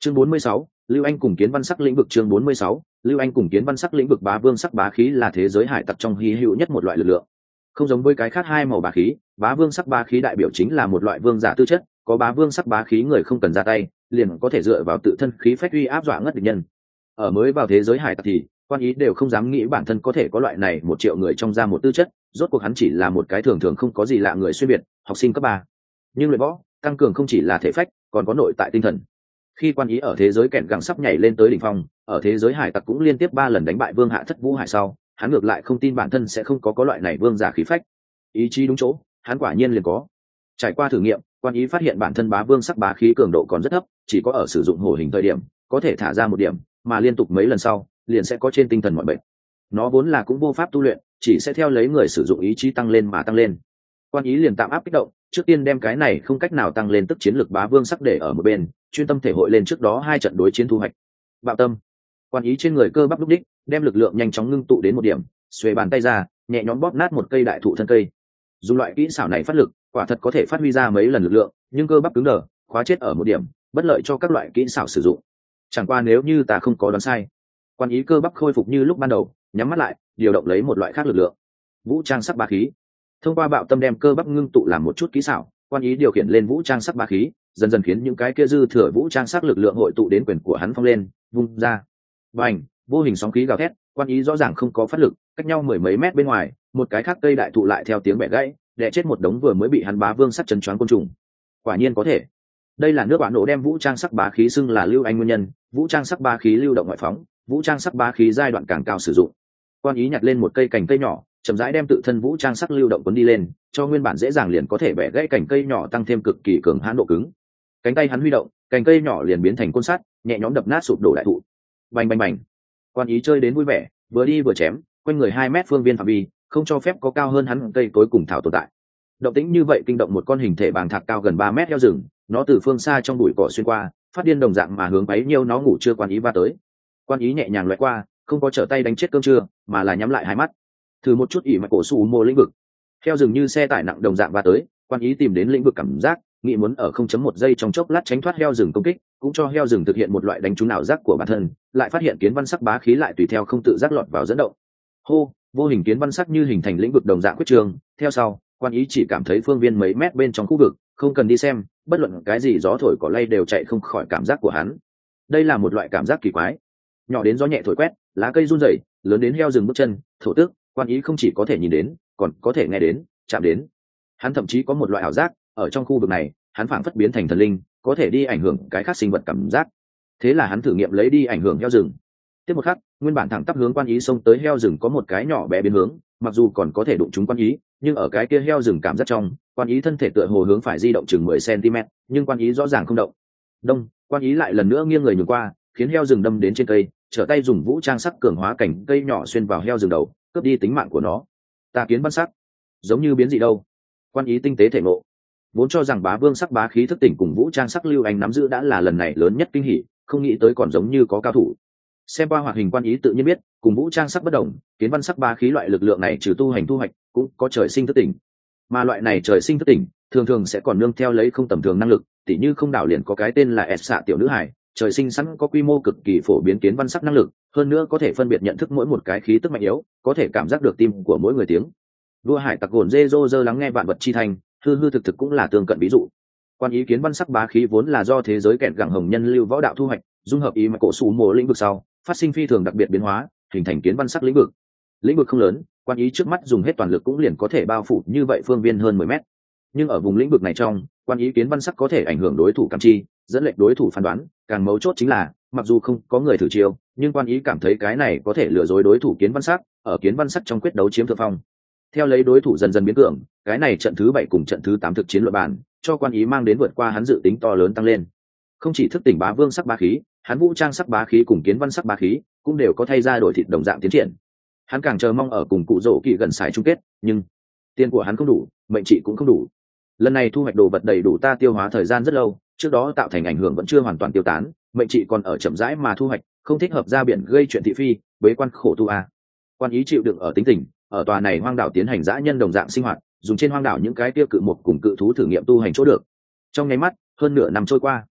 Chương 46, Lưu Anh cùng kiến văn sắc lĩnh vực. Chương 46, Lưu Anh cùng kiến văn sắc lĩnh vực. Bá vương sắc bá khí là thế giới hải tặc trong hy hữu nhất một loại lực lượng. Không giống với cái khác hai màu bá khí, bá vương sắc bá khí đại biểu chính là một loại vương giả tư chất, có bá vương sắc bá khí người không cần ra tay, liền có thể dựa vào tự thân khí phách uy áp dọa ngất địch nhân. Ở mới vào thế giới hải tặc thì, quan ý đều không dám nghĩ bản thân có thể có loại này 1 triệu người trong ra một tư chất, rốt cuộc hắn chỉ là một cái thường thường không có gì lạ người xuyên việt, học sinh cấp 3. Nhưng luyện võ, tăng cường không chỉ là thể phách, còn có nội tại tinh thần. Khi quan ý ở thế giới kẹn gẳng sắp nhảy lên tới đỉnh phong, ở thế giới hải tặc cũng liên tiếp 3 lần đánh bại vương hạ thất vũ hải sau, hắn ngược lại không tin bản thân sẽ không có loại này vương giả khí phách. Ý chí đúng chỗ, hắn quả nhiên liền có. Trải qua thử nghiệm, quan ý phát hiện bản thân bá vương sắc bá khí cường độ còn rất thấp, chỉ có ở sử dụng hổ hình thời điểm có thể thả ra 1 điểm, mà liên tục mấy lần sau liền sẽ có trên tinh thần mọi bệnh. Nó vốn là cũng vô pháp tu luyện, chỉ sẽ theo lấy người sử dụng ý chí tăng lên mà tăng lên. Quan ý liền tạm áp kích động, trước tiên đem cái này không cách nào tăng lên tức chiến lược bá vương sắc để ở một bên, chuyên tâm thể hội lên trước đó 2 trận đối chiến thu hoạch. Bạo tâm. Quan ý trên người cơ bắp lúc đích, đem lực lượng nhanh chóng ngưng tụ đến 1 điểm, xuề bàn tay ra, nhẹ nhõm bóp nát một cây đại thụ thân cây. Dùng loại kỹ xảo này phát lực, quả thật có thể phát huy ra mấy lần lực lượng, nhưng cơ bắp cứng đờ, khóa chết ở 1 điểm, bất lợi cho các loại kỹ xảo sử dụng. Chẳng qua nếu như ta không có đoán sai, quan ý cơ bắp khôi phục như lúc ban đầu, nhắm mắt lại, điều động lấy một loại khác lực lượng. Vũ trang sắc bá khí. Thông qua bạo tâm đem cơ bắp ngưng tụ làm một chút kỹ xảo, quan ý điều khiển lên vũ trang sắc bá khí, dần dần khiến những cái kia dư thừa vũ trang sắc lực lượng hội tụ đến quyền của hắn phong lên, vung ra. Bành, vô hình sóng khí gào thét, quan ý rõ ràng không có phát lực, cách nhau 10 mấy mét bên ngoài, một cái khác cây đại thụ lại theo tiếng bẻ gãy, đè chết một đống vừa mới bị hắn bá vương sắc chấn choáng côn trùng. Quả nhiên có thể. Đây là nước bạn nổ đem vũ trang sắc bá khí xưng là Lưu Anh nguyên nhân, vũ trang sắc bá khí lưu động ngoại phóng, vũ trang sắc bá khí giai đoạn càng cao sử dụng. Quan ý nhặt lên một cây cành cây nhỏ, chậm rãi đem tự thân vũ trang sắc lưu động cuốn đi lên, cho nguyên bản dễ dàng liền có thể bẻ gãy cành cây nhỏ tăng thêm cực kỳ cường hãn độ cứng. Cánh tay hắn huy động, cành cây nhỏ liền biến thành côn sắt, nhẹ nhõm đập nát sụp đổ đại thụ. Bành bành bành. Quan ý chơi đến vui vẻ, vừa đi vừa chém, quanh người 2 mét phương viên phạm vi, không cho phép có cao hơn hắn cây cối cùng thảo tồn tại. Động tĩnh như vậy kinh động một con hình thể bàng thạc cao gần 3 mét heo rừng, nó từ phương xa trong bụi cỏ xuyên qua, phát điên đồng dạng mà hướng bấy nhiêu nó ngủ chưa quan ý va tới. Quan ý nhẹ nhàng lướt qua, không có trở tay đánh chết cơm trưa, mà là nhắm lại 2 mắt. Thử một chút ỉ mạch cổ su mô lĩnh vực. Heo rừng như xe tải nặng đồng dạng va tới, quan ý tìm đến lĩnh vực cảm giác, nghĩ muốn ở 0.1 giây trong chốc lát tránh thoát heo rừng công kích, cũng cho heo rừng thực hiện một loại đánh trúng ảo giác của bản thân, lại phát hiện kiến văn sắc bá khí lại tùy theo không tự giác lọt vào dẫn động. Hô, vô hình kiến văn sắc như hình thành lĩnh vực đồng dạng quyết trường, theo sau, quan ý chỉ cảm thấy phương viên mấy mét bên trong khu vực, không cần đi xem, bất luận cái gì gió thổi cỏ lay đều chạy không khỏi cảm giác của hắn. Đây là một loại cảm giác kỳ quái. Nhỏ đến gió nhẹ thổi quét, lá cây run rẩy, lớn đến heo rừng bước chân, thổ tức, quan ý không chỉ có thể nhìn đến, còn có thể nghe đến, chạm đến. Hắn thậm chí có một loại ảo giác, ở trong khu vực này, hắn phảng phất biến thành thần linh, có thể đi ảnh hưởng cái khác sinh vật cảm giác. Thế là hắn thử nghiệm lấy đi ảnh hưởng heo rừng. Tiếp một khắc, nguyên bản thẳng tắp hướng quan ý xông tới heo rừng có một cái nhỏ bé biến hướng, mặc dù còn có thể đụng trúng quan ý, nhưng ở cái kia heo rừng cảm giác trong, quan ý thân thể tựa hồ hướng phải di động chừng 10 cm, nhưng quan ý rõ ràng không động. Đông, quan ý lại lần nữa nghiêng người nhường qua, khiến heo rừng đâm đến trên cây, trở tay dùng vũ trang sắc cường hóa cảnh cây nhỏ xuyên vào heo rừng đầu, cướp đi tính mạng của nó. Ta kiến văn sắc, giống như biến dị đâu? Quan ý tinh tế thể ngộ, vốn cho rằng bá vương sắc bá khí thức tỉnh cùng vũ trang sắc Lưu Anh nắm giữ đã là lần này lớn nhất kinh hỉ, không nghĩ tới còn giống như có cao thủ. Xem qua hoạt hình quan ý tự nhiên biết, cùng vũ trang sắc bất đồng, kiến văn sắc bá khí loại lực lượng này trừ tu hành thu hoạch, cũng có trời sinh thức tỉnh. Mà loại này trời sinh thức tỉnh, thường thường sẽ còn nương theo lấy không tầm thường năng lực, tỉ như không đảo liền có cái tên là xạ tiểu nữ hải, trời sinh sẵn có quy mô cực kỳ phổ biến kiến văn sắc năng lực, hơn nữa có thể phân biệt nhận thức mỗi một cái khí tức mạnh yếu, có thể cảm giác được tim của mỗi người tiếng. Vua hải tặc gồn dê dô dơ lắng nghe vạn vật chi thành, hư hư thực thực cũng là tương cận ví dụ. Quan ý kiến văn sắc bá khí vốn là do thế giới kẹt gẳng hồng nhân lưu võ đạo thu hoạch, dung hợp ý mà cổ sủ mồ lĩnh vực sau, phát sinh phi thường đặc biệt biến hóa, hình thành kiến văn sắc lĩnh vực. Lĩnh vực không lớn, quan ý trước mắt dùng hết toàn lực cũng liền có thể bao phủ như vậy phương viên hơn 10 mét. Nhưng ở vùng lĩnh vực này trong, quan ý kiến văn sắc có thể ảnh hưởng đối thủ cảm chi, dẫn lệch đối thủ phán đoán, càng mấu chốt chính là, mặc dù không có người thử chiêu, nhưng quan ý cảm thấy cái này có thể lừa dối đối thủ kiến văn sắc, ở kiến văn sắc trong quyết đấu chiếm thượng phong. Theo lấy đối thủ dần dần biến cường, cái này trận thứ 7 cùng trận thứ 8 thực chiến luận bàn, cho quan ý mang đến vượt qua hắn dự tính to lớn tăng lên. Không chỉ thức tỉnh bá vương sắc bá khí, hắn vũ trang sắc bá khí cùng kiến văn sắc bá khí cũng đều có thay ra đổi thịt đồng dạng tiến triển. Hắn càng chờ mong ở cùng cụ rổ kỳ gần sải chung kết, nhưng tiền của hắn không đủ, mệnh trị cũng không đủ. Lần này thu hoạch đồ vật đầy đủ ta tiêu hóa thời gian rất lâu, trước đó tạo thành ảnh hưởng vẫn chưa hoàn toàn tiêu tán, mệnh trị còn ở chậm rãi mà thu hoạch, không thích hợp ra biển gây chuyện thị phi, bế quan khổ tu a. Quan ý chịu đựng ở tính tình, ở tòa này hoang đảo tiến hành dã nhân đồng dạng sinh hoạt, dùng trên hoang đảo những cái tiêu cự một cùng cự thú thử nghiệm tu hành chỗ được. Trong nháy mắt, hơn nửa năm trôi qua,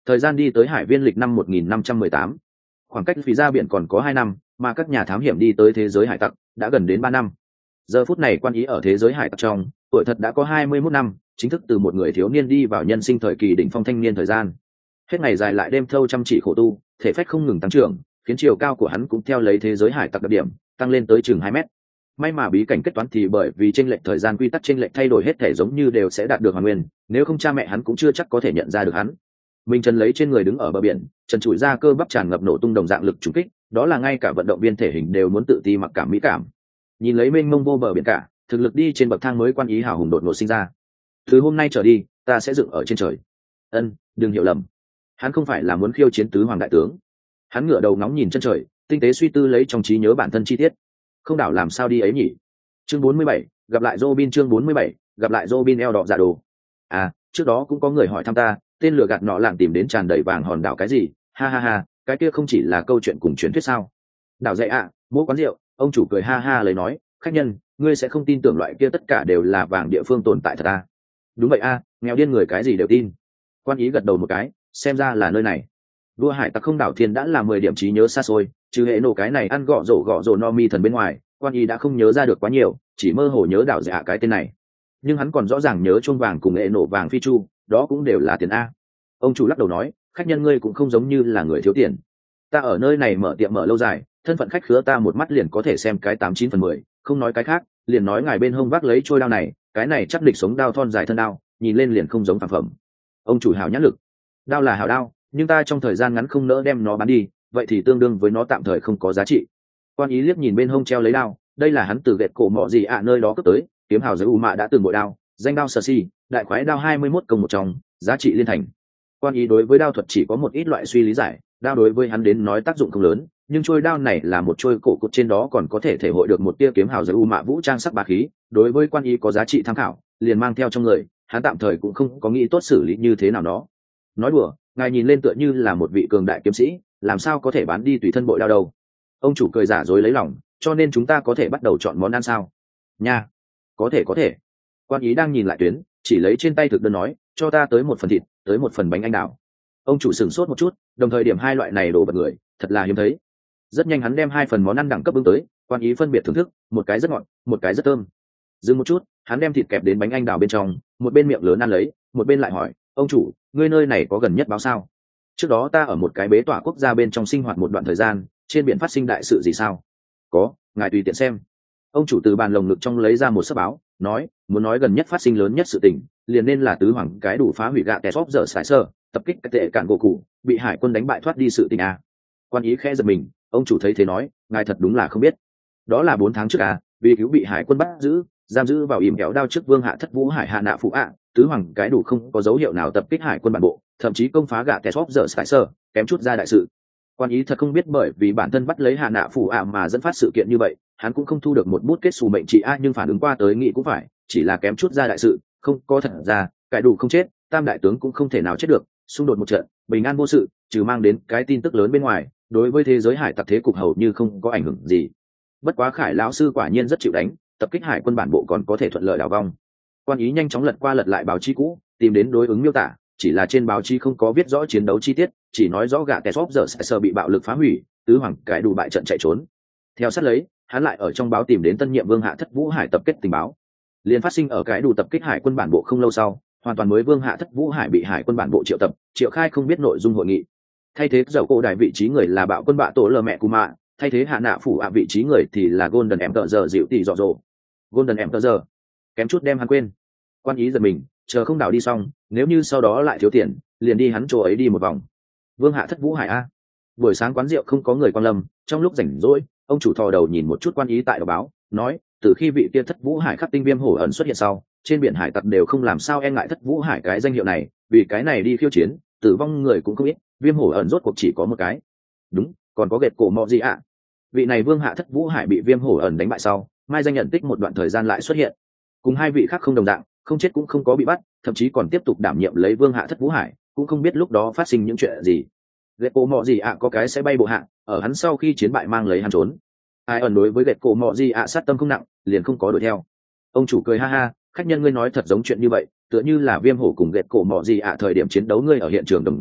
Thời gian đi tới hải viên lịch năm 1518, khoảng cách phí ra biển còn có 2 năm, mà các nhà thám hiểm đi tới thế giới hải tặc đã gần đến 3 năm. Giờ phút này Quan Ý ở thế giới hải tặc trong, tuổi thật đã có 21 năm, chính thức từ một người thiếu niên đi vào nhân sinh thời kỳ đỉnh phong thanh niên thời gian. Hết ngày dài lại đêm thâu chăm chỉ khổ tu, thể phách không ngừng tăng trưởng, khiến chiều cao của hắn cũng theo lấy thế giới hải tặc đặc điểm, tăng lên tới chừng 2 mét. May mà bí cảnh kết toán thì bởi vì chênh lệch thời gian quy tắc chênh lệch thay đổi hết thể giống như đều sẽ đạt được hoàn nguyên, nếu không cha mẹ hắn cũng chưa chắc có thể nhận ra được hắn. Minh Trần lấy trên người đứng ở bờ biển, trần trụi ra cơ bắp tràn ngập nổ tung đồng dạng lực trùng kích, đó là ngay cả vận động viên thể hình đều muốn tự ti mặc cảm mỹ cảm. Nhìn lấy mênh mông vô bờ biển cả, thực lực đi trên bậc thang mới Quan Ý hào hùng đột ngột sinh ra. Từ hôm nay trở đi, ta sẽ dựng ở trên trời. Ân, đừng hiểu lầm, hắn không phải là muốn khiêu chiến tứ hoàng đại tướng. Hắn ngửa đầu ngóng nhìn chân trời, tinh tế suy tư lấy trong trí nhớ bản thân chi tiết. Không đảo làm sao đi ấy nhỉ. Chương 47, gặp lại Robin. Chương 47, gặp lại Robin eo đỏ giả đồ. À, trước đó cũng có người hỏi thăm ta, tên lừa gạt nọ làng tìm đến tràn đầy vàng hòn đảo cái gì, ha ha ha, cái kia không chỉ là câu chuyện cùng truyền thuyết sao? Đảo dạy ạ, mỗi quán rượu. Ông chủ cười ha ha lấy nói, khách nhân, ngươi sẽ không tin tưởng loại kia tất cả đều là vàng địa phương tồn tại thật à? Đúng vậy a, nghèo điên người cái gì đều tin. Quan Ý gật đầu một cái, xem ra là nơi này. Đua hải tặc không đảo thiên đã là 10 điểm trí nhớ xa xôi, trừ hệ nổ cái này ăn gọ rổ no mi thần bên ngoài, Quan Ý đã không nhớ ra được quá nhiều, chỉ mơ hồ nhớ đảo dạ cái tên này. Nhưng hắn còn rõ ràng nhớ chuông vàng cùng hệ nổ vàng phi chu, đó cũng đều là tiền a. Ông chủ lắc đầu nói, khách nhân ngươi cũng không giống như là người thiếu tiền. Ta ở nơi này mở tiệm mở lâu dài, thân phận khách khứa ta một mắt liền có thể xem cái 89/10, không nói cái khác, liền nói ngài bên hông vác lấy trôi đao này, cái này chắc địch sống đao thon dài thân đao, nhìn lên liền không giống phàm phẩm. Ông chủ hảo nhãn lực. Đao là hảo đao, nhưng ta trong thời gian ngắn không nỡ đem nó bán đi, vậy thì tương đương với nó tạm thời không có giá trị. Quan Ý liếc nhìn bên hông treo lấy đao, đây là hắn từ gẹt cổ mọ gì ạ nơi đó cướp tới, kiếm hào giới u mạ đã từng bội đao, danh đao sơ si, đại khoái đao 21 công một trong, giá trị liên thành. Quan Ý đối với đao thuật chỉ có một ít loại suy lý giải, đao đối với hắn đến nói tác dụng không lớn, nhưng trôi đao này là một trôi cổ cột, trên đó còn có thể thể hội được một tia kiếm hào giới u mạ vũ trang sắc bá khí, đối với Quan Ý có giá trị tham khảo, liền mang theo trong người, hắn tạm thời cũng không có nghĩ tốt xử lý như thế nào đó. Nói đùa, ngài nhìn lên tựa như là một vị cường đại kiếm sĩ, làm sao có thể bán đi tùy thân bội đao đâu? Ông chủ cười giả dối lấy lòng, cho nên chúng ta có thể bắt đầu chọn món ăn sao? Nha, có thể. Quan Ý đang nhìn lại tuyến, chỉ lấy trên tay thực đơn nói, cho ta tới một phần thịt, tới một phần bánh anh đào. Ông chủ sửng sốt một chút, đồng thời điểm hai loại này đồ vật người, thật là hiếm thấy. Rất nhanh hắn đem 2 phần món ăn đẳng cấp bưng tới, Quan Ý phân biệt thưởng thức, một cái rất ngọt, một cái rất thơm. Dừng một chút, hắn đem thịt kẹp đến bánh anh đào bên trong, một bên miệng lớn ăn lấy, một bên lại hỏi, ông chủ, ngươi nơi này có gần nhất báo sao? Trước đó ta ở một cái bế tỏa quốc gia bên trong sinh hoạt một đoạn thời gian, trên biển phát sinh đại sự gì sao? Có, ngài tùy tiện xem. Ông chủ từ bàn lồng ngực trong lấy ra một sấp báo, nói, muốn nói gần nhất phát sinh lớn nhất sự tình, liền nên là tứ hoàng cái đủ phá hủy gạ tè sóp dở sải sơ, tập kích cái tệ cản gỗ cụ, bị hải quân đánh bại thoát đi sự tình a. Quan Ý khẽ giật mình, ông chủ thấy thế nói, ngài thật đúng là không biết. Đó là 4 tháng trước a, vì cứu bị hải quân bắt giữ, giam giữ vào ỉm kéo đao trước vương hạ thất vũ hải hạ nạ phụ ạ, tứ hoàng cái đủ không có dấu hiệu nào tập kích hải quân bản bộ, thậm chí công phá gạ tè sóp dở sải sơ, kém chút ra đại sự. Quan Ý thật không biết bởi vì bản thân bắt lấy hạ nạ phụ ạ mà dẫn phát sự kiện như vậy, hắn cũng không thu được một bút kết xù mệnh trị a, nhưng phản ứng qua tới nghĩ cũng phải, chỉ là kém chút ra đại sự, không có thật ra, cái đủ không chết, tam đại tướng cũng không thể nào chết được, xung đột một trận, bình an vô sự, trừ mang đến cái tin tức lớn bên ngoài, đối với thế giới hải tặc thế cục hầu như không có ảnh hưởng gì. Bất quá Khải lão sư quả nhiên rất chịu đánh, tập kích hải quân bản bộ còn có thể thuận lợi đảo vong. Quan Ý nhanh chóng lật qua lật lại báo chí cũ, tìm đến đối ứng miêu tả, chỉ là trên báo chí không có viết rõ chiến đấu chi tiết, chỉ nói rõ gạ tè sóp giờ sẽ sơ bị bạo lực phá hủy, tứ hoàng cái đủ bại trận chạy trốn. Theo sát lấy, hắn lại ở trong báo tìm đến tân nhiệm vương hạ thất vũ hải tập kết tình báo. Liên phát sinh ở cái đủ tập kích hải quân bản bộ không lâu sau, hoàn toàn mới vương hạ thất vũ hải bị hải quân bản bộ triệu tập, triệu khai không biết nội dung hội nghị. Thay thế dầu cổ đại vị trí người là bạo quân bạ tổ lờ mẹ cù mạ, thay thế hạ nạ phủ ạ vị trí người thì là Golden Emperor dịu tỷ dọ dỗ. Golden Emperor, kém chút đem hắn quên. Quan Ý giật mình, chờ không đảo đi xong, nếu như sau đó lại thiếu tiền, liền đi hắn chỗ ấy đi một vòng. Vương hạ thất vũ hải a. Buổi sáng quán rượu không có người quan lâm, trong lúc rảnh rỗi, ông chủ thò đầu nhìn một chút Quan Ý tại đầu báo, nói, từ khi vị kia thất vũ hải khắc tinh viêm hổ ẩn xuất hiện sau, trên biển hải tặc đều không làm sao e ngại thất vũ hải cái danh hiệu này, vì cái này đi khiêu chiến, tử vong người cũng không ít, viêm hổ ẩn rốt cuộc chỉ có một cái. Đúng, còn có gẹt cổ mọ gì ạ. Vị này vương hạ thất vũ hải bị viêm hổ ẩn đánh bại sau, mai danh nhận tích một đoạn thời gian lại xuất hiện, cùng hai vị khác không đồng dạng, không chết cũng không có bị bắt, thậm chí còn tiếp tục đảm nhiệm lấy vương hạ thất vũ hải, cũng không biết lúc đó phát sinh những chuyện gì. Gẹt cổ mọ gì ạ có cái sẽ bay bộ hạ, ở hắn sau khi chiến bại mang lấy hắn trốn. Ai ẩn đối với gẹt cổ mọ gì ạ sát tâm không nặng, liền không có đuổi theo. Ông chủ cười ha ha, khách nhân ngươi nói thật giống chuyện như vậy, tựa như là viêm hổ cùng gẹt cổ mọ gì ạ thời điểm chiến đấu ngươi ở hiện trường đồng dạng,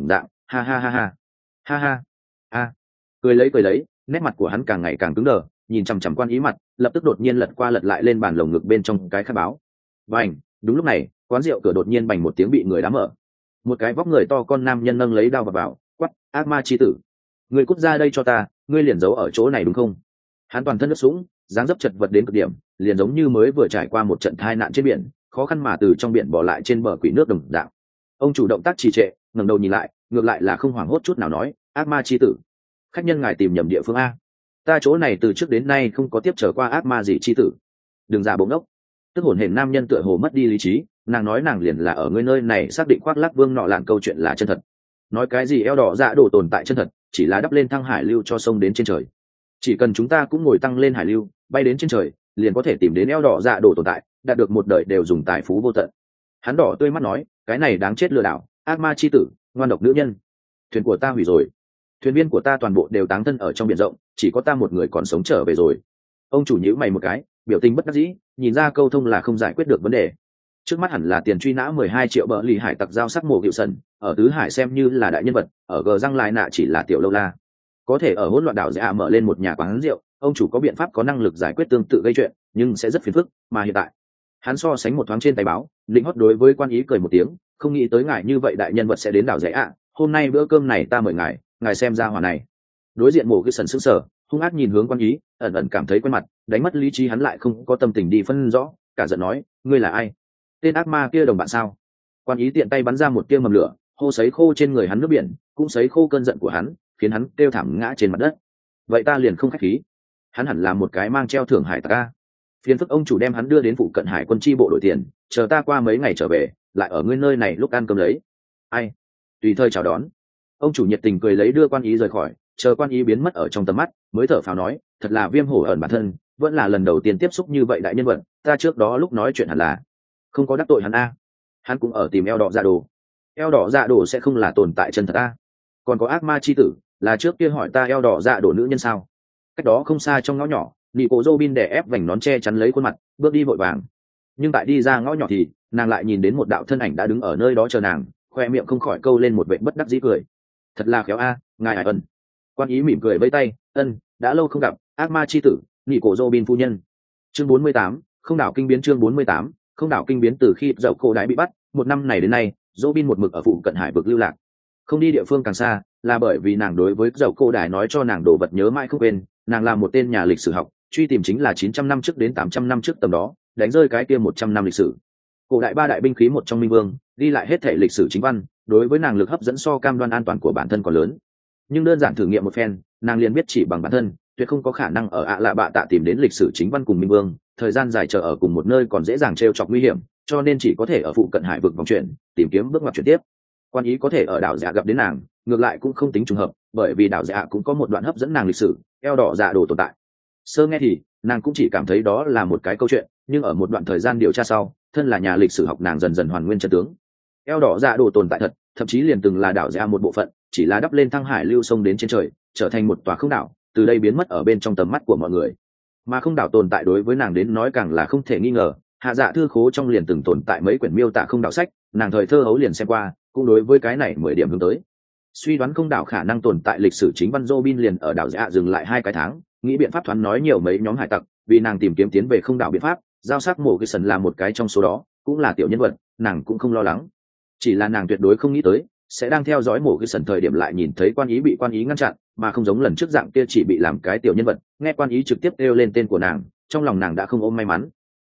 ha ha ha ha ha ha ha. Cười lấy, nét mặt của hắn càng ngày càng cứng đờ, nhìn chằm chằm quan ý mặt, lập tức đột nhiên lật qua lật lại lên bàn lồng ngực bên trong cái khai báo. Bành, đúng lúc này, quán rượu cửa đột nhiên bành một tiếng bị người đá mở. Một cái vóc người to con nam nhân nâng lấy đao vào, quát, ác ma chi tử, ngươi cút ra đây cho ta, ngươi liền giấu ở chỗ này đúng không? Hắn toàn thân nước sũng, dáng dấp chật vật đến cực điểm, liền giống như mới vừa trải qua một trận tai nạn trên biển, khó khăn mà từ trong biển bỏ lại trên bờ quỷ nước đồng dạng. Ông chủ động tác trì trệ, ngẩng đầu nhìn lại, ngược lại là không hoảng hốt chút nào nói, ác ma chi tử, khách nhân ngài tìm nhầm địa phương a, ta chỗ này từ trước đến nay không có tiếp trở qua ác ma gì chi tử, đừng giả bỗng ốc. Tức hồn hển nam nhân tựa hồ mất đi lý trí, nàng nói nàng liền là ở ngươi nơi này xác định khoác lác vương nọ lạn câu chuyện là chân thật. Nói cái gì eo đỏ dạ đổ tồn tại chân thật, chỉ là đắp lên thăng hải lưu cho sông đến trên trời. Chỉ cần chúng ta cũng ngồi tăng lên hải lưu, bay đến trên trời, liền có thể tìm đến eo đỏ dạ đổ tồn tại, đạt được một đời đều dùng tài phú vô tận. Hắn đỏ tươi mắt nói, cái này đáng chết lừa đảo, ác ma chi tử, ngoan độc nữ nhân. Thuyền của ta hủy rồi, thuyền viên của ta toàn bộ đều táng thân ở trong biển rộng, chỉ có ta một người còn sống trở về rồi. Ông chủ nhíu mày một cái, biểu tình bất đắc dĩ, nhìn ra câu thông là không giải quyết được vấn đề. Trước mắt hẳn là tiền truy nã 12 triệu bờ lì hải tặc giao sắc mộ Cựu Sần, ở tứ hải xem như là đại nhân vật, ở gờ răng lại nạ chỉ là tiểu lâu la. Có thể ở hỗn loạn đảo dạ mở lên một nhà quán rượu, ông chủ có biện pháp có năng lực giải quyết tương tự gây chuyện, nhưng sẽ rất phiền phức, mà hiện tại hắn so sánh một thoáng trên tay báo, định hót đối với quan ý cười một tiếng, không nghĩ tới ngài như vậy đại nhân vật sẽ đến đảo dạ, hôm nay bữa cơm này ta mời ngài xem ra hỏa này. Đối diện mộ Cựu Sần sững sờ, hung ác nhìn hướng quan ý, ẩn ẩn cảm thấy quen mặt, đánh mất lý trí hắn lại không có tâm tình đi phân rõ, cả giận nói, ngươi là ai? Tên ác ma kia đồng bạn sao? Quan ý tiện tay bắn ra một tia mầm lửa, hô sấy khô trên người hắn nước biển, cũng sấy khô cơn giận của hắn, khiến hắn kêu thảm ngã trên mặt đất. Vậy ta liền không khách khí, hắn hẳn là một cái mang treo thưởng hải tặc a. Phiền phức ông chủ đem hắn đưa đến phụ cận hải quân chi bộ đổi tiền, chờ ta qua mấy ngày trở về, lại ở ngươi nơi này lúc ăn cơm lấy. Ai? Tùy thời chào đón. Ông chủ nhiệt tình cười lấy đưa quan ý rời khỏi, chờ quan ý biến mất ở trong tầm mắt, mới thở phào nói, thật là viêm hổ ẩn bản thân, vẫn là lần đầu tiên tiếp xúc như vậy đại nhân vật, ta trước đó lúc nói chuyện hẳn là không có đắc tội hắn a. Hắn cũng ở tìm eo đỏ dạ đồ, eo đỏ dạ đồ sẽ không là tồn tại chân thật a. Còn có ác ma chi tử, là trước kia hỏi ta eo đỏ dạ đồ nữ nhân sao? Cách đó không xa trong ngõ nhỏ, nị cổ Robin đè ép vành nón che chắn lấy khuôn mặt, bước đi vội vàng. Nhưng tại đi ra ngõ nhỏ thì nàng lại nhìn đến một đạo thân ảnh đã đứng ở nơi đó chờ nàng, khoe miệng không khỏi câu lên một vẻ bất đắc dĩ cười. Thật là khéo a, ngài hải ân. Quan ý mỉm cười vẫy tay, ân, đã lâu không gặp, ác ma chi tử, nị cổ Robin phu nhân. Chương 48, không đảo kinh biến. Chương 48, không đảo kinh biến. Từ khi dậu cổ đái bị bắt, một năm này đến nay, Robin một mực ở phụ cận hải vực lưu lạc, không đi địa phương càng xa, là bởi vì nàng đối với dậu cổ đái nói cho nàng đồ vật nhớ mãi không quên. Nàng là một tên nhà lịch sử học, truy tìm chính là 900 năm trước đến 800 năm trước tầm đó, đánh rơi cái kia 100 năm lịch sử. Cổ đại ba đại binh khí một trong Minh Vương, đi lại hết thể lịch sử chính văn, đối với nàng lực hấp dẫn so cam đoan an toàn của bản thân còn lớn. Nhưng đơn giản thử nghiệm một phen, nàng liền biết chỉ bằng bản thân, tuyệt không có khả năng ở ạ lạ bạ tạ tìm đến lịch sử chính văn cùng Minh Vương, thời gian dài chờ ở cùng một nơi còn dễ dàng trêu chọc nguy hiểm, cho nên chỉ có thể ở phụ cận hải vực vòng chuyển, tìm kiếm bước ngoặt chuyển tiếp. Quan ý có thể ở đảo dạ gặp đến nàng, ngược lại cũng không tính trùng hợp, bởi vì đảo dạ cũng có một đoạn hấp dẫn nàng lịch sử, eo đỏ dạ đồ tồn tại. Sơ nghe thì nàng cũng chỉ cảm thấy đó là một cái câu chuyện, nhưng ở một đoạn thời gian điều tra sau, thân là nhà lịch sử học nàng dần dần hoàn nguyên chân tướng. Eo đỏ dạ đồ tồn tại thật, thậm chí liền từng là đảo dạ một bộ phận, chỉ là đắp lên thăng hải lưu sông đến trên trời, trở thành một tòa không đảo, từ đây biến mất ở bên trong tầm mắt của mọi người. Mà không đảo tồn tại đối với nàng đến nói càng là không thể nghi ngờ, hạ dạ thư khố trong liền từng tồn tại mấy quyển miêu tả không đảo sách, nàng thời thơ hấu liền xem qua, cũng đối với cái này 10 điểm hướng tới. Suy đoán không đảo khả năng tồn tại lịch sử chính văn, Robin liền ở đảo dạ dừng lại 2 cái tháng, nghĩ biện pháp thoáng nói nhiều mấy nhóm hải tặc, vì nàng tìm kiếm tiến về không đảo biện pháp, giao sắc mộ cái sần là một cái trong số đó, cũng là tiểu nhân vật, nàng cũng không lo lắng. Chỉ là nàng tuyệt đối không nghĩ tới sẽ đang theo dõi mộ cái sần thời điểm lại nhìn thấy quan ý bị quan ý ngăn chặn, mà không giống lần trước dạng kia chỉ bị làm cái tiểu nhân vật, nghe quan ý trực tiếp kêu lên tên của nàng, trong lòng nàng đã không ôm may mắn.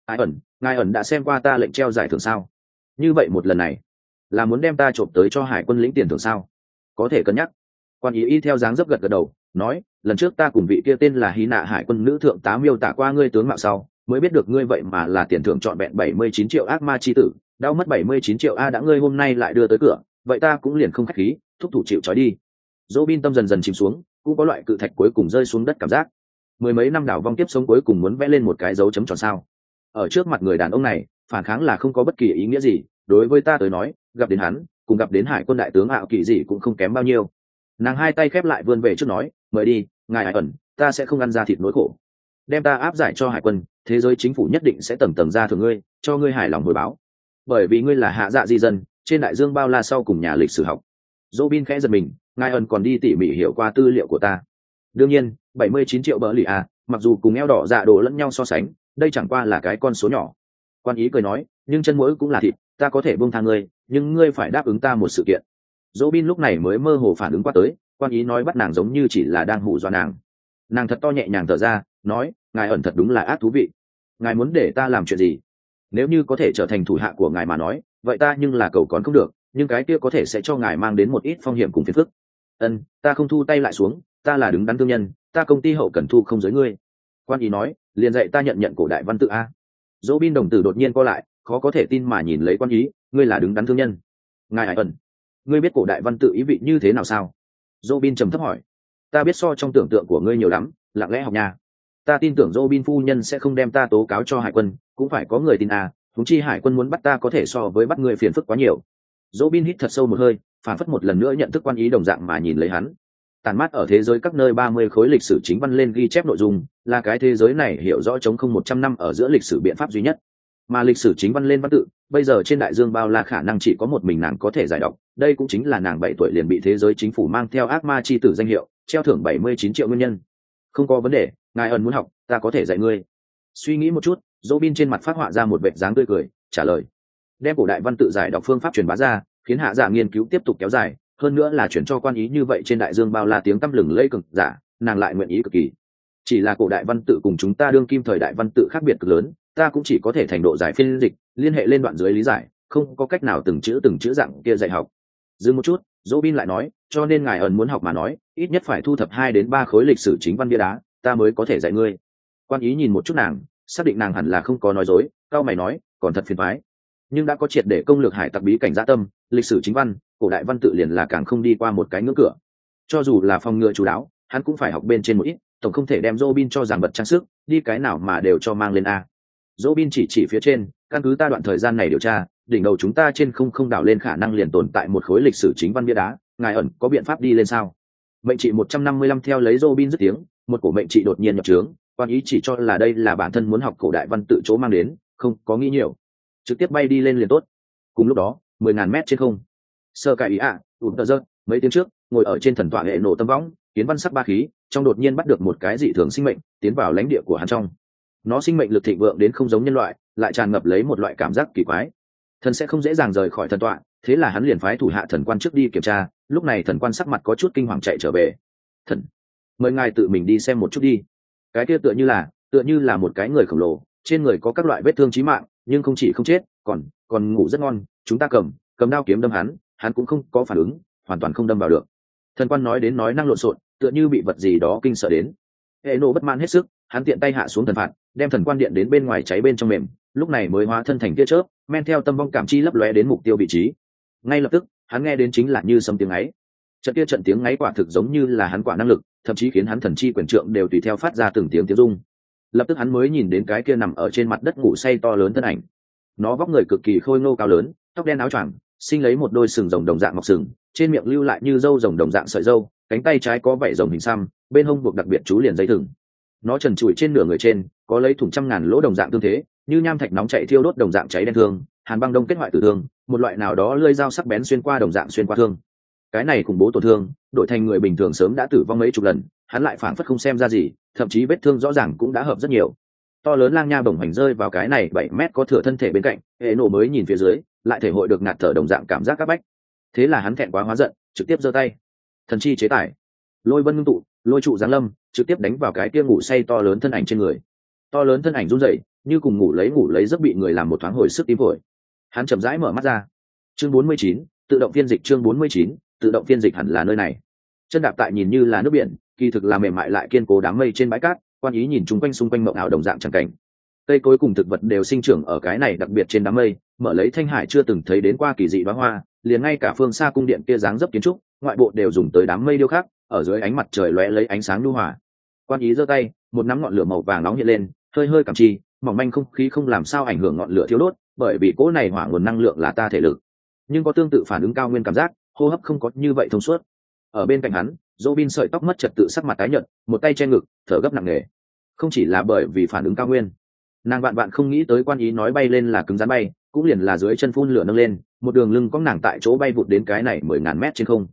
Ngài ẩn đã xem qua ta lệnh treo giải thưởng sao? Như vậy một lần này là muốn đem ta trộm tới cho hải quân lĩnh tiền thưởng sao? Có thể cân nhắc. Quan ý y theo dáng dấp gật gật đầu, nói, lần trước ta cùng vị kia tên là Hy Nạ hải quân nữ thượng tá miêu tả qua ngươi tướng mạo sau, mới biết được ngươi vậy mà là tiền thưởng trọn vẹn 79 triệu ác ma chi tử, đau mất 79 triệu a, đã ngươi hôm nay lại đưa tới cửa, vậy ta cũng liền không khách khí, thúc thủ chịu trói đi. Robin tâm dần dần chìm xuống, cũng có loại cự thạch cuối cùng rơi xuống đất cảm giác. Mười mấy năm đảo vong tiếp sống cuối cùng muốn vẽ lên một cái dấu chấm tròn sao? Ở trước mặt người đàn ông này, phản kháng là không có bất kỳ ý nghĩa gì, đối với ta tới nói, gặp đến hắn, cùng gặp đến hải quân đại tướng ảo kỳ gì cũng không kém bao nhiêu. Nàng hai tay khép lại vươn về trước nói, mời đi, ngài hải ẩn, ta sẽ không ăn ra thịt nỗi khổ. Đem ta áp giải cho hải quân, thế giới chính phủ nhất định sẽ tầng tầng ra thưởng ngươi, cho ngươi hài lòng hồi báo. Bởi vì ngươi là hạ dạ di dân, trên đại dương bao la sau cùng nhà lịch sử học. Robin khẽ giật mình, ngài ẩn còn đi tỉ mỉ hiểu qua tư liệu của ta. Đương nhiên, 79 triệu bờ lì à, mặc dù cùng eo đỏ dạ đồ lẫn nhau so sánh, đây chẳng qua là cái con số nhỏ. Quan ý cười nói, nhưng chân mũi cũng là thịt, ta có thể buông tha ngươi, nhưng ngươi phải đáp ứng ta một sự kiện. Robin lúc này mới mơ hồ phản ứng qua tới, quan ý nói bắt nàng giống như chỉ là đang hù dọa nàng. Nàng thật to nhẹ nhàng thở ra, nói, ngài ẩn thật đúng là ác thú vị. Ngài muốn để ta làm chuyện gì? Nếu như có thể trở thành thủ hạ của ngài mà nói, vậy ta nhưng là cầu còn không được, nhưng cái kia có thể sẽ cho ngài mang đến một ít phong hiểm cùng phiền phức. Ta không thu tay lại xuống, ta là đứng đắn thương nhân, ta công ty hậu cần thu không giới ngươi. Quan ý nói, liền dạy ta nhận cổ đại văn tự a. Robin đồng tử đột nhiên co lại, khó có thể tin mà nhìn lấy quan ý, ngươi là đứng đắn thương nhân. Ngài Hải ẩn, ngươi biết cổ đại văn tự ý vị như thế nào sao? Robin trầm thấp hỏi. Ta biết so trong tưởng tượng của ngươi nhiều lắm, lặng lẽ học nha. Ta tin tưởng Robin phu nhân sẽ không đem ta tố cáo cho hải quân, cũng phải có người tin à, huống chi hải quân muốn bắt ta có thể so với bắt người phiền phức quá nhiều. Robin hít thật sâu một hơi, phản phất một lần nữa nhận thức quan ý đồng dạng mà nhìn lấy hắn. Tàn mát ở thế giới các nơi 30 khối lịch sử chính văn lên ghi chép nội dung, là cái thế giới này hiểu rõ chống không 100 năm ở giữa lịch sử biện pháp duy nhất. Mà lịch sử chính văn lên văn tự, bây giờ trên đại dương bao la khả năng chỉ có một mình nàng có thể giải đọc, đây cũng chính là nàng 7 tuổi liền bị thế giới chính phủ mang theo ác ma chi tử danh hiệu, treo thưởng 79 triệu nguyên nhân. Không có vấn đề, ngài ẩn muốn học, ta có thể dạy ngươi. Suy nghĩ một chút, Robin trên mặt phát họa ra một vệt dáng tươi cười, trả lời. Đem cổ đại văn tự giải đọc phương pháp truyền bá ra, khiến hạ giả nghiên cứu tiếp tục kéo dài, hơn nữa là chuyển cho quan ý như vậy trên đại dương bao la tiếng tăm lừng lây cực giả, nàng lại nguyện ý cực kỳ. Chỉ là cổ đại văn tự cùng chúng ta đương kim thời đại văn tự khác biệt cực lớn, ta cũng chỉ có thể thành độ giải phiên dịch, liên hệ lên đoạn dưới lý giải, không có cách nào từng chữ dạng kia dạy học. Dừng một chút, Robin lại nói, cho nên ngài ẩn muốn học mà nói, ít nhất phải thu thập 2 đến 3 khối lịch sử chính văn bia đá, ta mới có thể dạy ngươi. Quan ý nhìn một chút nàng, xác định nàng hẳn là không có nói dối, cao mày nói, còn thật phiền toái. Nhưng đã có triệt để công lược hải tặc bí cảnh dã tâm, lịch sử chính văn, cổ đại văn tự liền là càng không đi qua một cái ngưỡng cửa. Cho dù là phòng ngừa chú đáo, hắn cũng phải học bên trên một ít, tổng không thể đem Robin cho rằng vật trang sức, đi cái nào mà đều cho mang lên a. Robin chỉ phía trên, căn cứ ta đoạn thời gian này điều tra, đỉnh đầu chúng ta trên không đảo lên khả năng liền tồn tại một khối lịch sử chính văn bia đá, ngài ẩn có biện pháp đi lên sao? Mệnh trị 155 theo lấy Robin dứt tiếng, một cổ mệnh trị đột nhiên nhập trướng, quan ý chỉ cho là đây là bản thân muốn học cổ đại văn tự chỗ mang đến, không có nghĩ nhiều, trực tiếp bay đi lên liền tốt. Cùng lúc đó, 10.000 mét trên không, sơ cải ý tụt tờ rớt mấy tiếng trước ngồi ở trên thần tọa hệ nổ tâm võng, Kiến Văn sắc ba khí trong đột nhiên bắt được một cái dị thường sinh mệnh tiến vào lãnh địa của hắn trong. Nó sinh mệnh lực thịnh vượng đến không giống nhân loại, lại tràn ngập lấy một loại cảm giác kỳ quái. Thần sẽ không dễ dàng rời khỏi thần tọa, thế là hắn liền phái thủ hạ thần quan trước đi kiểm tra. Lúc này thần quan sắc mặt có chút kinh hoàng chạy trở về. Thần, mời ngài tự mình đi xem một chút đi. Cái kia tựa như là một cái người khổng lồ, trên người có các loại vết thương chí mạng, nhưng không chỉ không chết, còn ngủ rất ngon. Chúng ta cầm đao kiếm đâm hắn cũng không có phản ứng, hoàn toàn không đâm vào được. Thần quan nói đến nói năng lộn xộn, tựa như bị vật gì đó kinh sợ đến. Hệ nổ bất mãn hết sức, hắn tiện tay hạ xuống thần phạt, đem thần quan điện đến bên ngoài cháy bên trong mềm, lúc này mới hóa thân thành tia chớp, men theo tâm vong cảm chi lấp lóe đến mục tiêu vị trí. Ngay lập tức, hắn nghe đến chính là như sấm tiếng ấy. Trận tiếng ấy quả thực giống như là hắn quả năng lực, thậm chí khiến hắn thần chi quyền trượng đều tùy theo phát ra từng tiếng rung. Lập tức hắn mới nhìn đến cái kia nằm ở trên mặt đất ngủ say to lớn thân ảnh. Nó vóc người cực kỳ khôi ngô cao lớn, tóc đen áo choàng, sinh lấy một đôi sừng rồng đồng dạng mọc sừng, trên miệng lưu lại như râu rồng đồng dạng sợi râu, cánh tay trái có vảy rồng hình xăm, bên hông buộc đặc biệt chú liền dây thừng. Nó trần trụi trên nửa người trên, có lấy thủng trăm ngàn lỗ đồng dạng tương thế, như nham thạch nóng chảy thiêu đốt đồng dạng cháy đen thương, hàn băng đông kết hoại tử thương, một loại nào đó lưỡi dao sắc bén xuyên qua đồng dạng xuyên qua thương. Cái này khủng bố tổn thương, đổi thành người bình thường sớm đã tử vong mấy chục lần, hắn lại phảng phất không xem ra gì, thậm chí vết thương rõ ràng cũng đã hợp rất nhiều. To lớn lang nha bổng hoành rơi vào cái này 7 mét có thừa thân thể bên cạnh, hệ nổ mới nhìn phía dưới, lại thể hội được ngạt thở đồng dạng cảm giác các bách. Thế là hắn thẹn quá hóa giận, trực tiếp giơ tay, thần chi chế tải, lôi vân ngưng tụ, lôi trụ giáng lâm, trực tiếp đánh vào cái kia ngủ say to lớn thân ảnh trên người. To lớn thân ảnh run rẩy, như cùng ngủ lấy giấc bị người làm một thoáng hồi sức tím phổi. Hắn chậm rãi mở mắt ra. Chương 49, tự động phiên dịch. Chương 49, tự động phiên dịch hẳn là nơi này. Chân đạp tại nhìn như là nước biển, kỳ thực là mềm mại lại kiên cố đám mây trên bãi cát. Quan ý nhìn chung quanh xung quanh mộng ảo đồng dạng chẳng cảnh. Cây cối cùng thực vật đều sinh trưởng ở cái này đặc biệt trên đám mây, mở lấy thanh hải chưa từng thấy đến qua kỳ dị đóa hoa, liền ngay cả phương xa cung điện kia dáng dấp kiến trúc, ngoại bộ đều dùng tới đám mây điêu khắc, ở dưới ánh mặt trời lóe lấy ánh sáng nhu hòa. Quan ý giơ tay, một nắm ngọn lửa màu vàng nóng hiện lên, hơi cảm chi, mỏng manh không khí không làm sao ảnh hưởng ngọn lửa thiêu đốt, bởi vì cỗ này hỏa nguồn năng lượng là ta thể lực, nhưng có tương tự phản ứng cao nguyên cảm giác, hô hấp không có như vậy thông suốt. Ở bên cạnh hắn, Robin sợi tóc mất trật tự sắc mặt tái nhợt, một tay che ngực, thở gấp nặng nề. Không chỉ là bởi vì phản ứng cao nguyên, nàng vạn không nghĩ tới quan ý nói bay lên là cứng rắn bay, cũng liền là dưới chân phun lửa nâng lên, một đường lưng có nàng tại chỗ bay vụt đến cái này 10.000 mét trên không,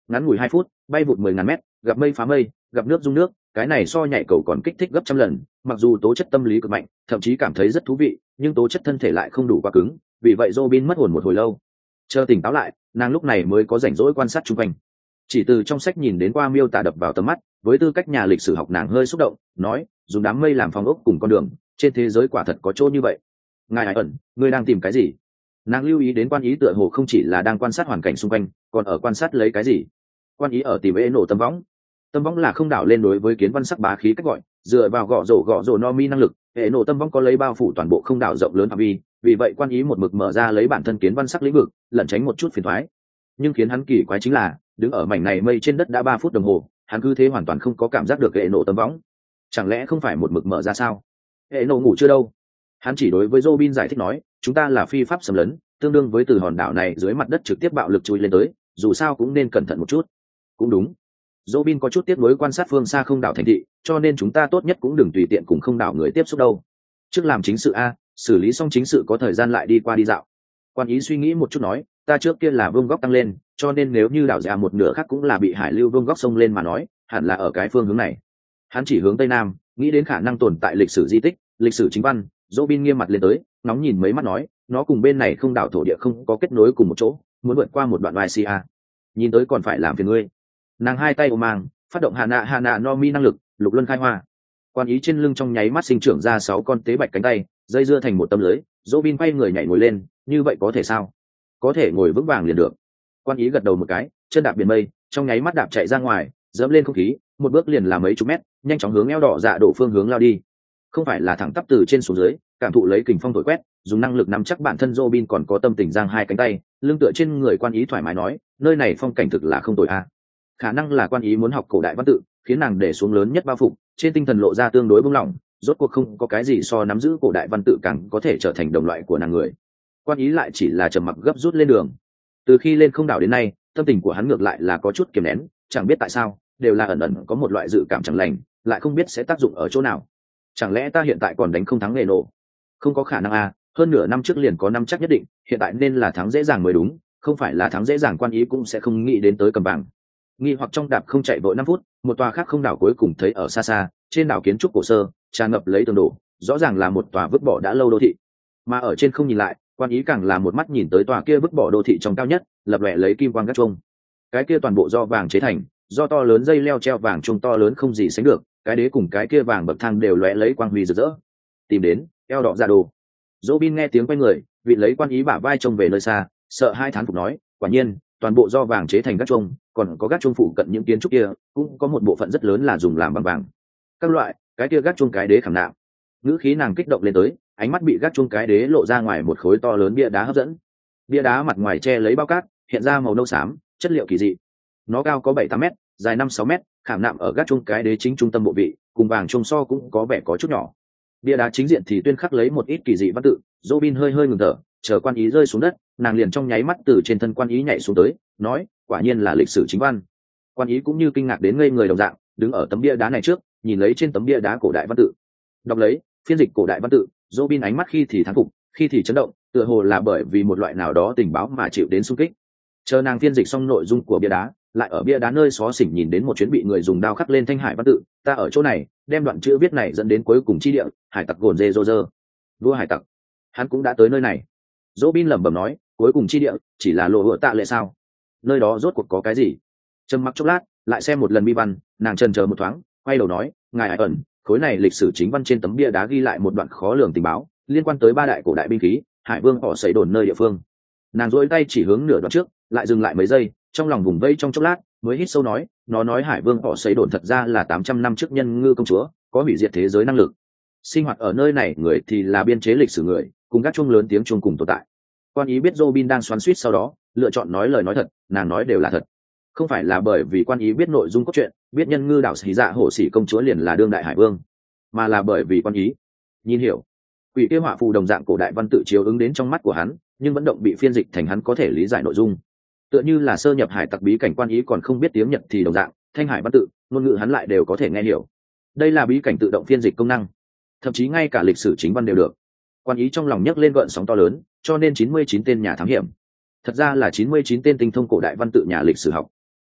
ngắn ngủi 2 phút, bay vụt 10.000 mét, gặp mây phá mây, gặp nước rung nước, cái này so nhảy cầu còn kích thích gấp trăm lần. Mặc dù tố chất tâm lý cực mạnh, thậm chí cảm thấy rất thú vị, nhưng tố chất thân thể lại không đủ quá cứng, vì vậy Robin mất hồn một hồi lâu. Chờ tỉnh táo lại, nàng lúc này mới có rảnh rỗi quan sát xung quanh. Chỉ từ trong sách nhìn đến qua miêu tả đập vào tầm mắt, với tư cách nhà lịch sử học nàng hơi xúc động, nói, dùng đám mây làm phòng ốc cùng con đường, trên thế giới quả thật có chỗ như vậy. Ngài Ái Ẩn, ngươi đang tìm cái gì? Nàng lưu ý đến quan ý tựa hồ không chỉ là đang quan sát hoàn cảnh xung quanh, còn ở quan sát lấy cái gì. Quan ý ở tìm nổ tâm võng. Tâm võng là không đảo lên đối với kiến văn sắc bá khí cách gọi, dựa vào gõ rổ no mi năng lực, nổ tâm võng có lấy bao phủ toàn bộ không đảo rộng lớn phạm vi, vì vậy quan ý một mực mở ra lấy bản thân kiến văn sắc lĩnh vực, lẩn tránh một chút phiền toái. Nhưng khiến hắn kỳ quái chính là, đứng ở mảnh này mây trên đất đã 3 phút đồng hồ, hắn cứ thế hoàn toàn không có cảm giác được nổ tâm võng. Chẳng lẽ không phải một mực mở ra sao? Nổ ngủ chưa đâu? Hắn chỉ đối với Robin giải thích nói, chúng ta là phi pháp xâm lấn, tương đương với từ hòn đảo này dưới mặt đất trực tiếp bạo lực chui lên tới, dù sao cũng nên cẩn thận một chút. Cũng đúng. Robin có chút tiếp nối quan sát phương xa không đảo thành thị, cho nên chúng ta tốt nhất cũng đừng tùy tiện cùng không đảo người tiếp xúc đâu. Trước làm chính sự a, xử lý xong chính sự có thời gian lại đi qua đi dạo. Quan ý suy nghĩ một chút nói, ta trước kia là vương góc tăng lên, cho nên nếu như đảo ra một nửa khác cũng là bị hải lưu vương góc sông lên mà nói, hẳn là ở cái phương hướng này. Hắn chỉ hướng tây nam, nghĩ đến khả năng tồn tại lịch sử di tích, lịch sử chính văn. Robin nghiêm mặt lên tới, nóng nhìn mấy mắt nói, nó cùng bên này không đảo thổ địa không có kết nối cùng một chỗ, muốn vượt qua một đoạn YCA. Nhìn tới còn phải làm phiền ngươi. Nàng hai tay ôm mang, phát động Hana no mi năng lực, lục luân khai hoa. Quan ý trên lưng trong nháy mắt sinh trưởng ra 6 con tế bạch cánh tay, dây dưa thành một tấm lưới. Robin quay người nhảy ngồi lên, như vậy có thể sao? Có thể ngồi vững vàng liền được. Quan ý gật đầu một cái, chân đạp biển mây, trong nháy mắt đạp chạy ra ngoài, dẫm lên không khí, một bước liền là mấy chục mét, nhanh chóng hướng eo đỏ dạ đổ phương hướng lao đi. Không phải là thẳng tắp từ trên xuống dưới, cảm thụ lấy kình phong thổi quét, dùng năng lực nắm chắc bản thân Robin còn có tâm tình giang hai cánh tay, lưng tựa trên người quan ý thoải mái nói, nơi này phong cảnh thực là không tồi a. Khả năng là quan ý muốn học cổ đại văn tự, khiến nàng để xuống lớn nhất bao phục, trên tinh thần lộ ra tương đối bông lỏng, rốt cuộc không có cái gì so nắm giữ cổ đại văn tự càng có thể trở thành đồng loại của nàng người. Quan ý lại chỉ là trầm mặc gấp rút lên đường. Từ khi lên không đảo đến nay, tâm tình của hắn ngược lại là có chút kiềm nén, chẳng biết tại sao, đều là ẩn ẩn có một loại dự cảm chẳng lành, lại không biết sẽ tác dụng ở chỗ nào. Chẳng lẽ ta hiện tại còn đánh không thắng nghề nổ? Không có khả năng a, hơn nửa năm trước liền có năm chắc nhất định, hiện tại nên là thắng dễ dàng mới đúng, không phải là thắng dễ dàng quan ý cũng sẽ không nghĩ đến tới cầm vàng. Nghi hoặc trong đạp không chạy vội 5 phút, một tòa khác không đảo cuối cùng thấy ở xa xa, trên đảo kiến trúc cổ sơ, tràn ngập lấy tường đổ, rõ ràng là một tòa vứt bỏ đã lâu đô thị. Mà ở trên không nhìn lại, quan ý càng là một mắt nhìn tới tòa kia vứt bỏ đô thị trong cao nhất, lập lòe lấy kim quang gác chuông. Cái kia toàn bộ do vàng chế thành, do to lớn dây leo treo vàng chuông to lớn không gì sánh được, cái đế cùng cái kia vàng bậc thang đều lóe lấy quang huy rực rỡ. Tìm đến, eo đỏ ra đồ. Robin nghe tiếng quay người, vị lấy quan ý bả vai trông về nơi xa, sợ hai thán phục nói, quả nhiên, toàn bộ do vàng chế thành gác chuông, còn có gác chuông phụ cận những kiến trúc kia, cũng có một bộ phận rất lớn là dùng làm bằng vàng. Các loại, cái kia gác chuông cái đế khảm nạm. Ngữ khí nàng kích động lên tới, ánh mắt bị gác chuông cái đế lộ ra ngoài một khối to lớn bia đá hấp dẫn. Bia đá mặt ngoài che lấy bao cát, hiện ra màu nâu xám, chất liệu kỳ dị. Nó cao có 7-8 mét, dài 5-6 mét, khảm nạm ở gác chuông cái đế chính trung tâm bộ vị, cùng vàng chuông so cũng có vẻ có chút nhỏ. Bia đá chính diện thì tuyên khắc lấy một ít kỳ dị văn tự. Robin hơi ngừng thở, chờ quan ý rơi xuống đất, nàng liền trong nháy mắt từ trên thân quan ý nhảy xuống tới, nói, quả nhiên là lịch sử chính văn. Quan ý cũng như kinh ngạc đến ngây người đồng dạng, đứng ở tấm bia đá này trước, nhìn lấy trên tấm bia đá cổ đại văn tự. Đọc lấy, phiên dịch cổ đại văn tự, Robin ánh mắt khi thì thán phục, khi thì chấn động, tựa hồ là bởi vì một loại nào đó tình báo mà chịu đến xung kích. Chờ nàng phiên dịch xong nội dung của bia đá, lại ở bia đá nơi xó xỉnh nhìn đến một chuyến bị người dùng đao khắc lên thanh hải văn tự, ta ở chỗ này, đem đoạn chữ viết này dẫn đến cuối cùng chi địa, hải tặc gồn dê rô rơ. Vua hải tặc, hắn cũng đã tới nơi này. Robin lẩm bẩm nói, cuối cùng chi địa, chỉ là lộ hựa tạ lệ sao? Nơi đó rốt cuộc có cái gì? Trầm mặc chốc lát, lại xem một lần bi văn, nàng chần chờ một thoáng, quay đầu nói, ngài Ái Ẩn, khối này lịch sử chính văn trên tấm bia đá ghi lại một đoạn khó lường tình báo, liên quan tới 3 đại cổ đại binh khí, hải vương họ xảy đồn nơi địa phương. Nàng duỗi tay chỉ hướng nửa đoạn trước, lại dừng lại mấy giây, trong lòng vùng vây trong chốc lát, mới hít sâu nói, nó nói hải vương họ xảy đồn thật ra là 800 năm trước nhân ngư công chúa, có hủy diệt thế giới năng lực. Sinh hoạt ở nơi này người thì là biên chế lịch sử người, cùng các chuông lớn tiếng chuông cùng tồn tại. Quan ý biết Robin đang xoắn xuýt sau đó, lựa chọn nói lời nói thật, nàng nói đều là thật. Không phải là bởi vì quan ý biết nội dung cốt truyện, biết nhân ngư đảo xì dạ hổ xỉ công chúa liền là đương đại hải vương, mà là bởi vì quan ý nhìn hiểu quỷ kia họa phù đồng dạng cổ đại văn tự chiếu ứng đến trong mắt của hắn, nhưng vẫn động bị phiên dịch thành hắn có thể lý giải nội dung. Tựa như là sơ nhập hải tặc bí cảnh quan ý còn không biết tiếng Nhật thì đồng dạng, thanh hải văn tự, ngôn ngữ hắn lại đều có thể nghe hiểu. Đây là bí cảnh tự động phiên dịch công năng, thậm chí ngay cả lịch sử chính văn đều được. Quan ý trong lòng nhấc lên gợn sóng to lớn, cho nên 99 tên nhà thám hiểm, thật ra là 99 tên tinh thông cổ đại văn tự nhà lịch sử học.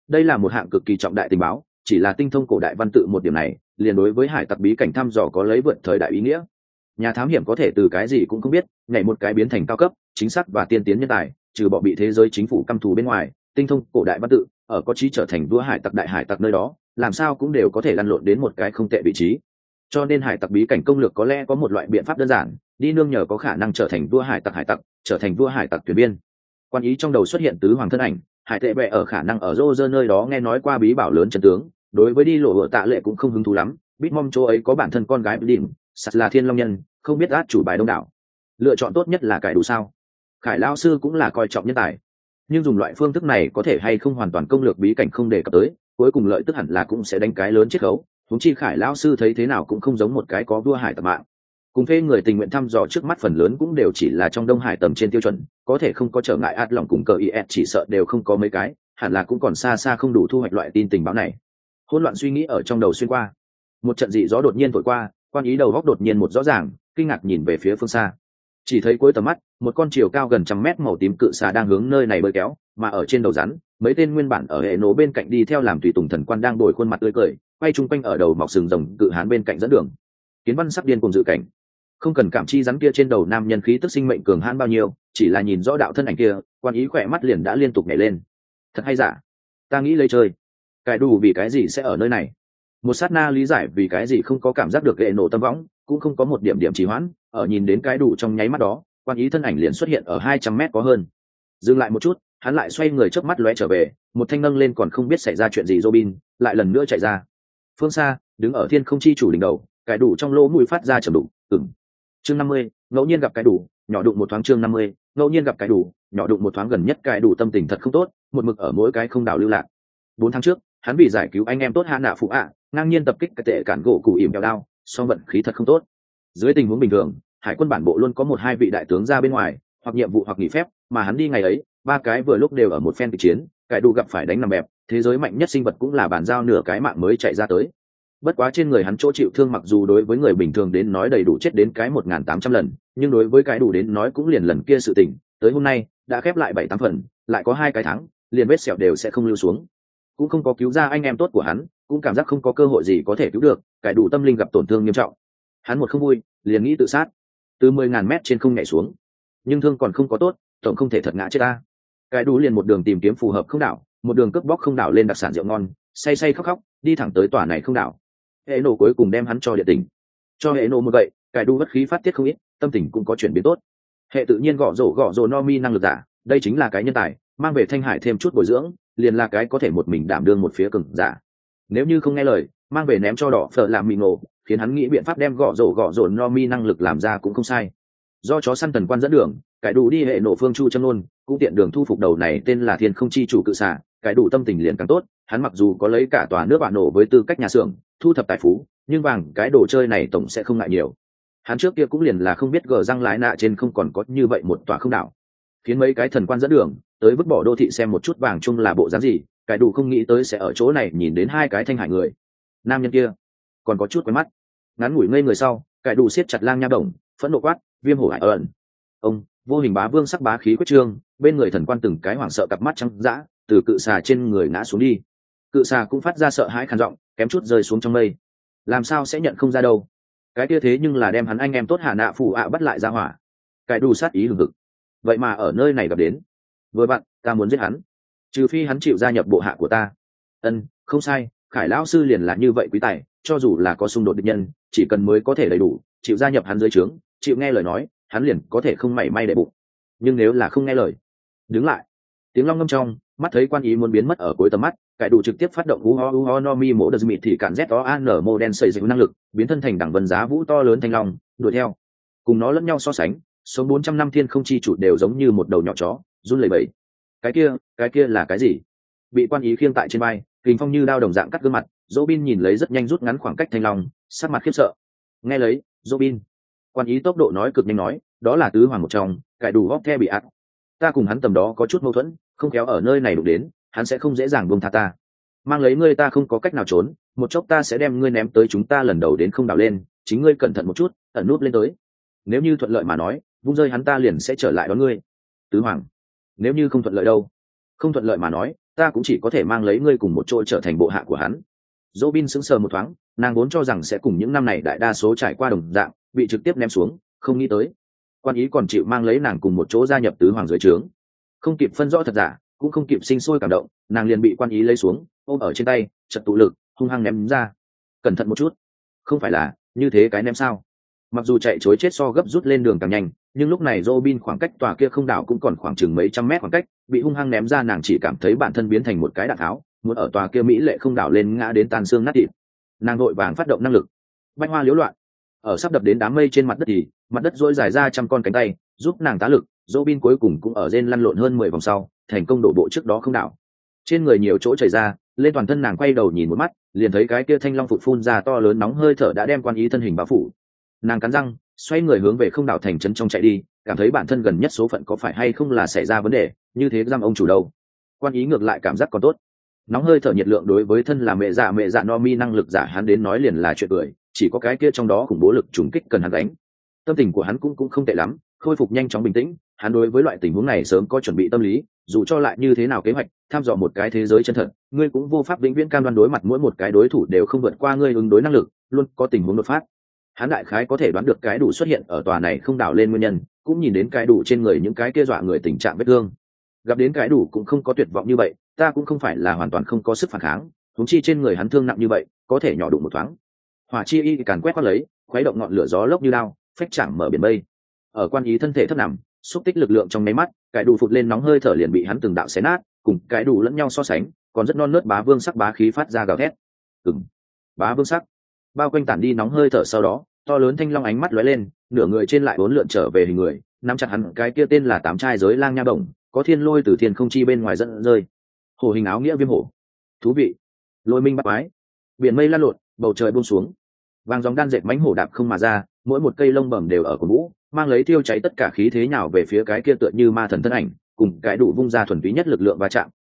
đây là một hạng cực kỳ trọng đại tình báo, chỉ là tinh thông cổ đại văn tự một điểm này liền đối với hải tặc bí cảnh thăm dò có lấy vượt thời đại ý nghĩa. Nhà thám hiểm có thể từ cái gì cũng không biết nhảy một cái biến thành cao cấp chính xác và tiên tiến nhân tài, trừ bỏ bị thế giới chính phủ căm thù bên ngoài, tinh thông cổ đại văn tự ở có chí trở thành vua hải tặc đại hải tặc nơi đó làm sao cũng đều có thể lăn lộn đến một cái không tệ vị trí. Cho nên hải tặc bí cảnh công lược có lẽ có một loại biện pháp đơn giản, đi nương nhờ có khả năng trở thành vua hải tặc, trở thành vua hải tặc thuyền viên. Quan ý trong đầu xuất hiện tứ hoàng thân ảnh, hải tệ bệ ở khả năng ở rô rơ nơi đó nghe nói qua bí bảo lớn chân tướng, đối với đi lộ vợ tạ lệ cũng không hứng thú lắm. Bitmom chỗ ấy có bản thân con gái Blin, sắt là thiên long nhân, không biết át chủ bài đông đảo. Lựa chọn tốt nhất là cải đủ sao? Khải lao sư cũng là coi trọng nhân tài, nhưng dùng loại phương thức này có thể hay không hoàn toàn công lược bí cảnh không đề cập tới, cuối cùng lợi tức hẳn là cũng sẽ đánh cái lớn chiết khấu. Huống chi Khải lao sư thấy thế nào cũng không giống một cái có vua hải tặc mạng. Cùng thuê người tình nguyện thăm dò trước mắt phần lớn cũng đều chỉ là trong Đông Hải tầm trên tiêu chuẩn, có thể không có trở ngại át lòng cùng cờ is chỉ sợ đều không có mấy cái, hẳn là cũng còn xa xa không đủ thu hoạch loại tin tình báo này. Hỗn loạn suy nghĩ ở trong đầu xuyên qua, một trận dị gió đột nhiên thổi qua, quan ý đầu góc đột nhiên một rõ ràng, kinh ngạc nhìn về phía phương xa, chỉ thấy cuối tầm mắt một con chiều cao gần 100 mét màu tím cự xà đang hướng nơi này bơi kéo, mà ở trên đầu rắn mấy tên nguyên bản ở hệ nổ bên cạnh đi theo làm tùy tùng thần quan đang đổi khuôn mặt tươi cười, quay chung quanh ở đầu mọc sừng rồng cự hán bên cạnh dẫn đường. Kiến Văn sắc điên cùng dự cảnh, không cần cảm chi rắn kia trên đầu nam nhân khí tức sinh mệnh cường hãn bao nhiêu, chỉ là nhìn rõ đạo thân ảnh kia, quan ý khỏe mắt liền đã liên tục nhảy lên. Thật hay giả? Ta nghĩ lấy chơi. Cái đủ vì cái gì sẽ ở nơi này? Một sát na lý giải vì cái gì không có cảm giác được hệ nổ tâm võng, cũng không có một điểm điểm trì hoãn, ở nhìn đến cái đủ trong nháy mắt đó, quan ý thân ảnh liền xuất hiện ở 200 mét có hơn. Dừng lại một chút, hắn lại xoay người chớp mắt lóe trở về, một thanh nâng lên còn không biết xảy ra chuyện gì Robin, lại lần nữa chạy ra. Phương xa, đứng ở thiên không chi chủ đỉnh đầu, cái đủ trong lỗ mũi phát ra trầm đục, chương 50, ngẫu nhiên gặp cái đủ, nhỏ đụng một thoáng. Chương 50, ngẫu nhiên gặp cái đủ, nhỏ đụng một thoáng. Gần nhất cái đủ tâm tình thật không tốt, một mực ở mỗi cái không đảo lưu lạc. 4 tháng trước, hắn vì giải cứu anh em tốt hạ nạ phụ ạ, ngang nhiên tập kích cái tệ cản gỗ cụ ỉm kẹo đao, song vận khí thật không tốt. Dưới tình huống bình thường, hải quân bản bộ luôn có 1-2 vị đại tướng ra bên ngoài, hoặc nhiệm vụ hoặc nghỉ phép, mà hắn đi ngày ấy, 3 cái vừa lúc đều ở một phen kịch chiến, cái đủ gặp phải đánh nằm bẹp, thế giới mạnh nhất sinh vật cũng là bàn giao nửa cái mạng mới chạy ra tới. Bất quá trên người hắn chỗ chịu thương mặc dù đối với người bình thường đến nói đầy đủ chết đến cái 1.800 lần, nhưng đối với cái đủ đến nói cũng liền lần kia sự tình, tới hôm nay đã khép lại 7-8 phần, lại có 2 cái tháng, liền vết sẹo đều sẽ không lưu xuống. Cũng không có cứu ra anh em tốt của hắn, cũng cảm giác không có cơ hội gì có thể cứu được, cái đủ tâm linh gặp tổn thương nghiêm trọng. Hắn một không vui, liền nghĩ tự sát, từ 10.000 mét trên không nhảy xuống. Nhưng thương còn không có tốt, tổng không thể thật ngã chết ta. Cái đủ liền một đường tìm kiếm phù hợp không đảo, một đường cướp bóc không đảo lên đặc sản rượu ngon, say say khóc khóc, đi thẳng tới tòa này không đảo. Hệ nổ cuối cùng đem hắn cho điện tình, cho hệ nổ một vậy, cái đủ bất khí phát tiết không ít, tâm tình cũng có chuyển biến tốt. Hệ tự nhiên gõ rổ no mi năng lực giả, đây chính là cái nhân tài, mang về Thanh Hải thêm chút bồi dưỡng, liền là cái có thể một mình đảm đương một phía cường giả. Nếu như không nghe lời, mang về ném cho đỏ phở làm mì ngộ, khiến hắn nghĩ biện pháp đem gõ rổ no mi năng lực làm ra cũng không sai. Do chó săn thần quan dẫn đường, cái đủ đi hệ nổ phương chu châm luôn, cũng tiện đường thu phục đầu này tên là thiên không chi chủ cự xà, cái đủ tâm tình liền càng tốt. Hắn mặc dù có lấy cả tòa nước bạn nổ với tư cách nhà xưởng thu thập tài phú, nhưng vàng cái đồ chơi này tổng sẽ không ngại nhiều. Hắn trước kia cũng liền là không biết gờ răng lái nạ trên không còn có như vậy một tòa không đảo, khiến mấy cái thần quan dẫn đường tới vứt bỏ đô thị xem một chút vàng chung là bộ dáng gì. Cái đủ không nghĩ tới sẽ ở chỗ này nhìn đến 2 cái Thanh Hải người. Nam nhân kia còn có chút quen mắt. Ngắn ngủi ngây người sau, cái đủ siết chặt lang nha đồng, phẫn nộ quát, viêm hổ hải ẩn. Ông vô hình bá vương sắc bá khí quyết trương, bên người thần quan từng cái hoảng sợ cặp mắt trắng dã, từ cự xà trên người ngã xuống đi. Cự xà cũng phát ra sợ hãi khàn giọng, kém chút rơi xuống trong mây. Làm sao sẽ nhận không ra đâu? Cái kia thế nhưng là đem hắn anh em tốt hạ nạ phủ ạ bắt lại ra hỏa. Cái đủ sát ý hừng hực. Vậy mà ở nơi này gặp đến. Với bạn, ta muốn giết hắn. Trừ phi hắn chịu gia nhập bộ hạ của ta. Không sai, Khải lão sư liền là như vậy quý tài, cho dù là có xung đột địch nhân, chỉ cần mới có thể đầy đủ, chịu gia nhập hắn dưới trướng, chịu nghe lời nói, hắn liền có thể không mảy may để bụng. Nhưng nếu là không nghe lời, đứng lại. Tiếng long ngâm trong, mắt thấy quan ý muốn biến mất ở cuối tầm mắt, cải đủ trực tiếp phát động uho no mi mổ đờ mịt thì cản z đó an mô đen xây dựng năng lực, biến thân thành đẳng vân giá vũ to lớn thanh long, đuổi theo. Cùng nó lẫn nhau so sánh, số 400 năm thiên không chi chủ đều giống như một đầu nhỏ chó, run lẩy bẩy. Cái kia là cái gì? Bị quan ý khiêng tại trên vai, kình phong như đao đồng dạng cắt gương mặt, Robin nhìn lấy rất nhanh rút ngắn khoảng cách thanh long, sắc mặt khiếp sợ. Nghe lấy, Robin. Quan ý tốc độ nói cực nhanh nói, đó là tứ hoàng một trong, cải đủ góp the bị ạt. Ta cùng hắn tầm đó có chút mâu thuẫn, không khéo ở nơi này đụng đến, hắn sẽ không dễ dàng buông tha ta. Mang lấy ngươi ta không có cách nào trốn, một chốc ta sẽ đem ngươi ném tới chúng ta lần đầu đến không đảo lên, chính ngươi cẩn thận một chút, ẩn núp lên tới. Nếu như thuận lợi mà nói, vung rơi hắn ta liền sẽ trở lại đón ngươi. Tứ hoàng. Nếu như không thuận lợi đâu? Không thuận lợi mà nói, ta cũng chỉ có thể mang lấy ngươi cùng một chỗ trở thành bộ hạ của hắn. Robin sững sờ một thoáng, nàng vốn cho rằng sẽ cùng những năm này đại đa số trải qua đồng dạng, bị trực tiếp ném xuống, không nghĩ tới quan ý còn chịu mang lấy nàng cùng một chỗ gia nhập tứ hoàng dưới trướng. Không kịp phân rõ thật giả, cũng không kịp sinh sôi cảm động, nàng liền bị quan ý lấy xuống, ôm ở trên tay, chật tụ lực, hung hăng ném ra. Cẩn thận một chút, không phải là như thế cái ném sao? Mặc dù chạy chối chết so gấp rút lên đường càng nhanh, nhưng lúc này Robin khoảng cách tòa kia không đảo cũng còn khoảng chừng mấy trăm mét khoảng cách, bị hung hăng ném ra, nàng chỉ cảm thấy bản thân biến thành một cái đạn tháo, muốn ở tòa kia mỹ lệ không đảo lên ngã đến tan xương nát thịt. Nàng vội vàng phát động năng lực, bách hoa liễu loạn, ở sắp đập đến đám mây trên mặt đất thì mặt đất dỗi dài ra trăm con cánh tay giúp nàng tá lực. Robin cuối cùng cũng ở trên lăn lộn hơn 10 vòng sau thành công đổ bộ trước đó không đảo, trên người nhiều chỗ chảy ra lên toàn thân. Nàng quay đầu nhìn một mắt, liền thấy cái kia thanh long phụt phun ra to lớn nóng hơi thở đã đem quan ý thân hình bao phủ. Nàng cắn răng xoay người hướng về không đảo thành trấn trong chạy đi, cảm thấy bản thân gần nhất số phận có phải hay không là xảy ra vấn đề, như thế giam ông chủ đâu. Quan ý ngược lại cảm giác còn tốt, nóng hơi thở nhiệt lượng đối với thân là mẹ dạ no mi năng lực giả hắn đến nói liền là chuyện cười, chỉ có cái kia trong đó khủng bố lực trùng kích cần hắn đánh. Tâm tình của hắn cũng không tệ lắm, khôi phục nhanh chóng bình tĩnh. Hắn đối với loại tình huống này sớm có chuẩn bị tâm lý, dù cho lại như thế nào kế hoạch tham dò một cái thế giới chân thật, ngươi cũng vô pháp vĩnh viễn cam đoan đối mặt mỗi một cái đối thủ đều không vượt qua ngươi ứng đối năng lực, luôn có tình huống đột phát. Hắn đại khái có thể đoán được cái đủ xuất hiện ở tòa này không đảo lên nguyên nhân, cũng nhìn đến cái đủ trên người những cái kia dọa người tình trạng vết thương. Gặp đến cái đủ cũng không có tuyệt vọng như vậy, ta cũng không phải là hoàn toàn không có sức phản kháng, huống chi trên người hắn thương nặng như vậy, có thể nhỏ đụng một thoáng. Hỏa chi y càn quét qua lấy, khuấy động ngọn lửa gió lốc như lao, phách chạm mở biển mây. Ở quan ý thân thể thấp nằm, xúc tích lực lượng trong nháy mắt, cái đủ phụt lên nóng hơi thở liền bị hắn từng đạo xé nát, cùng cái đủ lẫn nhau so sánh, còn rất non nớt bá vương sắc bá khí phát ra gào thét. Bá vương sắc. Bao quanh tản đi nóng hơi thở sau đó, to lớn thanh long ánh mắt lóe lên, nửa người trên lại uốn lượn trở về hình người, nắm chặt hắn cái kia tên là tám trai giới lang nha bổng, có thiên lôi từ thiên không chi bên ngoài dẫn rơi. Hổ hình áo nghĩa viêm hổ. Thú vị. Lôi minh bắt quái. Biển mây lan lộn, bầu trời buông xuống. Vàng dòng đan dệt mánh hổ đạp không mà ra, mỗi một cây lông bẩm đều ở cổ vũ, mang lấy tiêu cháy tất cả khí thế nào về phía cái kia tựa như ma thần thân ảnh, cùng cái đủ vung ra thuần túy nhất lực lượng va chạm.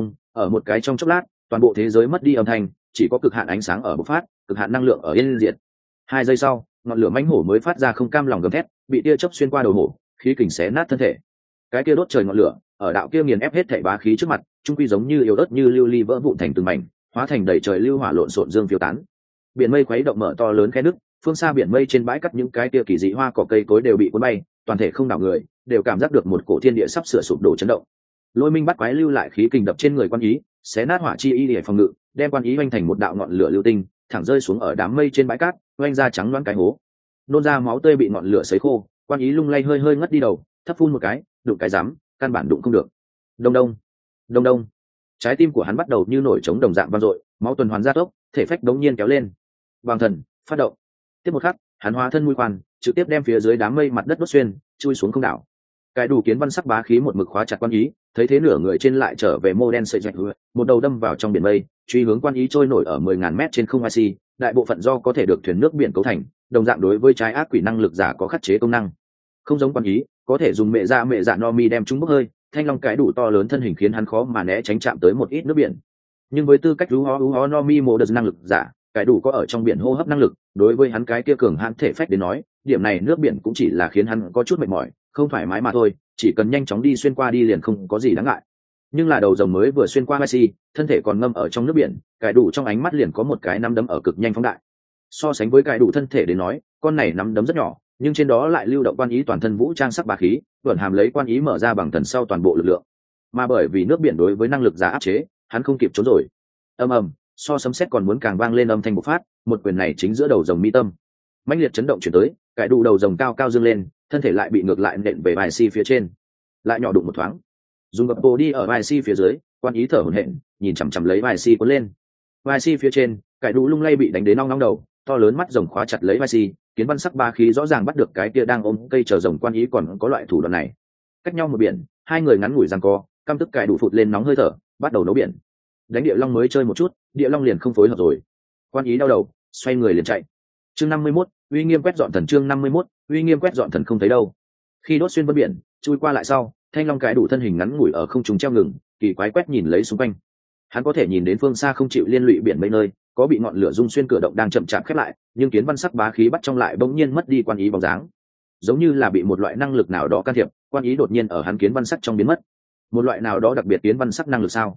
Ở một cái trong chốc lát, toàn bộ thế giới mất đi âm thanh, chỉ có cực hạn ánh sáng ở bộc phát, cực hạn năng lượng ở yên diệt. 2 giây sau, ngọn lửa mãnh hổ mới phát ra không cam lòng gầm thét, bị tia chớp xuyên qua đầu hổ, khí kình xé nát thân thể. Cái kia đốt trời ngọn lửa, ở đạo kia nghiền ép hết thảy bá khí trước mặt, trung quy giống như yếu ớt như lưu ly vỡ vụn thành từng mảnh, hóa thành đầy trời lưu hỏa lộn xộn dương phiêu tán. Biển mây khuấy động mở to lớn khe nước, phương xa biển mây trên bãi cắt những cái kia kỳ dị hoa cỏ cây cối đều bị cuốn bay, toàn thể không đảo người đều cảm giác được một cổ thiên địa sắp sửa sụp đổ chấn động. Lôi minh bắt quái lưu lại khí kình đập trên người quan ý, xé nát hỏa chi y để phòng ngự, đem quan ý oanh thành một đạo ngọn lửa lưu tinh, thẳng rơi xuống ở đám mây trên bãi cát, oanh ra trắng loáng cái hố. Nôn ra máu tươi bị ngọn lửa sấy khô, quan ý lung lay hơi hơi ngất đi đầu, thấp phun một cái, đụng cái rắm, căn bản đụng không được. Đông đông, đông đông. Trái tim của hắn bắt đầu như nổi trống đồng dạng vang dội, máu tuần hoàn gia tốc, thể phách đống nhiên kéo lên. Vàng thần phát động. Tiếp một khắc, hắn hóa thân mũi khoan, trực tiếp đem phía dưới đám mây mặt đất đốt xuyên, chui xuống không đảo. Cái đủ kiến văn sắc bá khí một mực khóa chặt quan ý, thấy thế nửa người trên lại trở về mô đen sợi rạch hứa, một đầu đâm vào trong biển mây, truy hướng quan ý trôi nổi ở 10.000 mét trên không IC, đại bộ phận do có thể được thuyền nước biển cấu thành, đồng dạng đối với trái ác quỷ năng lực giả có khắc chế công năng. Không giống quan ý, có thể dùng mẹ dạ no mi đem chúng bốc hơi, thanh long cái đủ to lớn thân hình khiến hắn khó mà né tránh chạm tới một ít nước biển. Nhưng với tư cách ú ho no mi mô đợt năng lực giả, cái đủ có ở trong biển hô hấp năng lực, đối với hắn cái kia cường hãn thể phách đến nói, điểm này nước biển cũng chỉ là khiến hắn có chút mệt mỏi, không thoải mái mà thôi, chỉ cần nhanh chóng đi xuyên qua đi liền không có gì đáng ngại. Nhưng là đầu rồng mới vừa xuyên qua Messi, thân thể còn ngâm ở trong nước biển, cái đủ trong ánh mắt liền có một cái nắm đấm ở cực nhanh phóng đại. So sánh với cái đủ thân thể đến nói, con này nắm đấm rất nhỏ, nhưng trên đó lại lưu động quan ý toàn thân vũ trang sắc bá khí, vẫn hàm lấy quan ý mở ra bằng thần sau toàn bộ lực lượng. Mà bởi vì nước biển đối với năng lực giả áp chế, hắn không kịp trốn rồi. Ầm ầm, so sấm sét còn muốn càng vang lên âm thanh bộc phát, một quyền này chính giữa đầu rồng mi tâm. Mãnh liệt chấn động chuyển tới, cái đủ đầu rồng cao cao dương lên, thân thể lại bị ngược lại nện về bài si phía trên, lại nhỏ đụng một thoáng, dùng gập bồ đi ở bài si phía dưới, quan ý thở hổn hển, nhìn chằm chằm lấy bài si cuốn lên. Bài si phía trên, cái đủ lung lay bị đánh đến nong nong đầu, to lớn mắt rồng khóa chặt lấy bài si, kiến văn sắc ba khí rõ ràng bắt được cái kia đang ôm cây chờ rồng quan ý còn có loại thủ đoạn này. Cách nhau một biển, hai người ngắn ngủi giằng co, căm tức cái đủ phụt lên nóng hơi thở, bắt đầu nấu biển. Đánh địa long mới chơi một chút, địa long liền không phối hợp rồi. Quan ý đau đầu, xoay người liền chạy. Chương 51, uy nghiêm quét dọn thần. Chương 51, uy nghiêm quét dọn thần không thấy đâu. Khi đốt xuyên vân biển, chui qua lại sau, thanh long cái đủ thân hình ngắn ngủi ở không trung treo ngừng, kỳ quái quét nhìn lấy xung quanh. Hắn có thể nhìn đến phương xa không chịu liên lụy biển mây nơi, có bị ngọn lửa rung xuyên cửa động đang chậm chạp khép lại, nhưng kiến văn sắc bá khí bắt trong lại bỗng nhiên mất đi quan ý bóng dáng. Giống như là bị một loại năng lực nào đó can thiệp, quan ý đột nhiên ở hắn kiến văn sắc trong biến mất. Một loại nào đó đặc biệt kiến văn sắc năng lực sao?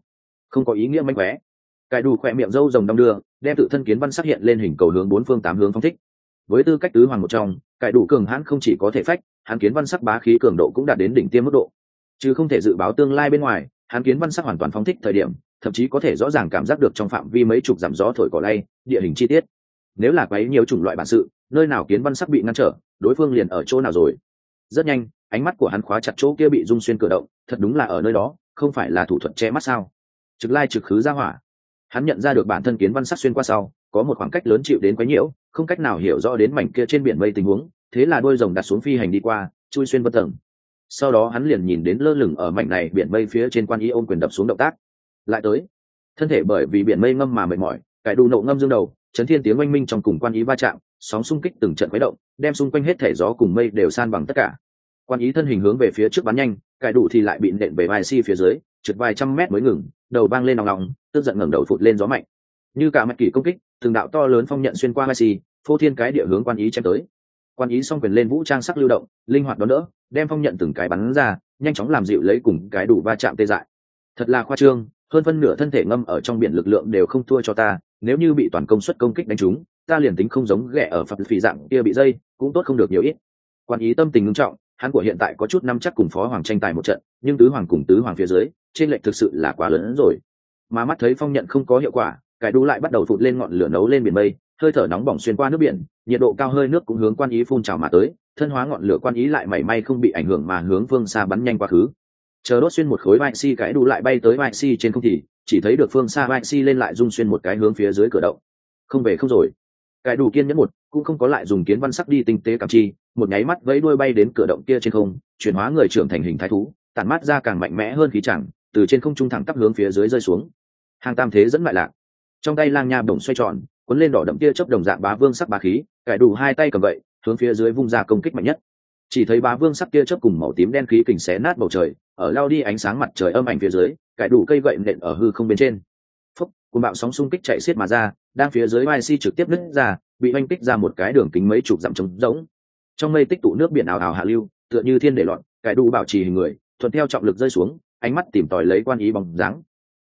không có ý nghĩa mánh khóe. Cải đủ khỏe miệng râu rồng đong đưa, đem tự thân kiến văn sắc hiện lên hình cầu hướng bốn phương tám hướng phóng thích. Với tư cách tứ hoàng một trong, cải đủ cường hãn không chỉ có thể phách, hắn kiến văn sắc bá khí cường độ cũng đạt đến đỉnh tiêm mức độ. Chứ không thể dự báo tương lai bên ngoài, hắn kiến văn sắc hoàn toàn phóng thích thời điểm, thậm chí có thể rõ ràng cảm giác được trong phạm vi mấy chục dặm gió thổi cỏ lay, địa hình chi tiết. Nếu là quấy nhiều chủng loại bản sự, nơi nào kiến văn sắc bị ngăn trở, đối phương liền ở chỗ nào rồi. Rất nhanh, ánh mắt của hắn khóa chặt chỗ kia bị rung xuyên cửa động, thật đúng là ở nơi đó, không phải là thủ thuật che mắt sao? Trực lai trực khứ ra hỏa. Hắn nhận ra được bản thân kiến văn sắc xuyên qua sau, có một khoảng cách lớn chịu đến quấy nhiễu, không cách nào hiểu rõ đến mảnh kia trên biển mây tình huống, thế là đôi rồng đặt xuống phi hành đi qua, chui xuyên vân tầng. Sau đó hắn liền nhìn đến lơ lửng ở mảnh này biển mây phía trên quan ý ôm quyền đập xuống động tác. Lại tới, thân thể bởi vì biển mây ngâm mà mệt mỏi, cải đủ nộ ngâm dương đầu, chấn thiên tiếng oanh minh trong cùng quan ý va chạm, sóng xung kích từng trận khuấy động, đem xung quanh hết thể gió cùng mây đều san bằng tất cả. Quan ý thân hình hướng về phía trước bắn nhanh, cải đủ thì lại bị nện về vai si phía dưới, trượt vài trăm mét mới ngừng, đầu vang lên nòng nòng, tức giận ngẩng đầu phụt lên gió mạnh. Như cả mạch kỷ công kích, từng đạo to lớn phong nhận xuyên qua vai si, phô thiên cái địa hướng quan ý chém tới. Quan ý song quyền lên vũ trang sắc lưu động, linh hoạt đón đỡ, đem phong nhận từng cái bắn ra, nhanh chóng làm dịu lấy cùng cái đủ va chạm tê dại. Thật là khoa trương, hơn phân nửa thân thể ngâm ở trong biển lực lượng đều không thua cho ta, nếu như bị toàn công suất công kích đánh trúng, ta liền tính không giống ghẻ ở phật phì dạng kia bị dây, cũng tốt không được nhiều ít. Quan ý tâm tình nghiêm trọng, hắn của hiện tại có chút năm chắc cùng phó hoàng tranh tài một trận, nhưng tứ hoàng cùng tứ hoàng phía dưới, trên lệch thực sự là quá lớn hơn rồi. Mà mắt thấy phong nhận không có hiệu quả, cái đu lại bắt đầu phụt lên ngọn lửa nấu lên biển mây, hơi thở nóng bỏng xuyên qua nước biển, nhiệt độ cao hơi nước cũng hướng quan ý phun trào mà tới, thân hóa ngọn lửa quan ý lại mảy may không bị ảnh hưởng mà hướng phương xa bắn nhanh qua khứ. Chờ đốt xuyên một khối vai si, cái đu lại bay tới vai si trên không thì chỉ thấy được phương xa vai si lên lại rung xuyên một cái hướng phía dưới cửa động. Không về không rồi. Cái đủ kiên nhẫn một cũng không có lại dùng kiến văn sắc đi tinh tế cảm chi, một nháy mắt vẫy đuôi bay đến cửa động kia trên không, chuyển hóa người trưởng thành hình thái thú, tản mát ra càng mạnh mẽ hơn khí chẳng, từ trên không trung thẳng tắp hướng phía dưới rơi xuống. Hàng tam thế dẫn lại lạc, trong tay lang nha bổng xoay tròn, cuốn lên đỏ đậm kia chớp đồng dạng bá vương sắc bá khí, cải đủ hai tay cầm vậy, hướng phía dưới vung ra công kích mạnh nhất. Chỉ thấy bá vương sắc kia chớp cùng màu tím đen khí kình xé nát bầu trời, ở lao đi ánh sáng mặt trời âm ảnh phía dưới, cải đủ cây gậy nện ở hư không bên trên. Phúc, cuồng bạo sóng xung kích chạy xiết mà ra, đang phía dưới vai si trực tiếp nứt ra, bị oanh kích ra một cái đường kính mấy chục dặm trống rỗng. Trong mây tích tụ nước biển ào ào hạ lưu, tựa như thiên để loạn, cải đủ bảo trì hình người, thuận theo trọng lực rơi xuống, ánh mắt tìm tòi lấy quan ý bóng dáng.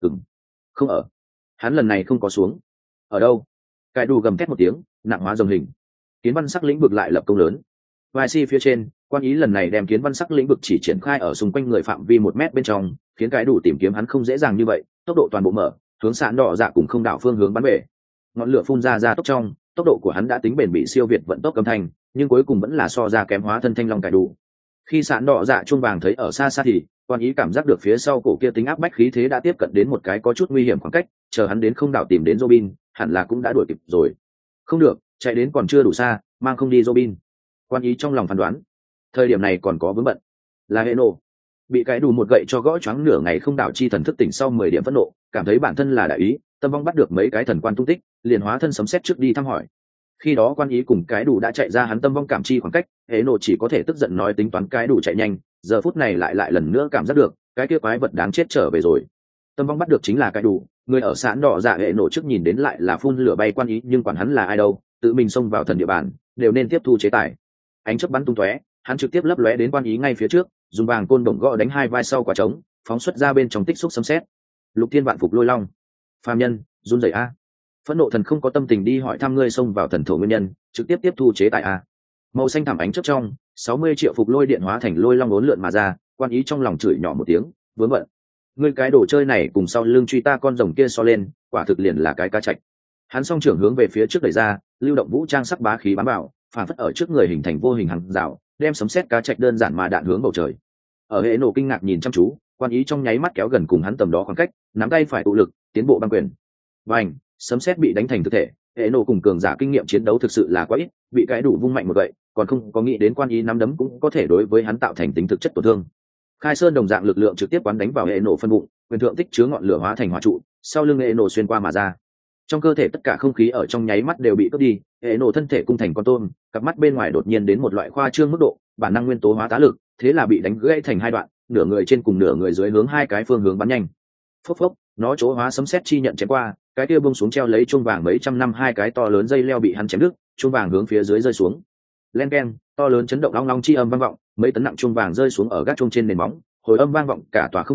Không ở. Hắn lần này không có xuống. Ở đâu? Cải đủ gầm thét một tiếng, nặng hóa dòng hình. Kiến văn sắc lĩnh vực lại lập công lớn. Vai si phía trên, quan ý lần này đem kiến văn sắc lĩnh vực chỉ triển khai ở xung quanh người phạm vi 1 mét bên trong, khiến cái đủ tìm kiếm hắn không dễ dàng như vậy, tốc độ toàn bộ mở, hướng sạn đỏ dạ cùng không đảo phương hướng bắn về. Ngọn lửa phun ra tốc trong, tốc độ của hắn đã tính bền bị siêu việt vận tốc âm thanh, nhưng cuối cùng vẫn là so ra kém hóa thân thanh long cải đủ. Khi sạn đỏ dạ chuông vàng thấy ở xa xa thì quan ý cảm giác được phía sau cổ kia tính áp bách khí thế đã tiếp cận đến một cái có chút nguy hiểm khoảng cách, chờ hắn đến không đảo tìm đến Robin, hẳn là cũng đã đuổi kịp rồi. Không được, chạy đến còn chưa đủ xa, mang không đi Robin. Quan ý trong lòng phán đoán, thời điểm này còn có vướng bận. Là hệ nổ, bị cái đủ một gậy cho gõ choáng nửa ngày không đảo chi thần thức tỉnh sau 10 điểm phẫn nộ, cảm thấy bản thân là đại ý, tâm vong bắt được mấy cái thần quan tung tích, liền hóa thân sấm sét trước đi thăm hỏi. Khi đó quan ý cùng cái đủ đã chạy ra hắn tâm vong cảm chi khoảng cách, hệ nổ chỉ có thể tức giận nói tính toán cái đủ chạy nhanh, giờ phút này lại lần nữa cảm giác được cái kia quái vật đáng chết trở về rồi. Tâm vong bắt được chính là cái đủ, người ở sạn đỏ dạ hệ nổ trước nhìn đến lại là phun lửa bay quan ý, nhưng quản hắn là ai đâu, tự mình xông vào thần địa bàn, đều nên tiếp thu chế tài. Ánh chớp bắn tung tóe, hắn trực tiếp lấp lóe đến quan ý ngay phía trước, dùng vàng côn đồng gõ đánh hai vai sau quả trống, phóng xuất ra bên trong tích xúc sấm sét. Lục thiên vạn phục lôi long, phàm nhân run rẩy a. Phẫn nộ thần không có tâm tình đi hỏi thăm ngươi xông vào thần thổ nguyên nhân, trực tiếp tiếp thu chế tài a. Màu xanh thảm ánh chớp trong, 60 triệu phục lôi điện hóa thành lôi long uốn lượn mà ra, quan ý trong lòng chửi nhỏ một tiếng, vướng bận. Ngươi cái đồ chơi này cùng sau lưng truy ta con rồng kia so lên, quả thực liền là cái cá trạch. Hắn song trưởng hướng về phía trước đẩy ra, lưu động vũ trang sắc bá khí bám vào, phản phất ở trước người hình thành vô hình hàng rào, đem sấm sét cá trạch đơn giản mà đạn hướng bầu trời. Ở hệ nổ kinh ngạc nhìn chăm chú, quan ý trong nháy mắt kéo gần cùng hắn tầm đó khoảng cách, nắm tay phải tụ lực, tiến bộ băng quyền. Bành, sấm sét bị đánh thành thực thể, hệ nổ cùng cường giả kinh nghiệm chiến đấu thực sự là quá ít, bị cái đủ vung mạnh một gậy, còn không có nghĩ đến quan ý nắm đấm cũng có thể đối với hắn tạo thành tính thực chất tổn thương. Khai sơn đồng dạng lực lượng trực tiếp quán đánh vào hệ nổ phân bụng, quyền thượng tích chứa ngọn lửa hóa thành hỏa trụ, sau lưng hệ nổ xuyên qua mà ra. Trong cơ thể tất cả không khí ở trong nháy mắt đều bị cướp đi, hệ nổ thân thể cung thành con tôm, cặp mắt bên ngoài đột nhiên đến một loại khoa trương mức độ, bản năng nguyên tố hóa tá lực, thế là bị đánh gãy thành hai đoạn, nửa người trên cùng nửa người dưới hướng hai cái phương hướng bắn nhanh. Phốc phốc, nó chỗ hóa sấm sét chi nhận chém qua, cái kia buông xuống treo lấy chuông vàng mấy trăm năm hai cái to lớn dây leo bị hắn chém đứt, chuông vàng hướng phía dưới rơi xuống. Len keng, to lớn chấn động long long chi âm vang vọng, mấy tấn nặng chuông vàng rơi xuống ở gác chuông trên nền móng, hồi âm vang vọng cả tòa không đảo,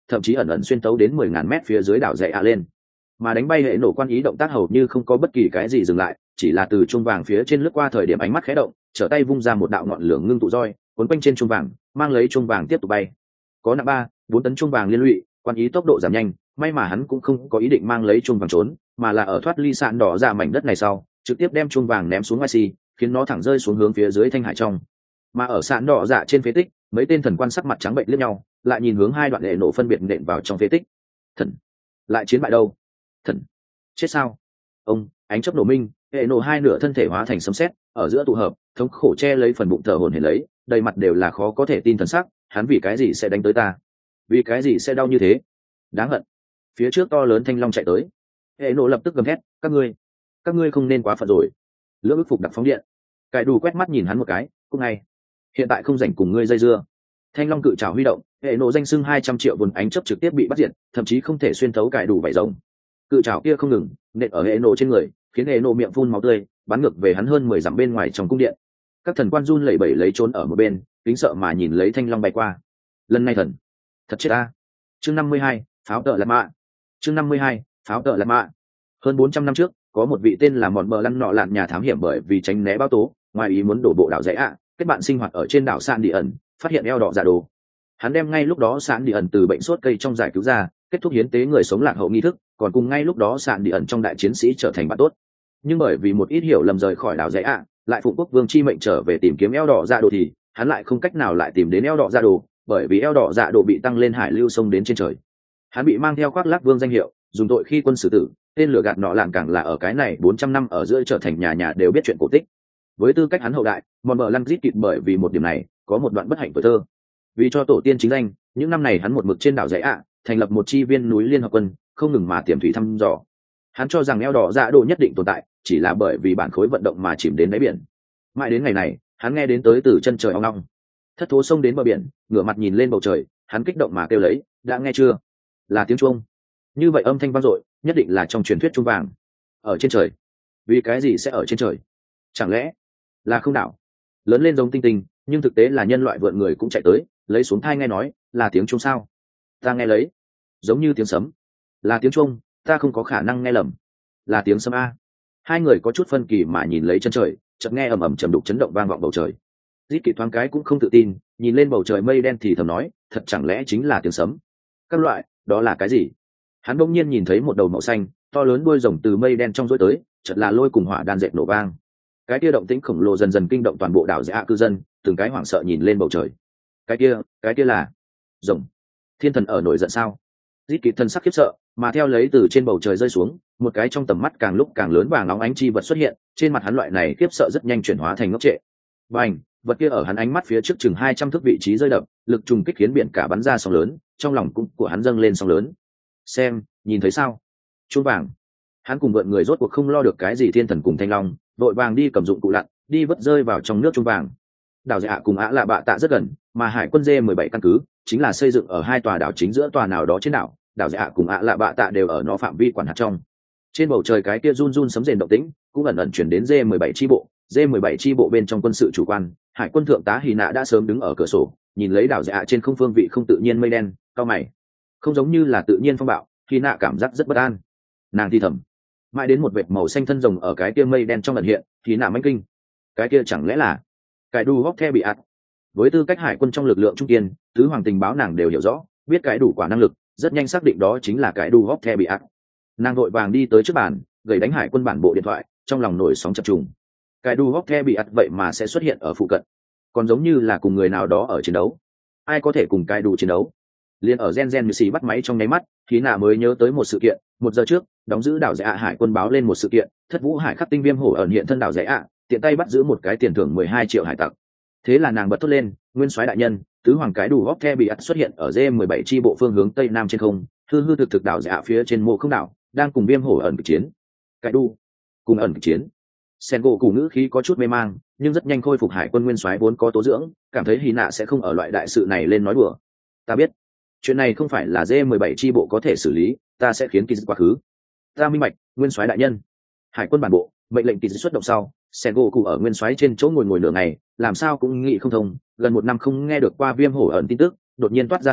thậm chí ẩn ẩn xuyên tấu đến 10.000 mét phía dưới đảo dậy ạ lên. Mà đánh bay hệ nổ quan ý động tác hầu như không có bất kỳ cái gì dừng lại, chỉ là từ chuông vàng phía trên lướt qua thời điểm ánh mắt khẽ động, trở tay vung ra một đạo ngọn lửa ngưng tụ roi, cuốn quanh trên chuông vàng, mang lấy chuông vàng tiếp tục bay. Có nặng 3-4 tấn chuông vàng liên lụy, quan ý tốc độ giảm nhanh, may mà hắn cũng không có ý định mang lấy chuông vàng trốn, mà là ở thoát ly sạn đỏ ra mảnh đất này sau, trực tiếp đem chuông vàng ném xuống ngoài xi, khiến nó thẳng rơi xuống hướng phía dưới thanh hải trong. Mà ở sạn đỏ dạ trên phế tích, mấy tên thần quan sắc mặt trắng bệnh liếc nhau, lại nhìn hướng hai đoạn hệ nổ phân biệt nện vào trong phế tích. Thần, lại chiến bại đâu? Thần, chết sao? Ông, ánh chớp nổ minh, hệ nổ hai nửa thân thể hóa thành sấm sét, ở giữa tụ hợp, thống khổ che lấy phần bụng thở hổn hển lấy, đầy mặt đều là khó có thể tin thần sắc, hắn vì cái gì sẽ đánh tới ta? Vì cái gì sẽ đau như thế? Đáng hận. Phía trước to lớn thanh long chạy tới, hệ nổ lập tức gầm thét, các ngươi không nên quá phận rồi. Lưỡng ức phục đặc phóng điện, cải đủ quét mắt nhìn hắn một cái, cũng ngay, hiện tại không rảnh cùng ngươi dây dưa. Thanh long cự trảo huy động, hệ nổ danh sưng 200 triệu vốn ánh chớp trực tiếp bị bắt diệt, thậm chí không thể xuyên thấu cải đủ vảy rồng. Cự trảo kia không ngừng nện ở hệ nổ trên người, khiến hệ nổ miệng phun máu tươi, bắn ngược về hắn hơn 10 dặm bên ngoài trong cung điện. Các thần quan run lẩy bẩy lấy trốn ở một bên, kính sợ mà nhìn lấy thanh long bay qua. Lần này thần, thật chết ta. Chương 52, pháo tợ lạt mạ. Chương 52, pháo tợ lạt mạ. Hơn 400 năm trước, có một vị tên là mòn bờ lăn nọ lạn nhà thám hiểm bởi vì tránh né báo tố, ngoài ý muốn đổ bộ đảo dãy ạ, kết bạn sinh hoạt ở trên đảo San Đi ẩn, phát hiện eo đỏ giả đồ. Hắn đem ngay lúc đó San Đi ẩn từ bệnh sốt cây trong giải cứu ra, kết thúc hiến tế người sống lạc hậu nghi thức, còn cùng ngay lúc đó San Đi ẩn trong đại chiến sĩ trở thành bạn tốt. Nhưng bởi vì một ít hiểu lầm rời khỏi đảo dãy ạ, lại phụng quốc vương chi mệnh trở về tìm kiếm eo đỏ dạ đồ thì hắn lại không cách nào lại tìm đến eo đỏ dạ đồ, bởi vì eo đỏ dạ đồ bị tăng lên hải lưu sông đến trên trời. Hắn bị mang theo khoác lác vương danh hiệu, dùng tội khi quân xử tử, tên lừa gạt nọ làng càng là ở cái này 400 năm ở giữa trở thành nhà nhà đều biết chuyện cổ tích. Với tư cách hắn hậu đại, mòn bờ lăn rít kịt bởi vì một điểm này có một đoạn bất hạnh tuổi thơ. Vì cho tổ tiên chính danh, những năm này hắn một mực trên đảo dãy ạ, thành lập một chi viên núi liên hợp quân, không ngừng mà tiềm thủy thăm dò. Hắn cho rằng eo đỏ dạ đồ nhất định tồn tại, chỉ là bởi vì bản khối vận động mà chìm đến đáy biển. Mãi đến ngày này, hắn nghe đến tới từ chân trời ong ong, thất thố sông đến bờ biển, ngửa mặt nhìn lên bầu trời, hắn kích động mà kêu lấy, đã nghe chưa? Là tiếng chuông. Như vậy âm thanh vang dội, nhất định là trong truyền thuyết chuông vàng. Ở trên trời. Vì cái gì sẽ ở trên trời? Chẳng lẽ là không đảo? Lớn lên giống tinh tinh, nhưng thực tế là nhân loại vượn người cũng chạy tới, lấy xuống thai nghe nói, là tiếng chuông sao? Ta nghe lấy, giống như tiếng sấm. Là tiếng chuông, ta không có khả năng nghe lầm. Là tiếng sấm a. Hai người có chút phân kỳ mà nhìn lấy chân trời, chợt nghe ầm ầm trầm đục chấn động vang vọng bầu trời. Dít Kỵ thoáng cái cũng không tự tin, nhìn lên bầu trời mây đen thì thầm nói, thật chẳng lẽ chính là tiếng sấm? Các loại, đó là cái gì? Hắn bỗng nhiên nhìn thấy một đầu màu xanh to lớn đuôi rồng từ mây đen trong rối tới, chợt là lôi cùng hỏa đan dệt nổ vang. Cái kia động tĩnh khổng lồ dần dần kinh động toàn bộ đảo dã cư dân, từng cái hoảng sợ nhìn lên bầu trời. Cái kia là rồng. Thiên thần ở nổi giận sao? Dít Kỵ thân sắc khiếp sợ, mà theo lấy từ trên bầu trời rơi xuống, một cái trong tầm mắt càng lúc càng lớn vàng óng ánh chi vật xuất hiện, trên mặt hắn loại này khiếp sợ rất nhanh chuyển hóa thành ngốc trệ. Bành, vật kia ở hắn ánh mắt phía trước chừng 200 thước vị trí rơi đập, lực trùng kích khiến biển cả bắn ra sóng lớn, trong lòng cũng của hắn dâng lên sóng lớn. Xem, nhìn thấy sao? Chuông vàng. Hắn cùng vượn người rốt cuộc không lo được cái gì thiên thần cùng thanh long, vội vàng đi cầm dụng cụ lặn, đi vớt rơi vào trong nước chuông vàng. Đảo Dạ cùng Ả Lạ Bạ Tạ rất gần, mà hải quân D17 căn cứ chính là xây dựng ở hai tòa đảo chính giữa tòa nào đó trên đảo. Đảo Dạ cùng Ả Lạ Bạ Tạ đều ở nó phạm vi quản hạt trong. Trên bầu trời cái kia run run sấm rền động tĩnh cũng ẩn ẩn chuyển đến D17 chi bộ. D17 chi bộ bên trong quân sự chủ quan, hải quân thượng tá Hy Nạ đã sớm đứng ở cửa sổ, nhìn lấy đảo Dạ trên không phương vị không tự nhiên mây đen, cao mày. Không giống như là tự nhiên phong bạo, Hy Nạ cảm giác rất bất an. Nàng thì thầm, mãi đến một vệt màu xanh thân rồng ở cái kia mây đen trong ẩn hiện, Hy Nạ manh kinh. Cái kia chẳng lẽ là cái đu hóc the bị ạt? Với tư cách hải quân trong lực lượng trung kiên, tứ hoàng tình báo nàng đều hiểu rõ, biết cái đủ quả năng lực, rất nhanh xác định đó chính là cái đu hóc the bị ạt. Nàng vội vàng đi tới trước bàn, gầy đánh hải quân bản bộ điện thoại, trong lòng nổi sóng chập trùng. Cái đu hóc the bị ạt vậy mà sẽ xuất hiện ở phụ cận, còn giống như là cùng người nào đó ở chiến đấu. Ai có thể cùng cái đủ chiến đấu? Liên ở gen như xì bắt máy trong nháy mắt, Khí Nạ mới nhớ tới một sự kiện. 1 giờ trước, đóng giữ đảo Dạ hải quân báo lên một sự kiện, Thất Vũ Hải Khắc tinh viêm hổ ẩn hiện thân đảo Dạ, tiện tay bắt giữ một cái tiền thưởng 12 triệu hải tặc. Thế là nàng bật thốt lên, nguyên soái đại nhân, tứ hoàng cái đủ hóc the bị ắt xuất hiện ở D17 chi bộ phương hướng tây nam trên không, hư thực đảo Dạ phía trên mộ không đảo, đang cùng viêm hổ ẩn kịch chiến. Cái đu cùng ẩn kịch chiến. Sengo cụ ngữ khí có chút mê mang, nhưng rất nhanh khôi phục hải quân nguyên soái vốn có tố dưỡng, cảm thấy Hy Nạ sẽ không ở loại đại sự này lên nói đùa. Ta biết, chuyện này không phải là D17 chi bộ có thể xử lý, ta sẽ khiến kỳ quá khứ. Ta minh bạch, nguyên soái đại nhân. Hải quân bản bộ mệnh lệnh kỳ xuất động sau, Sengo cụ ở nguyên soái trên chỗ ngồi nửa ngày, làm sao cũng nghĩ không thông, gần 1 năm không nghe được qua viêm hổ ẩn tin tức, đột nhiên toát ra tới,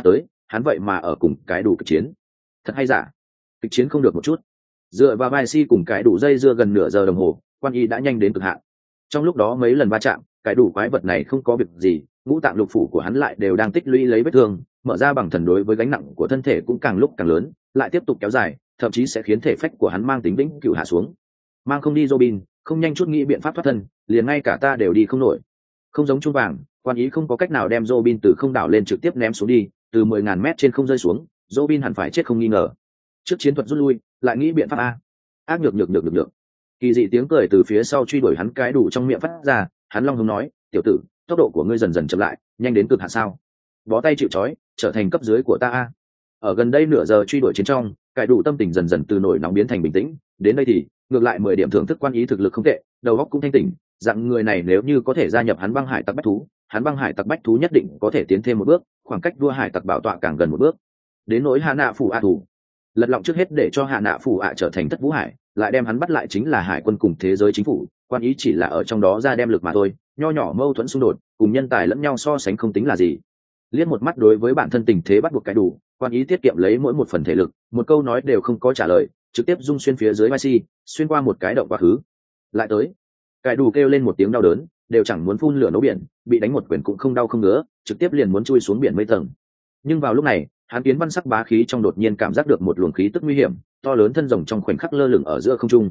hắn vậy mà ở cùng cái đủ kịch chiến. Thật hay giả? Kịch chiến không được một chút. Dựa vào vai si cùng cái đủ dây dưa gần nửa giờ đồng hồ, quan ý đã nhanh đến cực hạn. Trong lúc đó mấy lần va chạm, cái đủ quái vật này không có việc gì, ngũ tạng lục phủ của hắn lại đều đang tích lũy lấy vết thương, mở ra bằng thần đối với gánh nặng của thân thể cũng càng lúc càng lớn, lại tiếp tục kéo dài, thậm chí sẽ khiến thể phách của hắn mang tính vĩnh cửu hạ xuống. Mang không đi Robin, không nhanh chút nghĩ biện pháp thoát thân, liền ngay cả ta đều đi không nổi. Không giống Trung Vàng, quan ý không có cách nào đem Robin từ không đảo lên trực tiếp ném xuống đi, từ 10.000 mét trên không rơi xuống, Robin hẳn phải chết không nghi ngờ. Trước chiến thuật rút lui, lại nghĩ biện pháp a. Ác nhược. Kỳ dị tiếng cười từ phía sau truy đuổi hắn cái đủ trong miệng phát ra, hắn long hùng nói, tiểu tử, tốc độ của ngươi dần dần chậm lại, nhanh đến cực hạn sao? Bó tay chịu trói, trở thành cấp dưới của ta a. Ở gần đây nửa giờ truy đuổi chiến trong, cái đủ tâm tình dần dần từ nổi nóng biến thành bình tĩnh, đến đây thì ngược lại 10 điểm thưởng thức quan ý thực lực không tệ, đầu óc cũng thanh tỉnh, dạng người này nếu như có thể gia nhập hắn băng hải tặc bách thú, hắn băng hải tặc bách thú nhất định có thể tiến thêm một bước, khoảng cách vua hải tặc bảo tọa càng gần một bước. Đến nỗi Hạ Nạ Phủ ạ thủ, lật lọng trước hết để cho Hạ Nạ Phủ ạ trở thành thất vũ hải, lại đem hắn bắt lại chính là hải quân cùng thế giới chính phủ, quan ý chỉ là ở trong đó ra đem lực mà thôi, nho nhỏ mâu thuẫn xung đột, cùng nhân tài lẫn nhau so sánh không tính là gì. Liếc một mắt đối với bản thân tình thế bắt buộc cái đủ, quan ý tiết kiệm lấy mỗi một phần thể lực, một câu nói đều không có trả lời, trực tiếp rung xuyên phía dưới vai si, xuyên qua một cái động quá khứ. Lại tới, cái đủ kêu lên một tiếng đau đớn, đều chẳng muốn phun lửa nấu biển, bị đánh một quyền cũng không đau không ngứa, trực tiếp liền muốn chui xuống biển mây tầng. Nhưng vào lúc này, hắn kiến văn sắc bá khí trong đột nhiên cảm giác được một luồng khí tức nguy hiểm, to lớn thân rồng trong khoảnh khắc lơ lửng ở giữa không trung.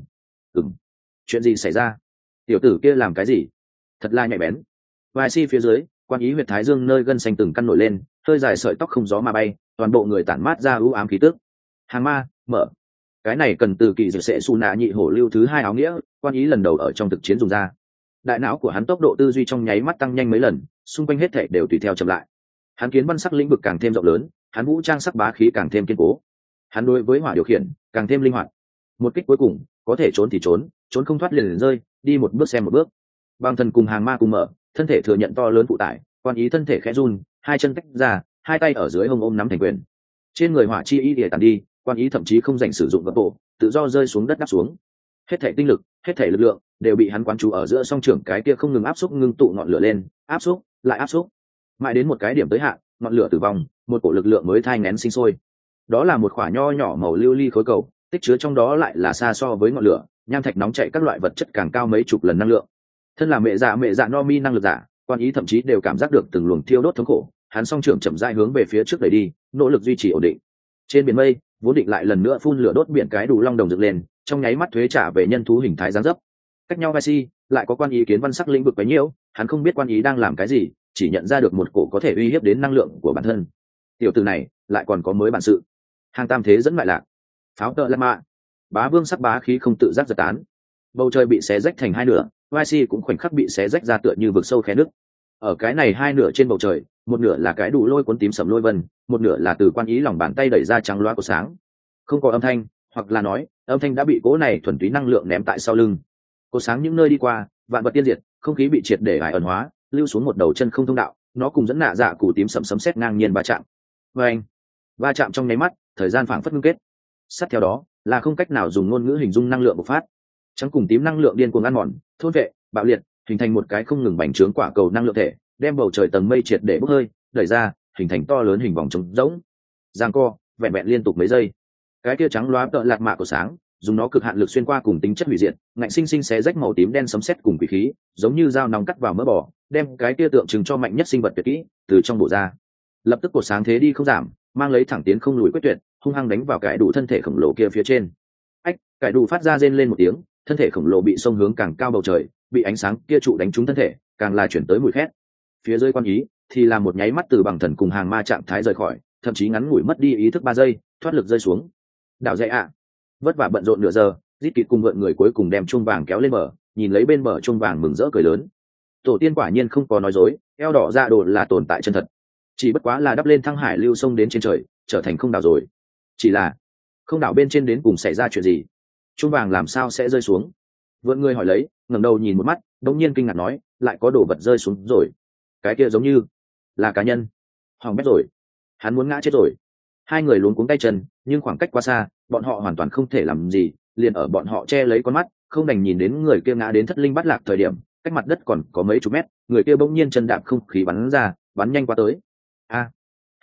Chuyện gì xảy ra? Tiểu tử kia làm cái gì? Thật là nhạy bén. Vai si phía dưới, quan ý huyệt thái dương nơi gân xanh từng căn nổi lên, hơi dài sợi tóc không gió mà bay, toàn bộ người tản mát ra ưu ám khí tức. Hàng ma, mở. Cái này cần từ kỳ dược sẽ su nạ nhị hổ lưu thứ 2 áo nghĩa, quan ý lần đầu ở trong thực chiến dùng ra. Đại não của hắn tốc độ tư duy trong nháy mắt tăng nhanh mấy lần, xung quanh hết thảy đều tùy theo chậm lại. Hắn kiến văn sắc lĩnh vực càng thêm rộng lớn, hắn vũ trang sắc bá khí càng thêm kiên cố. Hắn đối với hỏa điều khiển càng thêm linh hoạt. Một kích cuối cùng, có thể trốn thì trốn, trốn không thoát liền rơi, đi một bước xem một bước. Băng thần cùng hàng ma cùng mở, thân thể thừa nhận to lớn phụ tải, quan ý thân thể khẽ run, hai chân tách ra, hai tay ở dưới hông ôm nắm thành quyền. Trên người hỏa chi ý địa tàn đi, quan ý thậm chí không dành sử dụng gập bộ, tự do rơi xuống đất đáp xuống. Hết thể tinh lực, hết thể lực lượng đều bị hắn quán chú ở giữa song trưởng cái kia không ngừng áp xúc ngưng tụ ngọn lửa lên, áp xúc, lại áp xúc. Mãi đến một cái điểm tới hạn, ngọn lửa tử vong, một cổ lực lượng mới thai nghén sinh sôi. Đó là một quả nho nhỏ màu lưu ly khối cầu, tích chứa trong đó lại là xa so với ngọn lửa, nham thạch nóng chảy các loại vật chất càng cao mấy chục lần năng lượng. Thân là mẹ dạ no mi năng lực giả, quan ý thậm chí đều cảm giác được từng luồng thiêu đốt thống khổ, hắn song trưởng chậm rãi hướng về phía trước đẩy đi, nỗ lực duy trì ổn định. Trên biển mây, vốn định lại lần nữa phun lửa đốt biển cái đủ long đồng dựng lên, trong nháy mắt thuế trả về nhân thú hình thái dáng dấp. Cách nhau vai si, lại có quan ý kiến văn sắc lĩnh vực bấy nhiêu, hắn không biết quan ý đang làm cái gì, chỉ nhận ra được một cổ có thể uy hiếp đến năng lượng của bản thân. Tiểu tử này lại còn có mới bản sự. Hàng tam thế dẫn lại lạc. Pháo tợ lama mạ. Bá vương sắc bá khí không tự giác giật tán. Bầu trời bị xé rách thành hai nửa, vai si cũng khoảnh khắc bị xé rách ra tựa như vực sâu khe nước. Ở cái này hai nửa trên bầu trời, một nửa là cái đủ lôi cuốn tím sầm lôi vân, một nửa là từ quan ý lòng bàn tay đẩy ra trắng loá của sáng. Không có âm thanh, hoặc là nói, âm thanh đã bị cỗ này thuần túy năng lượng ném tại sau lưng. Cột sáng những nơi đi qua, vạn vật tiên diệt, không khí bị triệt để ải ẩn hóa, lưu xuống một đầu chân không thông đạo, nó cùng dẫn nạ dạ củ tím sầm sấm sét ngang nhiên va chạm. Vâng, va chạm trong nháy mắt, thời gian phảng phất ngưng kết. Sát theo đó, là không cách nào dùng ngôn ngữ hình dung năng lượng bộc phát. Trắng cùng tím năng lượng điên cuồng ăn mòn, thôn vệ, bạo liệt, hình thành một cái không ngừng bành trướng quả cầu năng lượng thể, đem bầu trời tầng mây triệt để bốc hơi, đẩy ra, hình thành to lớn hình vòng trống rỗng. Giằng co, vẹn vẹn liên tục mấy giây. Cái kia trắng loá tợ lạc mạ của sáng, dùng nó cực hạn lực xuyên qua cùng tính chất hủy diệt, ngạnh sinh sinh xé rách màu tím đen sấm sét cùng quỷ khí, giống như dao nóng cắt vào mỡ bò, đem cái kia tượng trưng cho mạnh nhất sinh vật tuyệt kỹ từ trong bộ ra. Lập tức cột sáng thế đi không giảm, mang lấy thẳng tiến không lùi quyết tuyệt, hung hăng đánh vào cái đủ thân thể khổng lồ kia phía trên. Ách, cái đủ phát ra rên lên một tiếng, thân thể khổng lồ bị xông hướng càng cao bầu trời, bị ánh sáng kia trụ đánh trúng thân thể, càng là chuyển tới mùi khét. Phía dưới quan ý thì là một nháy mắt từ bằng thần cùng hàng ma trạng thái rời khỏi, thậm chí ngắn ngủi mất đi ý thức 3 giây, thoát lực rơi xuống. Đảo dậy ạ. Vất vả bận rộn nửa giờ, Rít Kịt cùng vượn người cuối cùng đem chuông vàng kéo lên bờ, nhìn lấy bên bờ chuông vàng mừng rỡ cười lớn. Tổ tiên quả nhiên không có nói dối, eo đỏ dạ đồ là tồn tại chân thật. Chỉ bất quá là đắp lên thăng hải lưu sông đến trên trời, trở thành không đảo rồi. Chỉ là không đảo bên trên đến cùng xảy ra chuyện gì? Chuông vàng làm sao sẽ rơi xuống? Vượn người hỏi lấy, ngẩng đầu nhìn một mắt, đống nhiên kinh ngạc nói, lại có đồ vật rơi xuống rồi. Cái kia giống như là cá nhân. Hỏng bét rồi, hắn muốn ngã chết rồi. Hai người luống cuống tay chân, nhưng khoảng cách quá xa, bọn họ hoàn toàn không thể làm gì, liền ở bọn họ che lấy con mắt, không đành nhìn đến người kia ngã đến thất linh bắt lạc thời điểm, cách mặt đất còn có mấy chục mét, người kia bỗng nhiên chân đạp không khí bắn ra, bắn nhanh qua tới. A!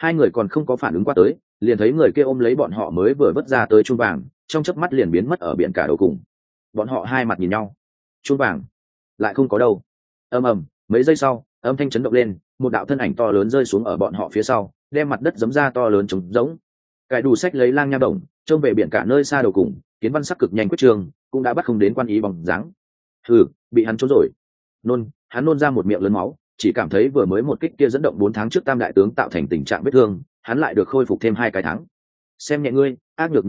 Hai người còn không có phản ứng qua tới, liền thấy người kia ôm lấy bọn họ mới vừa vớt ra tới chuông vàng, trong chớp mắt liền biến mất ở biển cả đầu cùng. Bọn họ hai mặt nhìn nhau, chuông vàng lại không có đâu. Ầm ầm, mấy giây sau, âm thanh chấn động lên, một đạo thân ảnh to lớn rơi xuống ở bọn họ phía sau, đem mặt đất giấm ra to lớn trống rỗng. Cái đủ sách lấy lang nha đồng, trông về biển cả nơi xa đầu cùng, Kiến Văn sắc cực nhanh quyết trường, cũng đã bắt không đến Quan Ý bóng dáng. Bị hắn trốn rồi. Hắn nôn ra một miệng lớn máu, chỉ cảm thấy vừa mới một kích kia dẫn động 4 tháng trước Tam đại tướng tạo thành tình trạng vết thương, hắn lại được khôi phục thêm 2 cái tháng. Xem nhẹ ngươi, ác nhược.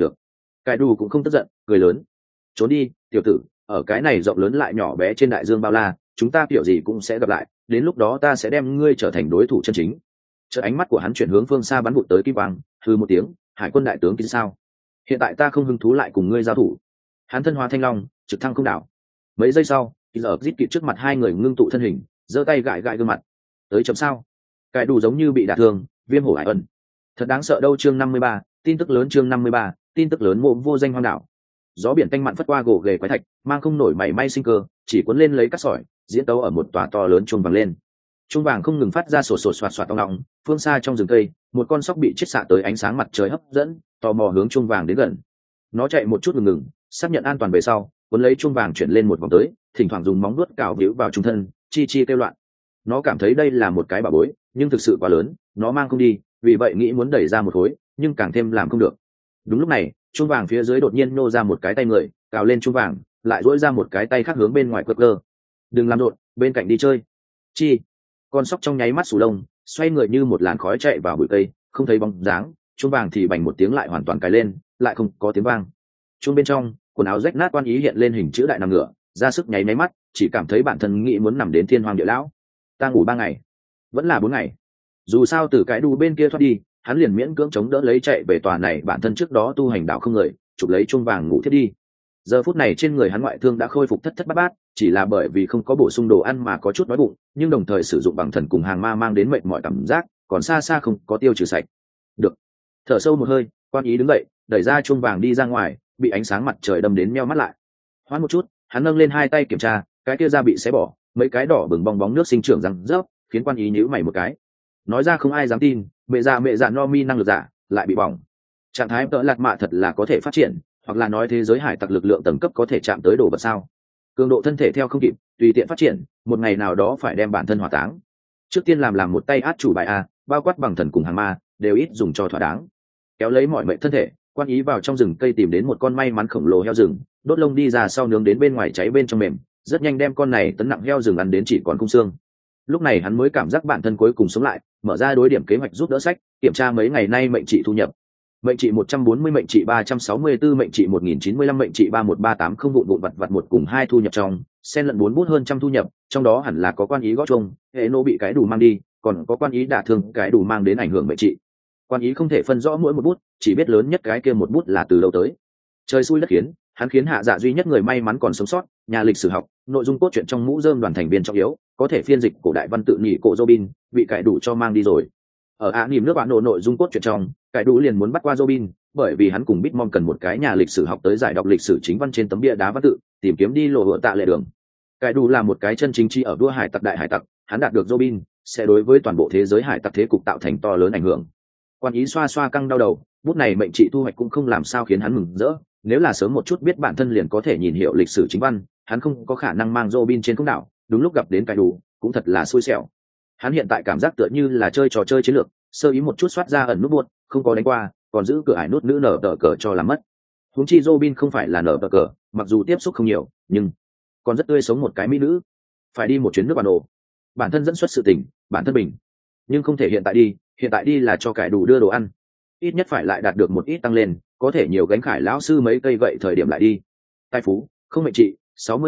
Cái đủ cũng không tức giận, cười lớn. Trốn đi, tiểu tử, ở cái này rộng lớn lại nhỏ bé trên đại dương bao la, chúng ta kiểu gì cũng sẽ gặp lại, đến lúc đó ta sẽ đem ngươi trở thành đối thủ chân chính. Chợt ánh mắt của hắn chuyển hướng phương xa bắn vụt tới kim quang, hừ một tiếng, hải quân đại tướng Kiến sao? Hiện tại ta không hứng thú lại cùng ngươi giao thủ. Hắn thân hóa thanh long, trực thăng không đảo. Mấy giây sau, giờ giết kịp trước mặt hai người ngưng tụ thân hình, giơ tay gãi gương mặt. Tới chấm sao? Cái đủ giống như bị đả thương, viêm hổ hải ân. Thật đáng sợ đâu. Chương 53, tin tức lớn. Chương 53, tin tức lớn. Mộ vô danh hoang đảo. Gió biển tanh mặn phất qua gỗ ghề quái thạch, mang không nổi mảy may sinh cơ, chỉ cuốn lên lấy cát sỏi, diễn tấu ở một tòa to lớn chuông vàng lên. Chuông vàng không ngừng phát ra sột soạt soạt ong ong, phương xa trong rừng cây, một con sóc bị chiết xạ tới ánh sáng mặt trời hấp dẫn, tò mò hướng chuông vàng đến gần. Nó chạy một chút ngừng, xác nhận an toàn về sau, cuốn lấy chuông vàng chuyển lên một vòng tới, thỉnh thoảng dùng móng vuốt cào víu vào trung thân, chi chi kêu loạn. Nó cảm thấy đây là một cái bảo bối, nhưng thực sự quá lớn, nó mang không đi, vì vậy nghĩ muốn đẩy ra một khối, nhưng càng thêm làm không được. Đúng lúc này, chuông vàng phía dưới đột nhiên nô ra một cái tay người, cào lên chuông vàng, lại duỗi ra một cái tay khác hướng bên ngoài quật cơ. Đừng làm rộn, bên cạnh đi chơi. Chi? Con sóc trong nháy mắt sù lông, xoay người như một làn khói chạy vào bụi cây, không thấy bóng dáng, chuông vàng thì bành một tiếng lại hoàn toàn cài lên, lại không có tiếng vang. Chuông bên trong, quần áo rách nát Quan Ý hiện lên hình chữ đại nằm ngửa, ra sức nháy máy mắt, chỉ cảm thấy bản thân nghĩ muốn nằm đến thiên hoàng địa lão. Ta ngủ 3 ngày, vẫn là 4 ngày. Dù sao từ cái đu bên kia thoát đi, hắn liền miễn cưỡng chống đỡ lấy chạy về tòa này bản thân trước đó tu hành đạo không người, chụp lấy chuông vàng ngủ thiết đi. Giờ phút này trên người hắn ngoại thương đã khôi phục thất thất bát bát, chỉ là bởi vì không có bổ sung đồ ăn mà có chút đói bụng, nhưng đồng thời sử dụng bằng thần cùng hàng ma mang đến mệt mỏi cảm giác, còn xa xa không có tiêu trừ sạch. Được. Thở sâu một hơi, Quan Ý đứng dậy, đẩy ra chuông vàng đi ra ngoài, bị ánh sáng mặt trời đâm đến meo mắt lại. Hoán một chút, hắn nâng lên 2 tay kiểm tra, cái kia da bị xé bỏ, mấy cái đỏ bừng bong bóng nước sinh trưởng răng rớp, khiến Quan Ý nhíu mày một cái. Nói ra không ai dám tin, mẹ già no mi năng lực giả lại bị bỏng. Trạng thái tợ lạt mạ thật là có thể phát triển, hoặc là nói thế giới hải tặc lực lượng tầng cấp có thể chạm tới đồ vật sao? Cường độ thân thể theo không kịp, tùy tiện phát triển, một ngày nào đó phải đem bản thân hỏa táng. Trước tiên làm một tay át chủ bài a, bao quát bằng thần cùng hàng ma, đều ít dùng cho thỏa đáng. Kéo lấy mọi mệnh thân thể, Quan Ý vào trong rừng cây tìm đến một con may mắn khổng lồ heo rừng, đốt lông đi ra sau nướng đến bên ngoài cháy bên trong mềm, rất nhanh đem con này tấn nặng heo rừng ăn đến chỉ còn khung xương. Lúc này hắn mới cảm giác bản thân cuối cùng sống lại, mở ra đối điểm kế hoạch giúp đỡ sách, kiểm tra mấy ngày nay mệnh trị thu nhập. Mệnh trị 140, mệnh trị 364, mệnh trị 1095, mệnh trị 31380 vụn vặt 1 cùng 2 thu nhập trong, xen lẫn 4 bút hơn trăm thu nhập, trong đó hẳn là có Quan Ý gót chung, hệ nô bị cái đủ mang đi, còn có Quan Ý đả thương cái đủ mang đến ảnh hưởng mệnh trị. Quan Ý không thể phân rõ mỗi một bút, chỉ biết lớn nhất cái kia một bút là từ đâu tới. Trời xui đất khiến, hắn khiến hạ dạ duy nhất người may mắn còn sống sót, nhà lịch sử học, nội dung cốt truyện trong mũ rơm đoàn thành viên trọng yếu, có thể phiên dịch cổ đại văn tự nhị cổ Robin, bị cải đủ cho mang đi rồi. Ở nỉm nước bạn nội dung cốt truyện trong, cải đủ liền muốn bắt qua Robin, bởi vì hắn cùng Bitmom cần một cái nhà lịch sử học tới giải đọc lịch sử chính văn trên tấm bia đá văn tự, tìm kiếm đi lộ hựa tạ lệ đường. Cải đủ là một cái chân chính chi ở đua hải tặc đại hải tặc, hắn đạt được Robin, sẽ đối với toàn bộ thế giới hải tặc thế cục tạo thành to lớn ảnh hưởng. Quan Ý xoa xoa căng đau đầu, bút này mệnh trị thu hoạch cũng không làm sao khiến hắn mừng rỡ, nếu là sớm một chút biết bản thân liền có thể nhìn hiểu lịch sử chính văn, hắn không có khả năng mang Robin trên không đảo, đúng lúc gặp đến cải đủ, cũng thật là xui xẻo. Hắn hiện tại cảm giác tựa như là chơi trò chơi chiến lược, sơ ý một chút soát ra ẩn nút buốt, không có đánh qua, còn giữ cửa ải nút nữ nở tờ cờ cho làm mất. Huống chi Robin không phải là nở tờ cờ, mặc dù tiếp xúc không nhiều, nhưng còn rất tươi sống một cái mỹ nữ. Phải đi một chuyến nước bản đồ, bản thân dẫn xuất sự tình, bản thân bình, nhưng không thể hiện tại đi là cho cải đủ đưa đồ ăn, ít nhất phải lại đạt được một ít tăng lên, có thể nhiều gánh khải lão sư mấy cây vậy thời điểm lại đi. Tài phú, không mệnh trị,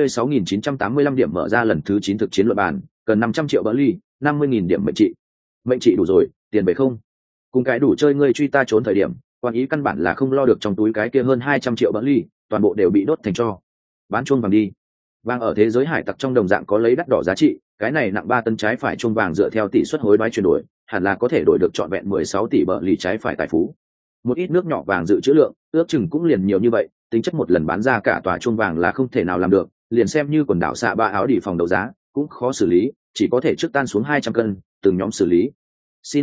66.985 điểm mở ra lần thứ 9 thực chiến luận bàn, cần 500 triệu bỡ ly, 50.000 điểm mệnh trị đủ rồi, tiền về không? Cùng cái đủ chơi ngươi truy ta trốn thời điểm, Quan Ý căn bản là không lo được trong túi cái kia hơn 200 triệu bỡ ly, toàn bộ đều bị đốt thành tro. Bán chuông vàng đi. Vàng ở thế giới hải tặc trong đồng dạng có lấy đắt đỏ giá trị, cái này nặng 3 tấn trái phải chuông vàng dựa theo tỷ suất hối đoái chuyển đổi, hẳn là có thể đổi được trọn vẹn 16 tỷ bỡ ly trái phải tài phú. Một ít nước nhỏ vàng dự trữ lượng, ước chừng cũng liền nhiều như vậy, tính chất một lần bán ra cả tòa chuông vàng là không thể nào làm được, liền xem như quần đảo xạ ba áo đỉ phòng đấu giá, cũng khó xử lý, chỉ có thể trước tan xuống 200 cân, từng nhóm xử lý. Xin lỗi,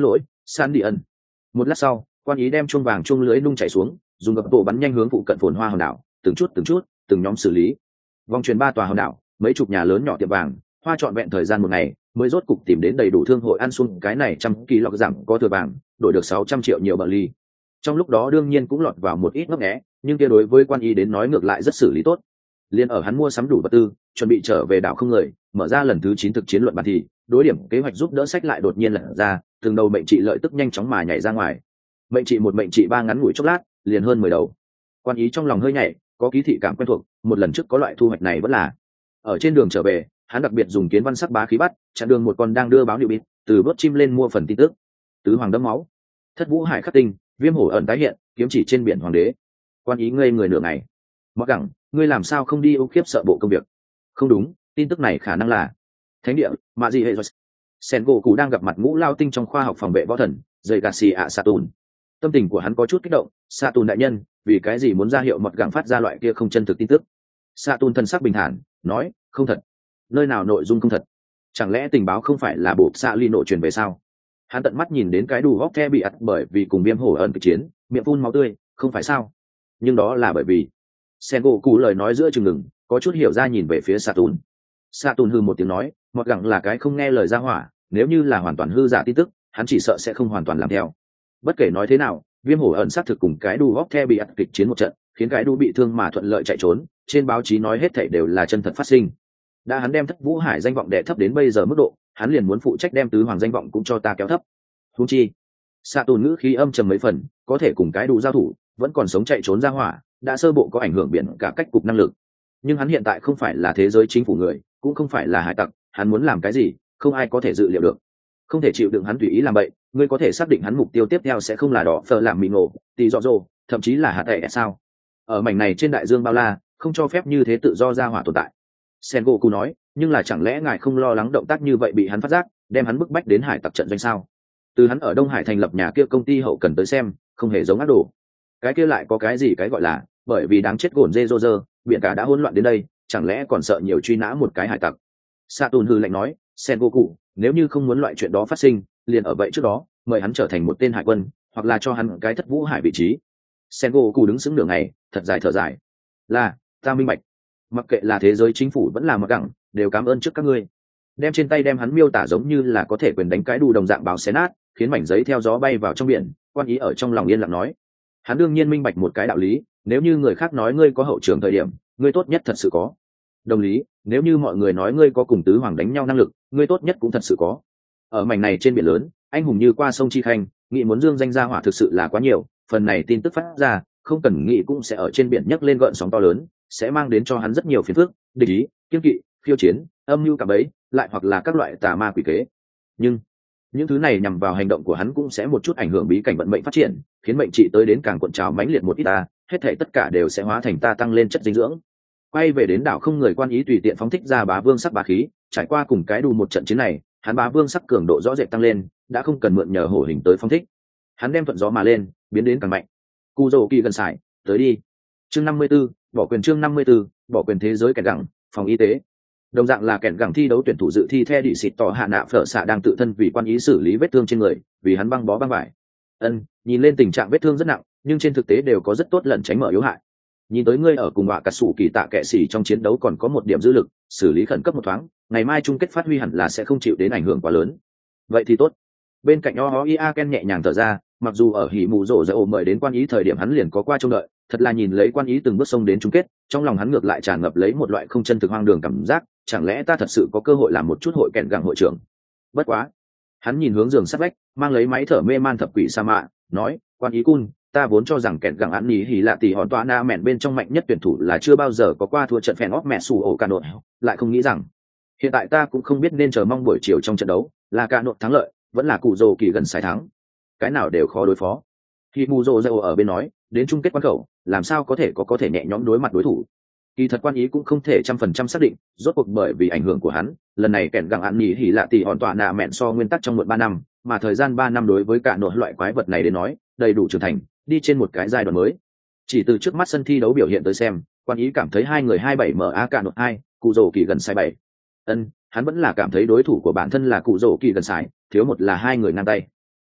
san đi ân. Một lát sau quan ý đem chuông vàng chuông lưới nung chảy xuống, dùng gập bộ bắn nhanh hướng phụ cận phồn hoa hòn đảo, từng chút từng nhóm xử lý. Vòng truyền 3 tòa hòn đảo, mấy chục nhà lớn nhỏ tiệm vàng, hoa trọn vẹn thời gian một ngày mới rốt cục tìm đến đầy đủ thương hội ăn xuân cái này trăm kỳ lọ giảm có thừa vàng, đổi được 600 triệu nhiều bờ ly. Trong lúc đó đương nhiên cũng lọt vào một ít ngấp nghé, nhưng kia đối với quan y đến nói ngược lại rất xử lý tốt. Liên ở hắn mua sắm đủ vật tư, chuẩn bị trở về đảo không người, mở ra lần thứ 9 thực chiến luận bàn thì, đối điểm kế hoạch giúp đỡ sách lại đột nhiên lật ra, từng đầu mệnh trị lợi tức nhanh chóng mà nhảy ra ngoài. Mệnh trị một mệnh trị ba ngắn ngủi chốc lát, liền hơn 10 đầu. Quan ý trong lòng hơi nhảy, có ký thị cảm quen thuộc, một lần trước có loại thu hoạch này vẫn là. Ở trên đường trở về, hắn đặc biệt dùng kiến văn sắc bá khí bắt chặn đường một con đang đưa báo điệu bịt, từ bớt chim lên mua phần tin tức. Tứ hoàng đẫm máu, thất vũ hải khắc tinh, viêm hổ ẩn tái hiện, kiếm chỉ trên biển hoàng đế. Quan ý ngây người nửa ngày. Mặc gẳng, ngươi làm sao không đi ưu khiếp sợ bộ công việc? Không đúng, tin tức này khả năng là thánh địa mà gì hệ rồi. Sen gỗ cụ đang gặp mặt ngũ lao tinh trong khoa học phòng vệ võ thần dây gà xì ạ Saturn. Tâm tình của hắn có chút kích động. Saturn đại nhân, vì cái gì muốn ra hiệu mật gẳng phát ra loại kia không chân thực tin tức? Saturn thân sắc bình thản nói, không thật. Nơi nào nội dung không thật? Chẳng lẽ tình báo không phải là bộ xạ ly nội truyền về sao? Hắn tận mắt nhìn đến cái đù hóc the bị ặt bởi vì cùng viêm hổ ẩn kịch chiến, miệng phun máu tươi, không phải sao? Nhưng đó là bởi vì sen gỗ cụ lời nói giữa chừng ngừng, có chút hiểu ra nhìn về phía Saturn. Saturn hư một tiếng nói, mọt gẳng là cái không nghe lời ra hỏa, nếu như là hoàn toàn hư giả tin tức, hắn chỉ sợ sẽ không hoàn toàn làm theo. Bất kể nói thế nào, viêm hổ ẩn xác thực cùng cái đu hóc the bị ặt kịch chiến một trận, khiến cái đu bị thương mà thuận lợi chạy trốn, trên báo chí nói hết thảy đều là chân thật phát sinh. Đã hắn đem thất vũ hải danh vọng đè thấp đến bây giờ mức độ, hắn liền muốn phụ trách đem tứ hoàng danh vọng cũng cho ta kéo thấp. Huống chi Saturn ngữ khí âm trầm mấy phần, có thể cùng cái đu giao thủ, vẫn còn sống chạy trốn ra hỏa, đã sơ bộ có ảnh hưởng biển cả cách cục năng lực. Nhưng hắn hiện tại không phải là thế giới chính phủ người, cũng không phải là hải tặc, hắn muốn làm cái gì không ai có thể dự liệu được. Không thể chịu đựng hắn tùy ý làm bậy, ngươi có thể xác định hắn mục tiêu tiếp theo sẽ không là đỏ phờ làm mì ngộ tì dọ dồ, thậm chí là hạt tệ sao? Ở mảnh này trên đại dương bao la, không cho phép như thế tự do ra hỏa tồn tại. Sengoku nói, nhưng là chẳng lẽ ngài không lo lắng động tác như vậy bị hắn phát giác, đem hắn bức bách đến hải tặc trận doanh sao? Từ hắn ở Đông Hải thành lập nhà kia công ty hậu cần tới xem, không hề giống ác đồ. Cái kia lại có cái gì cái gọi là, bởi vì đáng chết gồn dê rô rơ, biển cả đã hỗn loạn đến đây, chẳng lẽ còn sợ nhiều truy nã một cái hải tặc? Saturn hư lạnh nói, Sengoku, nếu như không muốn loại chuyện đó phát sinh, liền ở vậy trước đó, mời hắn trở thành một tên hải quân, hoặc là cho hắn cái thất vũ hải vị trí. Sengoku đứng sững nửa ngày, thật dài thở dài. Là, ta minh bạch. Mặc kệ là thế giới chính phủ vẫn là mặc gẳng, đều cảm ơn trước các ngươi. Đem trên tay đem hắn miêu tả giống như là có thể quyền đánh cái đu đồng dạng báo xé nát, khiến mảnh giấy theo gió bay vào trong biển. Quan ý ở trong lòng yên lặng nói, hắn đương nhiên minh bạch một cái đạo lý, nếu như người khác nói ngươi có hậu trường thời điểm, ngươi tốt nhất thật sự có. Đồng lý, nếu như mọi người nói ngươi có cùng tứ hoàng đánh nhau năng lực, ngươi tốt nhất cũng thật sự có. Ở mảnh này trên biển lớn, anh hùng như qua sông chi khanh, nghĩ muốn dương danh gia hỏa thực sự là quá nhiều, phần này tin tức phát ra, không cần nghĩ cũng sẽ ở trên biển nhấc lên gợn sóng to lớn, sẽ mang đến cho hắn rất nhiều phiền phức, địch ý, kiêng kỵ, khiêu chiến, âm mưu cả bấy, lại hoặc là các loại tà ma quỷ kế. Nhưng những thứ này nhằm vào hành động của hắn cũng sẽ một chút ảnh hưởng bí cảnh vận mệnh phát triển, khiến mệnh trị tới đến càng cuộn trào mãnh liệt một ít ta, hết thảy tất cả đều sẽ hóa thành ta tăng lên chất dinh dưỡng. Quay về đến đảo không người quan ý tùy tiện phóng thích ra bá vương sắc bá khí, trải qua cùng cái đù một trận chiến này, hắn bá vương sắc cường độ rõ rệt tăng lên, đã không cần mượn nhờ hổ hình tới phóng thích. Hắn đem thuận gió mà lên, biến đến càng mạnh. Cù Dầu Kỳ gần sải, tới đi. Chương 54, bỏ quyền chương 54, bỏ quyền thế giới kẹt gẳng, phòng y tế. Đồng dạng là kẹt gẳng thi đấu tuyển thủ dự thi The Đị Xịt tỏ hạ nạ phở xạ đang tự thân vì quan ý xử lý vết thương trên người, vì hắn băng bó băng vải. Nhìn lên tình trạng vết thương rất nặng, nhưng trên thực tế đều có rất tốt lẩn tránh mở yếu hại. Nhìn tới ngươi ở cùng họa cả sủ kỳ tạ kệ xỉ trong chiến đấu còn có một điểm dư lực, xử lý khẩn cấp một thoáng, ngày mai chung kết phát huy hẳn là sẽ không chịu đến ảnh hưởng quá lớn. Vậy thì tốt. Bên cạnh Ohoia Ken nhẹ nhàng thở ra, mặc dù ở hỉ mù rổ dậu mời đến quan ý thời điểm hắn liền có qua trông đợi, thật là nhìn lấy quan ý từng bước sông đến chung kết, trong lòng hắn ngược lại tràn ngập lấy một loại không chân thực hoang đường cảm giác, chẳng lẽ ta thật sự có cơ hội làm một chút hội kẹn gặng hội trưởng? Bất quá, hắn nhìn hướng giường sắt vách, mang lấy máy thở mê man thập quỷ sa mạ, nói, quan ý cun, ta vốn cho rằng kẹn gặng ăn nhí hỉ lạ tỷ hòn toa na mẹn bên trong mạnh nhất tuyển thủ là chưa bao giờ có qua thua trận phèn óc mẹ sủ ổ cả nội, lại không nghĩ rằng hiện tại ta cũng không biết nên chờ mong buổi chiều trong trận đấu là cả nội thắng lợi vẫn là cụ rồ kỳ gần sải thắng, cái nào đều khó đối phó. Khi mù rồ dâu ở bên nói, đến chung kết quan khẩu làm sao có thể nhẹ nhõm đối mặt đối thủ. Kỳ thật quan ý cũng không thể 100% xác định, rốt cuộc bởi vì ảnh hưởng của hắn, lần này kẹn gặng ăn nhí hỉ lạ tỷ hòn tọa nạ mẹn so nguyên tắc trong muộn 3 năm, mà thời gian 3 năm đối với cả nội loại quái vật này đến nói đầy đủ trưởng thành, đi trên một cái giai đoạn mới. Chỉ từ trước mắt sân thi đấu biểu hiện tới xem, quan ý cảm thấy hai người 27 MA cả nội 2, cụ rồ kỳ gần sai 7. Hắn vẫn là cảm thấy đối thủ của bản thân là cụ rồ kỳ gần sai, thiếu một là hai người ngang tay.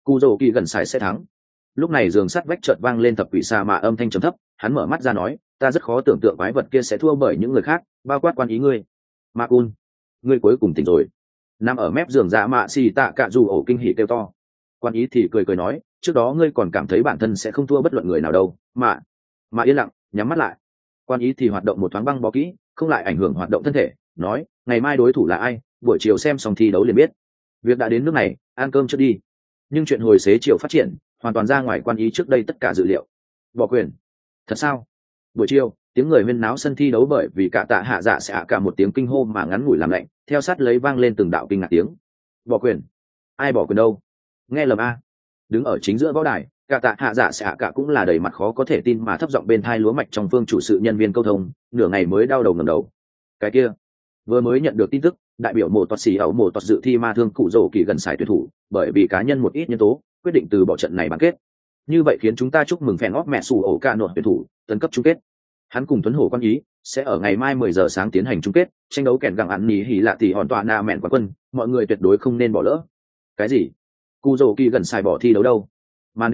Cú rồ kỳ gần sải sẽ thắng. Lúc này giường sắt vách chợt vang lên thập quỷ xà mạ âm thanh trầm thấp, hắn mở mắt ra nói, ta rất khó tưởng tượng quái vật kia sẽ thua bởi những người khác, bao quát quan ý ngươi. Ma cun, ngươi cuối cùng tỉnh rồi. Nằm ở mép giường dạ mạ xì tạ cạ dù ổ kinh hỉ kêu to. Quan ý thì cười cười nói, trước đó ngươi còn cảm thấy bản thân sẽ không thua bất luận người nào đâu, mà yên lặng, nhắm mắt lại. Quan ý thì hoạt động một thoáng băng bó kỹ, không lại ảnh hưởng hoạt động thân thể, nói, ngày mai đối thủ là ai, buổi chiều xem xong thi đấu liền biết. Việc đã đến nước này, ăn cơm trước đi. Nhưng chuyện hồi xế chiều phát triển hoàn toàn ra ngoài quan ý trước đây tất cả dự liệu. Bỏ quyền? Thật sao? Buổi chiều, tiếng người huyên náo sân thi đấu bởi vì cả tạ hạ dạ sẽ cả một tiếng kinh hô mà ngắn ngủi làm lạnh, theo sát lấy vang lên từng đạo kinh ngạc tiếng. Bỏ quyền? Ai bỏ quyền đâu? Nghe lầm a. Đứng ở chính giữa võ đài, cả tạ hạ dạ sẽ cả cũng là đầy mặt khó có thể tin mà thấp giọng bên thai lúa mạch trong phương chủ sự nhân viên câu thông, nửa ngày mới đau đầu ngẩng đầu. Cái kia, vừa mới nhận được tin tức, đại biểu mộ toạt xì ẩu mộ toạt dự thi ma thương cụ rổ kỳ gần sải tuyển thủ, bởi vì cá nhân một ít nhân tố quyết định từ bỏ trận này bán kết. Như vậy khiến chúng ta chúc mừng phèn óp mẹ sủ ổ ca nội tuyển thủ tấn cấp chung kết. Hắn cùng Tuấn Hổ quan ý sẽ ở ngày mai 10 giờ sáng tiến hành chung kết, tranh đấu kèn gặng ăn nhí hỉ lạ tỷ hòn tọa na mẹn quán quân, mọi người tuyệt đối không nên bỏ lỡ. Cái gì? Cụ rổ kỳ gần sải bỏ thi đấu đâu? Màn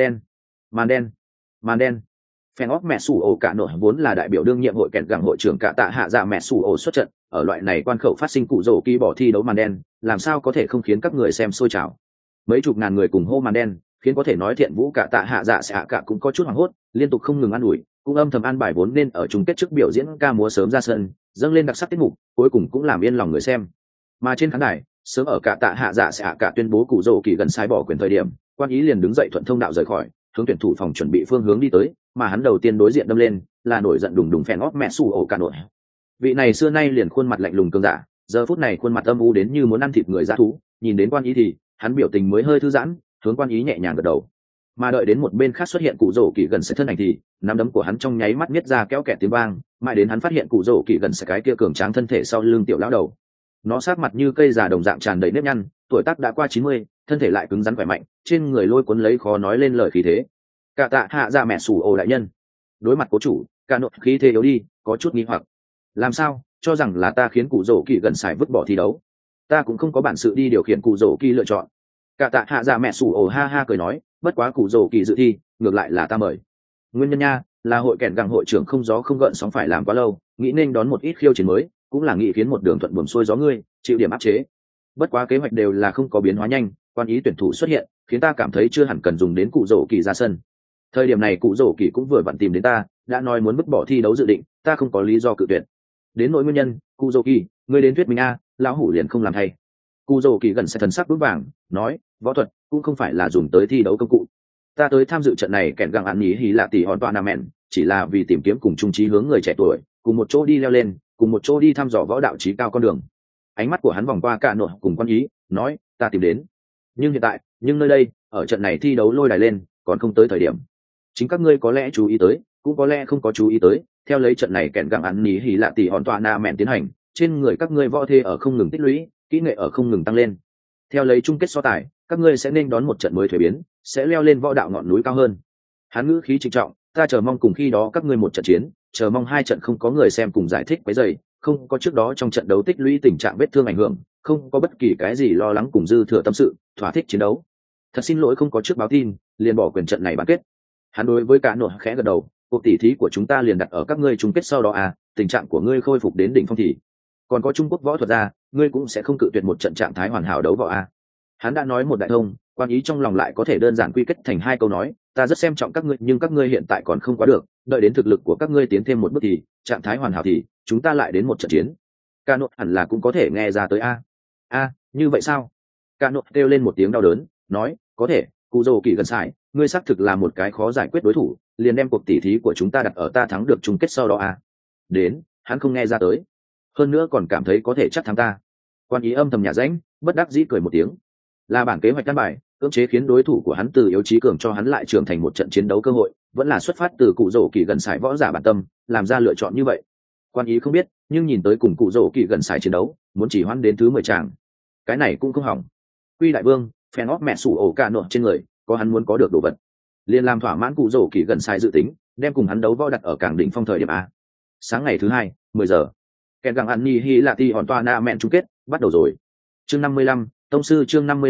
đen. Phèn óp mẹ sủ ổ cả nội vốn là đại biểu đương nhiệm hội kèn gặng hội trưởng cả tạ hạ dạ mẹ sủ ổ xuất trận, ở loại này quan khẩu phát sinh cụ rổ kỳ bỏ thi đấu màn đen, làm sao có thể không khiến các người xem sôi trào. Mấy chục ngàn người cùng hô màn đen, khiến có thể nói thiện vũ cả tạ hạ dạ sẽ cả cũng có chút hoảng hốt, liên tục không ngừng ăn ủi, cũng âm thầm an bài vốn nên ở chung kết trước biểu diễn ca múa sớm ra sân, dâng lên đặc sắc tiết mục, cuối cùng cũng làm yên lòng người xem. Mà trên khán đài, sớm ở cả tạ hạ dạ sẽ cả tuyên bố cụ rổ kỳ gần sai bỏ quyền thời điểm, quan ý liền đứng dậy thuận thông đạo rời khỏi, hướng tuyển thủ phòng chuẩn bị phương hướng đi tới, mà hắn đầu tiên đối diện đâm lên là nổi giận đùng đùng phèn óp mẹ sủ ổ cả nội. Vị này xưa nay liền khuôn mặt lạnh lùng cường giả, giờ phút này khuôn mặt âm u đến như muốn ăn thịt người dã thú, nhìn đến quan ý thì hắn biểu tình mới hơi thư giãn, hướng quan ý nhẹ nhàng gật đầu. Mà đợi đến một bên khác xuất hiện cụ rổ kỳ gần sẽ thân ảnh thì nắm đấm của hắn trong nháy mắt miết ra kéo kẹt tiếng vang, mãi đến hắn phát hiện cụ rổ kỳ gần sẽ cái kia cường tráng thân thể sau lưng tiểu lão đầu. Nó sát mặt như cây già đồng dạng tràn đầy nếp nhăn, tuổi tác đã qua 90, thân thể lại cứng rắn khỏe mạnh, trên người lôi cuốn lấy khó nói lên lời khí thế. Cả tạ hạ ra mẹ sủ ồ đại nhân. Đối mặt cố chủ, cả nội khí thế yếu đi, có chút nghi hoặc. Làm sao, cho rằng là ta khiến cụ rổ kỳ gần sải vứt bỏ thi đấu? Ta cũng không có bản sự đi điều khiển cụ rổ kỳ lựa chọn. Cả tạ hạ ra mẹ sủ ồ ha ha cười nói, bất quá cụ rổ kỳ dự thi, ngược lại là ta mời. Nguyên nhân nha, là hội kèn gặng hội trưởng không gió không gợn sóng phải làm quá lâu, nghĩ nên đón một ít khiêu chiến mới, cũng là nghĩ khiến một đường thuận buồm xuôi gió ngươi, chịu điểm áp chế. Bất quá kế hoạch đều là không có biến hóa nhanh, quan ý tuyển thủ xuất hiện, khiến ta cảm thấy chưa hẳn cần dùng đến cụ rổ kỳ ra sân. Thời điểm này cụ rổ kỳ cũng vừa vặn tìm đến ta, đã nói muốn vứt bỏ thi đấu dự định, ta không có lý do cự tuyệt. Đến nỗi nguyên nhân, cụ rổ kỳ, ngươi đến thuyết minh a, lão hủ liền không làm thay. Cụ rổ kỳ gần sẽ thần sắc vững vàng, nói, võ thuật cũng không phải là dùng tới thi đấu công cụ. Ta tới tham dự trận này kèn gặng ăn nhí hí là tỷ hòn tọa nam mẹn, chỉ là vì tìm kiếm cùng chung chí hướng người trẻ tuổi, cùng một chỗ đi leo lên, cùng một chỗ đi thăm dò võ đạo chí cao con đường. Ánh mắt của hắn vòng qua cả nội cùng quan ý, nói, ta tìm đến. Nhưng hiện tại, nơi đây, ở trận này thi đấu lôi đài lên, còn không tới thời điểm. Chính các ngươi có lẽ chú ý tới, cũng có lẽ không có chú ý tới, theo lấy trận này kèn gặng ăn nhí hí là tỷ hòn tọa na mẹn tiến hành, trên người các ngươi võ thê ở không ngừng tích lũy, kỹ nghệ ở không ngừng tăng lên. Theo lấy chung kết so tài, các ngươi sẽ nên đón một trận mới thuế biến, sẽ leo lên võ đạo ngọn núi cao hơn. Hắn ngữ khí trịnh trọng, ta chờ mong cùng khi đó các ngươi một trận chiến, chờ mong hai trận không có người xem cùng giải thích quấy rầy, không có trước đó trong trận đấu tích lũy tình trạng vết thương ảnh hưởng, không có bất kỳ cái gì lo lắng cùng dư thừa tâm sự, thỏa thích chiến đấu. Thật xin lỗi không có trước báo tin, liền bỏ quyền trận này bán kết. Hắn đối với cả nội khẽ gật đầu, cuộc tỉ thí của chúng ta liền đặt ở các ngươi chung kết sau đó à, tình trạng của ngươi khôi phục đến đỉnh phong thì còn có Trung Quốc võ thuật ra, ngươi cũng sẽ không cự tuyệt một trận trạng thái hoàn hảo đấu võ à. Hắn đã nói một đại thông, quan ý trong lòng lại có thể đơn giản quy kết thành hai câu nói, ta rất xem trọng các ngươi nhưng các ngươi hiện tại còn không quá được, đợi đến thực lực của các ngươi tiến thêm một bước thì trạng thái hoàn hảo thì chúng ta lại đến một trận chiến. Ca nội hẳn là cũng có thể nghe ra tới a. Như vậy sao? Ca nội kêu lên một tiếng đau đớn, nói, có thể, cụ rồ kỳ gần sải, ngươi xác thực là một cái khó giải quyết đối thủ, liền đem cuộc tỉ thí của chúng ta đặt ở ta thắng được chung kết sau đó a. Đến, hắn không nghe ra tới, hơn nữa còn cảm thấy có thể chắc thắng ta. Quan ý âm thầm nhả rãnh, bất đắc dĩ cười một tiếng. Là bản kế hoạch căn bài, cưỡng chế khiến đối thủ của hắn từ yếu chí cường cho hắn lại trưởng thành một trận chiến đấu cơ hội, vẫn là xuất phát từ cụ rổ kỳ gần sải võ giả bản tâm, làm ra lựa chọn như vậy. Quan ý không biết, nhưng nhìn tới cùng cụ rổ kỳ gần sải chiến đấu, muốn chỉ hoãn đến thứ 10 tràng. Cái này cũng không hỏng. Quy đại vương, phen óp mẹ sủ ổ cả nội trên người, có hắn muốn có được đồ vật. Liên làm thỏa mãn cụ rổ kỳ gần sải dự tính, đem cùng hắn đấu võ đặt ở cảng đỉnh phong thời điểm a. Sáng ngày thứ 2, 10 giờ. Kèn gặng ăn nhì hi là ti hòn toa na mẹn chung kết, bắt đầu rồi. Chương 55, tông sư chương 55,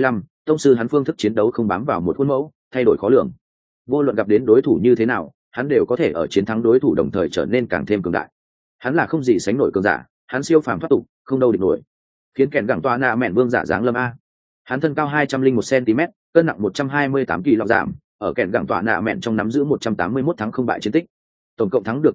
tông sư hắn phương thức chiến đấu không bám vào một khuôn mẫu, thay đổi khó lường. Vô luận gặp đến đối thủ như thế nào, hắn đều có thể ở chiến thắng đối thủ đồng thời trở nên càng thêm cường đại. Hắn là không gì sánh nổi cường giả, hắn siêu phàm thoát tục, không đâu địch nổi. Khiến kèn gẳng toa nạ mẹn vương giả dáng lâm a. Hắn thân cao 201 cm, cân nặng 128 kg giảm, ở kèn gẳng tọa nạ mẹn trong nắm giữ 181 thắng không bại chiến tích, tổng cộng thắng được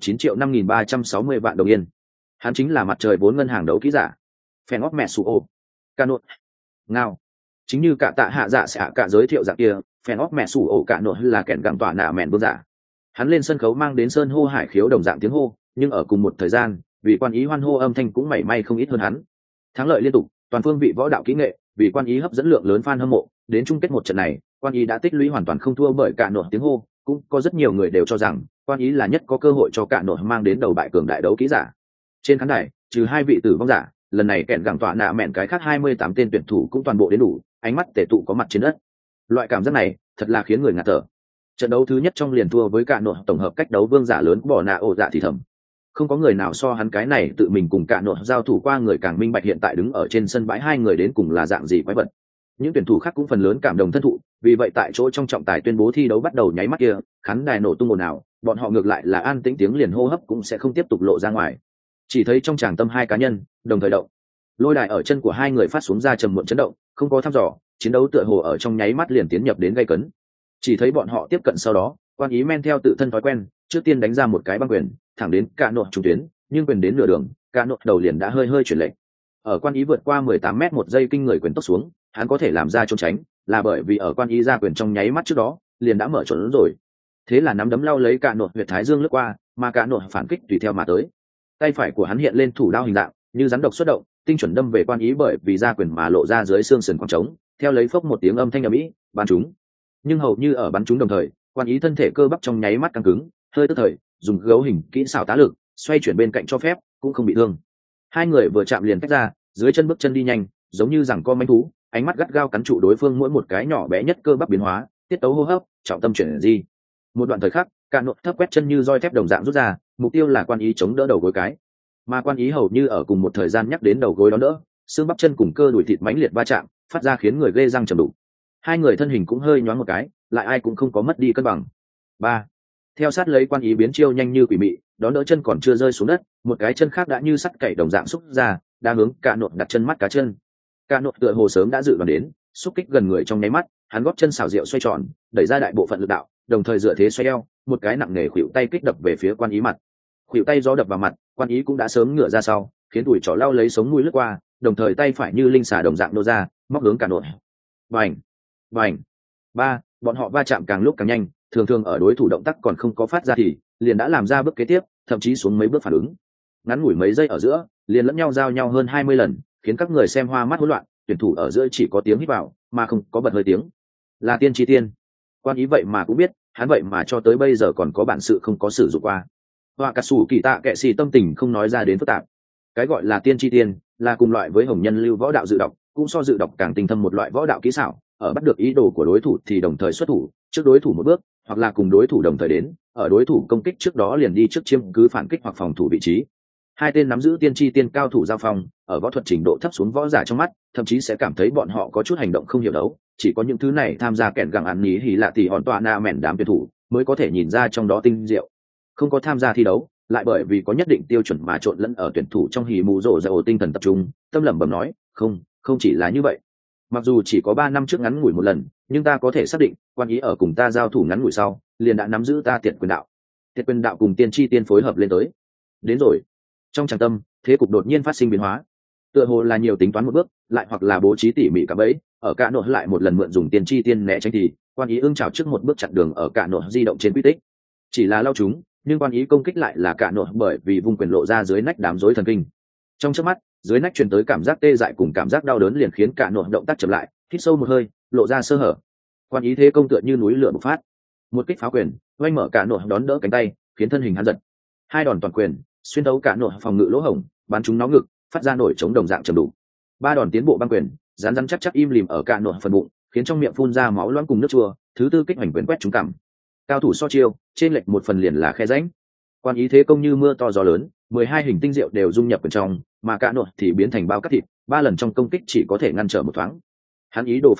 9.5360 vạn đồng yên. Hắn chính là mặt trời vốn ngân hàng đấu kỹ giả phèn óc mẹ sủ ô cano ngao. Chính như cả tạ hạ dạ sẽ cả giới thiệu dạng kia, phèn óc mẹ sủ ổ cả nội là kèn gẳng tọa nạ mẹn vương giả. Hắn lên sân khấu mang đến sơn hô hải khiếu đồng dạng tiếng hô, nhưng ở cùng một thời gian, vì quan ý hoan hô âm thanh cũng mảy may không ít hơn hắn. Thắng lợi liên tục, toàn phương vị võ đạo kỹ nghệ, vì quan ý hấp dẫn lượng lớn fan hâm mộ, đến chung kết một trận này, quan ý đã tích lũy hoàn toàn không thua bởi cả nội tiếng hô, cũng có rất nhiều người đều cho rằng quan ý là nhất có cơ hội cho cả nội mang đến đầu bại cường đại đấu kỹ giả. Trên khán đài, trừ hai vị tử vong giả, lần này kẹn gẳng tọa nạ mẹn cái khác 28 tên tuyển thủ cũng toàn bộ đến đủ, ánh mắt tề tụ có mặt trên đất. Loại cảm giác này thật là khiến người ngạt thở. Trận đấu thứ nhất trong liền thua với cả nội tổng hợp cách đấu vương giả lớn bỏ nạ ổ dạ thì thầm. Không có người nào so hắn cái này tự mình cùng cả nội giao thủ qua người càng minh bạch hiện tại đứng ở trên sân bãi hai người đến cùng là dạng gì quái vật. Những tuyển thủ khác cũng phần lớn cảm động thân thụ, vì vậy tại chỗ trong trọng tài tuyên bố thi đấu bắt đầu nháy mắt kia, khán đài nổ tung ồn ào, bọn họ ngược lại là an tĩnh, tiếng liền hô hấp cũng sẽ không tiếp tục lộ ra ngoài. Chỉ thấy trong tràng tâm hai cá nhân đồng thời động, lôi đài ở chân của hai người phát xuống ra trầm muộn chấn động, không có thăm dò, chiến đấu tựa hồ ở trong nháy mắt liền tiến nhập đến gay cấn. Chỉ thấy bọn họ tiếp cận sau đó, quan ý men theo tự thân thói quen, trước tiên đánh ra một cái băng quyền, thẳng đến cả nội trung tuyến, nhưng quyền đến nửa đường, cả nội đầu liền đã hơi chuyển lệch. Ở quan ý vượt qua 18 m một giây kinh người quyền tốc xuống, hắn có thể làm ra trốn tránh, là bởi vì ở quan ý ra quyền trong nháy mắt trước đó, liền đã mở trốn rồi. Thế là nắm đấm lao lấy cả nội huyệt thái dương lướt qua, mà cả nội phản kích tùy theo mà tới. Tay phải của hắn hiện lên thủ đao hình dạng, như rắn độc xuất động, tinh chuẩn đâm về quan ý bởi vì ra quyền mà lộ ra dưới xương sườn khoảng trống, theo lấy phốc một tiếng âm thanh ầm ĩ, bắn trúng. Nhưng hầu như ở bắn trúng đồng thời, quan ý thân thể cơ bắp trong nháy mắt căng cứng, hơi tức thời, dùng gấu hình kỹ xảo tá lực, xoay chuyển bên cạnh cho phép, cũng không bị thương. Hai người vừa chạm liền tách ra, dưới chân bước chân đi nhanh, giống như rằng con manh thú, ánh mắt gắt gao cắn trụ đối phương mỗi một cái nhỏ bé nhất cơ bắp biến hóa, tiết tấu hô hấp, trọng tâm chuyển di. Một đoạn thời khắc, cả nội thấp quét chân như roi thép đồng dạng rút ra, mục tiêu là quan ý chống đỡ đầu gối cái. Mà quan ý hầu như ở cùng một thời gian nhắc đến đầu gối đó đỡ, xương bắp chân cùng cơ đùi thịt mãnh liệt va chạm, phát ra khiến người ghê răng trầm đủ. Hai người thân hình cũng hơi nhoáng một cái, lại ai cũng không có mất đi cân bằng. Ba, theo sát lấy quan ý biến chiêu nhanh như quỷ mị, đón đỡ chân còn chưa rơi xuống đất, một cái chân khác đã như sắt cậy đồng dạng xúc ra, đang hướng cả nội đặt chân mắt cá chân. Cả nội tựa hồ sớm đã dự đoán đến, xúc kích gần người trong nháy mắt, hắn góp chân xảo diệu xoay tròn, đẩy ra đại bộ phận lực đạo, đồng thời dựa thế xoay eo, một cái nặng nề khuỷu tay kích đập về phía quan ý mặt. Khuỷu tay gió đập vào mặt, quan ý cũng đã sớm ngửa ra sau, khiến đùi trỏ lao lấy sống mũi lướt qua, đồng thời tay phải như linh xà đồng dạng nô ra, móc hướng cả nội. Bành, bành. Ba, bọn họ va chạm càng lúc càng nhanh, thường thường ở đối thủ động tác còn không có phát ra thì liền đã làm ra bước kế tiếp, thậm chí xuống mấy bước phản ứng. Ngắn ngủi mấy giây ở giữa, liền lẫn nhau giao nhau hơn 20 lần, khiến các người xem hoa mắt hỗn loạn, tuyển thủ ở giữa chỉ có tiếng hít vào, mà không có bật hơi tiếng. Là tiên tri tiên. Quan ý vậy mà cũng biết, hắn vậy mà cho tới bây giờ còn có bản sự không có sử dụng qua. Hoa cà sủ kỳ tạ kệ xì tâm tình không nói ra đến phức tạp. Cái gọi là tiên tri tiên, là cùng loại với hồng nhân lưu võ đạo dự đọc, cũng so dự đọc càng tinh thâm một loại võ đạo kỹ xảo, ở bắt được ý đồ của đối thủ thì đồng thời xuất thủ, trước đối thủ một bước, hoặc là cùng đối thủ đồng thời đến, ở đối thủ công kích trước đó liền đi trước chiếm cứ phản kích hoặc phòng thủ vị trí. Hai tên nắm giữ tiên tri tiên cao thủ giao phong, ở võ thuật trình độ thấp xuống võ giả trong mắt, thậm chí sẽ cảm thấy bọn họ có chút hành động không hiểu đấu, chỉ có những thứ này tham gia kèn gặng ăn ní hỉ lạ thì hòn tọa na mèn đám tuyển thủ mới có thể nhìn ra trong đó tinh diệu. Không có tham gia thi đấu, lại bởi vì có nhất định tiêu chuẩn mà trộn lẫn ở tuyển thủ trong hỉ mù rộ rộ tinh thần tập trung, tâm lẩm bẩm nói, không chỉ là như vậy. Mặc dù chỉ có 3 năm trước ngắn ngủi một lần, nhưng ta có thể xác định, quan ý ở cùng ta giao thủ ngắn ngủi sau, liền đã nắm giữ ta tiệt quyền đạo. Tiệt quyền đạo cùng tiên tri tiên phối hợp lên tới. Đến rồi. Trong tràng tâm, thế cục đột nhiên phát sinh biến hóa. Tựa hồ là nhiều tính toán một bước, lại hoặc là bố trí tỉ mỉ cả bẫy, ở cả nội lại một lần mượn dùng tiên tri tiên né tránh thì, quan ý ưng chào trước một bước chặn đường ở cả nội di động trên quy tích. Chỉ là lao chúng, nhưng quan ý công kích lại là cả nội bởi vì vùng quyền lộ ra dưới nách đám rối thần kinh. Trong chớp mắt, dưới nách truyền tới cảm giác tê dại cùng cảm giác đau đớn liền khiến cả nội động tác chậm lại, hít sâu một hơi, lộ ra sơ hở. Quan ý thế công tựa như núi lửa bộc phát, một kích phá quyền, oanh mở cả nội đón đỡ cánh tay, khiến thân hình hắn giật. Hai đòn toàn quyền, xuyên thấu cả nội phòng ngự lỗ hổng, bắn trúng nó ngực, phát ra nổi chống đồng dạng trầm đủ. Ba đòn tiến bộ băng quyền, rán rán chắc chắc im lìm ở cả nội phần bụng, khiến trong miệng phun ra máu loãng cùng nước chua. Thứ tư kích hành quyền quét trúng cằm. Cao thủ so chiêu, trên lệch một phần liền là khe rãnh. Quan ý thế công như mưa to gió lớn, 12 hình tinh diệu đều dung nhập bên trong, mà cả nội thì biến thành bao cắt thịt, 3 lần trong công kích chỉ có thể ngăn trở một thoáng. Hắn ý đồ phản kích,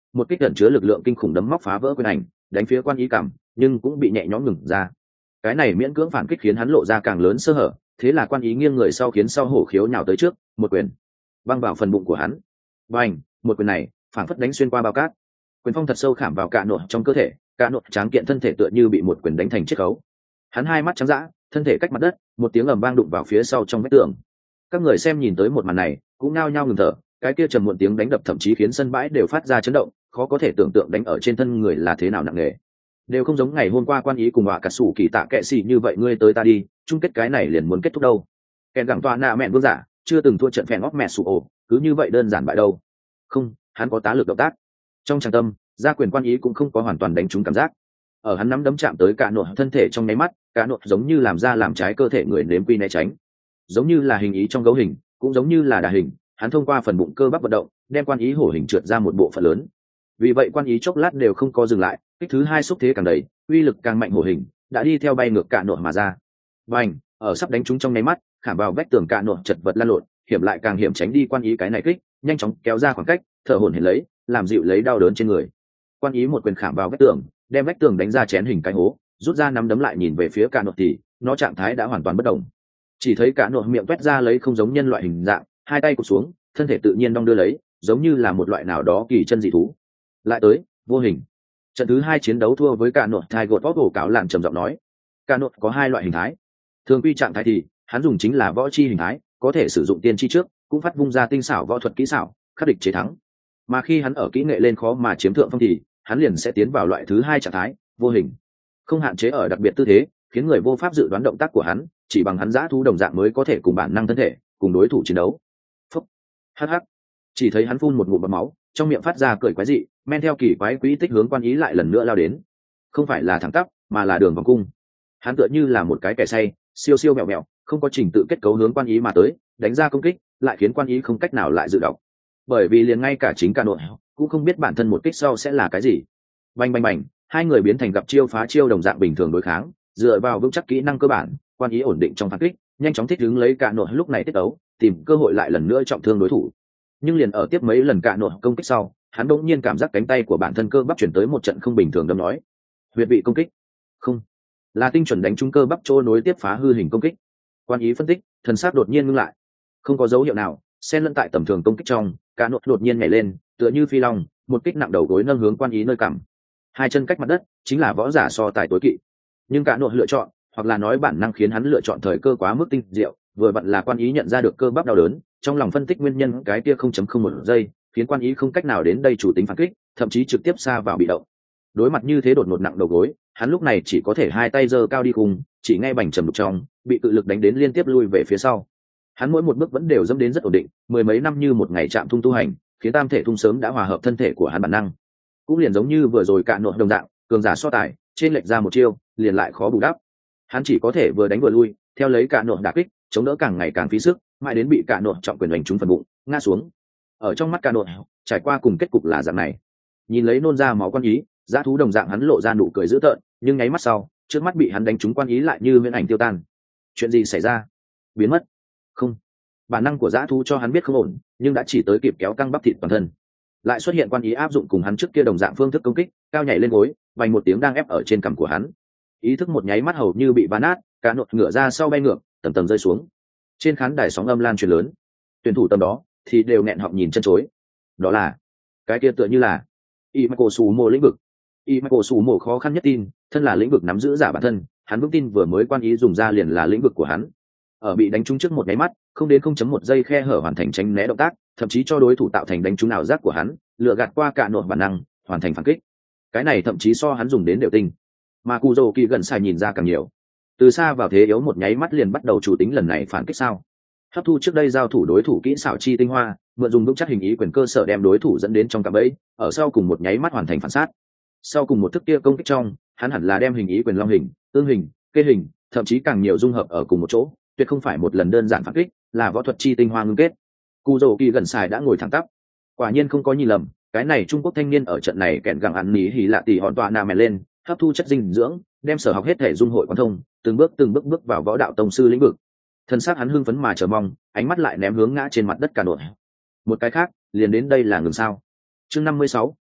một kích ẩn chứa lực lượng kinh khủng đấm móc phá vỡ quyền ảnh đánh phía quan ý cảm, nhưng cũng bị nhẹ nhõm ngừng ra. Cái này miễn cưỡng phản kích khiến hắn lộ ra càng lớn sơ hở, thế là quan ý nghiêng người sau khiến sau hổ khiếu nhào tới trước, một quyền văng vào phần bụng của hắn. Bành, một quyền này phản phất đánh xuyên qua bao cát, quyền phong thật sâu khảm vào cả nội trong cơ thể, cả nội tráng kiện thân thể tựa như bị một quyền đánh thành chiếc khấu. Hắn hai mắt trắng dã, thân thể cách mặt đất, một tiếng ầm vang đụng vào phía sau trong vách tường. Các người xem nhìn tới một màn này cũng nao nhao ngừng thở, cái kia trầm muộn tiếng đánh đập thậm chí khiến sân bãi đều phát ra chấn động, khó có thể tưởng tượng đánh ở trên thân người là thế nào nặng nề. Đều không giống ngày hôm qua quan ý cùng họa cả sủ kỳ tạ kệ xì như vậy, ngươi tới ta đi, chung kết cái này liền muốn kết thúc đâu. Kèn gẳng toa nạ mẹn vương giả chưa từng thua trận phèn óc mẹ sủ ổ, cứ như vậy đơn giản bại đâu. Không, hắn có tá lực động tác. Trong tràng tâm, gia quyền quan ý cũng không có hoàn toàn đánh trúng cảm giác. Ở hắn nắm đấm chạm tới cả nội thân thể trong nháy mắt, cả nội giống như làm ra làm trái cơ thể người nếm quy né tránh, giống như là hình ý trong gấu hình, cũng giống như là đà hình, hắn thông qua phần bụng cơ bắp vận động đem quan ý hổ hình trượt ra một bộ phận lớn. Vì vậy quan ý chốc lát đều không có dừng lại, kích thứ hai xúc thế càng đầy, uy lực càng mạnh, hổ hình đã đi theo bay ngược cả nội mà ra. Bành, ở sắp đánh trúng trong nháy mắt, khảm vào vách tường cả nội chật vật lăn lộn, hiểm lại càng hiểm tránh đi quan ý cái này kích, nhanh chóng kéo ra khoảng cách, thở hổn hển lấy, làm dịu lấy đau đớn trên người. Quan ý một quyền khảm vào vách tường, đem vách tường đánh ra chén hình cái hố, rút ra nắm đấm lại nhìn về phía cả nội thì nó trạng thái đã hoàn toàn bất động. Chỉ thấy cả nội miệng toét ra lấy không giống nhân loại hình dạng, hai tay cụp xuống, thân thể tự nhiên đong đưa lấy, giống như là một loại nào đó kỳ chân dị thú. Lại tới, vô hình. Trận thứ hai chiến đấu thua với cả nội, thai gột vóc cổ cáo làm trầm giọng nói. Cả nội có hai loại hình thái. Thường quy trạng thái thì hắn dùng chính là võ chi hình thái, có thể sử dụng tiên chi trước, cũng phát vung ra tinh xảo võ thuật kỹ xảo, khắc địch chế thắng. Mà khi hắn ở kỹ nghệ lên khó mà chiếm thượng phong thì hắn liền sẽ tiến vào loại thứ hai trạng thái, vô hình. Không hạn chế ở đặc biệt tư thế, khiến người vô pháp dự đoán động tác của hắn, chỉ bằng hắn dã thú đồng dạng mới có thể cùng bản năng thân thể, cùng đối thủ chiến đấu. Phúc, hắc hắc. Chỉ thấy hắn phun một ngụm bọt máu, trong miệng phát ra cười quái dị, men theo kỳ quái quỹ tích hướng quan ý lại lần nữa lao đến. Không phải là thẳng tắp, mà là đường vòng cung. Hắn tựa như là một cái kẻ say, siêu siêu mẹo mẹo, không có trình tự kết cấu hướng quan ý mà tới, đánh ra công kích, lại khiến quan ý không cách nào lại dự động. Bởi vì liền ngay cả chính cả nội cũng không biết bản thân một kích sau sẽ là cái gì. Bành bành bành, hai người biến thành gặp chiêu phá chiêu đồng dạng bình thường đối kháng, dựa vào vững chắc kỹ năng cơ bản, quan ý ổn định trong phản kích, nhanh chóng thích ứng lấy cả nội lúc này tiết đấu, tìm cơ hội lại lần nữa trọng thương đối thủ. Nhưng liền ở tiếp mấy lần cả nội công kích sau, hắn đột nhiên cảm giác cánh tay của bản thân cơ bắp chuyển tới một trận không bình thường đâm nói. Huyệt vị công kích? Không, là tinh chuẩn đánh trúng cơ bắp chỗ nối tiếp phá hư hình công kích. Quan ý phân tích, thần sắc đột nhiên ngưng lại. Không có dấu hiệu nào, xen lẫn tại tầm thường công kích trong, cả nội đột nhiên nhảy lên, tựa như phi long, một kích nặng đầu gối nâng hướng quan ý nơi cằm. Hai chân cách mặt đất, chính là võ giả so tài tối kỵ. Nhưng cả nội lựa chọn, hoặc là nói bản năng khiến hắn lựa chọn thời cơ quá mức tinh diệu, vừa vặn là quan ý nhận ra được cơ bắp đau đớn, trong lòng phân tích nguyên nhân cái kia 0.01 giây, khiến quan ý không cách nào đến đây chủ tính phản kích, thậm chí trực tiếp xa vào bị động. Đối mặt như thế đột ngột nặng đầu gối, hắn lúc này chỉ có thể hai tay giơ cao đi cùng, chỉ nghe bành trầm đục trong, bị cự lực đánh đến liên tiếp lui về phía sau. Hắn mỗi một bước vẫn đều dẫm đến rất ổn định, mười mấy năm như một ngày chạm thung tu hành, khiến tam thể thung sớm đã hòa hợp thân thể của hắn bản năng. Cũng liền giống như vừa rồi cạn nội đồng dạng, cường giả so tài, trên lệch ra một chiêu, liền lại khó bù đắp. Hắn chỉ có thể vừa đánh vừa lui, theo lấy cạn nội đả kích, chống đỡ càng ngày càng phí sức, mãi đến bị cạn nội trọng quyền đánh trúng phần bụng, ngã xuống. Ở trong mắt cạn nội, trải qua cùng kết cục là dạng này. Nhìn lấy nôn ra máu quan ý, dã thú đồng dạng hắn lộ ra nụ cười dữ tợn, nhưng nháy mắt sau, trước mắt bị hắn đánh trúng quan ý lại như viễn ảnh tiêu tan. Chuyện gì xảy ra? Biến mất? Không. Bản năng của dã thú cho hắn biết không ổn, nhưng đã chỉ tới kịp kéo căng bắp thịt toàn thân. Lại xuất hiện quan ý áp dụng cùng hắn trước kia đồng dạng phương thức công kích, cao nhảy lên gối, vành một tiếng đang ép ở trên cằm của hắn. Ý thức một nháy mắt hầu như bị ván nát, cả nột ngửa ra sau bay ngược, tầm tầm rơi xuống. Trên khán đài sóng âm lan truyền lớn. Tuyển thủ tầm đó thì đều nghẹn họng nhìn chân chối. Đó là cái kia tựa như là Michael Sumo lĩnh vực. Michael Sumo khó khăn nhất tin, thân là lĩnh vực nắm giữ giả bản thân, hắn vững tin vừa mới quan ý dùng ra liền là lĩnh vực của hắn. Ở bị đánh trúng trước một nháy mắt, không đến 0.1 giây khe hở hoàn thành tránh né động tác, thậm chí cho đối thủ tạo thành đánh trúng nào giác của hắn, lựa gạt qua cả nội bản năng, hoàn thành phản kích. Cái này thậm chí so hắn dùng đến đều tinh. Mà Kuzo Kỳ gần sai nhìn ra càng nhiều. Từ xa vào thế yếu một nháy mắt liền bắt đầu chủ tính lần này phản kích sao? Hấp thu trước đây giao thủ đối thủ kỹ xảo chi tinh hoa, mượn dùng vững chắc hình ý quyền cơ sở đem đối thủ dẫn đến trong cạm bẫy, ở sau cùng một nháy mắt hoàn thành phản sát. Sau cùng một thức kia công kích trong, hắn hẳn là đem hình ý quyền long hình, tương hình, kê hình, thậm chí càng nhiều dung hợp ở cùng một chỗ, tuyệt không phải một lần đơn giản phản kích, là võ thuật chi tinh hoa ngưng kết. Kuzo Kỳ gần sai đã ngồi thẳng tắp. Quả nhiên không có nhìn lầm, cái này Trung Quốc thanh niên ở trận này kẹn gặng ăn ní hỉ lạ tỷ hòn tọa nà mè lên, hấp thu chất dinh dưỡng, đem sở học hết thể dung hội quán thông, từng bước bước vào võ đạo tông sư lĩnh vực. Thân xác hắn hưng phấn mà chờ mong, ánh mắt lại ném hướng ngã trên mặt đất cả nội. Một cái khác, liền đến đây là ngừng sao? Chương 56,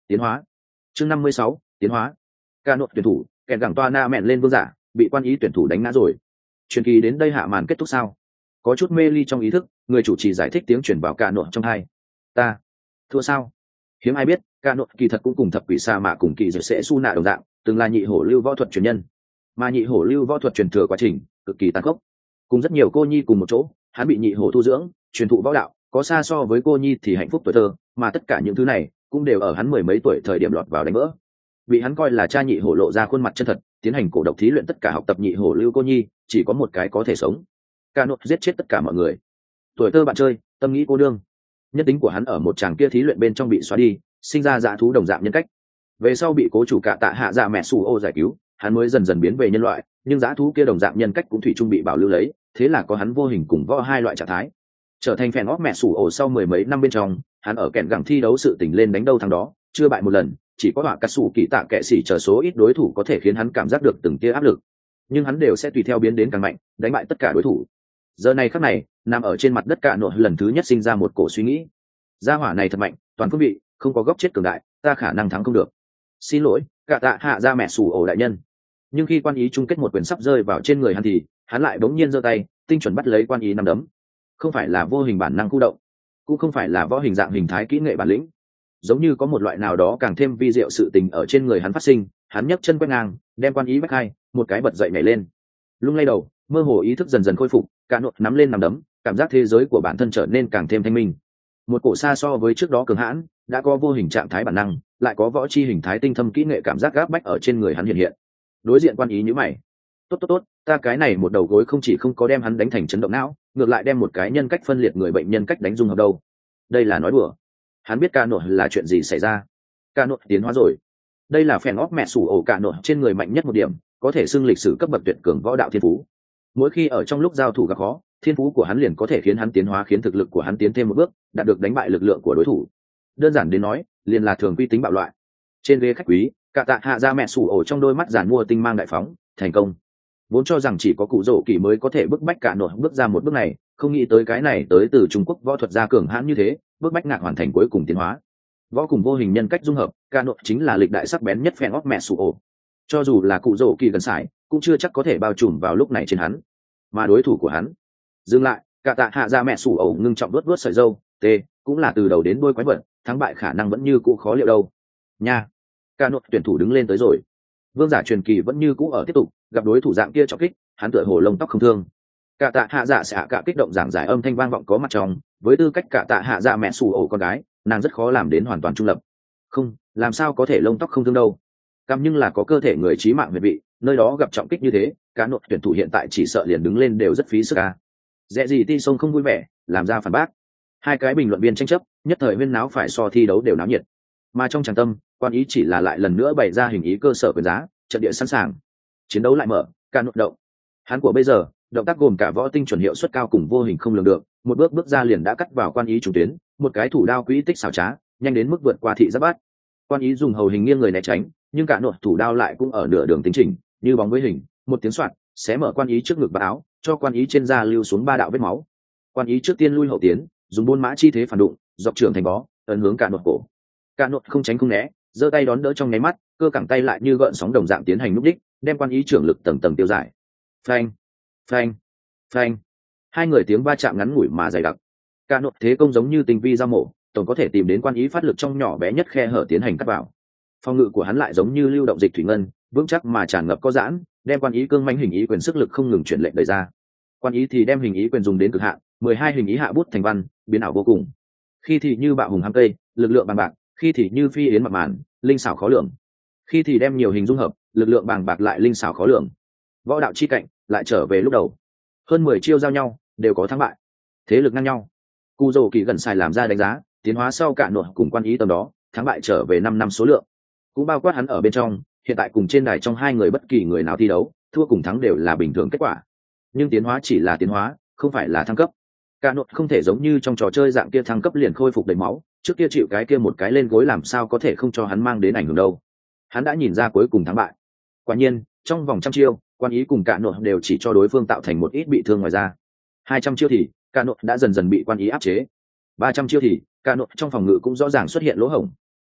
tiến hóa. Chương 56, tiến hóa. Ca nội tuyển thủ, kèn gẳng toa na mẹn lên vương giả, bị quan ý tuyển thủ đánh ngã rồi. Truyền kỳ đến đây hạ màn kết thúc sao? Có chút mê ly trong ý thức, người chủ trì giải thích tiếng truyền vào ca nội trong tai. Ta thua sao? Hiếm ai biết, ca nội kỳ thật cũng cùng thập quỷ sa mạ cùng kỳ dược sẽ su nạ đồng dạng, từng là nhị hổ lưu võ thuật truyền nhân. Mà nhị hổ lưu võ thuật truyền thừa quá trình cực kỳ tàn khốc. Cùng rất nhiều cô nhi cùng một chỗ, hắn bị nhị hổ thu dưỡng, truyền thụ võ đạo, có xa so với cô nhi thì hạnh phúc tuổi thơ, mà tất cả những thứ này cũng đều ở hắn mười mấy tuổi thời điểm lọt vào đánh vỡ. Bị hắn coi là cha nhị hổ lộ ra khuôn mặt chân thật, tiến hành cổ độc thí luyện tất cả học tập nhị hổ lưu cô nhi, chỉ có một cái có thể sống. Ca nội giết chết tất cả mọi người. Tuổi thơ bạn chơi, tâm nghĩ cô đương. Nhân tính của hắn ở một tràng kia thí luyện bên trong bị xóa đi, sinh ra dã thú đồng dạng nhân cách. Về sau bị cố chủ cạ tạ hạ dạ mẹ sủ ô giải cứu, hắn mới dần dần biến về nhân loại, nhưng dã thú kia đồng dạng nhân cách cũng thủy chung bị bảo lưu lấy, thế là có hắn vô hình cùng võ hai loại trạng thái. Trở thành phèn óc mẹ sủ ổ sau mười mấy năm bên trong, hắn ở kèn gẳng thi đấu sự tình lên đánh đâu thắng đó, chưa bại một lần, chỉ có họa cắt sủ kỳ tạ kệ sĩ chờ số ít đối thủ có thể khiến hắn cảm giác được từng tia áp lực, nhưng hắn đều sẽ tùy theo biến đến càng mạnh, đánh bại tất cả đối thủ. Giờ này khắc này, nằm ở trên mặt đất cả nội lần thứ nhất sinh ra một cổ suy nghĩ. Gia hỏa này thật mạnh, toàn phương vị, không có góc chết cường đại, ta khả năng thắng không được. Xin lỗi, cả tạ hạ ra mẹ sủ ổ đại nhân. Nhưng khi quan ý chung kết một quyền sắp rơi vào trên người hắn thì hắn lại bỗng nhiên giơ tay, tinh chuẩn bắt lấy quan ý nắm đấm. Không phải là vô hình bản năng khu động, cũng không phải là võ hình dạng hình thái kỹ nghệ bản lĩnh, giống như có một loại nào đó càng thêm vi diệu sự tình ở trên người hắn phát sinh. Hắn nhấc chân quét ngang, đem quan ý bách hai, một cái bật dậy nhảy lên, lung lay đầu, mơ hồ ý thức dần dần khôi phục, cả nội nắm lên nắm đấm, cảm giác thế giới của bản thân trở nên càng thêm thanh minh. Một cổ xa so với trước đó cường hãn, đã có vô hình trạng thái bản năng, lại có võ chi hình thái tinh thâm kỹ nghệ cảm giác gáp bách ở trên người hắn hiện hiện. Đối diện quan ý như mày, tốt, ta cái này một đầu gối không chỉ không có đem hắn đánh thành chấn động não, ngược lại đem một cái nhân cách phân liệt người bệnh nhân cách đánh dung hợp đâu. Đây là nói đùa. Hắn biết ca nội là chuyện gì xảy ra. Ca nội tiến hóa rồi. Đây là phèn óc mẹ sủ ổ ca nội trên người mạnh nhất một điểm, có thể xưng lịch sử cấp bậc tuyệt cường võ đạo thiên phú. Mỗi khi ở trong lúc giao thủ gặp khó, thiên phú của hắn liền có thể khiến hắn tiến hóa, khiến thực lực của hắn tiến thêm một bước, đạt được đánh bại lực lượng của đối thủ. Đơn giản đến nói, liền là thường quy tính bạo loại. Trên ghế khách quý, cả tạ hạ ra mẹ sủ ổ trong đôi mắt giàn mua tinh mang đại phóng, thành công. Vốn cho rằng chỉ có cụ rổ kỳ mới có thể bức bách cả nội bước ra một bước này, không nghĩ tới cái này tới từ Trung Quốc võ thuật gia cường hãn như thế, bước bách ngạc hoàn thành cuối cùng tiến hóa. Võ cùng vô hình nhân cách dung hợp, cả nội chính là lịch đại sắc bén nhất phèn óc mẹ sủ ổ. Cho dù là cụ rổ kỳ gần sải, cũng chưa chắc có thể bao trùm vào lúc này trên hắn. Mà đối thủ của hắn, dừng lại, cả tạ hạ ra mẹ sủ ổ ngưng trọng đuốt sợi dâu, cũng là từ đầu đến đuôi quái vật, thắng bại khả năng vẫn như cũ khó liệu đâu. Nha, cả nội tuyển thủ đứng lên tới rồi. Vương giả truyền kỳ vẫn như cũ ở tiếp tục, gặp đối thủ dạng kia trọng kích, hắn tựa hồ lông tóc không thương. Cả tạ hạ dạ sẽ cả kích động giảng giải âm thanh vang vọng có mặt trong, với tư cách cả tạ hạ dạ mẹ sủ ổ con gái, nàng rất khó làm đến hoàn toàn trung lập. Không, làm sao có thể lông tóc không thương đâu. Cam nhưng là có cơ thể người chí mạng huyệt vị, nơi đó gặp trọng kích như thế, cả nội tuyển thủ hiện tại chỉ sợ liền đứng lên đều rất phí sức a. Dễ gì ti sông không vui vẻ, làm ra phản bác. Hai cái bình luận viên tranh chấp, nhất thời huyên náo phải so thi đấu đều náo nhiệt. Mà trong tràng tâm, quan ý chỉ là lại lần nữa bày ra hình ý cơ sở quyền giá, trận địa sẵn sàng. Chiến đấu lại mở, cả nội động. Hắn của bây giờ, động tác gồm cả võ tinh chuẩn hiệu suất cao cùng vô hình không lường được, một bước bước ra liền đã cắt vào quan ý trung tuyến, một cái thủ đao quỹ tích xảo trá, nhanh đến mức vượt qua thị giáp bát. Quan ý dùng hầu hình nghiêng người né tránh, nhưng cả nội thủ đao lại cũng ở nửa đường tính chỉnh, như bóng với hình, một tiếng soạt, xé mở quan ý trước ngực và áo, cho quan ý trên da lưu xuống 3 đạo vết máu. Quan ý trước tiên lui hậu tiến, dùng buôn mã chi thế phản đụng, dọc trường thành bó, ấn hướng cả nội cổ. Cả nội không tránh không né, giơ tay đón đỡ trong nháy mắt, cơ cẳng tay lại như gợn sóng đồng dạng tiến hành núp đích, đem quan ý trưởng lực tầng tầng tiêu giải. Phanh, phanh, phanh. Hai người tiếng va chạm ngắn ngủi mà dày đặc. Cả nội thế công giống như tinh vi dao mổ, tổng có thể tìm đến quan ý phát lực trong nhỏ bé nhất khe hở tiến hành cắt vào. Phòng ngự của hắn lại giống như lưu động dịch thủy ngân, vững chắc mà tràn ngập có giãn, đem quan ý cương mãnh hình ý quyền sức lực không ngừng chuyển lệnh đẩy ra. Quan ý thì đem hình ý quyền dùng đến cực hạn, 12 hình ý hạ bút thành văn, biến ảo vô cùng. Khi thì như bạo hùng hám cây, lực lượng bằng bạc, khi thì như phi yến mặt màn, linh xảo khó lường. Khi thì đem nhiều hình dung hợp, lực lượng bằng bạc lại linh xảo khó lường. Võ đạo chi cạnh lại trở về lúc đầu. Hơn 10 chiêu giao nhau, đều có thắng bại. Thế lực ngang nhau. Cù Dầu Kỳ gần xài làm ra đánh giá, tiến hóa sau cả nội cùng quan ý tầm đó, thắng bại trở về 5 năm số lượng. Cũng bao quát hắn ở bên trong, hiện tại cùng trên đài trong hai người bất kỳ người nào thi đấu, thua cùng thắng đều là bình thường kết quả. Nhưng tiến hóa chỉ là tiến hóa, không phải là thăng cấp. Cả nội không thể giống như trong trò chơi dạng kia thăng cấp liền khôi phục đầy máu, trước kia chịu cái kia một cái lên gối làm sao có thể không cho hắn mang đến ảnh hưởng đâu. Hắn đã nhìn ra cuối cùng thắng bại. Quả nhiên, trong vòng trăm chiêu, quan ý cùng cả nội đều chỉ cho đối phương tạo thành một ít bị thương ngoài ra. 200 chiêu thì cả nội đã dần dần bị quan ý áp chế. 300 chiêu thì cả nội trong phòng ngự cũng rõ ràng xuất hiện lỗ hổng.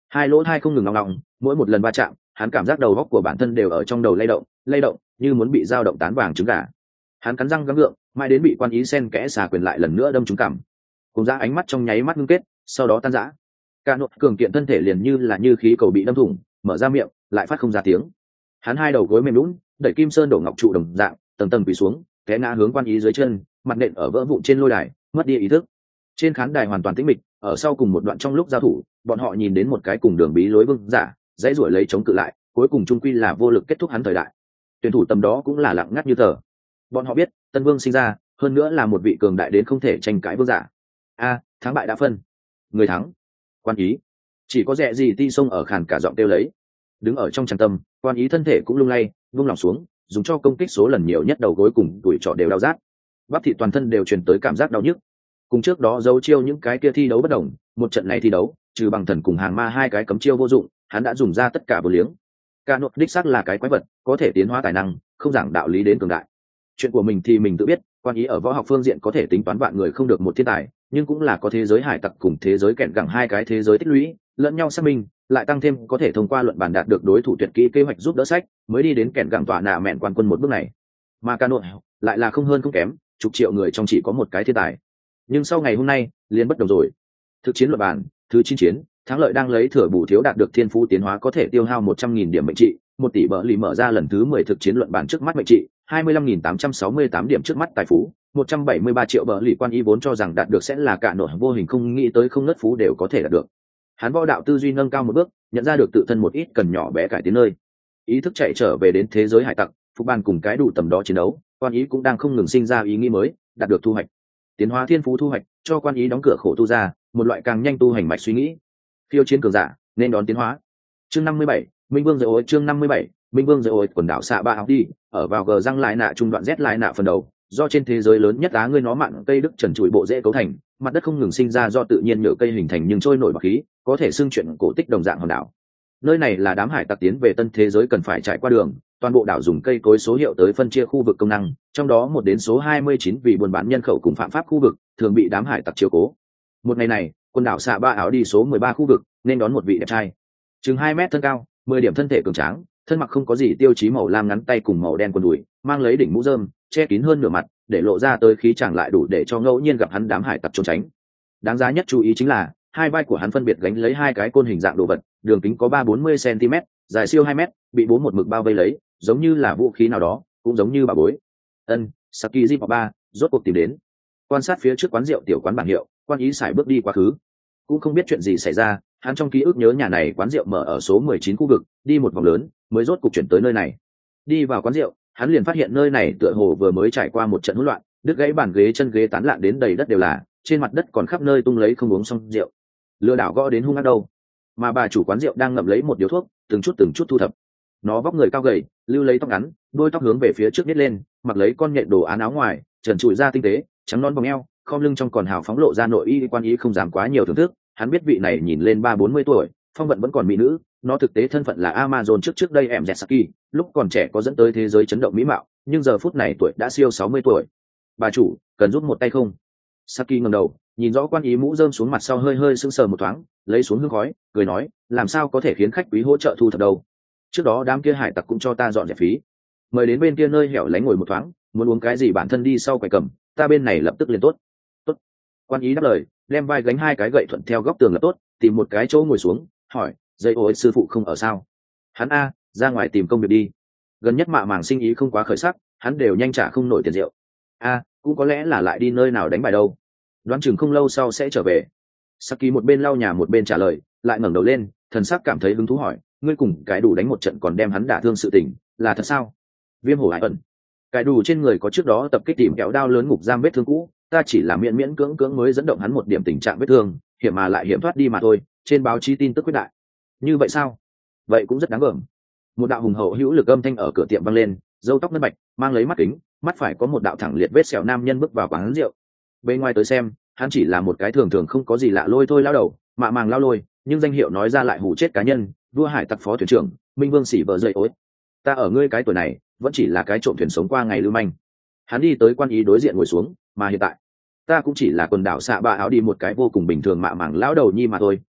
hai lỗ thai không ngừng ngọng ngọng, mỗi một lần va chạm hắn cảm giác đầu góc của bản thân đều ở trong đầu lay động như muốn bị dao động tán vàng trứng gà. Hắn cắn răng gắng gượng mãi đến bị quan ý sen kẽ xà quyền lại lần nữa đâm trúng cằm. Cùng ra ánh mắt trong nháy mắt ngưng kết, sau đó tan rã. Cả nốt cường kiện thân thể liền như khí cầu bị đâm thủng, mở ra miệng lại phát không ra tiếng. Hắn hai đầu gối mềm lún đẩy kim sơn đổ ngọc trụ đồng dạng tầng tầng quỳ xuống, té ngã hướng quan ý dưới chân, mặt nện ở vỡ vụn trên lôi đài, mất đi ý thức. Trên khán đài hoàn toàn tĩnh mịch, ở sau cùng một đoạn trong lúc giao thủ, bọn họ nhìn đến một cái cùng đường bí lối vương giả dãy ruổi lấy chống cự lại, cuối cùng trung quy là vô lực kết thúc hắn thời đại. Tuyển thủ tầm đó cũng là lặng ngắt như tờ. Bọn họ biết tân vương sinh ra, hơn nữa là một vị cường đại đến không thể tranh cãi vương giả. Thắng bại đã phân, người thắng quan ý. Chỉ có rẻ gì ti xông ở khàn cả giọng kêu lấy. Đứng ở trong tràng tâm, quan ý thân thể cũng lung lay vung lòng xuống, dùng cho công kích số lần nhiều nhất đầu gối cùng tuổi trọ đều đau rát, bắp thịt toàn thân đều truyền tới cảm giác đau nhức. Cùng trước đó giấu chiêu những cái kia thi đấu bất đồng, một trận này thi đấu trừ bằng thần cùng hàng ma hai cái cấm chiêu vô dụng, hắn đã dùng ra tất cả vô liếng. Ca nốt đích xác là cái quái vật, có thể tiến hóa tài năng, không giảng đạo lý đến cường đại. Chuyện của mình thì mình tự biết, quan ý ở võ học phương diện có thể tính toán vạn người không được một thiên tài, nhưng cũng là có thế giới hải tặc cùng thế giới kẹn gẳng hai cái thế giới tích lũy lẫn nhau xác minh, lại tăng thêm có thể thông qua luận bàn đạt được đối thủ tuyệt kỹ kế hoạch giúp đỡ sách, mới đi đến kẹn gẳng tỏa nạ mẹn quan quân một bước này. Mà ca nốt lại là không hơn không kém, chục triệu người trong chỉ có một cái thiên tài. Nhưng sau ngày hôm nay liền bất đồng rồi. Thực chiến luận bàn thứ 9 chiến, thắng lợi đang lấy thừa bù thiếu đạt được thiên phú tiến hóa có thể tiêu hao 100.000 điểm mệnh trị, 1 tỷ bờ lì mở ra lần thứ 10 thực chiến luận bàn trước mắt mệnh trị, 25.868 điểm trước mắt tài phú, 173 triệu bờ lì quan ý vốn cho rằng đạt được sẽ là cả nổi vô hình không nghĩ tới không nứt phú đều có thể đạt được. Hắn võ đạo tư duy nâng cao một bước, nhận ra được tự thân một ít cần nhỏ bé cải tiến nơi. Ý thức chạy trở về đến thế giới hải tặc, phục bàn cùng cái đủ tầm đó chiến đấu, quan ý cũng đang không ngừng sinh ra ý nghĩ mới, đạt được thu hoạch. Tiến hóa thiên phú thu hoạch, cho quan ý đóng cửa khổ tu ra, một loại càng nhanh tu hành mạch suy nghĩ. Phiêu chiến cường giả, nên đón tiến hóa. Chương 57, Minh Vương Dội chương 57, Minh Vương Dội quần đảo xạ ba áo đi, ở vào gờ răng lại nạ trung đoạn Z lại nạ phần đầu, do trên thế giới lớn nhất á ngươi nó mặn cây đức trần trụi bộ rễ cấu thành, mặt đất không ngừng sinh ra do tự nhiên nhựa cây hình thành nhưng trôi nổi bạc khí, có thể xưng chuyện cổ tích đồng dạng hòn đảo. Nơi này là đám hải tặc tiến về tân thế giới cần phải trải qua đường, toàn bộ đảo dùng cây cối số hiệu tới phân chia khu vực công năng, trong đó một đến số 29 vì buôn bán nhân khẩu cùng phạm pháp khu vực, thường bị đám hải tặc chiếu cố. Một ngày này, quần đảo xạ ba áo đi số 13 khu vực, nên đón một vị đẹp trai. Chừng 2 mét thân cao, 10 điểm thân thể cường tráng, thân mặc không có gì tiêu chí màu lam ngắn tay cùng màu đen quần đùi, mang lấy đỉnh mũ rơm, che kín hơn nửa mặt, để lộ ra tới khí chàng lại đủ để cho ngẫu nhiên gặp hắn đám hải tặc trốn tránh. Đáng giá nhất chú ý chính là, hai vai của hắn phân biệt gánh lấy hai cái côn hình dạng đồ vật, đường kính có 3-40 cm, dài siêu 2 mét, bị bố một mực bao vây lấy, giống như là vũ khí nào đó, cũng giống như bà bối. Saki Zip3 rốt cuộc tìm đến. Quan sát phía trước quán rượu tiểu quán bảng hiệu, quan ý sải bước đi quá khứ. Cũng không biết chuyện gì xảy ra, hắn trong ký ức nhớ nhà này quán rượu mở ở số 19 khu vực, đi một vòng lớn, mới rốt cuộc chuyển tới nơi này. Đi vào quán rượu, hắn liền phát hiện nơi này tựa hồ vừa mới trải qua một trận hỗn loạn, đứt gãy bàn ghế chân ghế tán loạn đến đầy đất đều là, trên mặt đất còn khắp nơi tung lấy không uống xong rượu. Lừa đảo gõ đến hung ác đâu. Mà bà chủ quán rượu đang ngậm lấy một điếu thuốc, từng chút thu thập. Nó vóc người cao gầy, lưu lấy tóc ngắn, đôi tóc hướng về phía trước nhếch lên, mặc lấy con nhện đồ án áo ngoài, trần trụi da tinh tế, trắng non vòng eo, khom lưng trong còn hào phóng lộ ra nội y quan ý không dám quá nhiều thưởng thức. Hắn biết vị này nhìn lên 30-40 tuổi, phong vận vẫn còn mỹ nữ, nó thực tế thân phận là Amazon trước đây em Zetsuki, lúc còn trẻ có dẫn tới thế giới chấn động mỹ mạo, nhưng giờ phút này tuổi đã siêu 60 tuổi. Bà chủ, cần giúp một tay không? Saki ngẩng đầu, nhìn rõ quan ý mũ rơm xuống mặt sau hơi sững sờ một thoáng, lấy xuống hương khói, cười nói, làm sao có thể khiến khách quý hỗ trợ thu thập đâu? Trước đó đám kia hải tặc cũng cho ta dọn dẹp phí, mời đến bên kia nơi hẻo lánh ngồi một thoáng, muốn uống cái gì bản thân đi sau quầy cầm, ta bên này lập tức liền tốt. Tốt. Quan ý đáp lời, đem vai gánh hai cái gậy thuận theo góc tường là tốt, tìm một cái chỗ ngồi xuống, hỏi, dây ôi sư phụ không ở sao? Hắn ra ngoài tìm công việc đi. Gần nhất mạ màng sinh ý không quá khởi sắc, hắn đều nhanh trả không nổi tiền rượu. Cũng có lẽ là lại đi nơi nào đánh bài đâu. Đoán chừng không lâu sau sẽ trở về. Saki một bên lau nhà một bên trả lời, lại ngẩng đầu lên, thần sắc cảm thấy hứng thú hỏi, ngươi cùng cái đủ đánh một trận còn đem hắn đả thương sự tình, là thật sao? Viêm hổ hải ẩn. Cái đủ trên người có trước đó tập kích tìm kéo đao lớn ngục giam vết thương cũ, ta chỉ là miễn cưỡng mới dẫn động hắn một điểm tình trạng vết thương, hiểm mà lại hiểm thoát đi mà thôi, trên báo chí tin tức quyết đại. Như vậy sao? Vậy cũng rất đáng gờm. Một đạo hùng hậu hữu lực âm thanh ở cửa tiệm vang lên, râu tóc ngân bạch, mang lấy mắt kính, mắt phải có một đạo thẳng liệt vết sẹo nam nhân bước vào quán rượu. Bên ngoài tới xem, hắn chỉ là một cái thường không có gì lạ lôi thôi lao đầu, mạ màng lao lôi, nhưng danh hiệu nói ra lại hù chết cá nhân, vua hải tặc phó thuyền trưởng, Minh Vương xỉ vợ dậy ối. Ta ở ngươi cái tuổi này, vẫn chỉ là cái trộm thuyền sống qua ngày lưu manh. Hắn đi tới quan ý đối diện ngồi xuống, mà hiện tại, ta cũng chỉ là quần đảo xạ ba áo đi một cái vô cùng bình thường mạ màng lão đầu nhi mà thôi,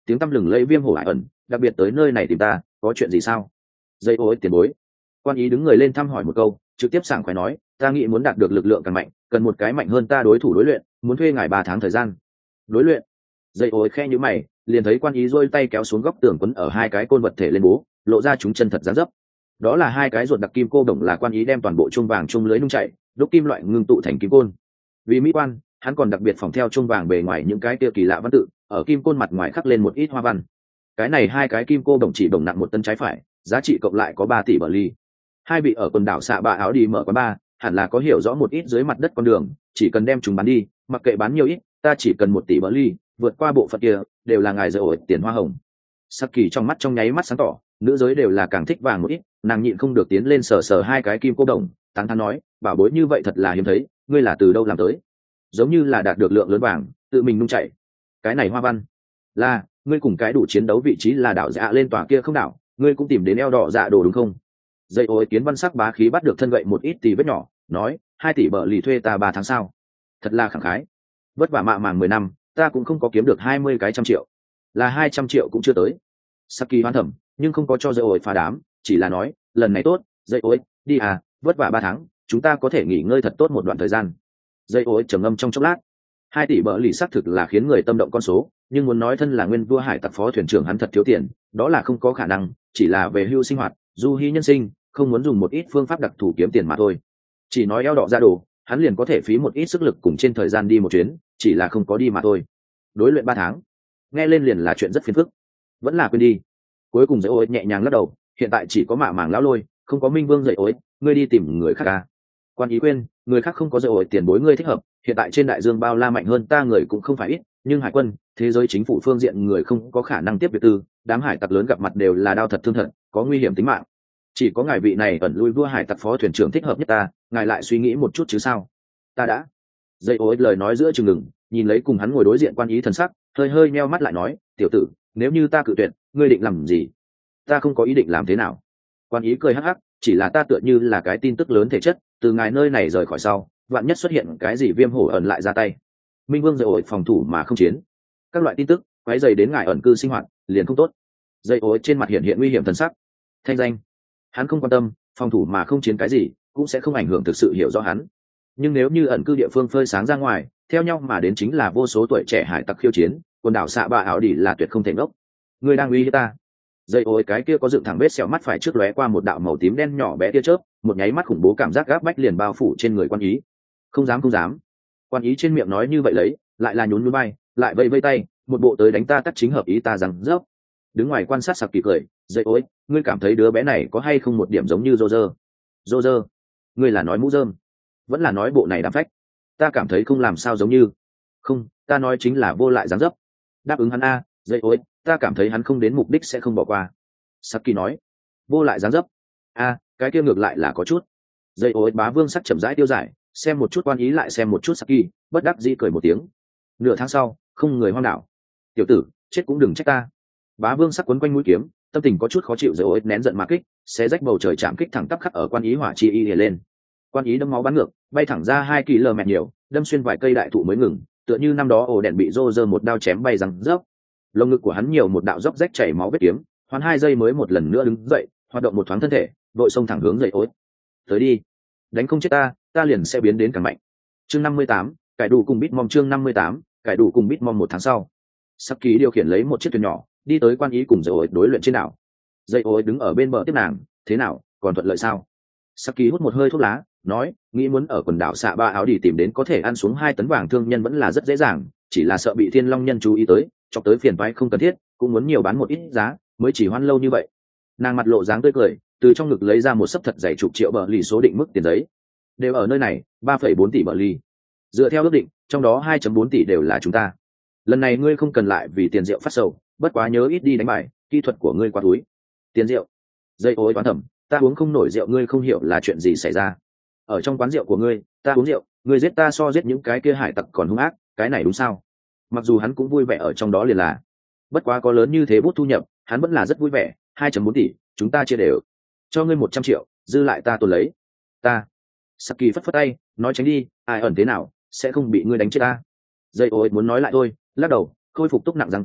tiếng tăm lừng lẫy Viêm Hổ Hải ẩn đặc biệt tới nơi này tìm ta, có chuyện gì sao? Dây ô tiền bối. Quan ý đứng người lên thăm hỏi một câu, trực tiếp sảng khoái nói, ta nghĩ muốn đạt được lực lượng càng mạnh, cần một cái mạnh hơn ta đối thủ đối luyện, muốn thuê ngài 3 tháng thời gian. Đối luyện? Dây ô khe như mày, liền thấy quan ý rôi tay kéo xuống góc tường quấn ở 2 cái côn vật thể lên bố, lộ ra chúng chân thật dáng dấp. Đó là 2 cái ruột đặc kim cô đồng, là quan ý đem toàn bộ chuông vàng chuông lưới nung chạy, đúc kim loại ngưng tụ thành kim côn. Vì mỹ quan, hắn còn đặc biệt phòng theo chuông vàng bề ngoài những cái kia kỳ lạ văn tự, ở kim côn mặt ngoài khắc lên một ít hoa văn. Cái này 2 cái kim cô đồng chỉ đồng nặng 1 tấn trái phải, giá trị cộng lại có 3 tỷ bờ ly. Hai vị ở quần đảo xạ bạ áo đi mở quán bar, hẳn là có hiểu rõ một ít dưới mặt đất con đường, chỉ cần đem chúng bán đi, mặc kệ bán nhiều ít, ta chỉ cần 1 tỷ bờ ly, vượt qua bộ phận kia đều là ngài dỡ ổi tiền hoa hồng. Saki trong mắt trong nháy mắt sáng tỏ, nữ giới đều là càng thích vàng một ít, nàng nhịn không được tiến lên sờ sờ 2 cái kim cô đồng, tán thán nói, bảo bối như vậy thật là hiếm thấy, ngươi là từ đâu làm tới? Giống như là đạt được lượng lớn vàng, tự mình nung chảy. Cái này hoa văn là ngươi cùng cái đủ chiến đấu vị trí là đảo dạ lên tòa kia không đảo, ngươi cũng tìm đến eo đỏ dạ đồ đúng không? Dây ôi kiến văn sắc bá khí bắt được thân gậy một ít tì vết nhỏ, nói, 2 tỷ bờ lì thuê ta 3 tháng sao? Thật là khẳng khái. Vất vả mạ màng 10 năm, ta cũng không có kiếm được 20 cái trăm triệu, là 200 triệu cũng chưa tới. Saki hoan thầm, nhưng không có cho dây ôi phá đám, chỉ là nói, lần này tốt, dây ôi, đi à, vất vả 3 tháng, chúng ta có thể nghỉ ngơi thật tốt một đoạn thời gian. Dây ôi trầm ngâm trong chốc lát. 2 tỷ bờ lì xác thực là khiến người tâm động con số, nhưng muốn nói thân là nguyên vua hải tặc phó thuyền trưởng hắn thật thiếu tiền, đó là không có khả năng, chỉ là về hưu sinh hoạt, du hí nhân sinh, không muốn dùng một ít phương pháp đặc thù kiếm tiền mà thôi. Chỉ nói eo đỏ ra đồ, hắn liền có thể phí một ít sức lực cùng trên thời gian đi một chuyến, chỉ là không có đi mà thôi. Đối luyện 3 tháng, nghe lên liền là chuyện rất phiền phức, vẫn là quên đi. Cuối cùng dậy ối nhẹ nhàng lắc đầu, hiện tại chỉ có mạ màng lão lôi, không có minh vương dậy ối, ngươi đi tìm người khác à? Quan ý quên, người khác không có dậy ối tiền bối ngươi thích hợp, hiện tại trên đại dương bao la mạnh hơn ta người cũng không phải ít, nhưng hải quân, thế giới chính phủ phương diện người không có khả năng tiếp việc tư, đám hải tặc lớn gặp mặt đều là đao thật thương thật, có nguy hiểm tính mạng. Chỉ có ngài vị này ẩn lui vua hải tặc phó thuyền trưởng thích hợp nhất ta, ngài lại suy nghĩ một chút chứ sao? Ta đã. Dây ối lời nói giữa chừng ngừng, nhìn lấy cùng hắn ngồi đối diện quan ý thần sắc, hơi hơi meo mắt lại nói, tiểu tử, nếu như ta cự tuyệt, ngươi định làm gì? Ta không có ý định làm thế nào. Quan ý cười hắc hắc, chỉ là ta tựa như là cái tin tức lớn thể chất, từ ngài nơi này rời khỏi sau, vạn nhất xuất hiện cái gì Viêm Hổ ẩn lại ra tay. Minh Vương dây ối phòng thủ mà không chiến. Các loại tin tức quấy dày đến ngài ẩn cư sinh hoạt, liền không tốt. Dây ối trên mặt hiện nguy hiểm thần sắc. Thanh danh, hắn không quan tâm, phòng thủ mà không chiến cái gì, cũng sẽ không ảnh hưởng thực sự hiểu rõ hắn. Nhưng nếu như ẩn cư địa phương phơi sáng ra ngoài, theo nhau mà đến chính là vô số tuổi trẻ hải tặc khiêu chiến, quần đảo xạ bạ ảo đỉ là tuyệt không thể ngốc. Ngươi đang uy hiếp ta? Dây ôi cái kia có dựng thẳng vết sẹo mắt phải trước lóe qua một đạo màu tím đen nhỏ bé tia chớp, một nháy mắt khủng bố cảm giác gáp bách liền bao phủ trên người quan ý. Không dám không dám. Quan ý trên miệng nói như vậy lấy, lại là nhún nhún bay, lại vây vây tay, một bộ tới đánh ta tất chính hợp ý ta rằng dốc. Đứng ngoài quan sát sặc kỳ cười, dây ôi, ngươi cảm thấy đứa bé này có hay không một điểm giống như Roger? Roger, ngươi là nói mũ rơm, vẫn là nói bộ này đám phách? Ta cảm thấy không làm sao giống như. Không, ta nói chính là vô lại dáng dấp. Đáp ứng hắn a, dây ôi, ta cảm thấy hắn không đến mục đích sẽ không bỏ qua. Saki nói, vô lại dáng dấp. A, cái kia ngược lại là có chút. Dây ôi bá vương sắc chậm rãi tiêu giải, xem một chút quan ý lại xem một chút Saki, bất đắc dĩ cười một tiếng. Nửa tháng sau, không người hoang đảo. Tiểu tử, chết cũng đừng trách ta. Bá vương sắc quấn quanh mũi kiếm, tâm tình có chút khó chịu, dây ôi nén giận mà kích, xé rách bầu trời chạm kích thẳng tắp khắc ở quan ý hỏa chi y hề lên. Quan ý đâm máu bắn ngược, bay thẳng ra 2 km nhiều, đâm xuyên vài cây đại thụ mới ngừng, tựa như năm đó ổ đèn bị rô rơ một đao chém bay rằng rớp. Lồng ngực của hắn nhiều một đạo dốc rách chảy máu vết kiếm, hoán 2 giây mới một lần nữa đứng dậy, hoạt động một thoáng thân thể, vội xông thẳng hướng dậy ối. Tới đi, đánh không chết ta, ta liền sẽ biến đến càng mạnh. Chương 58, cải đủ cùng Bitmom chương 58, cải đủ cùng Bitmom 1 tháng sau. Saki điều khiển lấy một chiếc thuyền nhỏ, đi tới quan ý cùng dậy ối đối luyện trên đảo. Dậy ối đứng ở bên bờ tiếp nàng, thế nào, còn thuận lợi sao? Saki hút một hơi thuốc lá, nói, nghĩ muốn ở quần đảo xạ ba áo đi tìm đến có thể ăn xuống 2 tấn vàng thương nhân vẫn là rất dễ dàng, chỉ là sợ bị Thiên Long nhân chú ý tới, chọc tới phiền toái không cần thiết, cũng muốn nhiều bán một ít giá, mới chỉ hoan lâu như vậy. Nàng mặt lộ dáng tươi cười, từ trong ngực lấy ra một sấp thật dày chục triệu bờ lì số định mức tiền giấy. Đều ở nơi này, 3,4 tỷ bờ lì. Dựa theo ước định, trong đó 2,4 tỷ đều là chúng ta. Lần này ngươi không cần lại vì tiền rượu phát sầu, bất quá nhớ ít đi đánh bài, kỹ thuật của ngươi quá túi. Tiền rượu? Dây ối toán thầm, ta uống không nổi rượu, ngươi không hiểu là chuyện gì xảy ra. Ở trong quán rượu của ngươi, ta uống rượu, ngươi giết ta so giết những cái kia hải tặc còn hung ác, cái này đúng sao? Mặc dù hắn cũng vui vẻ ở trong đó liền là, bất quá có lớn như thế bút thu nhập, hắn vẫn là rất vui vẻ. 2,4 tỷ, chúng ta chia đều, cho ngươi 100 triệu, dư lại ta tồn lấy. Ta. Saki phất phất tay, nói tránh đi, ai ẩn thế nào, sẽ không bị ngươi đánh chết ta. Dây ôi muốn nói lại thôi, lắc đầu, khôi phục túc nặng răng dấp,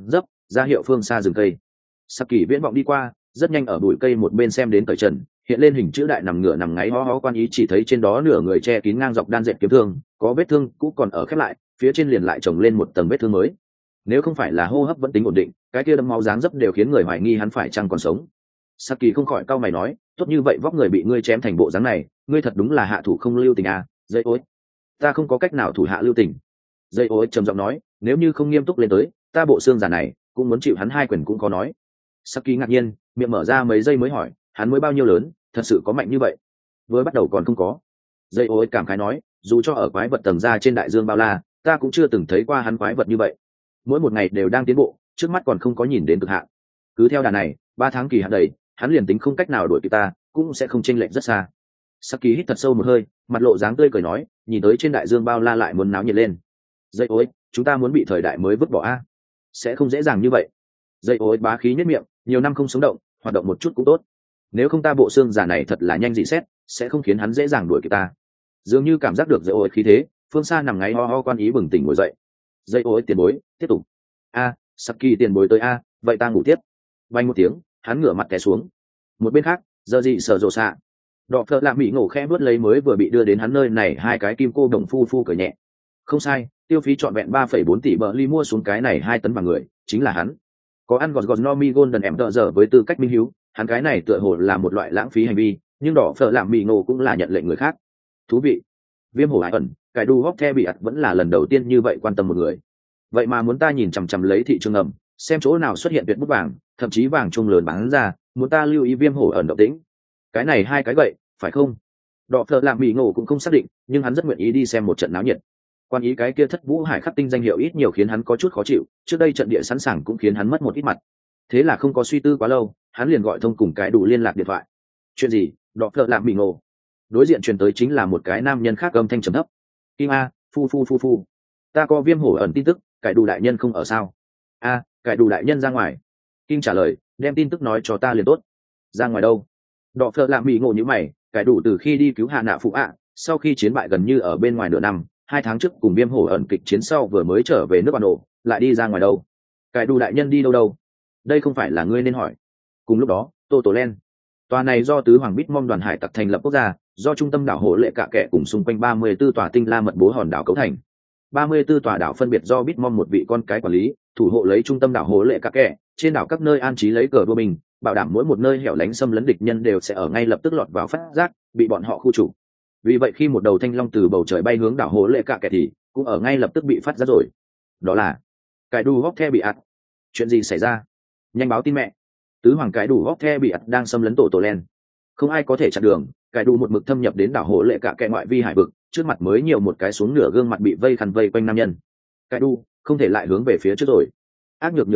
ra hiệu phương xa rừng cây. Saki viễn vọng đi qua, rất nhanh ở bụi cây một bên xem đến cởi trần, hiện lên hình chữ đại nằm ngửa nằm ngáy ho ho quan ý, chỉ thấy trên đó nửa người che kín ngang dọc đan dệt kiếm thương, có vết thương cũ còn ở khép lại, phía trên liền lại chồng lên một tầng vết thương mới. Nếu không phải là hô hấp vẫn tính ổn định, cái kia đâm máu dáng dấp đều khiến người hoài nghi hắn phải chăng còn sống. Saki không khỏi cau mày nói, tốt như vậy vóc người bị ngươi chém thành bộ dáng này, ngươi thật đúng là hạ thủ không lưu tình à? Dây ối, ta không có cách nào thủ hạ lưu tình. Dây ối trầm giọng nói, nếu như không nghiêm túc lên tới, ta bộ xương giả này cũng muốn chịu hắn hai quyền cũng có nói. Saki ngạc nhiên, miệng mở ra mấy giây mới hỏi, hắn mới bao nhiêu lớn, thật sự có mạnh như vậy? Với bắt đầu còn không có. Dây ối cảm khái nói, dù cho ở quái vật tầng ra trên đại dương bao la, ta cũng chưa từng thấy qua hắn quái vật như vậy. Mỗi một ngày đều đang tiến bộ, trước mắt còn không có nhìn đến cực hạn. Cứ theo đà này, 3 tháng kỳ hạn đầy, hắn liền tính không cách nào đuổi kịp ta, cũng sẽ không chênh lệch rất xa. Saki hít thật sâu một hơi, mặt lộ dáng tươi cười nói, nhìn tới trên đại dương bao la lại muốn náo nhiệt lên. Dây ối, chúng ta muốn bị thời đại mới vứt bỏ a? Sẽ không dễ dàng như vậy. Dây ối bá khí nhất miệng, nhiều năm không sống động, hoạt động một chút cũng tốt. Nếu không ta bộ xương giả này thật là nhanh dị xét, sẽ không khiến hắn dễ dàng đuổi kịp ta. Dường như cảm giác được dây ối khí thế, phương xa nằm ngáy ho ho quan ý bừng tỉnh ngồi dậy. Dây ối tiền bối, tiếp tục. A, Saki tiền bối tới a, vậy ta ngủ tiếp. Vang một tiếng, hắn ngửa mặt té xuống. Một bên khác, giờ gì sở rộ xạ. Đọ phợ lạ mỹ ngủ khẽ bước lấy mới vừa bị đưa đến hắn nơi này hai cái kim cô đồng phu cười nhẹ. Không sai, tiêu phí trọn vẹn 3,4 tỷ bờ ly mua xuống cái này 2 tấn vàng người, chính là hắn. Có ăn gọt Nomi Golden em đỡ giờ với tư cách minh hiếu, hắn cái này tựa hồ là một loại lãng phí hành vi, nhưng đỏ phở làm mì ngộ cũng là nhận lệnh người khác. Thú vị. Viêm hổ ải ẩn, cái đu hóc the bị ặt vẫn là lần đầu tiên như vậy quan tâm một người. Vậy mà muốn ta nhìn chằm chằm lấy thị trường ngầm, xem chỗ nào xuất hiện tuyệt bút vàng, thậm chí vàng trung lớn bán ra, muốn ta lưu ý viêm hổ ẩn động tĩnh. Cái này hai cái vậy, phải không? Đỏ phở làm mì ngộ cũng không xác định, nhưng hắn rất nguyện ý đi xem một trận náo nhiệt. Quan ý cái kia Thất Vũ Hải Khắc tinh danh hiệu ít nhiều khiến hắn có chút khó chịu, trước đây trận địa sẵn sàng cũng khiến hắn mất một ít mặt. Thế là không có suy tư quá lâu, hắn liền gọi thông cùng cái đủ liên lạc điện thoại. Chuyện gì? Đọ phợ lạm bị ngộ. Đối diện truyền tới chính là một cái nam nhân khác âm thanh trầm thấp. Kim a, phu, ta có viêm hổ ẩn tin tức, cái đủ đại nhân không ở sao? A, cái đủ đại nhân ra ngoài. Kim trả lời, đem tin tức nói cho ta liền tốt. Ra ngoài đâu? Đọ phợ lạm bị ngộ như mày, cái đủ từ khi đi cứu hạ nạ phụ ạ, sau khi chiến bại gần như ở bên ngoài nửa năm, 2 tháng trước cùng viêm hổ ẩn kịch chiến sau vừa mới trở về nước bạn nổ, lại đi ra ngoài đâu? Cái đủ đại nhân đi đâu? Đây không phải là ngươi nên hỏi. Cùng lúc đó, Tô Tổ Len, tòa này do tứ hoàng Bitmom đoàn hải tặc thành lập quốc gia, do trung tâm đảo hộ lệ cạ kệ cùng xung quanh 34 tòa tinh la mật bố hòn đảo cấu thành. 34 tòa đảo phân biệt do Bitmom một vị con cái quản lý, thủ hộ lấy trung tâm đảo hộ lệ cạ kệ, trên đảo các nơi an trí lấy cờ vua mình, bảo đảm mỗi một nơi hẻo lánh xâm lấn địch nhân đều sẽ ở ngay lập tức lọt vào phát giác, bị bọn họ khu trục. Vì vậy khi một đầu thanh long từ bầu trời bay hướng đảo hộ lệ cạ kệ thì cũng ở ngay lập tức bị phát giác rồi. Đó là cái đu hóc the bị ạt. Chuyện gì xảy ra? Nhanh báo tin mẹ. Tứ hoàng cái đủ hóc the bị ắt đang xâm lấn tổ len, không ai có thể chặn đường. Cái đủ một mực thâm nhập đến đảo hộ lệ cả kệ ngoại vi hải vực, trước mặt mới nhiều một cái xuống nửa gương mặt bị vây khăn vây quanh nam nhân. Cái đủ không thể lại hướng về phía trước rồi. Ác nhược.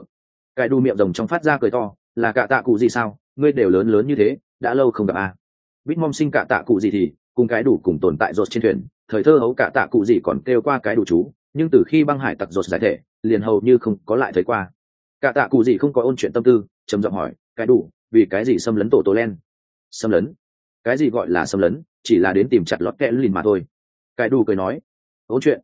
Cái đủ miệng rồng trong phát ra cười to, là cả tạ cụ gì sao? Ngươi đều lớn như thế, đã lâu không gặp à? Bitmom sinh cả tạ cụ gì thì cùng cái đủ cùng tồn tại rột trên thuyền, thời thơ hấu cả tạ cụ gì còn kêu qua cái đủ chú, nhưng từ khi băng hải tặc rột giải thể, liền hầu như không có lại thấy qua. Cả tạ cụ gì không có ôn chuyện tâm tư, trầm giọng hỏi, cái đủ vì cái gì xâm lấn tổ len? Xâm lấn? Cái gì gọi là xâm lấn? Chỉ là đến tìm chặt lọt kẽ lìn mà thôi. Cái đủ cười nói, ôn chuyện.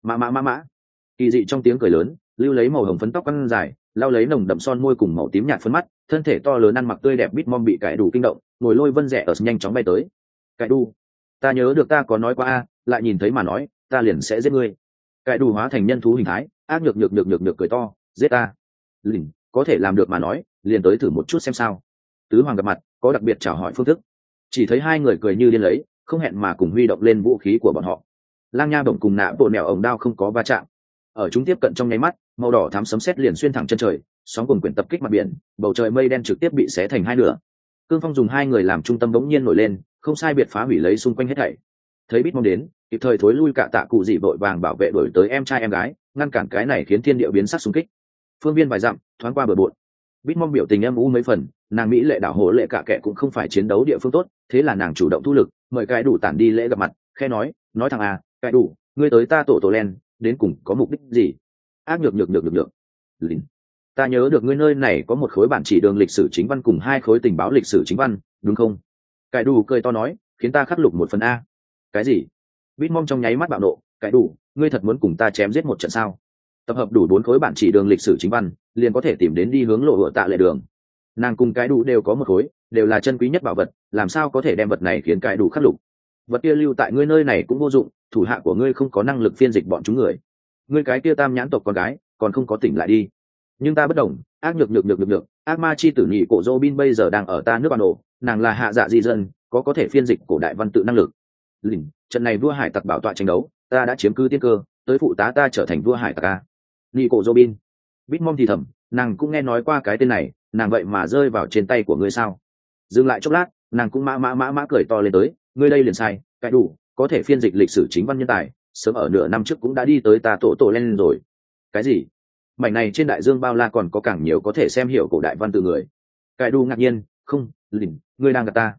Mã. Kỳ dị trong tiếng cười lớn, lưu lấy màu hồng phấn tóc quăn dài, lau lấy nồng đậm son môi cùng màu tím nhạt phấn mắt, thân thể to lớn ăn mặc tươi đẹp Bitmom bị cái đủ kinh động, ngồi lôi vân rẻ ở nhanh chóng bay tới. Cái đủ, ta nhớ được ta có nói qua a, lại nhìn thấy mà nói, ta liền sẽ giết ngươi. Cái đủ hóa thành nhân thú hình thái, ác nhược cười to, giết ta. Lìn, có thể làm được mà nói, liền tới thử một chút xem sao. Tứ hoàng gặp mặt, có đặc biệt chào hỏi phương thức. Chỉ thấy hai người cười như điên lấy, không hẹn mà cùng huy động lên vũ khí của bọn họ. Lang nha bổng cùng nã bộ nẻo ổng đao không có va chạm. Ở chúng tiếp cận trong nháy mắt, màu đỏ thắm sấm sét liền xuyên thẳng chân trời, sóng cuồn quyển tập kích mặt biển, bầu trời mây đen trực tiếp bị xé thành hai nửa. Cương phong dùng hai người làm trung tâm bỗng nhiên nổi lên, không sai biệt phá hủy lấy xung quanh hết thảy. Thấy Bitmom đến, kịp thời thối lui cả tạ cụ dị vội vàng bảo vệ đuổi tới em trai em gái, ngăn cản cái này khiến thiên địa biến sắc xung kích. Phương viên vài dặm thoáng qua bờ bộn. Bitmom biểu tình em u mấy phần, nàng mỹ lệ đảo hộ lệ cả kệ cũng không phải chiến đấu địa phương tốt, thế là nàng chủ động thu lực, mời cái đủ tản đi lễ gặp mặt, khe nói thằng à, cái đủ, ngươi tới ta tổ len, đến cùng có mục đích gì? Ác nhược. Lính, ta nhớ được ngươi nơi này có một khối bản chỉ đường lịch sử chính văn cùng 2 khối tình báo lịch sử chính văn, đúng không? Cái đủ cười to nói, khiến ta khắc lục 1 phần a. Cái gì? Bitmom trong nháy mắt bạo nộ, cái đủ, ngươi thật muốn cùng ta chém giết một trận sao? Tập hợp đủ 4 khối bản chỉ đường lịch sử chính văn, liền có thể tìm đến đi hướng lộ hựa tạ lệ đường. Nàng cùng cái đủ đều có một khối, đều là chân quý nhất bảo vật, làm sao có thể đem vật này khiến cái đủ khắc lục. Vật kia lưu tại ngươi nơi này cũng vô dụng, thủ hạ của ngươi không có năng lực phiên dịch bọn chúng người. Ngươi cái kia tam nhãn tộc con gái còn không có tỉnh lại đi. Nhưng ta bất đồng, ác nhược, ác ma chi tử nhị cổ Robin bây giờ đang ở ta nước bản đồ, nàng là hạ dạ di dân, có thể phiên dịch cổ đại văn tự năng lực. Lìn, trận này vua hải tặc bảo tọa tranh đấu, ta đã chiếm cứ tiên cơ, tới phụ tá ta trở thành vua hải tặc a. Nhị cổ Robin. Bitmom thì thầm, nàng cũng nghe nói qua cái tên này, nàng vậy mà rơi vào trên tay của ngươi sao? Dừng lại chốc lát, nàng cũng mã cười to lên tới, ngươi đây liền sai, cái đủ, có thể phiên dịch lịch sử chính văn nhân tài, sớm ở nửa năm trước cũng đã đi tới ta tổ lên rồi. Cái gì? Mảnh này trên đại dương bao la còn có càng nhiều có thể xem hiểu cổ đại văn tự người. Cái đủ ngạc nhiên, không, Lìn, ngươi đang gạt ta.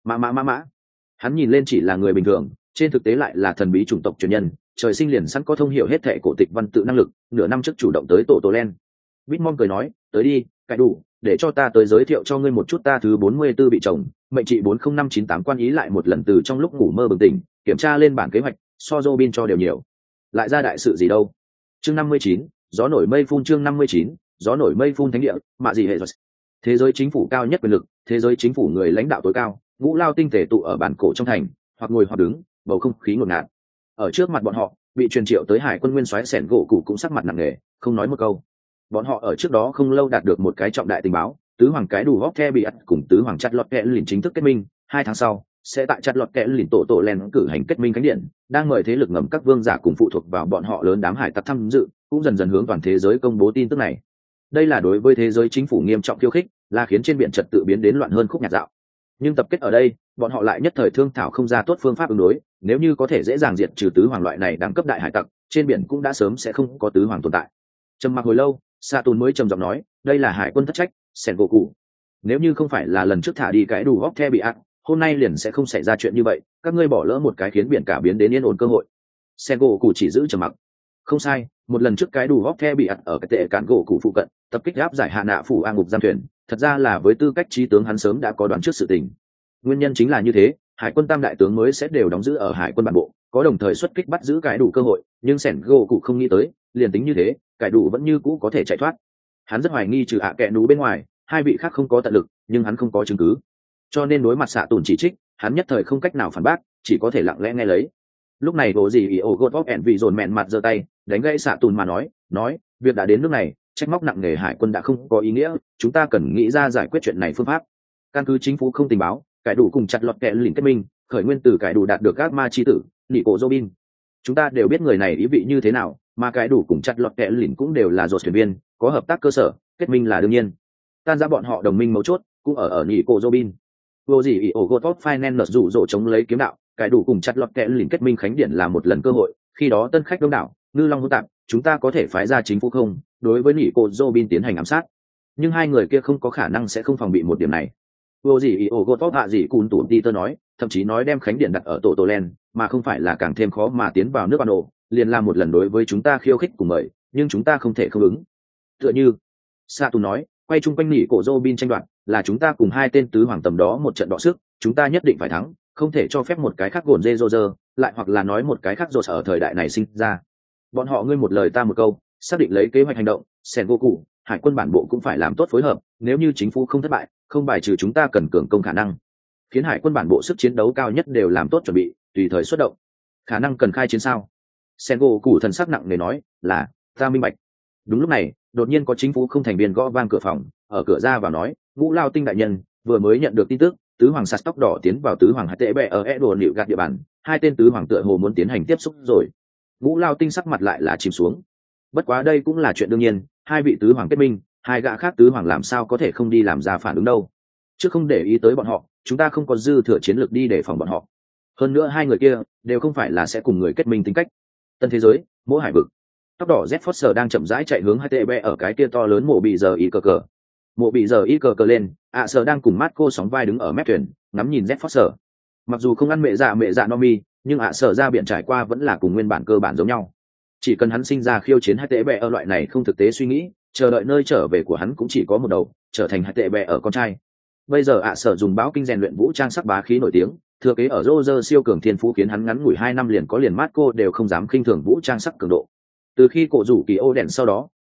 Mã. Hắn nhìn lên chỉ là người bình thường, trên thực tế lại là thần bí chủng tộc truyền nhân, trời sinh liền sẵn có thông hiểu hết thệ cổ tịch văn tự năng lực, nửa năm trước chủ động tới tổ len. Bitmom cười nói, tới đi, cái đủ, để cho ta tới giới thiệu cho ngươi một chút ta thứ 44 bị chồng, mệnh trị 40598 quan ý lại một lần từ trong lúc ngủ mơ bừng tỉnh, kiểm tra lên bản kế hoạch, so Robin cho đều nhiều. Lại ra đại sự gì đâu. Chương 59, gió nổi mây phun. Chương 59, gió nổi mây phun thánh địa, mạ gì hệ rồi. Thế giới chính phủ cao nhất quyền lực, thế giới chính phủ người lãnh đạo tối cao, ngũ lao tinh thể tụ ở bản cổ trong thành, hoặc ngồi hoặc đứng, bầu không khí ngột ngạt. Ở trước mặt bọn họ, bị truyền triệu tới hải quân nguyên soái sẻn gỗ cụ cũng sắc mặt nặng nề, không nói một câu. Bọn họ ở trước đó không lâu đạt được một cái trọng đại tình báo, tứ hoàng cái đủ hóc the bị ắt cùng tứ hoàng chặt lọt kẽ lìn chính thức kết minh, 2 tháng sau sẽ tại chặt lọt kẽ lìn tổ len cử hành kết minh khánh điện, đang mời thế lực ngầm các vương giả cùng phụ thuộc vào bọn họ lớn đám hải tặc tham dự, cũng dần dần hướng toàn thế giới công bố tin tức này. Đây là đối với thế giới chính phủ nghiêm trọng khiêu khích, là khiến trên biển trật tự biến đến loạn hơn khúc nhạc dạo. Nhưng tập kết ở đây, bọn họ lại nhất thời thương thảo không ra tốt phương pháp ứng đối, nếu như có thể dễ dàng diệt trừ tứ hoàng loại này đẳng cấp đại hải tặc, trên biển cũng đã sớm sẽ không có tứ hoàng tồn tại. Trầm mặc hồi lâu, Sa Tùn mới trầm giọng nói, đây là hải quân thất trách, sẻn gỗ cụ. Nếu như không phải là lần trước thả đi cái đủ hóc the bị ác, hôm nay liền sẽ không xảy ra chuyện như vậy, các ngươi bỏ lỡ một cái khiến biển cả biến đến yên ổn cơ hội. Sẻn gỗ cụ chỉ giữ trầm mặc. Không sai, một lần trước cái đủ hóc the bị ác ở cái tệ cản gỗ cụ phụ cận, tập kích áp giải hạ nạ phủ an ngục giam thuyền, thật ra là với tư cách trí tướng hắn sớm đã có đoán trước sự tình. Nguyên nhân chính là như thế, hải quân tam đại tướng mới sẽ đều đóng giữ ở hải quân bản bộ, có đồng thời xuất kích bắt giữ cái đủ cơ hội, nhưng sẻn gỗ cụ không nghĩ tới, liền tính như thế, cái đủ vẫn như cũ có thể chạy thoát. Hắn rất hoài nghi trừ ạ kẹ nú bên ngoài, hai vị khác không có tận lực, nhưng hắn không có chứng cứ, cho nên đối mặt xạ tùn chỉ trích, hắn nhất thời không cách nào phản bác, chỉ có thể lặng lẽ nghe lấy. Lúc này bố gì ổ gột vóc ẹn vì dồn mẹn mặt giơ tay đánh gãy xạ tùn mà nói việc đã đến nước này, trách móc nặng nề hải quân đã không có ý nghĩa, chúng ta cần nghĩ ra giải quyết chuyện này phương pháp. Căn cứ chính phủ không tình báo, cải đủ cùng chặt lọt kẹ lìn kết minh, khởi nguyên từ cải đủ đạt được các ma chi tử nị cổ Robin. Chúng ta đều biết người này ý vị như thế nào, mà cải đủ cùng chặt lọt kẹ lìn cũng đều là ruột thuyền viên, có hợp tác cơ sở, kết minh là đương nhiên. Tan ra bọn họ đồng minh mấu chốt cũng ở nị cổ Robin. Vô gì ổ gột vóc finance rủ rỗ chống lấy kiếm đạo, cải đủ cùng chặt lọt kẹ lìn kết minh khánh điện là một lần cơ hội, khi đó tân khách đông đảo, ngư long hỗn tạp, chúng ta có thể phái ra chính phủ không đối với nị cổ Robin tiến hành ám sát, nhưng hai người kia không có khả năng sẽ không phòng bị một điểm này. Vô gì ổ gột vóc hạ gì cùn tủn Peter nói, thậm chí nói đem khánh điện đặt ở tổ len, mà không phải là càng thêm khó mà tiến vào nước ban ổ, liền làm một lần đối với chúng ta khiêu khích cùng mời, nhưng chúng ta không thể không ứng. Tựa như Sa Tu nói, quay chung quanh nỉ cổ Robin tranh đoạt, là chúng ta cùng hai tên tứ hoàng tầm đó một trận đọ sức, chúng ta nhất định phải thắng, không thể cho phép một cái khác gồn dê rô rơ, lại hoặc là nói một cái khác rô ở thời đại này sinh ra. Bọn họ ngươi một lời ta một câu, xác định lấy kế hoạch hành động, Sengoku, hải quân bản bộ cũng phải làm tốt phối hợp, nếu như chính phủ không thất bại, không bài trừ chúng ta cần cường công khả năng, khiến hải quân bản bộ sức chiến đấu cao nhất đều làm tốt chuẩn bị, tùy thời xuất động. Khả năng cần khai chiến sao? Sengoku thần sắc nặng nề nói, là, ta minh bạch. Đúng lúc này, đột nhiên có chính phủ không thành viên gõ vang cửa phòng, ở cửa ra vào nói, Ngũ Lao Tinh đại nhân vừa mới nhận được tin tức, tứ hoàng sạt tóc đỏ tiến vào tứ hoàng hải tệ bè ở Edo liệu gạt địa bàn, hai tên tứ hoàng tựa hồ muốn tiến hành tiếp xúc rồi. Ngũ Lao Tinh sắc mặt lại là chìm xuống. Bất quá đây cũng là chuyện đương nhiên, hai vị tứ hoàng kết minh, hai gã khác tứ hoàng làm sao có thể không đi làm ra phản ứng đâu. Chứ không để ý tới bọn họ, chúng ta không có dư thừa chiến lược đi để phòng bọn họ. Hơn nữa hai người kia đều không phải là sẽ cùng người kết minh tính cách. Tân thế giới, mỗi hải vực. Tóc đỏ Z Foster đang chậm rãi chạy hướng HTB ở cái kia to lớn mộ bị giờ y cờ cờ. Mộ bị giờ y cờ cờ lên, ạ sở đang cùng Marco sóng vai đứng ở mép thuyền, ngắm nhìn Z Foster. Mặc dù không ăn mẹ dạ Nomi, nhưng ạ sở ra biển trải qua vẫn là cùng nguyên bản cơ bản giống nhau. Chỉ cần hắn sinh ra khiêu chiến HTB ở loại này không thực tế suy nghĩ, chờ đợi nơi trở về của hắn cũng chỉ có một đầu, trở thành HTB ở con trai. Bây giờ ạ sở dùng báo kinh rèn luyện vũ trang sắc bá khí nổi tiếng, thừa kế ở Roger siêu cường thiên phú khiến hắn ngắn ngủi 2 năm liền có liền Marco đều không dám khinh thường vũ trang sắc cường độ. Từ khi cổ rủ kỳ ô đèn sau đó,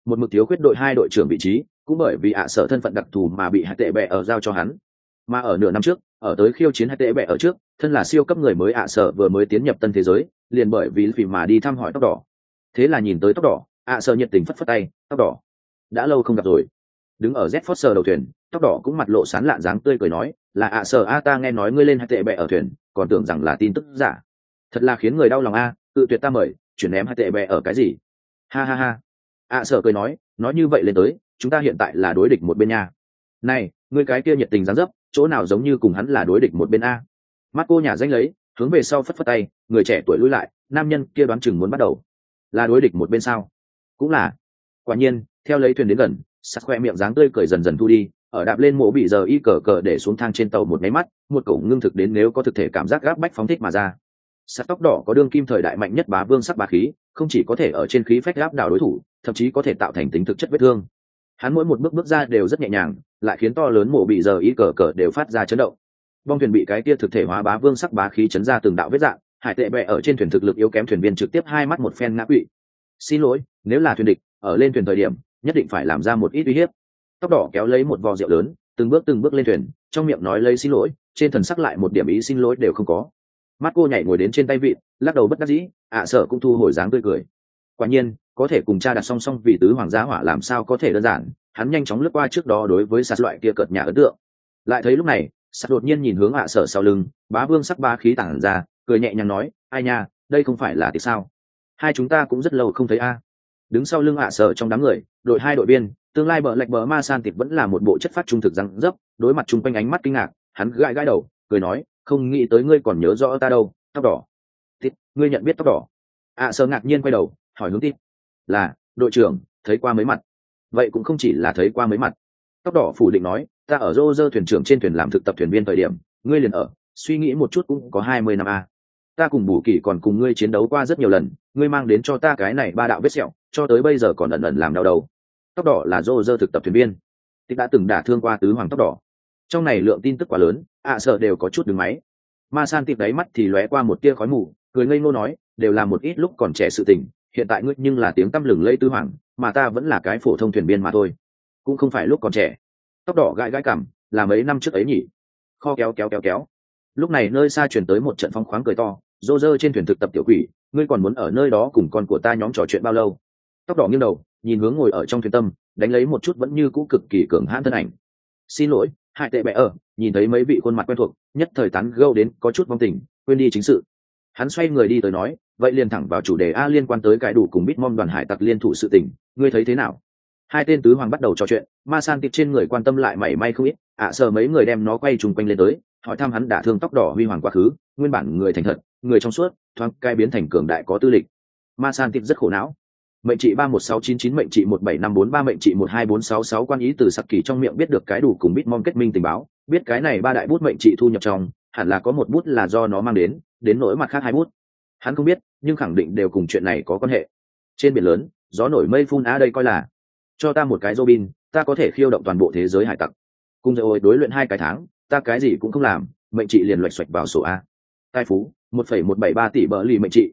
một mực thiếu khuyết đội 2 đội trưởng vị trí, cũng bởi vì ạ sở thân phận đặc thù mà bị hai tệ bẹ ở giao cho hắn. Mà ở nửa năm trước, ở tới khiêu chiến hai tệ bẹ ở trước, thân là siêu cấp người mới ạ sở vừa mới tiến nhập tân thế giới, liền bởi vì mà đi thăm hỏi tóc đỏ. Thế là nhìn tới tóc đỏ, ạ sở nhiệt tình phất phất tay, tóc đỏ, đã lâu không gặp rồi. Đứng ở Z Foster đầu thuyền, tóc đỏ cũng mặt lộ sán lạn dáng tươi cười nói, là ạ sở a, ta nghe nói ngươi lên hai tệ bẹ ở thuyền, còn tưởng rằng là tin tức giả. Thật là khiến người đau lòng a, tự tuyệt ta mời, chuyển ném hai tệ bẹ ở cái gì? Ha ha ha. ạ sở cười nói như vậy lên tới, chúng ta hiện tại là đối địch một bên nha. Này, ngươi cái kia nhiệt tình dáng dấp, chỗ nào giống như cùng hắn là đối địch một bên a? Mắt cô nhà danh lấy, hướng về sau phất phất tay, người trẻ tuổi lui lại, nam nhân kia đoán chừng muốn bắt đầu. Là đối địch một bên sao? Cũng là. Quả nhiên, theo lấy thuyền đến gần, sắt khoe miệng dáng tươi cười dần dần thu đi, ở đạp lên mộ bị giờ y cờ cờ để xuống thang trên tàu một máy mắt, một cổ ngưng thực đến nếu có thực thể cảm giác gáp bách phóng thích mà ra. Sắt tóc đỏ có đương kim thời đại mạnh nhất bá vương sắc bá khí, không chỉ có thể ở trên khí phách gáp đảo đối thủ, thậm chí có thể tạo thành tính thực chất vết thương. Hắn mỗi một bước bước ra đều rất nhẹ nhàng, lại khiến to lớn mộ bị giờ y cờ cờ đều phát ra chấn động. Bong thuyền bị cái kia thực thể hóa bá vương sắc bá khí chấn ra từng đạo vết dạng, hải tệ bẹ ở trên thuyền thực lực yếu kém thuyền viên trực tiếp hai mắt một phen ngã quỵ. Xin lỗi, nếu là thuyền địch, ở lên thuyền thời điểm nhất định phải làm ra một ít uy hiếp. Tóc đỏ kéo lấy một vò rượu lớn, từng bước lên thuyền, trong miệng nói lấy xin lỗi, trên thần sắc lại một điểm ý xin lỗi đều không có. Mắt cô nhảy ngồi đến trên tay vịt, lắc đầu bất đắc dĩ, sợ cũng thu hồi dáng tươi cười. Quả nhiên, có thể cùng cha đặt song song vì tứ hoàng giá hỏa làm sao có thể đơn giản. Hắn nhanh chóng lướt qua trước đó đối với sạt loại kia cợt nhà ấn tượng. Lại thấy lúc này, sạt đột nhiên nhìn hướng sợ sau lưng, bá vương sắc bá khí tản ra, cười nhẹ nhàng nói, ai nha, đây không phải là thì sao? Hai chúng ta cũng rất lâu không thấy a. Đứng sau lưng sợ trong đám người, đội 2 đội viên, tương lai bờ lạch bờ ma san tịp vẫn là một bộ chất phát trung thực răng dấp, đối mặt chung quanh ánh mắt kinh ngạc, hắn gãi gãi đầu, cười nói, không nghĩ tới ngươi còn nhớ rõ ta đâu, tóc đỏ. Tít, ngươi nhận biết tóc đỏ? Sợ ngạc nhiên quay đầu, hỏi hướng Tít. Là, đội trưởng, thấy qua mấy mặt. Vậy cũng không chỉ là thấy qua mấy mặt. Tóc đỏ phủ định nói, ta ở rô rơ thuyền trưởng trên thuyền làm thực tập thuyền viên thời điểm, ngươi liền ở, suy nghĩ một chút cũng có 20 năm a. Ta cùng Bù Kỳ còn cùng ngươi chiến đấu qua rất nhiều lần, ngươi mang đến cho ta cái này 3 đạo vết sẹo, cho tới bây giờ còn ẩn ẩn làm đau đầu. Tóc đỏ là rô rơ thực tập thuyền viên, Tít đã từng đả thương qua tứ hoàng tóc đỏ. Trong này lượng tin tức quá lớn, sợ đều có chút đứng máy. Ma san Tít đáy mắt thì lóe qua một tia khói mù, cười ngây ngô nói, đều là một ít lúc còn trẻ sự tình, hiện tại ngươi nhưng là tiếng tăm lừng lây tứ hoàng, mà ta vẫn là cái phổ thông thuyền viên mà thôi, cũng không phải lúc còn trẻ. Tóc đỏ gãi gãi cằm, là mấy năm trước ấy nhỉ? Kho kéo. Lúc này nơi xa truyền tới một trận phong khoáng cười to, rô rơ trên thuyền thực tập tiểu quỷ, ngươi còn muốn ở nơi đó cùng con của ta nhóm trò chuyện bao lâu? Tóc đỏ nghiêng đầu, nhìn hướng ngồi ở trong thuyền tâm, đánh lấy một chút vẫn như cũ cực kỳ cường hãn thân ảnh. Xin lỗi, hại tệ bẹ ở, nhìn thấy mấy vị khuôn mặt quen thuộc, nhất thời tán gẫu đến có chút vong tình, quên đi chính sự. Hắn xoay người đi tới nói, vậy liền thẳng vào chủ đề a, liên quan tới cái đủ cùng Bitmom đoàn hải tặc liên thủ sự tình, ngươi thấy thế nào? Hai tên tứ hoàng bắt đầu trò chuyện, ma san tịp trên người quan tâm lại mảy may không ít, sợ mấy người đem nó quay trùng quanh lên tới, hỏi thăm hắn đả thương tóc đỏ huy hoàng quá khứ, nguyên bản người thành thật, người trong suốt, thoáng cai biến thành cường đại có tư lịch. Ma san tịp rất khổ não. Mệnh trị 31699, mệnh trị 17543, mệnh trị 12466, quan ý từ Sặc Kỳ trong miệng biết được cái đủ cùng Bitmom kết minh tình báo, biết cái này 3 đại bút mệnh trị thu nhập trong, hẳn là có một bút là do nó mang đến nỗi mặt khác 2 bút. Hắn không biết, nhưng khẳng định đều cùng chuyện này có quan hệ. Trên biển lớn, gió nổi mây phun đây coi là, cho ta một cái Robin, ta có thể khiêu động toàn bộ thế giới hải tặc. Cùng rồi đối luyện 2 cái tháng, ta cái gì cũng không làm, mệnh trị liền loạch xoạch vào sổ a. Tài phú, 1,173 tỷ bờ lì mệnh trị,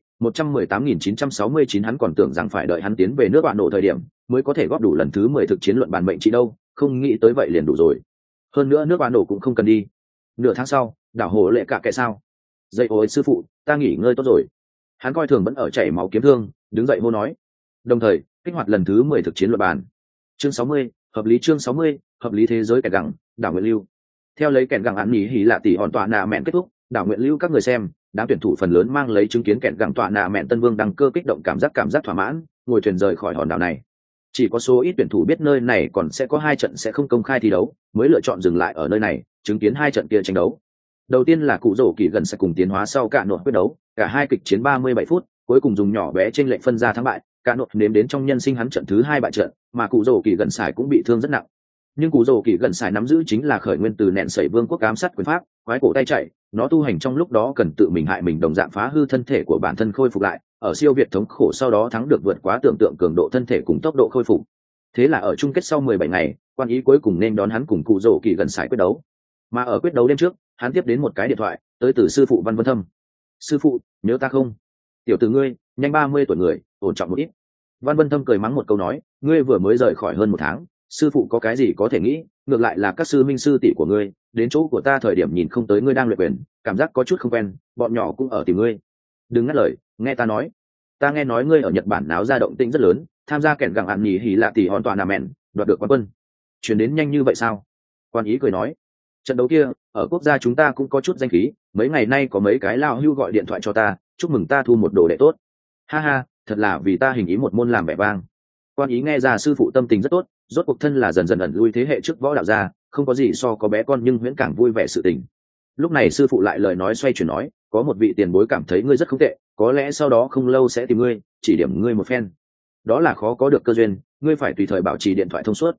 118.969, hắn còn tưởng rằng phải đợi hắn tiến về nước bạn nổ thời điểm mới có thể góp đủ lần thứ 10 thực chiến luận bàn mệnh trị đâu, không nghĩ tới vậy liền đủ rồi. Hơn nữa nước bạn nổ cũng không cần đi. Nửa tháng sau, đảo hồ lệ cả kệ sao? Dậy ôi sư phụ, ta nghỉ ngơi tốt rồi. Hắn coi thường vẫn ở chảy máu kiếm thương, đứng dậy hô nói. Đồng thời, kích hoạt lần thứ 10 thực chiến luận bàn. Chương 60, hợp lý chương 60, hợp lý thế giới kẻ gẳng, đảo Nguyện Lưu. Theo lấy kẻ gẳng án nghỉ hỉ lạ tỷ hòn tọa nạ mẹn kết thúc, đảo Nguyện Lưu các người xem, đám tuyển thủ phần lớn mang lấy chứng kiến kẹn gẳng tọa nạ mẹn tân vương đăng cơ kích động cảm giác thỏa mãn, ngồi thuyền rời khỏi hòn đảo này. Chỉ có số ít tuyển thủ biết nơi này còn sẽ có 2 trận sẽ không công khai thi đấu, mới lựa chọn dừng lại ở nơi này, chứng kiến 2 trận kia tranh đấu. Đầu tiên là cụ rổ kỳ gần sẽ cùng tiến hóa sau cả nội quyết đấu, cả hai kịch chiến 37 phút, cuối cùng dùng nhỏ bé trên lệnh phân ra thắng bại, cả nội nếm đến trong nhân sinh hắn trận thứ 2 bại trận, mà cụ rổ kỳ gần sải cũng bị thương rất nặng. Nhưng cụ rổ kỳ gần sải nắm giữ chính là khởi nguyên từ nện sẩy vương quốc ám sát quyền pháp, quái cổ tay chạy, nó tu hành trong lúc đó cần tự mình hại mình đồng dạng phá hư thân thể của bản thân khôi phục lại, ở siêu việt thống khổ sau đó thắng được vượt quá tưởng tượng cường độ thân thể cùng tốc độ khôi phục. Thế là ở chung kết sau 17 ngày, quan ý cuối cùng nên đón hắn cùng cụ rổ kỳ gần sải quyết đấu. Mà ở quyết đấu đêm trước, hắn tiếp đến một cái điện thoại tới từ sư phụ Văn Vân Thâm. Sư phụ, nhớ ta không? Tiểu tử ngươi, nhanh 30 tuổi người, ổn trọng một ít. Văn Vân Thâm cười mắng một câu nói, ngươi vừa mới rời khỏi hơn 1 tháng, sư phụ có cái gì có thể nghĩ, ngược lại là các sư minh sư tỷ của ngươi đến chỗ của ta thời điểm nhìn không tới ngươi đang luyện quyền, cảm giác có chút không quen, bọn nhỏ cũng ở tìm ngươi. Đừng ngắt lời, nghe ta nói. Ta nghe nói ngươi ở Nhật Bản náo ra động tĩnh rất lớn, tham gia kẻn gặng ạn nhì hỉ lạ tỷ hoàn toàn nà mẹn, đoạt được quán quân. Chuyển đến nhanh như vậy sao? Quan ý cười nói, trận đấu kia ở quốc gia chúng ta cũng có chút danh khí, mấy ngày nay có mấy cái lao hưu gọi điện thoại cho ta, chúc mừng ta thu một đồ đệ tốt. Ha ha, thật là vì ta hình ý một môn làm vẻ vang. Quan ý nghe ra sư phụ tâm tình rất tốt, rốt cuộc thân là dần dần ẩn lui thế hệ trước võ đạo gia, không có gì so có bé con nhưng huyễn càng vui vẻ sự tình. Lúc này sư phụ lại lời nói xoay chuyển nói, có một vị tiền bối cảm thấy ngươi rất không tệ, có lẽ sau đó không lâu sẽ tìm ngươi, chỉ điểm ngươi một phen. Đó là khó có được cơ duyên, ngươi phải tùy thời bảo trì điện thoại thông suốt.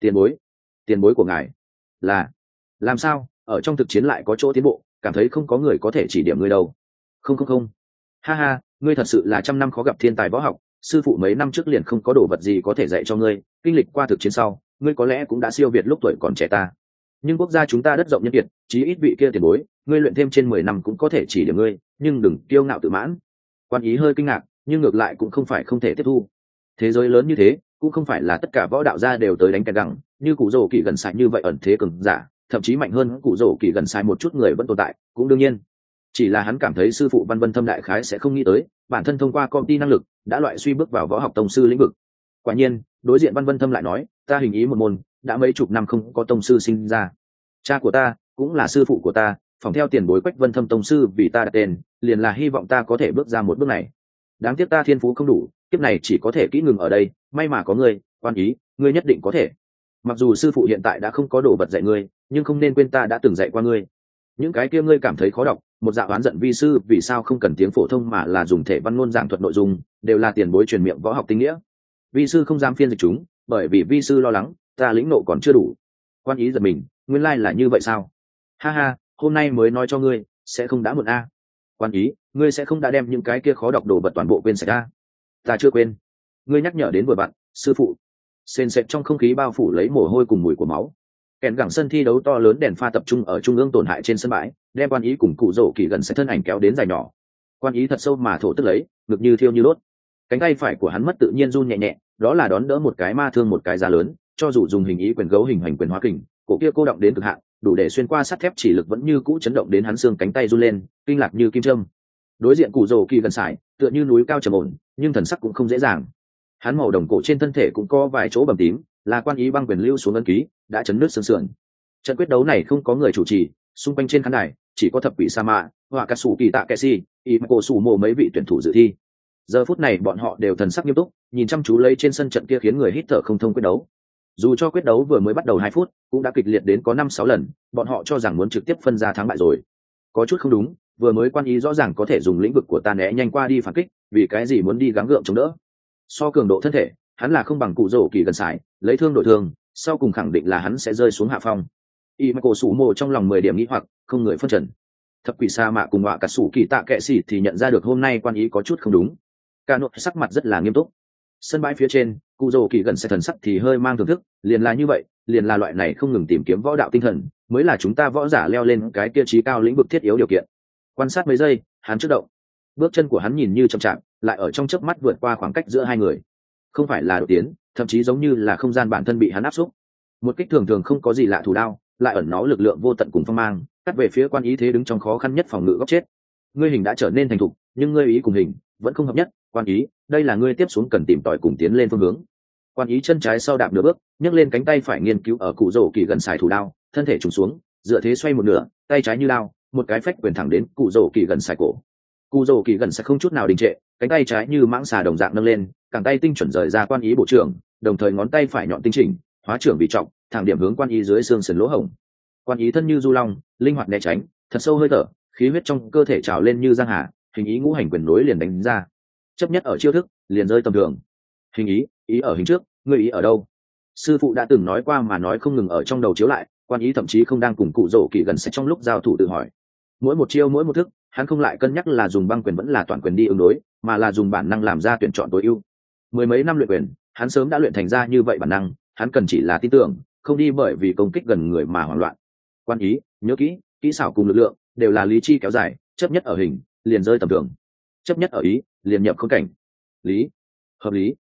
Tiền bối của ngài là làm sao? Ở trong thực chiến lại có chỗ tiến bộ, cảm thấy không có người có thể chỉ điểm ngươi đâu. Không. Ha ha, ngươi thật sự là trăm năm khó gặp thiên tài võ học, sư phụ mấy năm trước liền không có đồ vật gì có thể dạy cho ngươi, kinh lịch qua thực chiến sau, ngươi có lẽ cũng đã siêu việt lúc tuổi còn trẻ ta. Nhưng quốc gia chúng ta đất rộng nhân kiệt, chí ít vị kia tiền bối, ngươi luyện thêm trên 10 năm cũng có thể chỉ điểm ngươi, nhưng đừng kiêu ngạo tự mãn. Quan ý hơi kinh ngạc, nhưng ngược lại cũng không phải không thể tiếp thu. Thế giới lớn như thế, cũng không phải là tất cả võ đạo gia đều tới đánh kẻ gẳng, như cụ rổ kỳ gần sai như vậy ẩn thế cường giả, thậm chí mạnh hơn cụ rổ kỳ gần sai một chút người vẫn tồn tại, cũng đương nhiên. Chỉ là hắn cảm thấy sư phụ Văn Vân Thâm đại khái sẽ không nghĩ tới, bản thân thông qua công ty năng lực đã loại suy bước vào võ học tông sư lĩnh vực. Quả nhiên, đối diện Văn Vân Thâm lại nói, ta hình ý một môn, đã mấy chục năm không có tông sư sinh ra. Cha của ta cũng là sư phụ của ta, phòng theo tiền bối Quách Vân Thâm tông sư vì ta đặt tên, liền là hy vọng ta có thể bước ra một bước này. Đáng tiếc ta thiên phú không đủ, kiếp này chỉ có thể kỹ ngừng ở đây, may mà có ngươi, Quan ý, ngươi nhất định có thể. Mặc dù sư phụ hiện tại đã không có đồ vật dạy ngươi, nhưng không nên quên ta đã từng dạy qua ngươi. Những cái kia ngươi cảm thấy khó đọc, một dạ oán giận vi sư vì sao không cần tiếng phổ thông mà là dùng thể văn ngôn giảng thuật nội dung, đều là tiền bối truyền miệng võ học tinh nghĩa. Vi sư không dám phiên dịch chúng, bởi vì vi sư lo lắng ta lĩnh nộ còn chưa đủ. Quan ý giật mình, nguyên lai là như vậy sao? Ha ha, hôm nay mới nói cho ngươi, sẽ không đã muộn a. Quan ý, ngươi sẽ không đã đem những cái kia khó đọc đồ vật toàn bộ quên sạch a? Ta chưa quên. Ngươi nhắc nhở đến vừa bạn, sư phụ. Sền sệt trong không khí bao phủ lấy mồ hôi cùng mùi của máu. Kèn gẳng sân thi đấu to lớn đèn pha tập trung ở trung ương tổn hại trên sân bãi, đem Quan ý cùng cụ rổ kỳ gần sẽ thân ảnh kéo đến dài nhỏ. Quan ý thật sâu mà thổ tức lấy, ngực như thiêu như đốt. Cánh tay phải của hắn mất tự nhiên run nhẹ nhẹ, đó là đón đỡ một cái ma thương một cái giá lớn, cho dù dùng hình ý quyền gấu hình hành quyền hóa kình, cổ kia cô động đến cực hạn, đủ để xuyên qua sắt thép chỉ lực vẫn như cũ chấn động đến hắn xương cánh tay run lên, kinh lạc như kim châm. Đối diện cụ rổ kỳ gần sải, tựa như núi cao trầm ổn, nhưng thần sắc cũng không dễ dàng. Hắn màu đồng cổ trên thân thể cũng có vài chỗ bầm tím, là Quan ý băng quyền lưu xuống ấn ký, đã chấn nứt xương sườn. Trận quyết đấu này không có người chủ trì, xung quanh trên khán đài chỉ có thập quỷ sa mạ, họa cà sủ kỳ tạ kệ si, y cổ sủ mồ mấy vị tuyển thủ dự thi. Giờ phút này bọn họ đều thần sắc nghiêm túc, nhìn chăm chú lấy trên sân trận kia khiến người hít thở không thông quyết đấu. Dù cho quyết đấu vừa mới bắt đầu 2 phút, cũng đã kịch liệt đến có 5-6 lần, bọn họ cho rằng muốn trực tiếp phân ra thắng bại rồi. Có chút không đúng, vừa mới Quan ý rõ ràng có thể dùng lĩnh vực của ta né nhanh qua đi phản kích, vì cái gì muốn đi gắng gượng chống đỡ? So cường độ thân thể, hắn là không bằng cụ rổ kỳ gần sải, lấy thương đổi thương, sau cùng khẳng định là hắn sẽ rơi xuống hạ phong. Y cổ sủ mồ trong lòng 10 điểm nghĩ hoặc, không người phân trần. Thập quỷ sa mạ cùng họa cà sủ kỳ tạ kệ xỉ thì nhận ra được hôm nay Quan ý có chút không đúng. Cả nội sắc mặt rất là nghiêm túc. Sân bãi phía trên, cụ rồ kỳ gần sẽ thần sắc thì hơi mang thưởng thức, liền là như vậy, liền là loại này không ngừng tìm kiếm võ đạo tinh thần, mới là chúng ta võ giả leo lên cái tiêu chí cao lĩnh vực thiết yếu điều kiện. Quan sát mấy giây, hắn trước động. Bước chân của hắn nhìn như chậm chạp, lại ở trong chớp mắt vượt qua khoảng cách giữa hai người. Không phải là đột tiến, thậm chí giống như là không gian bản thân bị hắn áp xúc. Một kích thường thường không có gì lạ thủ đao, lại ẩn nó lực lượng vô tận cùng phong mang, cắt về phía Quan ý thế đứng trong khó khăn nhất phòng ngự góc chết. Ngươi hình đã trở nên thành thục, nhưng ngươi ý cùng hình vẫn không hợp nhất. Quan ý, đây là ngươi tiếp xuống cần tìm tòi cùng tiến lên phương hướng. Quan ý chân trái sau đạp nửa bước, nhấc lên cánh tay phải nghiên cứu ở cụ rổ kỳ gần xài thủ đao, thân thể trùng xuống, dựa thế xoay một nửa, tay trái như đao, một cái phách quyền thẳng đến cụ rổ kỳ gần xài cổ. Cụ rổ kỳ gần xài không chút nào đình trệ, cánh tay trái như mãng xà đồng dạng nâng lên, cẳng tay tinh chuẩn rời ra Quan ý bộ trưởng, đồng thời ngón tay phải nhọn tinh chỉnh, hóa trưởng bị trọng, thẳng điểm hướng Quan ý dưới xương sườn lỗ hổng. Quan ý thân như du long, linh hoạt né tránh, thật sâu hơi thở, khí huyết trong cơ thể trào lên như giang hà, hình ý ngũ hành quyền nối liền đánh ra. Chấp nhất ở chiêu thức, liền rơi tầm thường. Hình ý ở hình trước, ngươi ý ở đâu? Sư phụ đã từng nói qua mà nói không ngừng ở trong đầu chiếu lại, Quan ý thậm chí không đang cùng cụ rổ kỳ gần sẽ trong lúc giao thủ tự hỏi. Mỗi một chiêu mỗi một thức, hắn không lại cân nhắc là dùng băng quyền vẫn là toàn quyền đi ứng đối, mà là dùng bản năng làm ra tuyển chọn tối ưu. Mười mấy năm luyện quyền, hắn sớm đã luyện thành ra như vậy bản năng, hắn cần chỉ là tin tưởng, không đi bởi vì công kích gần người mà hoảng loạn. Quan ý, nhớ kỹ, kỹ xảo cùng lực lượng đều là lý chi kéo dài, chấp nhất ở hình, liền rơi tầm thường. Chấp nhất ở ý, liền nhập khốn cảnh. Lý, hợp lý.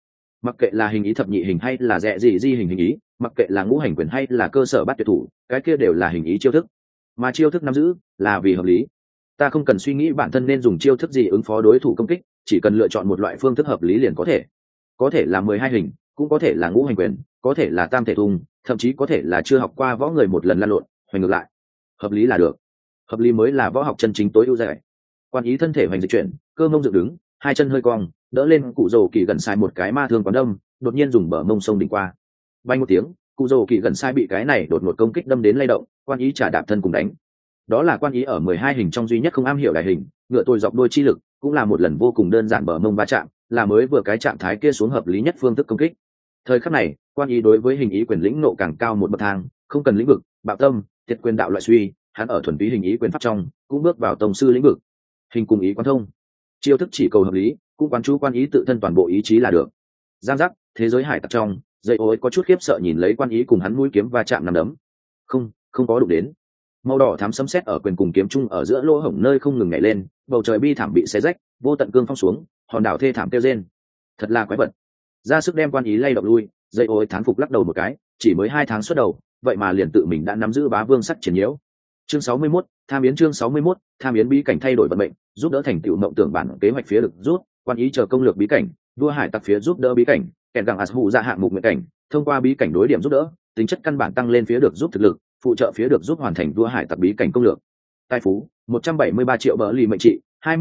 Mặc kệ là hình ý thập nhị hình hay là rẽ gì di hình ý, mặc kệ là ngũ hành quyền hay là cơ sở bắt tuyệt thủ, cái kia đều là hình ý chiêu thức, mà chiêu thức nắm giữ là vì hợp lý. Ta không cần suy nghĩ bản thân nên dùng chiêu thức gì ứng phó đối thủ công kích, chỉ cần lựa chọn một loại phương thức hợp lý liền có thể là 12 hình, cũng có thể là ngũ hành quyền, có thể là tam thể thùng, thậm chí có thể là chưa học qua võ người một lần lăn lộn, hoành ngược lại. Hợp lý là được, hợp lý mới là võ học chân chính tối ưu giải. Quan ý thân thể hoành dịch chuyển, cơ mông dựng đứng, hai chân hơi cong, đỡ lên cụ rồ kỳ gần sai một cái ma thương quán đâm, đột nhiên dùng bờ mông sông đỉnh qua. Bay một tiếng, cụ rồ kỳ gần sai bị cái này đột ngột công kích đâm đến lay động, quan ý trả đạp thân cùng đánh. Đó là quan ý ở 12 hình trong duy nhất không am hiểu đại hình, ngựa tôi dọc đôi chi lực, cũng là một lần vô cùng đơn giản bờ mông va chạm, là mới vừa cái trạng thái kia xuống hợp lý nhất phương thức công kích. Thời khắc này, quan ý đối với hình ý quyền lĩnh nộ càng cao một bậc thang, không cần lĩnh vực, bạo tâm, thiệt quyền đạo loại suy, hắn ở thuần túy hình ý quyền pháp trong, cũng bước vào tông sư lĩnh vực. Hình cùng ý quan thông, chiêu thức chỉ cầu hợp lý, cũng quán chú quan ý tự thân toàn bộ ý chí là được. Giang giác, thế giới hải tặc trong, dây ối có chút khiếp sợ nhìn lấy quan ý cùng hắn mũi kiếm va chạm nằm đấm. Không có đụng đến. Màu đỏ thắm sấm sét ở quyền cùng kiếm chung ở giữa lỗ hổng nơi không ngừng nhảy lên, bầu trời bi thảm bị xé rách, vô tận cương phong xuống, hòn đảo thê thảm kêu rên. Thật là quái vật. Ra sức đem quan ý lay động lui, dây ối thán phục lắc đầu một cái, chỉ mới 2 tháng xuất đầu, vậy mà liền tự mình đã nắm giữ bá vương sắc triển nhiễu. Chương 61, tham biến chương 61, tham biến bí cảnh thay đổi vận mệnh, giúp đỡ thành tựu mộng tưởng bản kế hoạch phía được rút, quan ý chờ công lược bí cảnh, vua hải tặc phía giúp đỡ bí cảnh, kèn gặng hụ ra hạng mục nguyện cảnh, thông qua bí cảnh đối điểm giúp đỡ, tính chất căn bản tăng lên phía được giúp thực lực, phụ trợ phía được giúp hoàn thành vua hải tặc bí cảnh công lược. Tài phú 173 triệu bờ lì mệnh trị,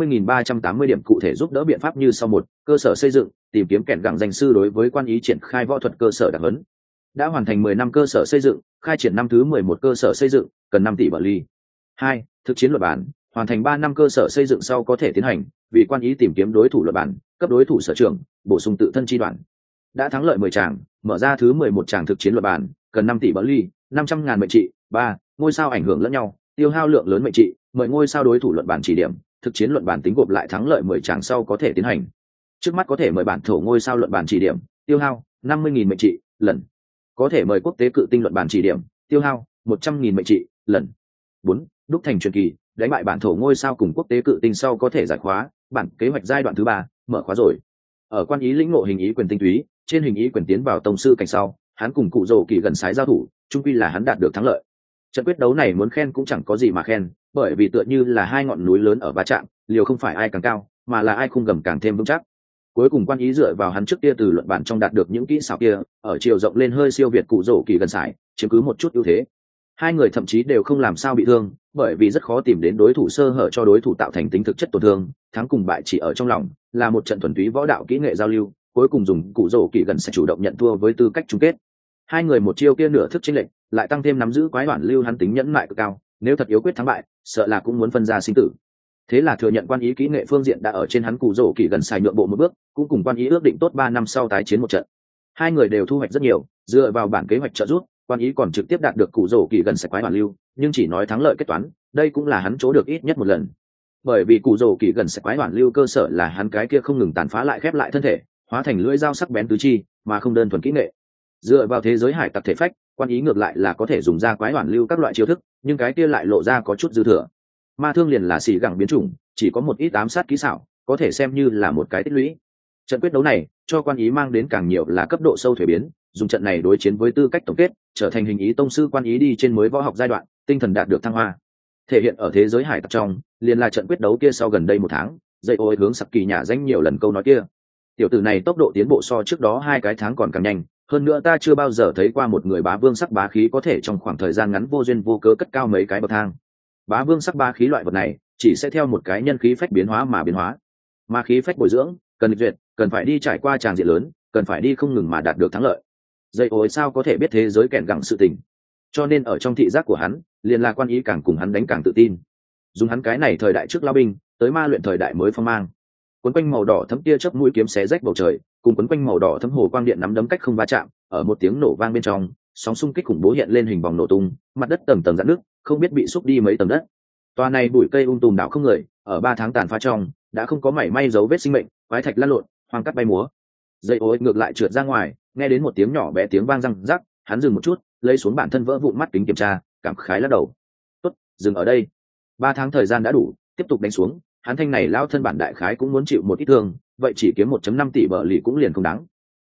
20.380 điểm cụ thể giúp đỡ biện pháp như sau: 1, cơ sở xây dựng, tìm kiếm kèn gặng danh sư đối với quan ý triển khai võ thuật cơ sở đặc huấn. Đã hoàn thành 10 năm cơ sở xây dựng, khai triển năm thứ 11 cơ sở xây dựng, cần 5 tỷ bờ lì. 2, thực chiến luật bản, hoàn thành 3 năm cơ sở xây dựng sau có thể tiến hành vì quan ý tìm kiếm đối thủ luật bản, cấp đối thủ sở trường, bổ sung tự thân chi đoạn. Đã thắng lợi 10 tràng, mở ra thứ 11 tràng thực chiến luật bản, cần 5 tỷ bờ lì, 500.000 mệnh trị. 3, ngôi sao ảnh hưởng lẫn nhau, tiêu hao lượng lớn mệnh trị, mời ngôi sao đối thủ luận bản chỉ điểm, thực chiến luận bản tính gộp lại thắng lợi 10 tràng sau có thể tiến hành. Trước mắt có thể mời bản thổ ngôi sao luận bản chỉ điểm, tiêu hao 50.000 mệnh trị lần. Có thể mời quốc tế cự tinh luận bản chỉ điểm, tiêu hao 100.000 mệnh trị lần. 4, đúc thành truyền kỳ, đánh bại bản thổ ngôi sao cùng quốc tế cự tinh sau có thể giải khóa, bản kế hoạch giai đoạn thứ 3, mở khóa rồi. Ở quan ý lĩnh ngộ hình ý quyền tinh túy, trên hình ý quyền tiến vào tông sư cảnh sau, hắn cùng cụ rồ kỳ gần sái giao thủ, chung quy là hắn đạt được thắng lợi. Trận quyết đấu này muốn khen cũng chẳng có gì mà khen, bởi vì tựa như là hai ngọn núi lớn ở va chạm, liều không phải ai càng cao, mà là ai khung gầm càng thêm vững chắc. Cuối cùng quan ý dựa vào hắn trước kia từ luận bản trong đạt được những kỹ xảo kia, ở chiều rộng lên hơi siêu việt cụ rồ kỳ gần sái, chiếm cứ một chút ưu thế. Hai người thậm chí đều không làm sao bị thương, bởi vì rất khó tìm đến đối thủ sơ hở cho đối thủ tạo thành tính thực chất tổn thương, thắng cùng bại chỉ ở trong lòng, là một trận thuần túy võ đạo kỹ nghệ giao lưu, cuối cùng dùng cụ rồ kỳ gần sẽ chủ động nhận thua với tư cách chung kết. Hai người một chiêu kia nửa thức chênh lệch, lại tăng thêm nắm giữ quái đoạn lưu hắn tính nhẫn mại cực cao, nếu thật yếu quyết thắng bại, sợ là cũng muốn phân ra sinh tử. Thế là thừa nhận quan ý kỹ nghệ phương diện đã ở trên hắn cụ rồ kỳ gần xài nhượng bộ một bước, cũng cùng quan ý ước định tốt 3 năm sau tái chiến một trận. Hai người đều thu hoạch rất nhiều, dựa vào bản kế hoạch trợ giúp, quan ý còn trực tiếp đạt được cụ rồ kỳ gần sạch quái hoàn lưu, nhưng chỉ nói thắng lợi kết toán, đây cũng là hắn chỗ được ít nhất một lần. Bởi vì cụ rồ kỳ gần sạch quái hoàn lưu cơ sở là hắn cái kia không ngừng tàn phá lại khép lại thân thể, hóa thành lưỡi dao sắc bén tứ chi, mà không đơn thuần kỹ nghệ. Dựa vào thế giới hải tặc thể phách, quan ý ngược lại là có thể dùng ra quái hoàn lưu các loại chiêu thức, nhưng cái kia lại lộ ra có chút dư thừa. Ma thương liền là xì gẳng biến chủng, chỉ có một ít ám sát kỹ xảo, có thể xem như là một cái tích lũy. Trận quyết đấu này cho quan ý mang đến càng nhiều là cấp độ sâu thuế biến, dùng trận này đối chiến với tư cách tổng kết, trở thành hình ý tông sư quan ý đi trên mới võ học giai đoạn, tinh thần đạt được thăng hoa. Thể hiện ở thế giới hải tặc trong, liền là trận quyết đấu kia sau gần đây 1 tháng, dây ôi hướng Sặc Kỳ nhà danh nhiều lần câu nói kia. Tiểu tử này tốc độ tiến bộ so trước đó 2 cái tháng còn càng nhanh, hơn nữa ta chưa bao giờ thấy qua một người bá vương sắc bá khí có thể trong khoảng thời gian ngắn vô duyên vô cớ cất cao mấy cái bậc thang. Bá vương sắc bá khí loại vật này, chỉ sẽ theo một cái nhân khí phách biến hóa mà biến hóa. Mà khí phách bồi dưỡng, cần duyệt, cần phải đi trải qua tràng diện lớn, cần phải đi không ngừng mà đạt được thắng lợi. Dây ối sao có thể biết thế giới kẹn gặng sự tình, cho nên ở trong thị giác của hắn, liền là quan ý càng cùng hắn đánh càng tự tin. Dùng hắn cái này thời đại trước lao binh, tới ma luyện thời đại mới phong mang. Quấn quanh màu đỏ thấm tia chớp mũi kiếm xé rách bầu trời, cùng quấn quanh màu đỏ thấm hồ quang điện nắm đấm cách không va chạm, ở một tiếng nổ vang bên trong, sóng xung kích khủng bố hiện lên hình vòng nổ tung, mặt đất tầng tầng rạn nước, không biết bị xúc đi mấy tầng đất. Toa này bụi cây tùm đảo không người, ở 3 tháng tàn phá trong, đã không có mảy may dấu vết sinh mệnh, quái thạch lăn lộn, hoang cắt bay múa. Dây ối ngược lại trượt ra ngoài, nghe đến một tiếng nhỏ bé tiếng vang răng rắc, hắn dừng một chút, lấy xuống bản thân vỡ vụn mắt kính kiểm tra, cảm khái lắc đầu. Tốt, dừng ở đây. 3 tháng thời gian đã đủ, tiếp tục đánh xuống, hắn thanh này lao thân bản đại khái cũng muốn chịu một ít thương, vậy chỉ kiếm 1.5 tỷ bờ lì cũng liền không đáng.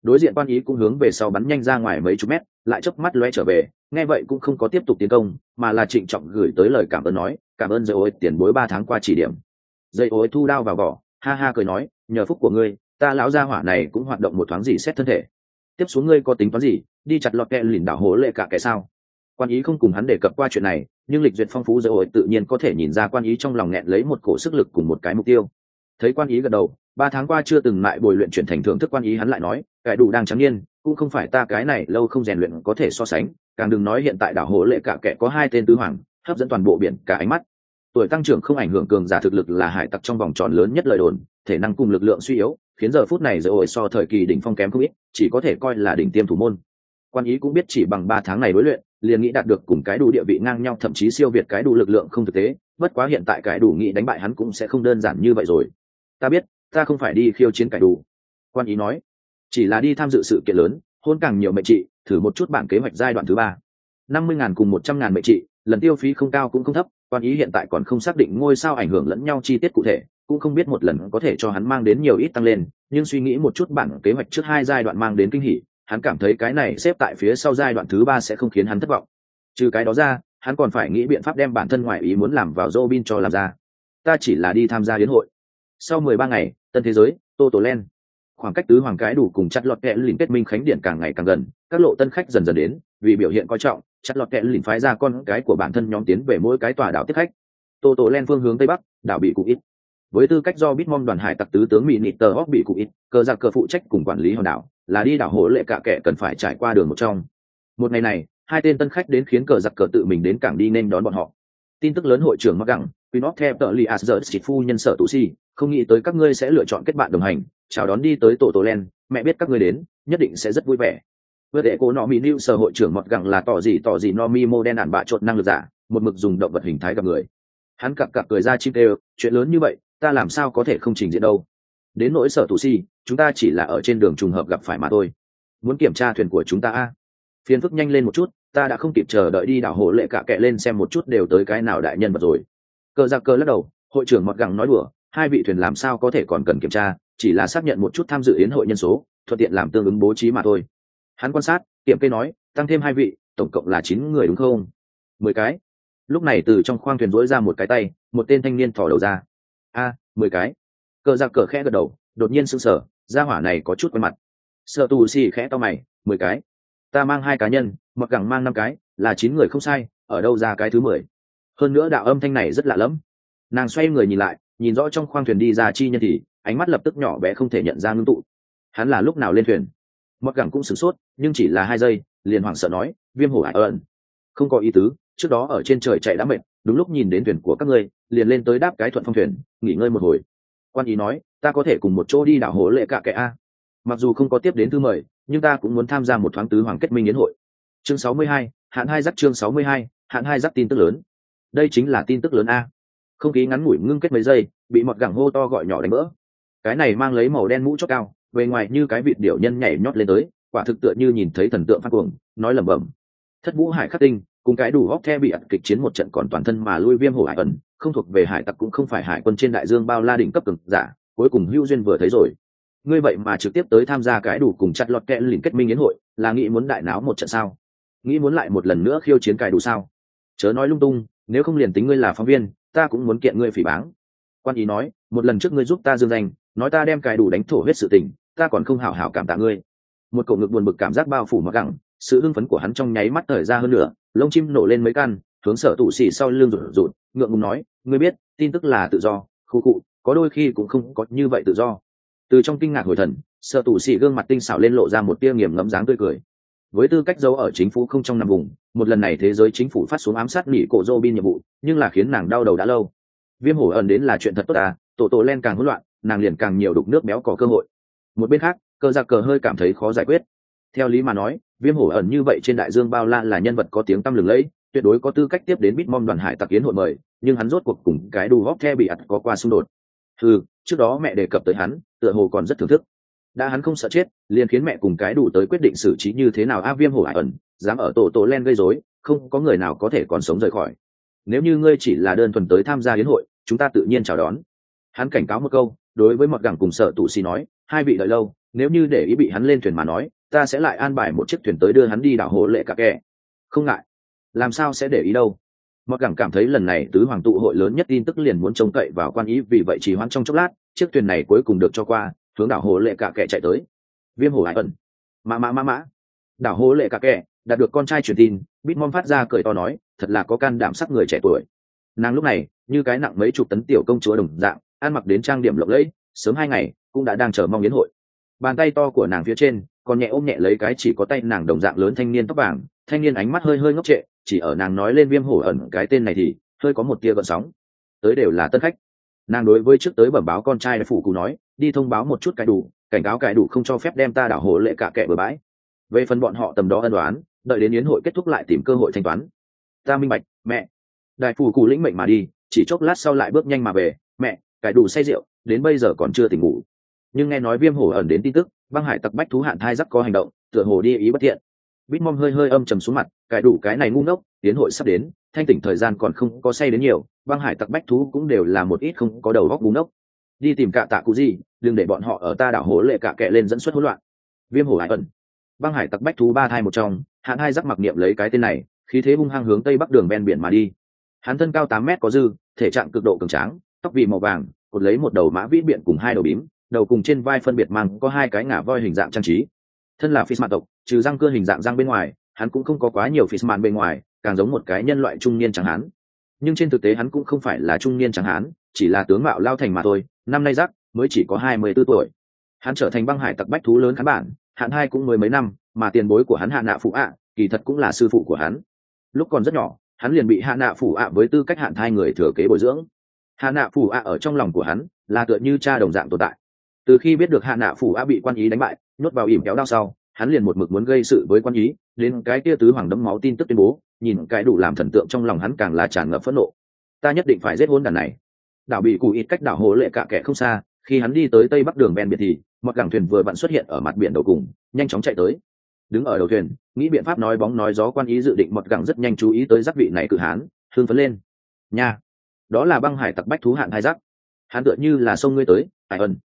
đối diện quan ý cũng hướng về sau bắn nhanh ra ngoài mấy chục mét, lại chớp mắt lóe trở về, nghe vậy cũng không có tiếp tục tiến công, mà là trịnh trọng gửi tới lời cảm ơn nói, cảm ơn dây ối tiền bối 3 tháng qua chỉ điểm. Dây ối thu đao vào vỏ, ha ha cười nói, nhờ phúc của ngươi, ta lão gia hỏa này cũng hoạt động một thoáng gì xét thân thể. Tiếp xuống ngươi có tính toán gì, đi chặt lọt kẹ lìn đảo hố lệ cả kẻ sao? Quan ý không cùng hắn đề cập qua chuyện này, nhưng lịch duyệt phong phú dây ối tự nhiên có thể nhìn ra quan ý trong lòng nghẹn lấy một cổ sức lực cùng một cái mục tiêu. Thấy quan ý gật đầu, 3 tháng qua chưa từng lại bồi luyện chuyển thành thưởng thức, quan ý hắn lại nói, cái đủ đang trắng niên, cũng không phải ta cái này lâu không rèn luyện có thể so sánh, càng đừng nói hiện tại đảo hố lệ cả kẻ có 2 tên tứ hoàng, hấp dẫn toàn bộ biển cả ánh mắt. Tuổi tăng trưởng không ảnh hưởng cường giả thực lực là hải tặc trong vòng tròn lớn nhất lời đồn, thể năng cùng lực lượng suy yếu, khiến giờ phút này dây ổi so thời kỳ đỉnh phong kém không ít, chỉ có thể coi là đỉnh tiêm thủ môn. Quan ý cũng biết chỉ bằng 3 tháng này đối luyện, liền nghĩ đạt được cùng cái đủ địa vị ngang nhau, thậm chí siêu việt cái đủ lực lượng không thực tế, bất quá hiện tại cái đủ nghĩ đánh bại hắn cũng sẽ không đơn giản như vậy rồi. Ta biết, ta không phải đi khiêu chiến cái đủ. Quan ý nói, chỉ là đi tham dự sự kiện lớn, hôn càng nhiều mệnh trị, thử một chút bản kế hoạch giai đoạn thứ 3. 50.000 cùng 100.000 mệnh trị, lần tiêu phí không cao cũng không thấp, quan ý hiện tại còn không xác định ngôi sao ảnh hưởng lẫn nhau chi tiết cụ thể, cũng không biết một lần có thể cho hắn mang đến nhiều ít tăng lên, nhưng suy nghĩ một chút bản kế hoạch trước 2 giai đoạn mang đến kinh hỉ, hắn cảm thấy cái này xếp tại phía sau giai đoạn thứ 3 sẽ không khiến hắn thất vọng. Trừ cái đó ra, hắn còn phải nghĩ biện pháp đem bản thân ngoại ý muốn làm vào Robin cho làm ra. Ta chỉ là đi tham gia yến hội. Sau 13 ngày, tân thế giới, Totoland. Khoảng cách tứ hoàng cái đủ cùng chặt lọt kẹ lìn kết minh khánh điện càng ngày càng gần, các lộ tân khách dần dần đến, vì biểu hiện coi trọng, chặt lọt kẹ lìn phái ra con cái của bản thân nhóm tiến về mỗi cái tòa đảo tiếp khách. Totoland phương hướng tây bắc, đảo bị cụ ít. Với tư cách do Bitmom đoàn hải tặc tứ tướng mỹ nịt tờ hóc bị cụ ít, cờ giặc cờ phụ trách cùng quản lý hòn đảo, là đi đảo hố lệ cả kẻ cần phải trải qua đường một trong. Một ngày này, 2 tên tân khách đến khiến cờ giặc cờ tự mình đến cảng đi nên đón bọn họ. Tin tức lớn, hội trưởng mắc gẳng Pinot theo tờ li asger xịt phu nhân sở tụ si, không nghĩ tới các ngươi sẽ lựa chọn kết bạn đồng hành, chào đón đi tới tổ tổ len, mẹ biết các ngươi đến nhất định sẽ rất vui vẻ. Vừa để cô nọ mỹ new sở hội trưởng mọt gẳng là tỏ gì no mi mô đen ản bạ trộn năng lực giả, một mực dùng động vật hình thái gặp người. Hắn cặc cặc cười ra chim đều, chuyện lớn như vậy ta làm sao có thể không trình diện đâu. Đến nỗi sở tụ si, chúng ta chỉ là ở trên đường trùng hợp gặp phải mà thôi. Muốn kiểm tra thuyền của chúng ta a? Phiền phức nhanh lên một chút, ta đã không kịp chờ đợi đi đảo hồ lệ cả kệ lên xem một chút đều tới cái nào đại nhân vật rồi. Cờ giặc cờ lắc đầu, hội trưởng mọt gẳng nói đùa, 2 vị thuyền làm sao có thể còn cần kiểm tra, chỉ là xác nhận một chút tham dự yến hội nhân số, thuận tiện làm tương ứng bố trí mà thôi. Hắn quan sát, kiểm kê nói, tăng thêm 2 vị, tổng cộng là 9 người đúng không? 10 cái. Lúc này từ trong khoang thuyền rỗi ra một cái tay, một tên thanh niên thò đầu ra. 10 cái. Cờ giặc cờ khẽ gật đầu, đột nhiên sững sờ, gia hỏa này có chút quen mặt. Sợ tù xì khẽ to mày, 10 cái. Ta mang 2 cá nhân, mọt gẳng mang 5 cái, là 9 người không sai, ở đâu ra cái thứ 10? Hơn nữa đạo âm thanh này rất lạ lẫm. Nàng xoay người nhìn lại, nhìn rõ trong khoang thuyền đi ra chi nhân thì ánh mắt lập tức nhỏ bé không thể nhận ra ngưng tụ. Hắn là lúc nào lên thuyền? Mọt gẳng cũng sửng sốt, nhưng chỉ là 2 giây, liền hoảng sợ nói, viêm hổ hải ẩn. Không có ý tứ, trước đó ở trên trời chạy đã mệt, đúng lúc nhìn đến thuyền của các ngươi, liền lên tới đáp cái thuận phong thuyền, nghỉ ngơi một hồi. Quan ý nói, ta có thể cùng một chỗ đi đảo hố lệ cả kẻ a. Mặc dù không có tiếp đến thư mời, nhưng ta cũng muốn tham gia một thoáng tứ hoàng kết minh yến hội. Chương 62, hạn 2 giáp. Chương 62, hạn 2 giáp. Tin tức lớn. Đây chính là tin tức lớn a. Không khí ngắn ngủi ngưng kết mấy giây, bị mọt gẳng hô to gọi nhỏ đánh vỡ. Cái này mang lấy màu đen mũ chóp cao, bề ngoài như cái vịt điểu nhân nhảy nhót lên tới, quả thực tựa như nhìn thấy thần tượng phát cuồng, nói lẩm bẩm. Thất vũ hải khắc tinh cùng cái đủ hóc the bị ặt kịch chiến một trận còn toàn thân mà lui viêm hổ hải ẩn, không thuộc về hải tặc cũng không phải hải quân trên đại dương bao la đỉnh cấp cường giả, cuối cùng hữu duyên vừa thấy rồi. Ngươi vậy mà trực tiếp tới tham gia cái đủ cùng chặt lọt kẹ lìn kết minh yến hội, là nghĩ muốn đại náo một trận sao? Nghĩ muốn lại một lần nữa khiêu chiến cái đủ sao? Chớ nói lung tung, nếu không liền tính ngươi là phóng viên, ta cũng muốn kiện ngươi phỉ báng. Quan ý nói, một lần trước ngươi giúp ta dương danh, nói ta đem cái đủ đánh thổ huyết sự tình, ta còn không hảo hảo cảm tạ ngươi. Một cậu ngực buồn bực cảm giác bao phủ mặc gẳng, sự hưng phấn của hắn trong nháy mắt thời ra hơn nữa, lông chim nổ lên mấy căn, hướng Sở Tụ Xỉ sau lưng rụt rụt, ngượng ngùng nói, ngươi biết, tin tức là tự do, khu cụ, có đôi khi cũng không có như vậy tự do. Từ trong kinh ngạc hồi thần, Sở Tụ Xỉ gương mặt tinh xảo lên lộ ra một tia nghiền ngẫm dáng tươi cười. Với tư cách giấu ở chính phủ không trong nằm vùng, một lần này thế giới chính phủ phát xuống ám sát nỉ cổ Robin nhiệm vụ, nhưng là khiến nàng đau đầu đã lâu. Viêm hổ ẩn đến là chuyện thật tốt à, tổ len càng hỗn loạn, nàng liền càng nhiều đục nước béo có cơ hội. Một bên khác, cờ giặc cờ hơi cảm thấy khó giải quyết. Theo lý mà nói, viêm hổ ẩn như vậy trên đại dương bao la là nhân vật có tiếng tăm lừng lẫy, tuyệt đối có tư cách tiếp đến Bitmom đoàn hải tặc yến hội mời, nhưng hắn rốt cuộc cùng cái đu hóc the bị ặt có qua xung đột. Trước đó mẹ đề cập tới hắn, tựa hồ còn rất thưởng thức. Đã hắn không sợ chết, liền khiến mẹ cùng cái đủ tới quyết định xử trí như thế nào. Viêm hổ hải ẩn dám ở tổ len gây rối, không có người nào có thể còn sống rời khỏi. Nếu như ngươi chỉ là đơn thuần tới tham gia yến hội, chúng ta tự nhiên chào đón. Hắn cảnh cáo một câu, đối với mọt gẳng cùng Sở Tụ Xỉ nói, 2 vị đợi lâu, nếu như để ý bị hắn lên thuyền mà nói, ta sẽ lại an bài một chiếc thuyền tới đưa hắn đi đảo hồ lệ cả kẻ. Không ngại. Làm sao sẽ để ý đâu. Mặc gẳng cảm thấy lần này tứ hoàng tụ hội lớn nhất tin tức liền muốn trông cậy vào quan ý, vì vậy chỉ hoãn trong chốc lát, chiếc thuyền này cuối cùng được cho qua, hướng đảo hồ lệ cả kẻ chạy tới. Viêm hổ hải ẩn. Mã. Đảo hồ lệ cả kẻ đạt được con trai truyền tin, Bitmom phát ra cười to nói, thật là có can đảm sắc người trẻ tuổi. Nàng lúc này như cái nặng mấy chục tấn tiểu công chúa đồng dạng, ăn mặc đến trang điểm lộng lẫy, sớm 2 ngày cũng đã đang chờ mong yến hội. Bàn tay to của nàng phía trên còn nhẹ ôm nhẹ lấy cái chỉ có tay nàng đồng dạng lớn thanh niên tóc vàng. Thanh niên ánh mắt hơi hơi ngốc trệ, chỉ ở nàng nói lên Viêm hổ ẩn cái tên này thì hơi có một tia gợn sóng. Tới đều là tân khách. Nàng đối với trước tới bẩm báo con trai phủ cụ nói, đi thông báo một chút cái đủ, cảnh cáo cái đủ không cho phép đem ta đảo hồ lệ cả kệ bừa bãi. Về phần bọn họ tầm đó ân đoán, đợi đến yến hội kết thúc lại tìm cơ hội thanh toán. Ta minh bạch, mẹ. Đại phủ cụ lĩnh mệnh mà đi, chỉ chốc lát sau lại bước nhanh mà về. Mẹ, cái đủ say rượu, đến bây giờ còn chưa tỉnh ngủ. Nhưng nghe nói Viêm hổ ẩn đến tin tức, băng hải tặc bách thú hạn thai rắc có hành động, tựa hồ đi ý bất thiện. Bitmom hơi hơi âm trầm xuống mặt, cái đủ cái này ngu ngốc, tiến hội sắp đến, thanh tỉnh thời gian còn không có say đến nhiều, băng hải tặc bách thú cũng đều là một ít không có đầu óc ngu ngốc. Đi tìm cả tạ cụ gì, đừng để bọn họ ở ta đảo hố lệ cả kệ lên dẫn xuất hỗn loạn. Viêm hổ hải ẩn. Băng hải tặc bách thú ba thai một trong, hạn hai rắc mặc niệm lấy cái tên này, khí thế hung hăng hướng tây bắc đường ven biển mà đi. Hắn thân cao 8 mét có dư, thể trạng cực độ cường tráng, tóc vì màu vàng, cột lấy một đầu mã vĩ biện cùng 2 đầu bím, đầu cùng trên vai phân biệt mang có 2 cái ngả voi hình dạng trang trí. Thân là Fishman tộc, trừ răng cưa hình dạng răng bên ngoài, hắn cũng không có quá nhiều Fishman bên ngoài, càng giống một cái nhân loại trung niên trắng hán. Nhưng trên thực tế hắn cũng không phải là trung niên trắng hán, chỉ là tướng mạo lao thành mà thôi. Năm nay rắc mới chỉ có 24 tuổi. Hắn trở thành băng hải tặc bách thú lớn khán bản, hạn hai cũng mới mấy năm, mà tiền bối của hắn Hạ Nạ Phụ ạ, kỳ thật cũng là sư phụ của hắn. Lúc còn rất nhỏ, hắn liền bị Hạ Nạ Phụ ạ với tư cách hạn thai người thừa kế bồi dưỡng. Hạ Nạ Phụ ạ ở trong lòng của hắn là tựa như cha đồng dạng tồn tại. Từ khi biết được Hạ Nạ Phụ ạ bị quan ý đánh bại, nhốt vào ỉm kéo đao sau, hắn liền một mực muốn gây sự với quan ý, đến cái kia tứ hoàng đẫm máu tin tức tuyên bố, nhìn cái đủ làm thần tượng trong lòng hắn càng là tràn ngập phẫn nộ. Ta nhất định phải giết hôn đàn này. Đảo bị cụ ít cách đảo hồ lệ cả kẻ không xa, khi hắn đi tới tây bắc đường ven biển thì một cảng thuyền vừa vặn xuất hiện ở mặt biển đầu cùng, nhanh chóng chạy tới. Đứng ở đầu thuyền, nghĩ biện pháp nói bóng nói gió quan ý dự định một cảng rất nhanh chú ý tới giác vị này cự hán, hương phấn lên. Nha, đó là băng hải tặc bách thú hạn hai giác. Hắn tựa như là sông ngươi tới, Hải ẩn.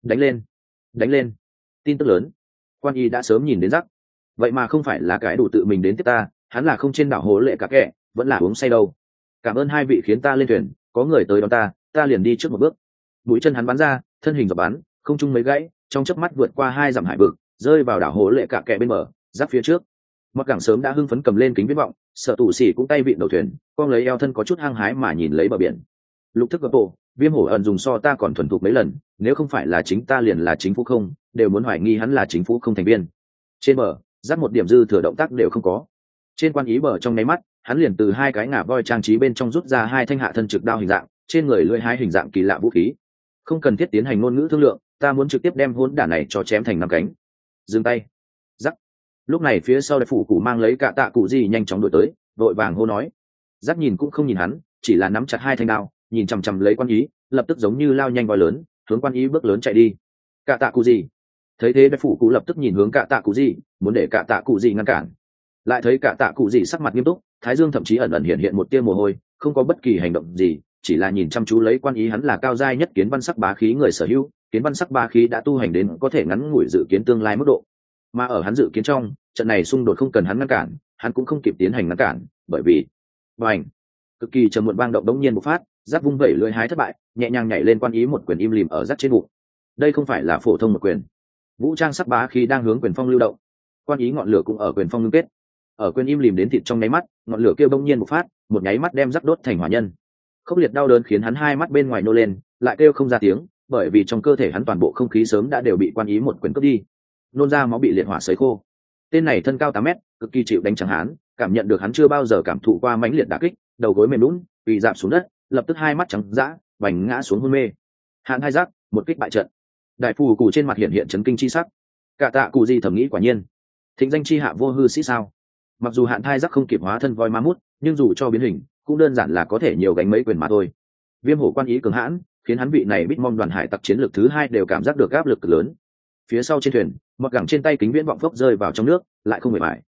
Đánh lên. Tin tức lớn. Quan y đã sớm nhìn đến giác. Vậy mà không phải là cái đủ tự mình đến tiếp ta, hắn là không trên đảo hồ lệ cả kẻ, vẫn là uống say đâu. Cảm ơn hai vị khiến ta lên thuyền, có người tới đón ta liền đi trước một bước. Mũi chân hắn bắn ra, thân hình dọc bắn, không trung mấy gãy, trong chớp mắt vượt qua 2 dặm hải vực, rơi vào đảo hồ lệ cả kẻ bên bờ, giáp phía trước. Mặc cảng sớm đã hưng phấn cầm lên kính viễn vọng, sợ tủ xỉ cũng tay vịn đầu thuyền, con lấy eo thân có chút hăng hái mà nhìn lấy bờ biển. Lục thức gấp bộ, Viêm hổ ẩn dùng so ta còn thuần thục mấy lần, nếu không phải là chính ta liền là chính phủ không, đều muốn hoài nghi hắn là chính phủ không thành viên. Trên bờ, giáp một điểm dư thừa động tác đều không có. Trên quan ý bờ trong nháy mắt, hắn liền từ 2 cái ngà voi trang trí bên trong rút ra 2 thanh hạ thân trực đao hình dạng, trên người lưỡi 2 hình dạng kỳ lạ vũ khí. Không cần thiết tiến hành ngôn ngữ thương lượng, ta muốn trực tiếp đem hỗn đản này cho chém thành 5 cánh. Dừng tay. Rắc. Lúc này phía sau đại phủ cụ mang lấy cả tạ cụ gì nhanh chóng đuổi tới, vội vàng hô nói. Rắc nhìn cũng không nhìn hắn, chỉ là nắm chặt 2 thanh đao, nhìn chằm chằm lấy quan ý, lập tức giống như lao nhanh voi lớn, hướng quan ý bước lớn chạy đi. Cả tạ cụ gì? Thấy thế đại phủ cụ lập tức nhìn hướng cả tạ cụ gì, muốn để cả tạ cụ gì ngăn cản. Lại thấy cả tạ cụ gì sắc mặt nghiêm túc, thái dương thậm chí ẩn ẩn hiện một tia mồ hôi, không có bất kỳ hành động gì, chỉ là nhìn chăm chú lấy quan ý. Hắn là cao giai nhất kiến văn sắc bá khí người sở hữu, kiến văn sắc bá khí đã tu hành đến có thể ngắn ngủi dự kiến tương lai mức độ, mà ở hắn dự kiến trong trận này xung đột không cần hắn ngăn cản, hắn cũng không kịp tiến hành ngăn cản, bởi vì bành, cực kỳ trầm muộn vang động đống nhiên bộc phát, giáp vung vẩy lưỡi hái thất bại, nhẹ nhàng nhảy lên quan ý một quyền im lìm ở giáp trên bụng. Đây không phải là phổ thông một quyền, vũ trang sắc bá khí đang hướng quyền phong lưu động, quan ý ngọn lửa cũng ở quyền phong ngưng kết, ở quyền im lìm đến thịt trong nháy mắt, ngọn lửa kêu bỗng nhiên bộc phát, một nháy mắt đem giáp đốt thành hỏa nhân. Khốc liệt đau đớn khiến hắn 2 mắt bên ngoài nô lên, lại kêu không ra tiếng, bởi vì trong cơ thể hắn toàn bộ không khí sớm đã đều bị quan ý một quyền cướp đi, nôn ra máu bị liệt hỏa sấy khô. Tên này thân cao 8 mét, cực kỳ chịu đánh chẳng hắn, cảm nhận được hắn chưa bao giờ cảm thụ qua mãnh liệt đả kích, đầu gối mềm nhũn, quỳ rạp xuống đất, lập tức 2 mắt trắng dã, vành ngã xuống hôn mê. Hạn hai giác, một kích bại trận. Đại phù cụ trên mặt hiện chấn kinh chi sắc. Cả tạ cụ gì thầm nghĩ quả nhiên, thịnh danh chi hạ vô hư sĩ sao? Mặc dù hạn thai giác không kịp hóa thân voi ma mút, nhưng dù cho biến hình, cũng đơn giản là có thể nhiều gánh mấy quyền mà thôi. Viêm hổ quan ý cường hãn, khiến hắn vị này Bitmom đoàn hải tặc chiến lược thứ 2 đều cảm giác được áp lực lớn. Phía sau trên thuyền, một gẳng trên tay kính viễn vọng phốc rơi vào trong nước, lại không mệt mỏi.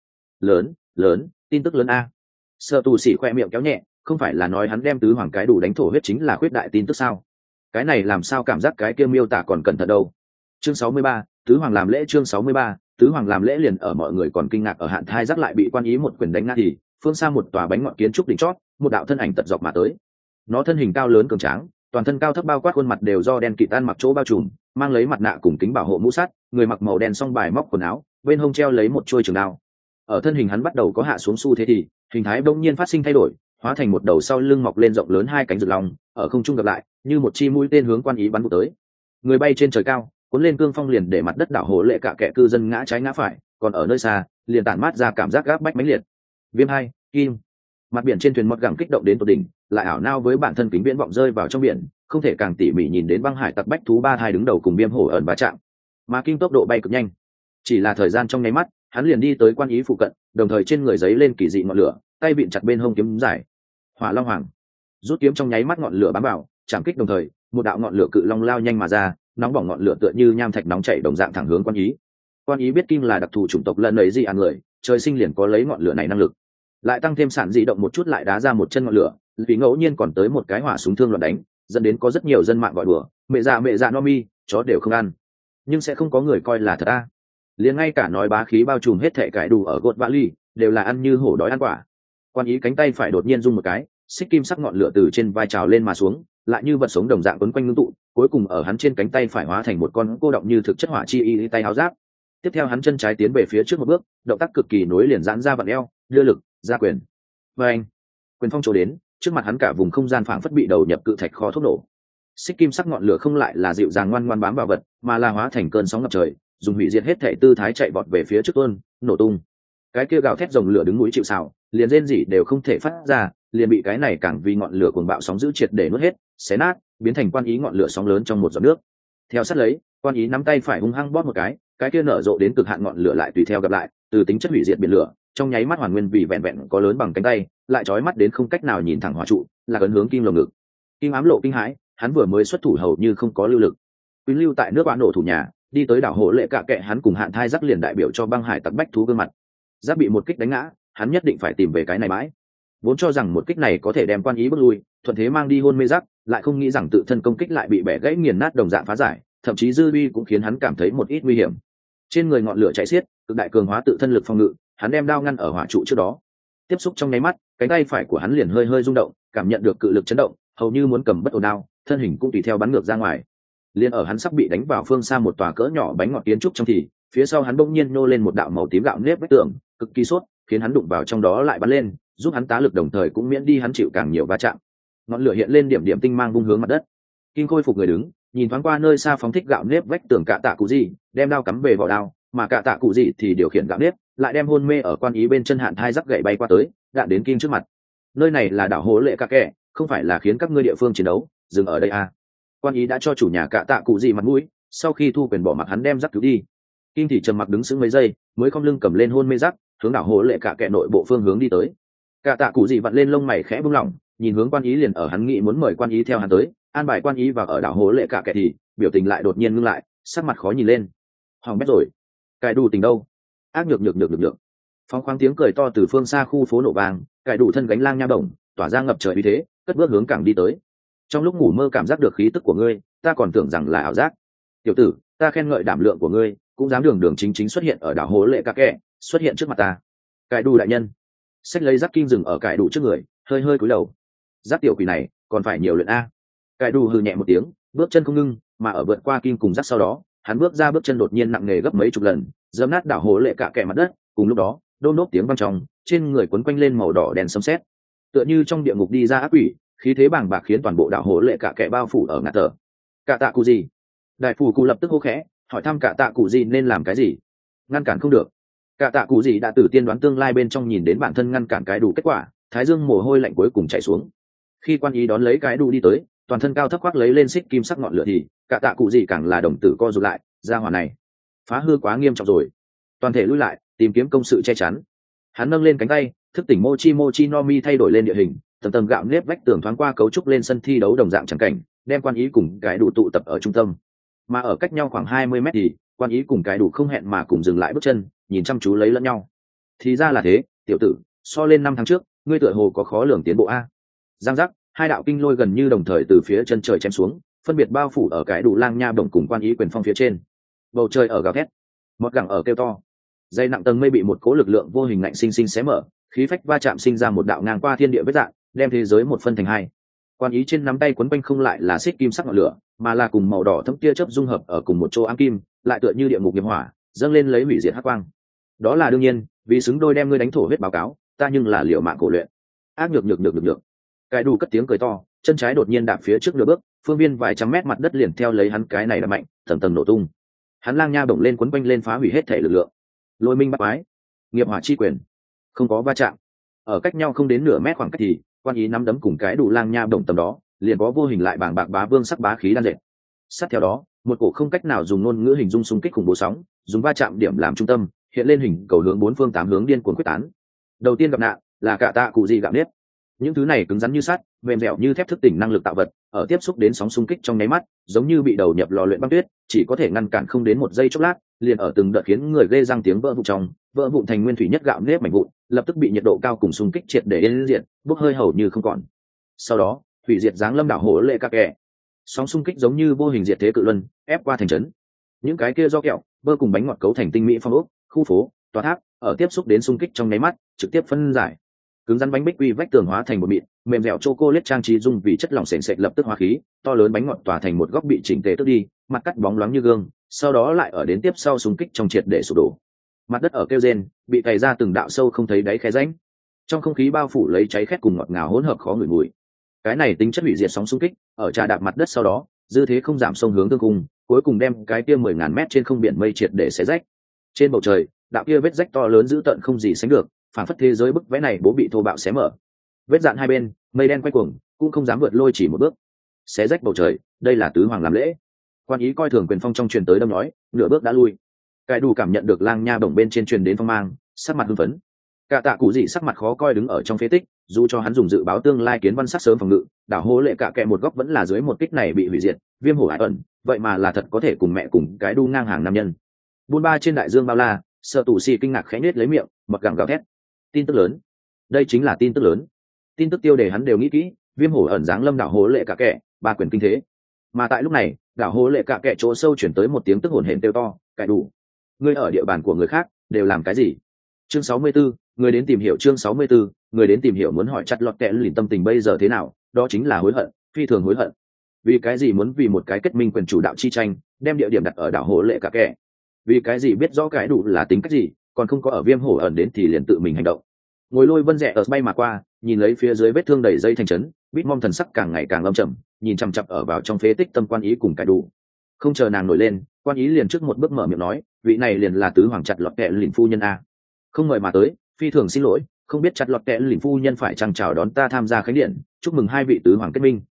Lớn, tin tức lớn a. Sợ tù sĩ khoe miệng kéo nhẹ, không phải là nói hắn đem tứ hoàng cái đủ đánh thổ huyết chính là khuyết đại tin tức sao? Cái này làm sao cảm giác cái kia miêu tả còn cẩn thận đâu? Chương 63, tứ hoàng làm lễ. Chương 63, tứ hoàng làm lễ. Liền ở mọi người còn kinh ngạc ở Hạn Thai Giác lại bị Quan Ý một quyền đánh ngã thì phương xa một tòa bánh ngọt kiến trúc đỉnh chót, một đạo thân ảnh tật dọc mà tới. Nó thân hình cao lớn cường tráng, toàn thân cao thấp bao quát, khuôn mặt đều do đen kịt tan mặc chỗ bao trùm, mang lấy mặt nạ cùng kính bảo hộ mũ sắt, người mặc màu đen song bài móc quần áo, bên hông treo lấy một chuôi trường đao. Ở thân hình hắn bắt đầu có hạ xuống xu thế thì hình thái bỗng nhiên phát sinh thay đổi, hóa thành một đầu sau lưng mọc lên rộng lớn hai cánh rực long, ở không trung gặp lại, như một chi mũi tên hướng Quan Ý bắn vụ tới. Người bay trên trời cao, cuốn lên cương phong liền để mặt đất đảo hồ lệ cả kẻ cư dân ngã trái ngã phải, còn ở nơi xa liền tản mát ra cảm giác gáp bách mãnh liệt. Viêm hai kim, mặt biển trên thuyền mọt gẳng kích động đến tột đỉnh, lại ảo nao với bản thân kính viễn vọng rơi vào trong biển, không thể càng tỉ mỉ nhìn đến băng hải tặc bách thú ba thai đứng đầu cùng Viêm hổ ẩn va chạm. Mà kim tốc độ bay cực nhanh, chỉ là thời gian trong nháy mắt, hắn liền đi tới Quan Ý phụ cận, đồng thời trên người giấy lên kỳ dị ngọn lửa, tay vịn chặt bên hông kiếm dài. Hỏa Long Hoàng rút kiếm trong nháy mắt, ngọn lửa bám vào, chạm kích đồng thời, một đạo ngọn lửa cự long lao nhanh mà ra, nóng bỏng ngọn lửa tựa như nham thạch nóng chảy đồng dạng thẳng hướng Quan Ý. Quan Ý biết kim là đặc thù chủng tộc lần ấy gì ăn người, trời sinh liền có lấy ngọn lửa này năng lực, lại tăng thêm sản dị động một chút lại đá ra một chân ngọn lửa, vì ngẫu nhiên còn tới một cái hỏa súng thương loạn đánh, dẫn đến có rất nhiều dân mạng gọi đùa mẹ dạ no mi, chó đều không ăn. Nhưng sẽ không có người coi là thật a. Liền ngay cả nói bá khí bao trùm hết thệ cải đủ ở gột vã ly đều là ăn như hổ đói ăn quả. Quan Ý cánh tay phải đột nhiên rung một cái, xích kim sắc ngọn lửa từ trên vai trào lên mà xuống, lại như vật sống đồng dạng quấn quanh ngưng tụ, cuối cùng ở hắn trên cánh tay phải hóa thành một con cô động như thực chất hỏa chi y tay áo giáp. Tiếp theo hắn chân trái tiến về phía trước một bước, động tác cực kỳ nối liền giãn ra vặn eo, đưa lực ra quyền. Và anh quyền phong trổ đến, trước mặt hắn cả vùng không gian phảng phất bị đầu nhập cự thạch kho thuốc nổ. Xích kim sắc ngọn lửa không lại là dịu dàng ngoan ngoan bám vào vật, mà là hóa thành cơn sóng ngập trời, dùng hủy diệt hết thể tư thái chạy vọt về phía trước tuôn, nổ tung. Cái kia gào thét rồng lửa đứng núi chịu sào, liền rên rỉ đều không thể phát ra, liền bị cái này càng vì ngọn lửa cuồng bạo sóng giữ triệt để nuốt hết, xé nát, biến thành Quan Ý ngọn lửa sóng lớn trong một giọt nước. Theo sát lấy, Quan Ý nắm tay phải hung hăng bóp một cái kia nở rộ đến cực hạn ngọn lửa lại tùy theo gặp lại, từ tính chất hủy diệt biển lửa, trong nháy mắt hoàn nguyên vì vẹn vẹn có lớn bằng cánh tay, lại chói mắt đến không cách nào nhìn thẳng hỏa trụ, là ấn hướng kim lồng ngực. Kim ám lộ kinh hãi, hắn vừa mới xuất thủ hầu như không có lưu lực. Quyến lưu tại nước bạn nổ thủ nhà, đi tới đảo hồ lệ cả kệ, hắn cùng Hạn Thai Giác liền đại biểu cho băng hải tặc bách thú gương mặt. Giác bị một kích đánh ngã, hắn nhất định phải tìm về cái này mãi. Vốn cho rằng một kích này có thể đem Quan Ý bước lui, thuận thế mang đi hôn mê Giác, lại không nghĩ rằng tự thân công kích lại bị bẻ gãy nghiền nát đồng dạng phá giải, thậm chí dư uy cũng khiến hắn cảm thấy một ít nguy hiểm. Trên người ngọn lửa cháy xiết, cực đại cường hóa tự thân lực phòng ngự, hắn đem đao ngăn ở hỏa trụ trước đó. Tiếp xúc trong nháy mắt, cánh tay phải của hắn liền hơi hơi rung động, cảm nhận được cự lực chấn động, hầu như muốn cầm bất ổn đao, thân hình cũng tùy theo bắn ngược ra ngoài. Liên ở hắn sắp bị đánh vào phương xa một tòa cỡ nhỏ bánh ngọt kiến trúc trong thì phía sau hắn bỗng nhiên nô lên một đạo màu tím gạo nếp vách tường, cực kỳ sốt, khiến hắn đụng vào trong đó lại bắn lên, giúp hắn tá lực đồng thời cũng miễn đi hắn chịu càng nhiều va chạm. Ngọn lửa hiện lên điểm điểm tinh mang vung hướng mặt đất. Kim khôi phục người đứng, nhìn thoáng qua nơi xa phóng thích gạo nếp vách tường Cạ Tạ Cụ Gì, đem đao cắm về vỏ đao, mà Cạ Tạ Cụ Gì thì điều khiển gạo nếp, lại đem hôn mê ở Quan Ý bên chân Hạn Thai Giác gậy bay qua tới, đạn đến Kim trước mặt. Nơi này là đảo Hố Lệ Cả Kệ, không phải là khiến các ngươi địa phương chiến đấu, dừng ở đây à? Quan Ý đã cho chủ nhà Cạ Tạ Cụ Gì mặt mũi, sau khi thu quyền bỏ mặc hắn đem Giác cứu đi. Kim thì trầm mặc đứng sững mấy giây, mới không lưng cầm lên hôn mê Giác, hướng đảo Hố Lệ Cả Kệ nội bộ phương hướng đi tới. Cạ Tạ Cụ Gì vặn lên lông mày khẽ buông lỏng, nhìn hướng Quan Ý liền ở hắn nghĩ muốn mời Quan Ý theo hắn tới, an bài Quan Ý vào ở đảo Hố Lệ Cả Kệ thì biểu tình lại đột nhiên ngưng lại, sắc mặt khó nhìn lên. Hỏng bét rồi, cải đủ tình đâu? Ác nhược. Phóng khoáng tiếng cười to từ phương xa khu phố nổ vàng, cải đủ thân gánh lang nha bổng, tỏa ra ngập trời uy thế, cất bước hướng cảng đi tới. Trong lúc ngủ mơ cảm giác được khí tức của ngươi, ta còn tưởng rằng là ảo giác. Tiểu tử, ta khen ngợi đảm lượng của ngươi, cũng dám đường chính xuất hiện ở đảo Hố Lệ Cả Kệ, xuất hiện trước mặt ta. Cải đủ đại nhân. Xách lấy Giác Kim dừng ở cải đủ trước người, hơi cúi đầu. Giác tiểu quỷ này, còn phải nhiều luyện a. Cải đủ hừ nhẹ một tiếng, bước chân không ngưng, mà ở vượt qua Kim cùng Giác sau đó, hắn bước ra bước chân đột nhiên nặng nề gấp mấy chục lần, giẫm nát đảo Hố Lệ Cả Kệ mặt đất. Cùng lúc đó, đôm đốp tiếng vang trong, trên người quấn quanh lên màu đỏ đèn sấm sét, tựa như trong địa ngục đi ra ác quỷ, khí thế bàng bạc khiến toàn bộ đảo Hố Lệ Cả Kệ bao phủ ở ngạt thở. Cạ Tạ Cụ Gì? Đại phủ cụ lập tức hô khẽ, hỏi thăm Cạ Tạ Cụ Gì nên làm cái gì. Ngăn cản không được. Cạ Tạ Cụ Gì đã từ tiên đoán tương lai bên trong nhìn đến bản thân ngăn cản cái đủ kết quả, thái dương mồ hôi lạnh cuối cùng chảy xuống. Khi Quan Ý đón lấy cái đủ đi tới, toàn thân cao thấp khoác lấy lên xích kim sắc ngọn lửa thì Cạ Tạ Cụ Gì càng là đồng tử co rụt lại, ra hỏa này phá hư quá nghiêm trọng rồi. Toàn thể lui lại, tìm kiếm công sự che chắn. Hắn nâng lên cánh tay, thức tỉnh Mochi no Mi thay đổi lên địa hình, tầng gạo nếp vách tường thoáng qua cấu trúc lên sân thi đấu đồng dạng chẳng cảnh, đem Quan Ý cùng cái đủ tụ tập ở trung tâm. Mà ở cách nhau khoảng 20 mét thì Quan Ý cùng cái đủ không hẹn mà cùng dừng lại bước chân, nhìn chăm chú lấy lẫn nhau. Thì ra là thế, tiểu tử, so lên 5 tháng trước, ngươi tựa hồ có khó lường tiến bộ a. Giang giác, hai đạo kinh lôi gần như đồng thời từ phía chân trời chém xuống, phân biệt bao phủ ở cái đủ lang nha bổng cùng Quan Ý quyền phong phía trên. bầu trời ở gào thét, mọt gẳng ở kêu to. Dây nặng tầng mây bị một cố lực lượng vô hình ngạnh sinh sinh xé mở, khí phách va chạm sinh ra một đạo ngang qua thiên địa vết dạn, đem thế giới một phân thành hai. Quan ý trên nắm tay quấn quanh không lại là xích kim sắc ngọn lửa, mà là cùng màu đỏ thẫm tia chớp dung hợp ở cùng một chỗ ám kim, lại tựa như địa ngục nghiệp hỏa, dâng lên lấy hủy diệt hắc quang. Đó là đương nhiên, vì xứng đôi đem ngươi đánh thổ huyết báo cáo, ta nhưng là liều mạng cổ luyện. Ác nhược. Cái đủ cất tiếng cười to, chân trái đột nhiên đạp phía trước nửa bước, phương viên vài trăm mét mặt đất liền theo lấy hắn cái này đập mạnh, tầng tầng nổ tung. Hắn lang nha bổng lên quấn quanh lên phá hủy hết thể lực lượng. Lôi minh bắt quái, nghiệp hỏa chi quyền, không có va chạm. Ở cách nhau không đến nửa mét khoảng cách thì, quan ý nắm đấm cùng cái đủ lang nha bổng tầm đó, liền có vô hình lại bàng bạc bá vương sắc bá khí đan dệt. Sát theo đó, một cổ không cách nào dùng ngôn ngữ hình dung xung kích khủng bố sóng, dùng va chạm điểm làm trung tâm, hiện lên hình cầu hướng bốn phương tám hướng điên cuồng quyết tán. Đầu tiên gặp nạn là cả tạ cụ gì gặm nếp. Những thứ này cứng rắn như sắt, mềm dẻo như thép thức tỉnh năng lực tạo vật, ở tiếp xúc đến sóng xung kích trong nháy mắt, giống như bị đầu nhập lò luyện băng tuyết, chỉ có thể ngăn cản không đến một giây chốc lát, liền ở từng đợt khiến người ghê răng tiếng vỡ vụn trong, vỡ vụn thành nguyên thủy nhất gạo nếp mảnh vụn, lập tức bị nhiệt độ cao cùng xung kích triệt để yên diệt, bốc hơi hầu như không còn. Sau đó, hủy diệt giáng lâm đảo hổ lệ các kẻ. Sóng xung kích giống như vô hình diệt thế cự luân, ép qua thành trấn. Những cái kia do kẹo, bơ cùng bánh ngọt cấu thành tinh mỹ phong ốc, khu phố, tòa tháp, ở tiếp xúc đến xung kích trong nháy mắt, trực tiếp phân giải. Cứng rắn bánh bích quy vách tường hóa thành một mịn, mềm dẻo chocolate trang trí dung vì chất lỏng sền sệt lập tức hóa khí, to lớn bánh ngọt tỏa thành một góc bị chỉnh tề tước đi, mặt cắt bóng loáng như gương, sau đó lại ở đến tiếp sau xung kích trong triệt để sụp đổ. Mặt đất ở kêu rên, bị cày ra từng đạo sâu không thấy đáy khe rãnh. Trong không khí bao phủ lấy cháy khét cùng ngọt ngào hỗn hợp khó ngửi mùi. Cái này tính chất hủy diệt sóng xung kích, ở trà đạp mặt đất sau đó, dư thế không giảm sông hướng tương cung, cuối cùng đem cái kia 10.000 mét trên không biển mây triệt để xé rách. Trên bầu trời, đạo kia vết rách to lớn dữ tợn không gì sánh được, phản phất thế giới bức vẽ này bố bị thô bạo xé mở. Vết dạn hai bên, mây đen quay cuồng, cũng không dám vượt lôi chỉ một bước. Xé rách bầu trời, đây là tứ hoàng làm lễ. Quan ý coi thường quyền phong trong truyền tới đâm nói, nửa bước đã lui. Cái đủ cảm nhận được lang nha bổng bên trên truyền đến phong mang, sắc mặt hưng phấn. Cả tạ cụ dị sắc mặt khó coi đứng ở trong phế tích, dù cho hắn dùng dự báo tương lai kiến văn sắc sớm phòng ngự, đảo hố lệ cả kẹ một góc vẫn là dưới một kích này bị hủy diệt, viêm hổ ải ẩn, vậy mà là thật có thể cùng mẹ cùng cái đu ngang hàng nam nhân. Buôn ba trên đại dương bao la, sợ tù xì kinh ngạc khẽ nhếch lấy miệng, mật gẳng gào thét. Tin tức lớn, đây chính là tin tức lớn. Tin tức tiêu đề hắn đều nghĩ kỹ, viêm hổ ẩn dáng lâm đảo hố lệ cả kẹ, ba quyền kinh thế. Mà tại lúc này, đảo hố lệ cả kẹ chỗ sâu chuyển tới một tiếng tức hổn hển kêu to, cãi đủ. Ngươi ở địa bàn của người khác đều làm cái gì? Chương 64, người đến tìm hiểu. Chương 64, người đến tìm hiểu muốn hỏi chặt lọt kẹ lìn tâm tình bây giờ thế nào, đó chính là hối hận, phi thường hối hận. Vì cái gì muốn vì một cái kết minh quyền chủ đạo chi tranh, đem địa điểm đặt ở đảo hố lệ cả kẹ? Vì cái gì biết rõ cái đủ là tính cách gì, còn không có ở viêm hổ ẩn đến thì liền tự mình hành động. Ngồi lôi vân rẽ ở bay mà qua, nhìn lấy phía dưới vết thương đầy dây thành trấn, Bitmom thần sắc càng ngày càng âm trầm, nhìn chằm chằm ở vào trong phế tích tâm quan ý cùng cái đủ. Không chờ nàng nổi lên, quan ý liền trước một bước mở miệng nói, vị này liền là tứ hoàng chặt lọt kẹ lìn phu nhân a. Không mời mà tới, phi thường xin lỗi, không biết chặt lọt kẹ lìn phu nhân phải chăng chào đón ta tham gia khánh điện, chúc mừng hai vị tứ hoàng kết minh.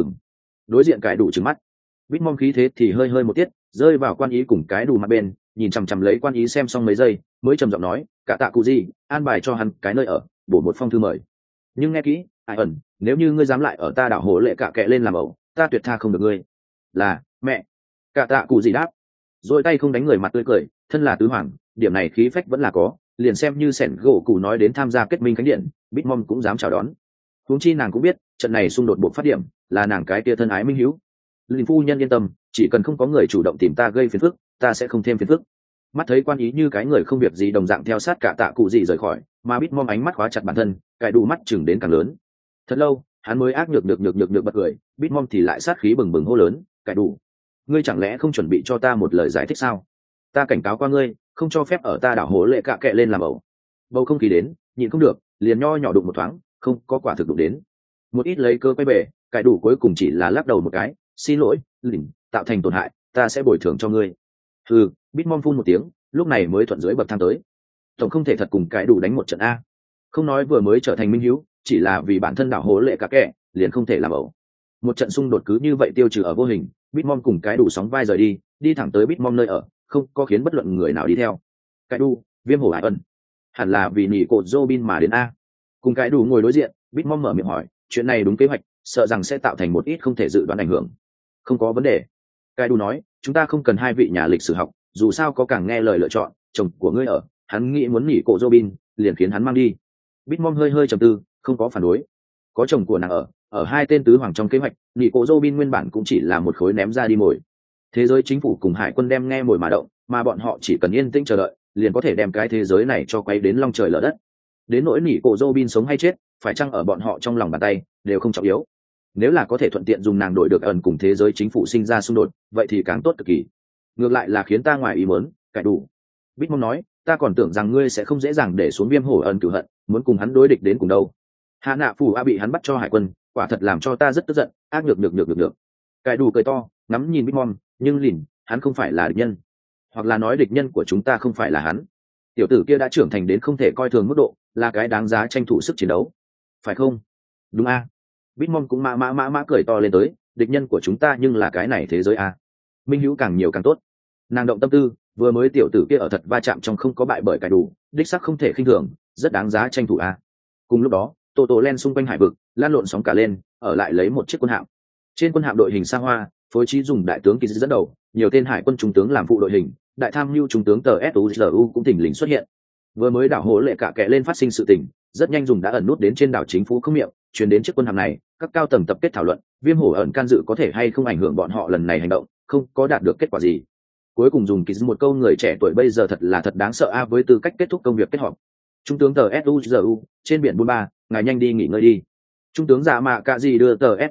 Đối diện cái đủ trừng mắt, Bitmom khí thế thì hơi hơi một tiết, rơi vào quan ý cùng cái đủ mặt bên, nhìn chằm chằm lấy quan ý xem xong mấy giây, mới trầm giọng nói, cả tạ cụ gì, an bài cho hắn cái nơi ở, bổ một phong thư mời. Nhưng nghe kỹ, ai ẩn, nếu như ngươi dám lại ở ta đảo hổ lệ cả kệ lên làm ẩu, ta tuyệt tha không được ngươi. Là mẹ. Cả tạ cụ gì đáp, rồi tay không đánh người mặt tươi cười, thân là tứ hoàng, điểm này khí phách vẫn là có, liền xem như sẻn gỗ cụ nói đến tham gia kết minh khánh điện, Bitmom cũng dám chào đón. Huống chi nàng cũng biết, trận này xung đột buộc phát điểm là nàng cái tia thân ái minh hiếu. Linh phu nhân yên tâm, chỉ cần không có người chủ động tìm ta gây phiền phức, ta sẽ không thêm phiền phức. Mắt thấy quan ý như cái người không việc gì đồng dạng theo sát cả tạ cụ gì rời khỏi, mà Bitmom ánh mắt khóa chặt bản thân, cài đủ mắt chừng đến càng lớn. Thật lâu, hắn mới ác nhược bật cười, Bitmom thì lại sát khí bừng bừng hô lớn, cài đủ, ngươi chẳng lẽ không chuẩn bị cho ta một lời giải thích sao? Ta cảnh cáo qua ngươi, không cho phép ở ta đảo hố lệ cạ kệ lên làm ẩu. Bầu không khí đến, nhịn không được, liền nho nhỏ đụng một thoáng, không có quả thực đụng đến. Một ít lấy cơ quay bể, cài đủ cuối cùng chỉ là lắc đầu một cái, xin lỗi, lỉnh, tạo thành tổn hại, ta sẽ bồi thường cho ngươi. Bitmom phun một tiếng, lúc này mới thuận dưới bậc thang tới. Tổng không thể thật cùng cái đủ đánh một trận a. Không nói vừa mới trở thành minh hữu, chỉ là vì bản thân đảo hố lệ cả kẻ, liền không thể làm ẩu. Một trận xung đột cứ như vậy tiêu trừ ở vô hình, Bitmom cùng cái đủ sóng vai rời đi thẳng tới Bitmom nơi ở, không có khiến bất luận người nào đi theo. Cái đủ, viêm hổ hải ẩn, hẳn là vì nỉ cột Robin mà đến a. Cùng cái đủ ngồi đối diện, Bitmom mở miệng hỏi, chuyện này đúng kế hoạch, sợ rằng sẽ tạo thành một ít không thể dự đoán ảnh hưởng. Không có vấn đề. Cái đủ nói, chúng ta không cần hai vị nhà lịch sử học, dù sao có càng nghe lời lựa chọn, chồng của ngươi ở, hắn nghĩ muốn nỉ cổ Robin, liền khiến hắn mang đi. Bitmom hơi hơi trầm tư, không có phản đối. Có chồng của nàng ở hai tên tứ hoàng trong kế hoạch, nỉ cổ Robin nguyên bản cũng chỉ là một khối ném ra đi mồi. Thế giới chính phủ cùng hải quân đem nghe mồi mà động, mà bọn họ chỉ cần yên tĩnh chờ đợi liền có thể đem cái thế giới này cho quay đến long trời lở đất. Đến nỗi nỉ cổ Robin sống hay chết phải chăng ở bọn họ trong lòng bàn tay đều không trọng yếu. Nếu là có thể thuận tiện dùng nàng đổi được ẩn cùng thế giới chính phủ sinh ra xung đột vậy thì càng tốt cực kỳ. Ngược lại là khiến ta ngoài ý muốn cải đủ. Bitmon nói, ta còn tưởng rằng ngươi sẽ không dễ dàng để xuống viêm hổ ẩn cửu hận, muốn cùng hắn đối địch đến cùng đâu. Hạ nạ phủ a bị hắn bắt cho hải quân, quả thật làm cho ta rất tức giận, ác nhược được. Cải đủ cười to, ngắm nhìn Bitmon, nhưng lìn, hắn không phải là địch nhân, hoặc là nói địch nhân của chúng ta không phải là hắn. Tiểu tử kia đã trưởng thành đến không thể coi thường mức độ, là cái đáng giá tranh thủ sức chiến đấu, phải không? Đúng a. Bitmon cũng mã cười to lên tới, địch nhân của chúng ta nhưng là cái này thế giới a. Minh hữu càng nhiều càng tốt. Nàng động tâm tư, vừa mới tiểu tử kia ở thật va chạm trong không có bại bởi cải đủ, đích sắc không thể khinh thường, rất đáng giá tranh thủ a. Cùng lúc đó, Tổ len xung quanh hải vực, lan lộn sóng cả lên, ở lại lấy một chiếc quân hạm. Trên quân hạm đội hình xa hoa, phối trí dùng đại tướng kỳ dẫn đầu, nhiều tên hải quân trung tướng làm phụ đội hình, đại tham mưu trung tướng tờ suzu cũng thỉnh lình xuất hiện. Vừa mới đảo hố lệ cả kẻ lên phát sinh sự tình, rất nhanh dùng đã ẩn nút đến trên đảo chính phủ không miệng, truyền đến chiếc quân hạm này, các cao tầng tập kết thảo luận, viêm hổ ẩn can dự có thể hay không ảnh hưởng bọn họ lần này hành động, không có đạt được kết quả gì. Cuối cùng dùng kỳ một câu người trẻ tuổi bây giờ thật đáng sợ a với tư cách kết thúc công việc kết họp. Trung tướng tờ suzu trên biển buôn ba, ngài nhanh đi nghỉ ngơi đi. Trung tướng giả mạ cạ gì đưa tờ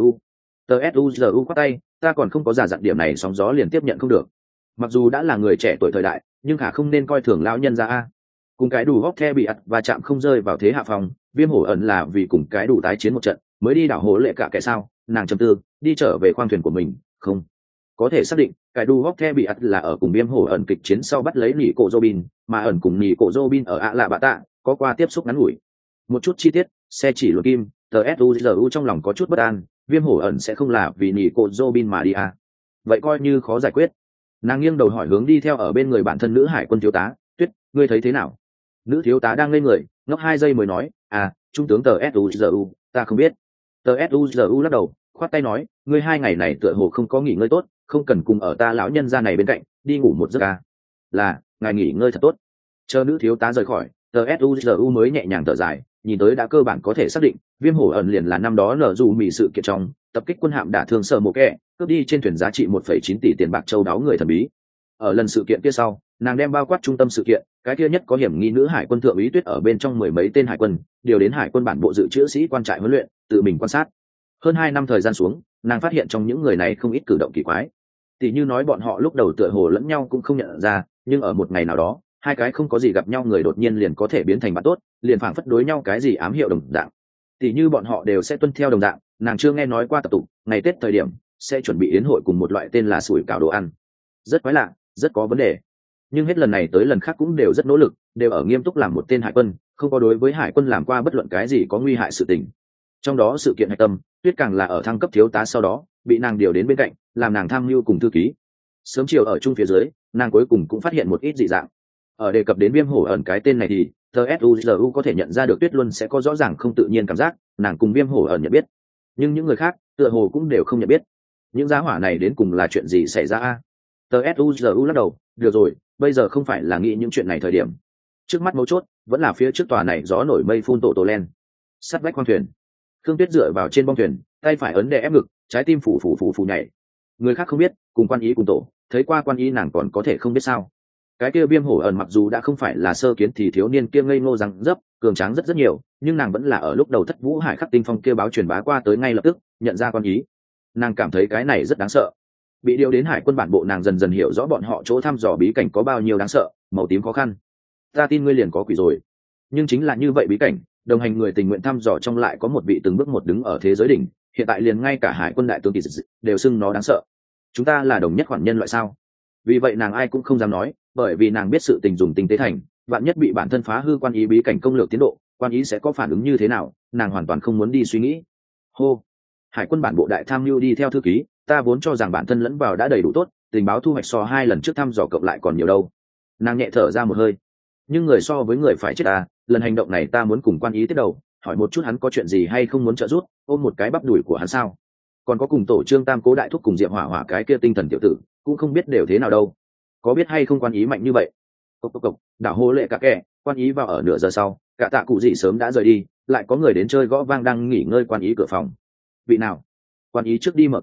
suzu quát tay, ta còn không có giả dặn điểm này sóng gió liền tiếp nhận không được. Mặc dù đã là người trẻ tuổi thời đại nhưng khả không nên coi thường lão nhân ra a. Cùng cái đủ hóc the bị ặt và chạm không rơi vào thế hạ phòng, viêm hổ ẩn là vì cùng cái đủ tái chiến một trận mới đi đảo hố lệ cả kẻ sao. Nàng trầm tư đi trở về khoang thuyền của mình, không có thể xác định cái đủ hóc the bị ặt là ở cùng viêm hổ ẩn kịch chiến sau bắt lấy nỉ cổ Robin, mà ẩn cùng nỉ cổ Robin ở ạ lạ bạ tạ có qua tiếp xúc ngắn ngủi. Một chút chi tiết xe chỉ luật kim, tờ suzu trong lòng có chút bất an, viêm hổ ẩn sẽ không là vì nỉ cổ Robin mà đi à. Vậy coi như khó giải quyết. Nàng nghiêng đầu hỏi hướng đi theo ở bên người bản thân nữ hải quân thiếu tá, Tuyết, ngươi thấy thế nào? Nữ thiếu tá đang ngây người, ngốc 2 giây mới nói, à, trung tướng tờ suzu, ta không biết. Tờ suzu lắc đầu, khoát tay nói, ngươi 2 ngày này tựa hồ không có nghỉ ngơi tốt, không cần cùng ở ta lão nhân gia này bên cạnh, đi ngủ một giấc à. Là, ngài nghỉ ngơi thật tốt. Chờ nữ thiếu tá rời khỏi, tờ suzu mới nhẹ nhàng thở dài, nhìn tới đã cơ bản có thể xác định viêm hổ ẩn liền là năm đó nở dù mì sự kiện trong tập kích quân hạm đả thương sợ một kẻ cướp đi trên thuyền giá trị 1,9 tỷ tiền bạc châu đáo người thần bí. Ở lần sự kiện kia sau, nàng đem bao quát trung tâm sự kiện, cái kia nhất có hiểm nghi nữ hải quân thượng úy Tuyết ở bên trong 10 mấy tên hải quân, điều đến hải quân bản bộ dự trữ sĩ quan trại huấn luyện, tự mình quan sát. Hơn 2 năm thời gian xuống, nàng phát hiện trong những người này không ít cử động kỳ quái. Tỷ như nói bọn họ lúc đầu tựa hồ lẫn nhau cũng không nhận ra, nhưng ở một ngày nào đó, hai cái không có gì gặp nhau người đột nhiên liền có thể biến thành bạn tốt, liền phảng phất đối nhau cái gì ám hiệu đồng dạng. Tỷ như bọn họ đều sẽ tuân theo đồng dạng, nàng chưa nghe nói qua tập tục, ngày Tết thời điểm sẽ chuẩn bị yến hội cùng một loại tên là sủi cảo đồ ăn. Rất quái lạ, rất có vấn đề. Nhưng hết lần này tới lần khác cũng đều rất nỗ lực, đều ở nghiêm túc làm một tên hải quân, không có đối với hải quân làm qua bất luận cái gì có nguy hại sự tình. Trong đó sự kiện hạch tâm, Tuyết càng là ở thăng cấp thiếu tá sau đó, bị nàng điều đến bên cạnh, làm nàng tham mưu cùng thư ký. Sớm chiều ở chung phía dưới, nàng cuối cùng cũng phát hiện một ít dị dạng. Ở đề cập đến viêm hổ ẩn cái tên này thì suzu có thể nhận ra được Tuyết luôn sẽ có rõ ràng không tự nhiên cảm giác, nàng cùng viêm hổ ẩn nhận biết, nhưng những người khác tựa hồ cũng đều không nhận biết. Những giá hỏa này đến cùng là chuyện gì xảy ra a? suzu lắc đầu, được rồi, bây giờ không phải là nghĩ những chuyện này thời điểm. Trước mắt mấu chốt vẫn là phía trước tòa này gió nổi mây phun tổ len. Sắt vách khoang thuyền, Khương Tuyết dựa vào trên bong thuyền, tay phải ấn đè ép ngực, trái tim phủ nhảy. Người khác không biết, cùng quan ý cùng tổ, thấy qua quan ý nàng còn có thể không biết sao? Cái kia viêm hổ ẩn mặc dù đã không phải là sơ kiến thì thiếu niên kia ngây ngô răng dấp, cường tráng rất nhiều, nhưng nàng vẫn là ở lúc đầu Thất Vũ Hải Khắc Tinh Phong kia báo truyền bá qua tới ngay lập tức nhận ra quan ý. Nàng cảm thấy cái này rất đáng sợ. Bị điều đến hải quân bản bộ, nàng dần dần hiểu rõ bọn họ chỗ thăm dò bí cảnh có bao nhiêu đáng sợ, màu tím khó khăn. Ta tin ngươi liền có quỷ rồi. Nhưng chính là như vậy bí cảnh, đồng hành người tình nguyện thăm dò trong lại có một vị từng bước một đứng ở thế giới đỉnh, hiện tại liền ngay cả hải quân đại tướng kỳ đều xưng nó đáng sợ. Chúng ta là đồng nhất khoản nhân loại sao? Vì vậy nàng ai cũng không dám nói, bởi vì nàng biết sự tình dùng tinh tế thành, vạn nhất bị bản thân phá hư quan ý bí cảnh công lược tiến độ, quan ý sẽ có phản ứng như thế nào, nàng hoàn toàn không muốn đi suy nghĩ. Hô, hải quân bản bộ đại tham mưu đi theo thư ký, ta vốn cho rằng bản thân lẫn vào đã đầy đủ tốt, tình báo thu hoạch so 2 lần trước thăm dò cộng lại còn nhiều đâu. Nàng nhẹ thở ra một hơi, nhưng người so với người phải chết à, lần hành động này ta muốn cùng quan ý tiếp đầu, hỏi một chút hắn có chuyện gì hay không muốn trợ giúp, ôm một cái bắp đùi của hắn sao? Còn có cùng tổ trương tam cố đại thúc cùng diệp hỏa hỏa cái kia tinh thần tiểu tử, cũng không biết đều thế nào đâu. Có biết hay không quan ý mạnh như vậy? Cộc, đảo hô lệ cả kẻ, quan ý vào ở nửa giờ sau, cả tạ cụ gì sớm đã rời đi, lại có người đến chơi gõ vang đang nghỉ ngơi quan ý cửa phòng. Vị nào? Quan ý trước đi mở cửa,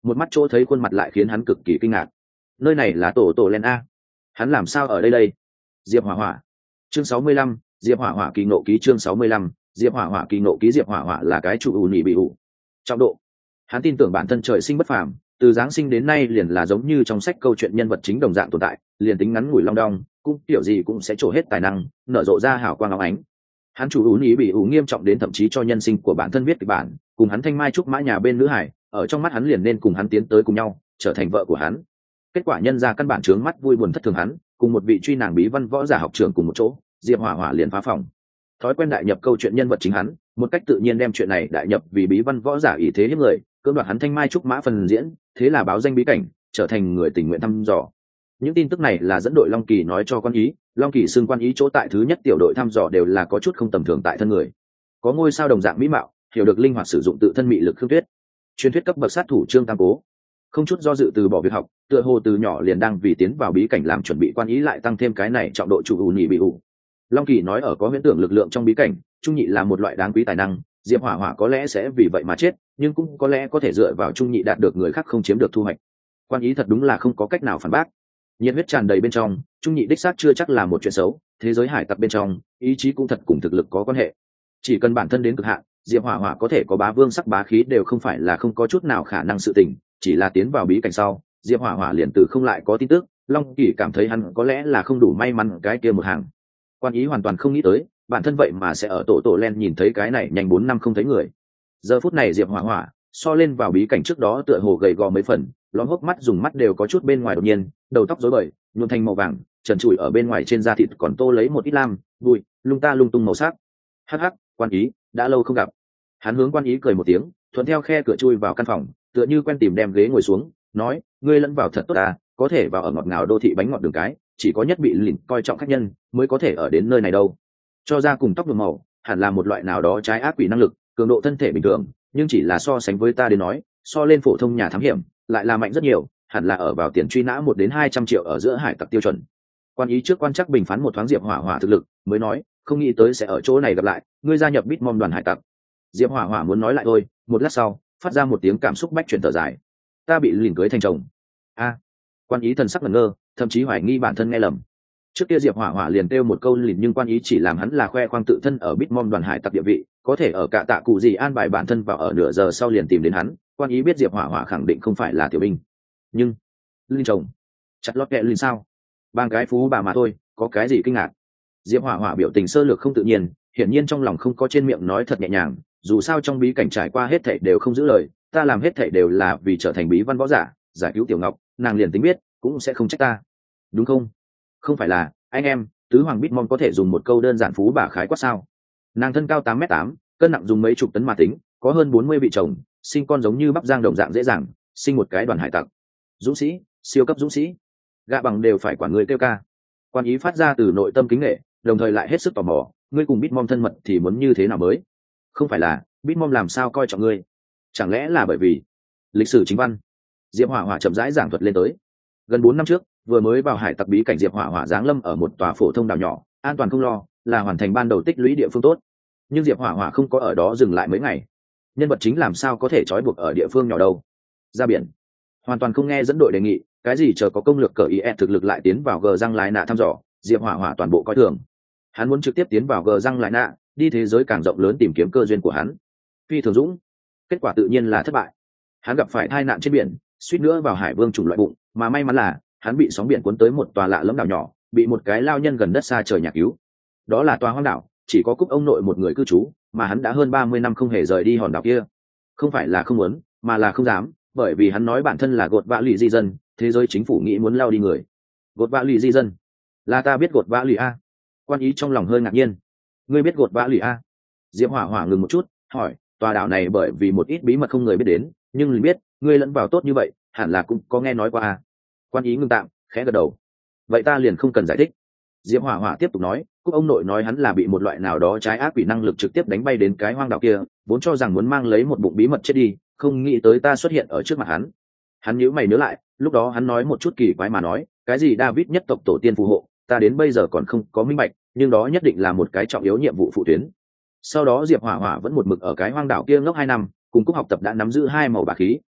một mắt chỗ thấy khuôn mặt lại khiến hắn cực kỳ kinh ngạc. Nơi này là tổ len a, hắn làm sao ở đây đây? Diệp Hỏa Hỏa. Chương 65, Diệp Hỏa Hỏa kỳ ngộ ký. Chương 65, Diệp Hỏa Hỏa kỳ ngộ ký. Diệp Hỏa Hỏa là cái chủ ủ nhị bị ủ trọng độ. Hắn tin tưởng bản thân trời sinh bất phàm, từ giáng sinh đến nay liền là giống như trong sách câu chuyện nhân vật chính đồng dạng tồn tại, liền tính ngắn ngủi long đong cũng kiểu gì cũng sẽ trổ hết tài năng, nở rộ ra hào quang óng ánh. Hắn chủ ủ nhị bị ủ nghiêm trọng đến thậm chí cho nhân sinh của bản thân viết kịch bản, cùng hắn thanh mai trúc mã nhà bên nữ hải, ở trong mắt hắn liền nên cùng hắn tiến tới cùng nhau, trở thành vợ của hắn. Kết quả nhân ra căn bản trướng mắt vui buồn thất thường hắn, cùng một vị truy nàng bí văn võ giả học trưởng cùng một chỗ, Diệp Hỏa Hỏa liền phá phòng. Thói quen đại nhập câu chuyện nhân vật chính hắn, một cách tự nhiên đem chuyện này đại nhập vì bí văn võ giả ý thế hiếp người, cưỡng đoạt hắn thanh mai trúc mã phần diễn, thế là báo danh bí cảnh, trở thành người tình nguyện thăm dò. Những tin tức này là dẫn đội Long Kỳ nói cho Quan Ý, Long Kỳ xưng Quan Ý chỗ tại thứ nhất tiểu đội thăm dò đều là có chút không tầm thường tại thân người, có ngôi sao đồng dạng mỹ mạo, hiểu được linh hoạt sử dụng tự thân mị lực Khương Tuyết, truyền thuyết cấp bậc sát thủ Trương Tam Cố, không chút do dự từ bỏ việc học, tựa hồ từ nhỏ liền đang vì tiến vào bí cảnh làm chuẩn bị. Quan Ý lại tăng thêm cái này trọng độ chủ ủ nhị bị ủ. Long Kỳ nói ở có huyễn tưởng lực lượng trong bí cảnh, trung nhị là một loại đáng quý tài năng, Diệp Hỏa Hỏa có lẽ sẽ vì vậy mà chết, nhưng cũng có lẽ có thể dựa vào trung nhị đạt được người khác không chiếm được thu hoạch. Quan Ý thật đúng là không có cách nào phản bác. Nhiệt huyết tràn đầy bên trong, trung nhị đích xác chưa chắc là một chuyện xấu, thế giới hải tặc bên trong, ý chí cũng thật cùng thực lực có quan hệ. Chỉ cần bản thân đến cực hạn, Diệp Hỏa Hỏa có thể có bá vương sắc bá khí đều không phải là không có chút nào khả năng sự tình, chỉ là tiến vào bí cảnh sau, Diệp Hỏa Hỏa liền từ không lại có tin tức, Long Kỳ cảm thấy hắn có lẽ là không đủ may mắn cái kia một hàng. Quan Ý hoàn toàn không nghĩ tới, bản thân vậy mà sẽ ở tổ len nhìn thấy cái này nhanh 4 năm không thấy người. Giờ phút này Diệp Hỏa Hỏa so lên vào bí cảnh trước đó tựa hồ gầy gò mấy phần, lõm hốc mắt dùng mắt đều có chút bên ngoài đột nhiên, đầu tóc rối bời, nhuộm thành màu vàng, trần trụi ở bên ngoài trên da thịt còn tô lấy một ít lam, bụi, lung ta lung tung màu sắc. Hắc hắc, Quan Ý, đã lâu không gặp. Hắn hướng Quan Ý cười một tiếng, thuận theo khe cửa chui vào căn phòng, tựa như quen tìm đem ghế ngồi xuống, nói, ngươi lẫn vào thật tốt à, có thể vào ở ngọt ngào đô thị bánh ngọt đường cái, chỉ có nhất bị lỉnh coi trọng khách nhân mới có thể ở đến nơi này đâu. Cho ra cùng tóc nhuộm màu, hẳn là một loại nào đó trái ác quỷ năng lực, cường độ thân thể bình thường, nhưng chỉ là so sánh với ta đến nói, so lên phổ thông nhà thám hiểm, lại là mạnh rất nhiều, hẳn là ở vào tiền truy nã 1 đến 200 triệu ở giữa hải tặc tiêu chuẩn. Quan Ý trước quan chắc bình phán một thoáng Diệp Hỏa Hỏa thực lực, mới nói, không nghĩ tới sẽ ở chỗ này gặp lại, ngươi gia nhập Bitmom đoàn hải tặc. Diệp Hỏa Hỏa muốn nói lại thôi, một lát sau, phát ra một tiếng cảm xúc bách chuyển thở dài. Ta bị lìn cưới thành chồng. A. Quan Ý thần sắc ngẩn ngơ, thậm chí hoài nghi bản thân nghe lầm. Trước kia Diệp Hỏa Hỏa liền kêu một câu lìn, nhưng Quan Ý chỉ làm hắn là khoe khoang tự thân ở Bitmom đoàn hải tặc địa vị, có thể ở cả tạ cụ gì an bài bản thân vào ở nửa giờ sau liền tìm đến hắn. Quan Ý biết Diệp Hỏa Hỏa khẳng định không phải là tiểu binh, nhưng lìn chồng, chặt lót kẹ lìn sao? Bang cái phú bà mà thôi, có cái gì kinh ngạc? Diệp Hỏa Hỏa biểu tình sơ lược không tự nhiên, hiển nhiên trong lòng không có trên miệng nói thật nhẹ nhàng, dù sao trong bí cảnh trải qua hết thảy đều không giữ lời, ta làm hết thảy đều là vì trở thành bí văn võ giả, giải cứu Tiểu Ngọc, nàng liền tính biết, cũng sẽ không trách ta. Đúng không? Không phải là, anh em, tứ hoàng Bitmom có thể dùng một câu đơn giản phú bà khái quát sao? Nàng thân cao 8m8, cân nặng dùng mấy chục tấn mà tính, có hơn 40 vị chồng, sinh con giống như bắp giang đồng dạng dễ dàng, sinh một cái đoàn hải tặc. Dũng sĩ, siêu cấp dũng sĩ. Gạ bằng đều phải quản người kêu ca. Quan Ý phát ra từ nội tâm kính nể, đồng thời lại hết sức tò mò, ngươi cùng Bitmom thân mật thì muốn như thế nào mới? Không phải là, Bitmom làm sao coi trọng ngươi? Chẳng lẽ là bởi vì lịch sử chính văn? Diệp Hỏa Hỏa chậm rãi giảng thuật lên tới. Gần 4 năm trước, vừa mới vào hải tặc bí cảnh, Diệp Hỏa Hỏa giáng lâm ở một tòa phổ thông đảo nhỏ, an toàn không lo, là hoàn thành ban đầu tích lũy địa phương tốt. Nhưng Diệp Hỏa Hỏa không có ở đó dừng lại mấy ngày. Nhân vật chính làm sao có thể trói buộc ở địa phương nhỏ đâu? Ra biển. Hoàn toàn không nghe dẫn đội đề nghị, cái gì chờ có công lược cờ IE thực lực lại tiến vào gờ răng lái nạ thăm dò, Diệp Hỏa Hỏa toàn bộ coi thường. Hắn muốn trực tiếp tiến vào gờ răng lái nạ, đi thế giới càng rộng lớn tìm kiếm cơ duyên của hắn. Phi thường dũng, kết quả tự nhiên là thất bại. Hắn gặp phải tai nạn trên biển, suýt nữa vào hải vương chủng loại bụng, mà may mắn là hắn bị sóng biển cuốn tới một tòa lạ lẫm đảo nhỏ, bị một cái lao nhân gần đất xa trời nhà cứu. Đó là tòa hoang đảo, chỉ có Cúc ông nội một người cư trú, mà hắn đã hơn 30 năm không hề rời đi hòn đảo kia. Không phải là không muốn, mà là không dám, bởi vì hắn nói bản thân là gột vã lì di dân, thế giới chính phủ nghĩ muốn lao đi người. Gột vã lì di dân? Là ta biết gột vã lì a. Quan Ý trong lòng hơi ngạc nhiên. Ngươi biết gột vã lì a? Diệp Hỏa Hỏa ngừng một chút, hỏi, tòa đảo này bởi vì một ít bí mật không người biết đến, nhưng liền biết, ngươi lẫn vào tốt như vậy, hẳn là cũng có nghe nói qua a. Quan Ý ngưng tạm, khẽ gật đầu. Vậy ta liền không cần giải thích. Diệp Hỏa Hỏa tiếp tục nói, Cúc ông nội nói hắn là bị một loại nào đó trái ác quỷ năng lực trực tiếp đánh bay đến cái hoang đảo kia, vốn cho rằng muốn mang lấy một bụng bí mật chết đi, không nghĩ tới ta xuất hiện ở trước mặt hắn. Hắn nhíu mày nhớ lại, lúc đó hắn nói một chút kỳ quái mà nói, cái gì David nhất tộc tổ tiên phù hộ, ta đến bây giờ còn không có minh bạch, nhưng đó nhất định là một cái trọng yếu nhiệm vụ phụ tuyến. Sau đó Diệp Hỏa Hỏa vẫn một mực ở cái hoang đảo kia ngốc 2 năm, cùng Cúc học tập đã nắm giữ 2 màu bá khí,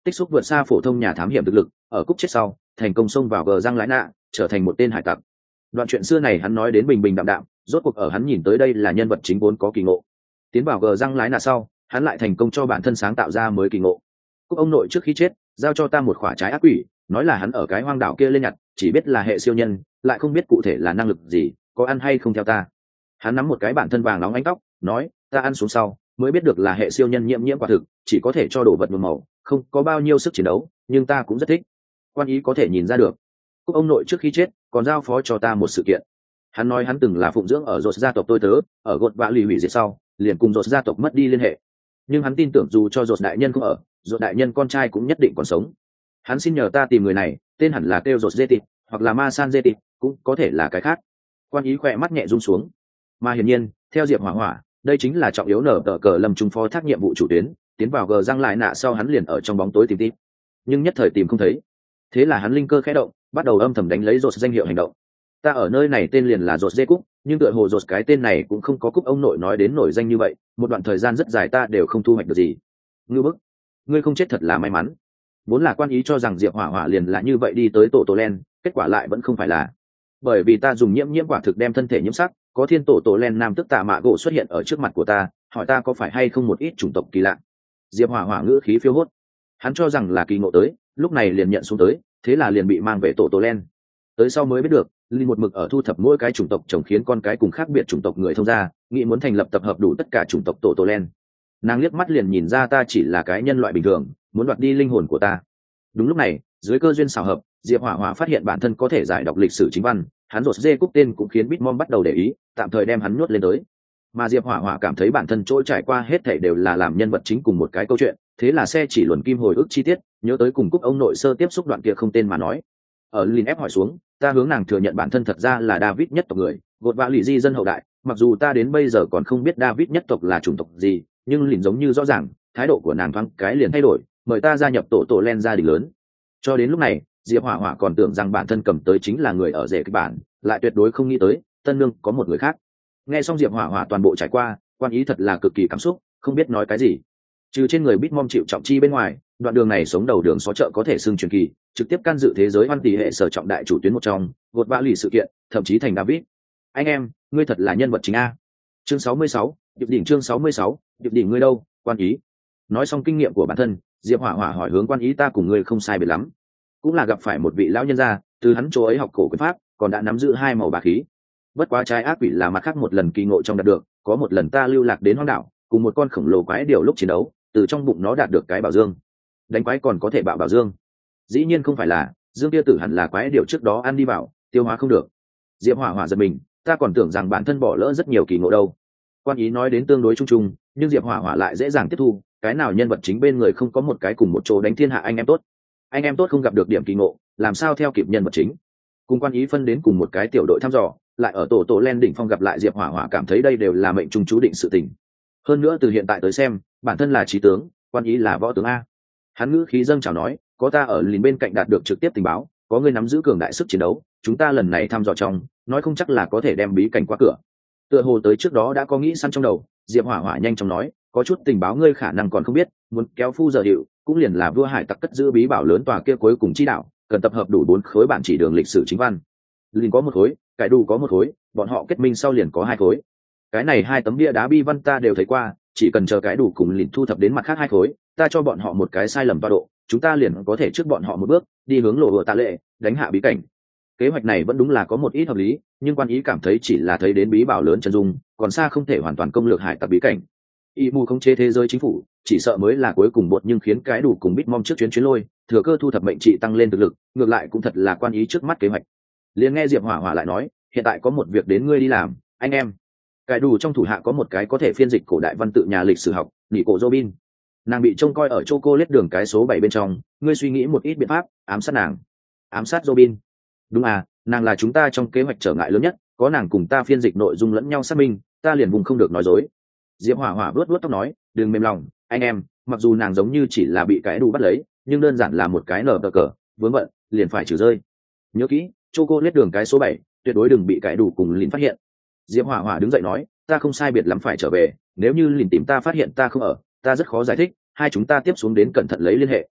tích xúc vượt xa phổ thông nhà thám hiểm thực lực, ở Cúc chết sau thành công xông vào gờ răng lái nạ, trở thành một tên hải tặc. Đoạn chuyện xưa này hắn nói đến bình bình đạm đạm, rốt cuộc ở hắn nhìn tới đây là nhân vật chính vốn có kỳ ngộ. Tiến vào gờ răng lái nạ sau, hắn lại thành công cho bản thân sáng tạo ra mới kỳ ngộ. Cúc ông nội trước khi chết giao cho ta một quả trái ác quỷ, nói là hắn ở cái hoang đảo kia lên nhặt, chỉ biết là hệ siêu nhân, lại không biết cụ thể là năng lực gì, có ăn hay không theo ta. Hắn nắm một cái bản thân vàng nóng ánh tóc, nói, ta ăn xuống sau mới biết được là hệ siêu nhân nhiễm quả thực, chỉ có thể cho đồ vật nhuộm màu, không có bao nhiêu sức chiến đấu, nhưng ta cũng rất thích. Quan ý có thể nhìn ra được. Cúc ông nội trước khi chết còn giao phó cho ta một sự kiện. Hắn nói hắn từng là phụng dưỡng ở Rốt gia tộc tôi tớ, ở gột vạ lì hủy diệt sau liền cùng Rốt gia tộc mất đi liên hệ, nhưng hắn tin tưởng dù cho Rốt đại nhân không ở, Rốt đại nhân con trai cũng nhất định còn sống. Hắn xin nhờ ta tìm người này, tên hẳn là kêu Rốt Zetit, hoặc là Ma San Zetit, cũng có thể là cái khác. Quan ý khỏe mắt nhẹ rung xuống. Mà hiển nhiên theo Diệp Hỏa Hỏa, đây chính là trọng yếu nở tờ cờ Lâm Trung phó thác nhiệm vụ chủ tuyến. Tiến vào gờ răng lại nạ sau hắn liền ở trong bóng tối tìm tít, nhưng nhất thời tìm không thấy. Thế là hắn linh cơ khẽ động, bắt đầu âm thầm đánh lấy Rốt danh hiệu hành động. Ta ở nơi này tên liền là Rốt Dê Cúc, nhưng tựa hồ Rốt cái tên này cũng không có Cúc ông nội nói đến nổi danh như vậy, một đoạn thời gian rất dài ta đều không thu hoạch được gì. Ngưu bức, ngươi không chết thật là may mắn. Vốn là quan ý cho rằng Diệp Hỏa Hỏa liền là như vậy đi tới tổ len, kết quả lại vẫn không phải là. Bởi vì ta dùng nhiễm quả thực đem thân thể nhiễm sắc, có thiên tổ len nam tức Tạ Mạ Gỗ xuất hiện ở trước mặt của ta, hỏi ta có phải hay không một ít chủng tộc kỳ lạ. Diệp Hỏa Hỏa ngữ khí phiêu hốt, hắn cho rằng là kỳ ngộ tới, lúc này liền nhận xuống tới, thế là liền bị mang về tổ len. Tới sau mới biết được, Linh một mực ở thu thập mỗi cái chủng tộc chồng khiến con cái cùng khác biệt chủng tộc người thông gia, nghĩ muốn thành lập tập hợp đủ tất cả chủng tộc tổ len. Nàng liếc mắt liền nhìn ra ta chỉ là cái nhân loại bình thường, muốn đoạt đi linh hồn của ta. Đúng lúc này, dưới cơ duyên xảo hợp, Diệp Hỏa Hỏa phát hiện bản thân có thể giải đọc lịch sử chính văn, hắn Rốt Dê Cúc tên cũng khiến Bitmom bắt đầu để ý, tạm thời đem hắn nuốt lên tới. Mà Diệp Hỏa Hỏa cảm thấy bản thân trôi trải qua hết thảy đều là làm nhân vật chính cùng một cái câu chuyện, thế là xe chỉ luồn kim hồi ức chi tiết, nhớ tới cùng Cúc ông nội sơ tiếp xúc đoạn kia không tên mà nói. Ở Lin ép hỏi xuống, ta hướng nàng thừa nhận bản thân thật ra là David nhất tộc người, gột vạ lì di dân hậu đại, mặc dù ta đến bây giờ còn không biết David nhất tộc là chủng tộc gì, nhưng Lin giống như rõ ràng, thái độ của nàng thoáng cái liền thay đổi, mời ta gia nhập tổ len gia đình lớn. Cho đến lúc này, Diệp Hỏa Hỏa còn tưởng rằng bản thân cầm tới chính là người ở rể kịch bản, lại tuyệt đối không nghĩ tới tân nương có một người khác. Nghe xong Diệp Hỏa Hỏa toàn bộ trải qua, quan ý thật là cực kỳ cảm xúc, không biết nói cái gì. Trừ trên người Bitmom chịu trọng chi bên ngoài, đoạn đường này sống đầu đường xó chợ có thể xưng truyền kỳ, trực tiếp can dự thế giới hoan tỷ hệ sở trọng đại chủ tuyến một trong, gột vã lì sự kiện, thậm chí thành David. Anh em, ngươi thật là nhân vật chính a. Chương 66, điệp đỉnh chương 66, điệp đỉnh ngươi đâu, quan ý. Nói xong kinh nghiệm của bản thân, Diệp Hỏa Hỏa hỏi hướng quan ý ta cùng ngươi không sai biệt lắm, cũng là gặp phải một vị lão nhân gia, từ hắn chỗ ấy học cổ quyền pháp, còn đã nắm giữ hai màu bá khí. Bất quá trái ác quỷ là mặt khác một lần kỳ ngộ trong đạt được, có một lần ta lưu lạc đến hoang đảo, cùng một con khổng lồ quái điều lúc chiến đấu, từ trong bụng nó đạt được cái bảo dương. Đánh quái còn có thể bảo dương? Dĩ nhiên không phải là, dương kia tử hẳn là quái điều trước đó ăn đi vào, tiêu hóa không được. Diệp Hỏa Hỏa giật mình, ta còn tưởng rằng bản thân bỏ lỡ rất nhiều kỳ ngộ đâu. Quan ý nói đến tương đối chung chung, nhưng Diệp Hỏa Hỏa lại dễ dàng tiếp thu, cái nào nhân vật chính bên người không có một cái cùng một chỗ đánh thiên hạ anh em tốt. Anh em tốt không gặp được điểm kỳ ngộ, làm sao theo kịp nhân vật chính. Cùng quan ý phân đến cùng một cái tiểu đội thăm dò, lại ở tổ len đỉnh phong gặp lại Diệp Hỏa Hỏa cảm thấy đây đều là mệnh trung chú định sự tình. Hơn nữa từ hiện tại tới xem, bản thân là trí tướng, quan ý là võ tướng a. Hắn ngữ khí dâng chào nói, có ta ở liền bên cạnh đạt được trực tiếp tình báo, có người nắm giữ cường đại sức chiến đấu, chúng ta lần này thăm dò trong, nói không chắc là có thể đem bí cảnh qua cửa. Tựa hồ tới trước đó đã có nghĩ săn trong đầu, Diệp Hỏa Hỏa nhanh chóng nói, có chút tình báo ngươi khả năng còn không biết, muốn kéo phu giờ hiệu, cũng liền là vua hải tặc cất giữ bí bảo lớn tòa kia cuối cùng chi đạo, cần tập hợp đủ 4 khối bản chỉ đường lịch sử chính văn. Liền có một khối, cái đủ có một khối, bọn họ kết minh sau liền có 2 khối. Cái này 2 tấm bia đá bi văn ta đều thấy qua, chỉ cần chờ cái đủ cùng liền thu thập đến mặt khác 2 khối, ta cho bọn họ một cái sai lầm toa độ, chúng ta liền có thể trước bọn họ một bước, đi hướng lộ tạ lệ, đánh hạ bí cảnh. Kế hoạch này vẫn đúng là có một ít hợp lý, nhưng quan ý cảm thấy chỉ là thấy đến bí bảo lớn chân dung, còn xa không thể hoàn toàn công lược hải tặc bí cảnh. Y mù khống chế thế giới chính phủ, chỉ sợ mới là cuối cùng bột, nhưng khiến cái đủ cùng Bitmom trước chuyến lôi, thừa cơ thu thập mệnh trị tăng lên thực lực, ngược lại cũng thật là quan ý trước mắt kế hoạch. Liền nghe Diệp Hỏa Hỏa lại nói, hiện tại có một việc đến ngươi đi làm, anh em. Cái đủ trong thủ hạ có một cái có thể phiên dịch cổ đại văn tự nhà lịch sử học, Nị Cổ Robin. Nàng bị trông coi ở chocolate đường cái số 7 bên trong, ngươi suy nghĩ một ít biện pháp ám sát nàng. Ám sát Robin? Đúng à, nàng là chúng ta trong kế hoạch trở ngại lớn nhất, có nàng cùng ta phiên dịch nội dung lẫn nhau xác minh, ta liền vùng không được nói dối. Diệp Hỏa Hỏa vuốt tóc nói, đừng mềm lòng, anh em, mặc dù nàng giống như chỉ là bị cái đủ bắt lấy, nhưng đơn giản là một cái nở cờ, vướng bận, liền phải trừ rơi. Nhớ kỹ, chocolate đường cái số 7, tuyệt đối đừng bị cái đủ cùng Lìn phát hiện. Diệp Hỏa Hỏa đứng dậy nói, ta không sai biệt lắm phải trở về, nếu như Lìn tìm ta phát hiện ta không ở, ta rất khó giải thích, hai chúng ta tiếp xuống đến cẩn thận lấy liên hệ.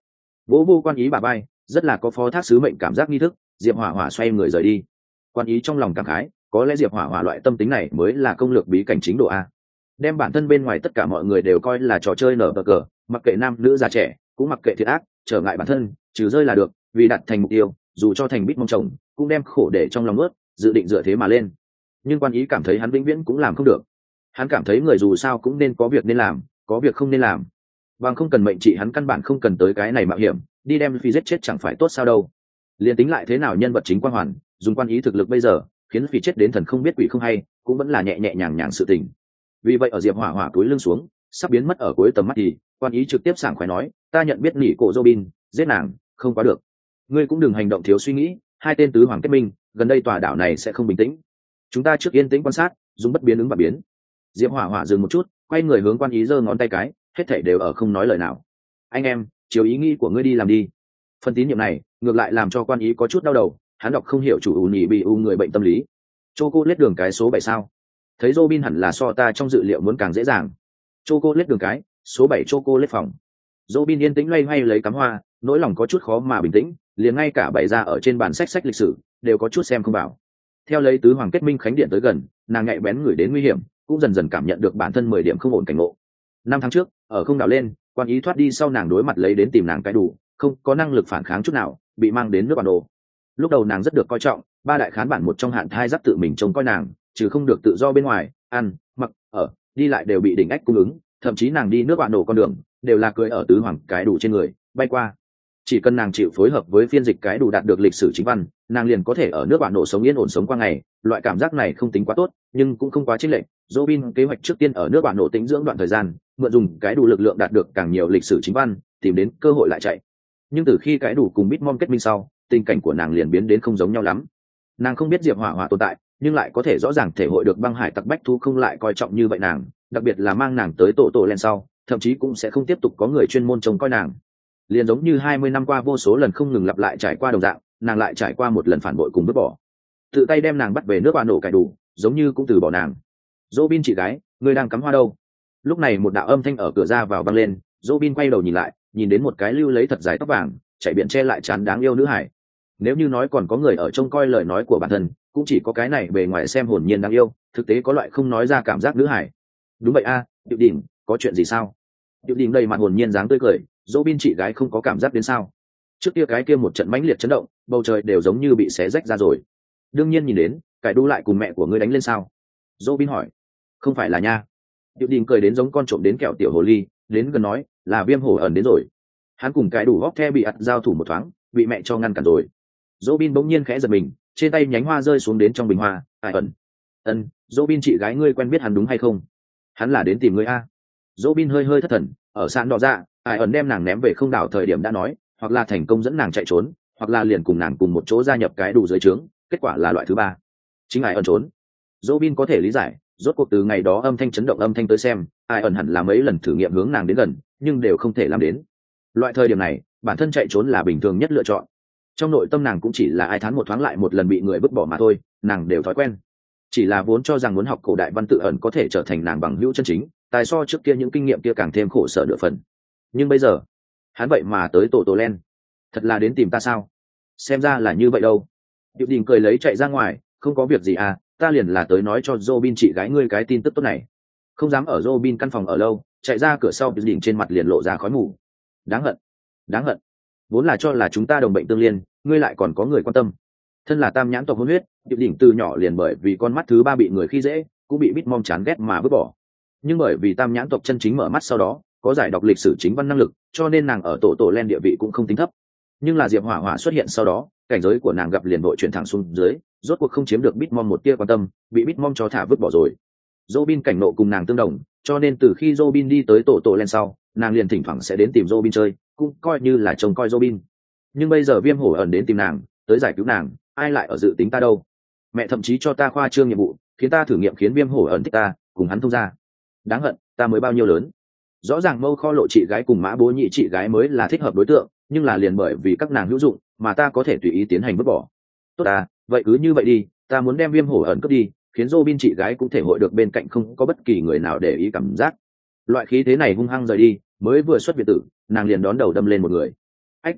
vỗ vô quan ý bà bay, rất là có phó thác sứ mệnh cảm giác nghi thức. Diệp hỏa hỏa xoay người rời đi. Quan ý trong lòng cảm khái, có lẽ Diệp hỏa hỏa loại tâm tính này mới là công lược bí cảnh chính độ a. Đem bản thân bên ngoài tất cả mọi người đều coi là trò chơi nở bờ cờ, mặc kệ nam nữ già trẻ, cũng mặc kệ thiệt ác, trở ngại bản thân trừ rơi là được, vì đặt thành mục tiêu dù cho thành bít mong chồng cũng đem khổ để trong lòng ướt, dự định dựa thế mà lên. Nhưng quan ý cảm thấy hắn vĩnh viễn cũng làm không được. Hắn cảm thấy người dù sao cũng nên có việc nên làm, có việc không nên làm. Bằng không cần mệnh trị hắn căn bản không cần tới cái này mạo hiểm, đi đem phi giết chết chẳng phải tốt sao đâu. Liên tính lại thế nào nhân vật chính quan hoàn, dùng quan ý thực lực bây giờ, khiến phi chết đến thần không biết quỷ không hay, cũng vẫn là nhẹ nhẹ nhàng nhàng sự tình. Vì vậy ở Diệp hỏa hỏa túi lưng xuống, sắp biến mất ở cuối tầm mắt thì quan ý trực tiếp sảng khoái nói, ta nhận biết nỉ cổ Robin, giết nàng không quá được. Ngươi cũng đừng hành động thiếu suy nghĩ, hai tên tứ hoàng kết minh, gần đây tòa đảo này sẽ không bình tĩnh. Chúng ta trước yên tĩnh quan sát, dùng bất biến ứng và biến. Diệp hỏa hỏa dừng một chút, quay người hướng quan ý giơ ngón tay cái, hết thảy đều ở không nói lời nào. Anh em, chiếu ý nghĩ của ngươi đi làm đi. Phần tín nhiệm này ngược lại làm cho quan ý có chút đau đầu, hắn đọc không hiểu chủ ủ nhị bị u người bệnh tâm lý. Chocolate đường cái số 7 sao? Thấy Robin hẳn là so ta trong dự liệu muốn càng dễ dàng. Chocolate đường cái số 7 chocolate phòng. Robin yên tĩnh loay hoay lấy cắm hoa, nỗi lòng có chút khó mà bình tĩnh, liền ngay cả bày ra ở trên bàn sách lịch sử đều có chút xem không vào. Theo lấy tứ hoàng kết minh khánh điện tới gần, nàng nhạy bén ngửi đến nguy hiểm, cũng dần dần cảm nhận được bản thân 10 điểm không ổn cảnh ngộ. 5 tháng trước, ở không đảo lên, quan ý thoát đi sau nàng đối mặt lấy đến tìm nàng cái đủ, không có năng lực phản kháng chút nào, bị mang đến nước bản đồ. Lúc đầu nàng rất được coi trọng, ba đại khán bản một trong hạn thai giáp tự mình trông coi nàng, trừ không được tự do bên ngoài, ăn, mặc, ở, đi lại đều bị đỉnh ách cung ứng, thậm chí nàng đi nước bản đồ con đường đều là cưỡi ở tứ hoàng cái đủ trên người bay qua. Chỉ cần nàng chịu phối hợp với phiên dịch cái đủ đạt được lịch sử chính văn, nàng liền có thể ở nước bản đồ sống yên ổn sống qua ngày. Loại cảm giác này không tính quá tốt, nhưng cũng không quá chênh lệch. Robin kế hoạch trước tiên ở nước bản đồ tĩnh dưỡng đoạn thời gian, mượn dùng cái đủ lực lượng đạt được càng nhiều lịch sử chính văn, tìm đến cơ hội lại chạy. Nhưng từ khi cái đủ cùng Bitmom kết minh sau, tình cảnh của nàng liền biến đến không giống nhau lắm. Nàng không biết Diệp hỏa hỏa tồn tại, nhưng lại có thể rõ ràng thể hội được băng hải tặc bách thu không lại coi trọng như vậy nàng, đặc biệt là mang nàng tới tổ lên sau, thậm chí cũng sẽ không tiếp tục có người chuyên môn trông coi nàng. Liền giống như 20 năm qua vô số lần không ngừng lặp lại trải qua đồng dạng, nàng lại trải qua một lần phản bội cùng vứt bỏ, tự tay đem nàng bắt về nước oan nổ cải đủ, giống như cũng từ bỏ nàng. Robin chị gái, ngươi đang cắm hoa đâu? Lúc này một đạo âm thanh ở cửa ra vào vang lên, Robin quay đầu nhìn lại, nhìn đến một cái lưu lấy thật dài tóc vàng, chạy biển che lại trán đáng yêu nữ hải. Nếu như nói còn có người ở trông coi lời nói của bản thân, cũng chỉ có cái này bề ngoài xem hồn nhiên đáng yêu, thực tế có loại không nói ra cảm giác nữ hải. Đúng vậy a, Diệu Đình, có chuyện gì sao? Diệu Đình đầy mặt hồn nhiên dáng tươi cười, Robin chị gái không có cảm giác đến sao? Trước kia cái kia một trận mãnh liệt chấn động, bầu trời đều giống như bị xé rách ra rồi. Đương nhiên nhìn đến, cải đu lại cùng mẹ của ngươi đánh lên sao? Robin hỏi. Không phải là nha. Diệu Đình cười đến giống con trộm đến kẹo tiểu hồ ly, đến gần nói, là Viêm Hổ ẩn đến rồi. Hắn cùng cái đủ góp the bị ặt giao thủ một thoáng, bị mẹ cho ngăn cản rồi. Robin bỗng nhiên khẽ giật mình, trên tay nhánh hoa rơi xuống đến trong bình hoa. Ai ẩn? Robin chị gái ngươi quen biết hắn đúng hay không? Hắn là đến tìm ngươi a. Robin hơi thất thần, ở sàn đỏ ra, Ai ẩn đem nàng ném về không đảo thời điểm đã nói, hoặc là thành công dẫn nàng chạy trốn, hoặc là liền cùng nàng cùng một chỗ gia nhập cái đủ dưới trướng, kết quả là loại thứ ba. Chính Ai ẩn trốn. Robin có thể lý giải, rốt cuộc từ ngày đó âm thanh chấn động âm thanh tới xem, Ai ẩn hẳn là mấy lần thử nghiệm hướng nàng đến gần, nhưng đều không thể làm đến. Loại thời điểm này, bản thân chạy trốn là bình thường nhất lựa chọn. Trong nội tâm nàng cũng chỉ là ai thán một thoáng lại một lần bị người vứt bỏ mà thôi, nàng đều thói quen. Chỉ là vốn cho rằng muốn học cổ đại văn tự ẩn có thể trở thành nàng bằng hữu chân chính, tài so trước kia những kinh nghiệm kia càng thêm khổ sở nửa phần. Nhưng bây giờ, hắn vậy mà tới tổ len, thật là đến tìm ta sao? Xem ra là như vậy đâu. Diệu Đình cười lấy chạy ra ngoài, không có việc gì à, ta liền là tới nói cho Robin chị gái ngươi cái tin tức tốt này. Không dám ở Robin căn phòng ở lâu, chạy ra cửa sau, Diệu Đình trên mặt liền lộ ra khói mù. Đáng hận. Vốn là cho là chúng ta đồng bệnh tương liên, ngươi lại còn có người quan tâm. Thân là tam nhãn tộc hôn huyết, Diệu Đình từ nhỏ liền bởi vì con mắt thứ ba bị người khi dễ, cũng bị Bitmom chán ghét mà vứt bỏ. Nhưng bởi vì tam nhãn tộc chân chính mở mắt sau đó, có giải đọc lịch sử chính văn năng lực, cho nên nàng ở tổ len địa vị cũng không tính thấp. Nhưng là Diệp hỏa hỏa xuất hiện sau đó, cảnh giới của nàng gặp liền vội chuyển thẳng xuống dưới, rốt cuộc không chiếm được Bitmom một tia quan tâm, bị Bitmom cho thả vứt bỏ rồi. Robin cảnh nộ cùng nàng tương đồng, cho nên từ khi Robin đi tới tổ len sau, nàng liền thỉnh thoảng sẽ đến tìm Robin chơi, cũng coi như là trông coi Robin. Nhưng bây giờ Viêm Hổ ẩn đến tìm nàng, tới giải cứu nàng, ai lại ở dự tính ta đâu? Mẹ thậm chí cho ta khoa trương nhiệm vụ, khiến ta thử nghiệm khiến Viêm Hổ ẩn thích ta, cùng hắn thông ra. Đáng hận, ta mới bao nhiêu lớn? Rõ ràng Mâu Kho Lộ chị gái cùng Mã Bố Nhị chị gái mới là thích hợp đối tượng, nhưng là liền bởi vì các nàng hữu dụng, mà ta có thể tùy ý tiến hành vứt bỏ. Tốt à, vậy cứ như vậy đi, ta muốn đem Viêm Hổ ẩn cướp đi, khiến Robin chị gái cũng thể hội được bên cạnh không có bất kỳ người nào để ý cảm giác. Loại khí thế này hung hăng rời đi, mới vừa xuất biệt tử, nàng liền đón đầu đâm lên một người. Ách,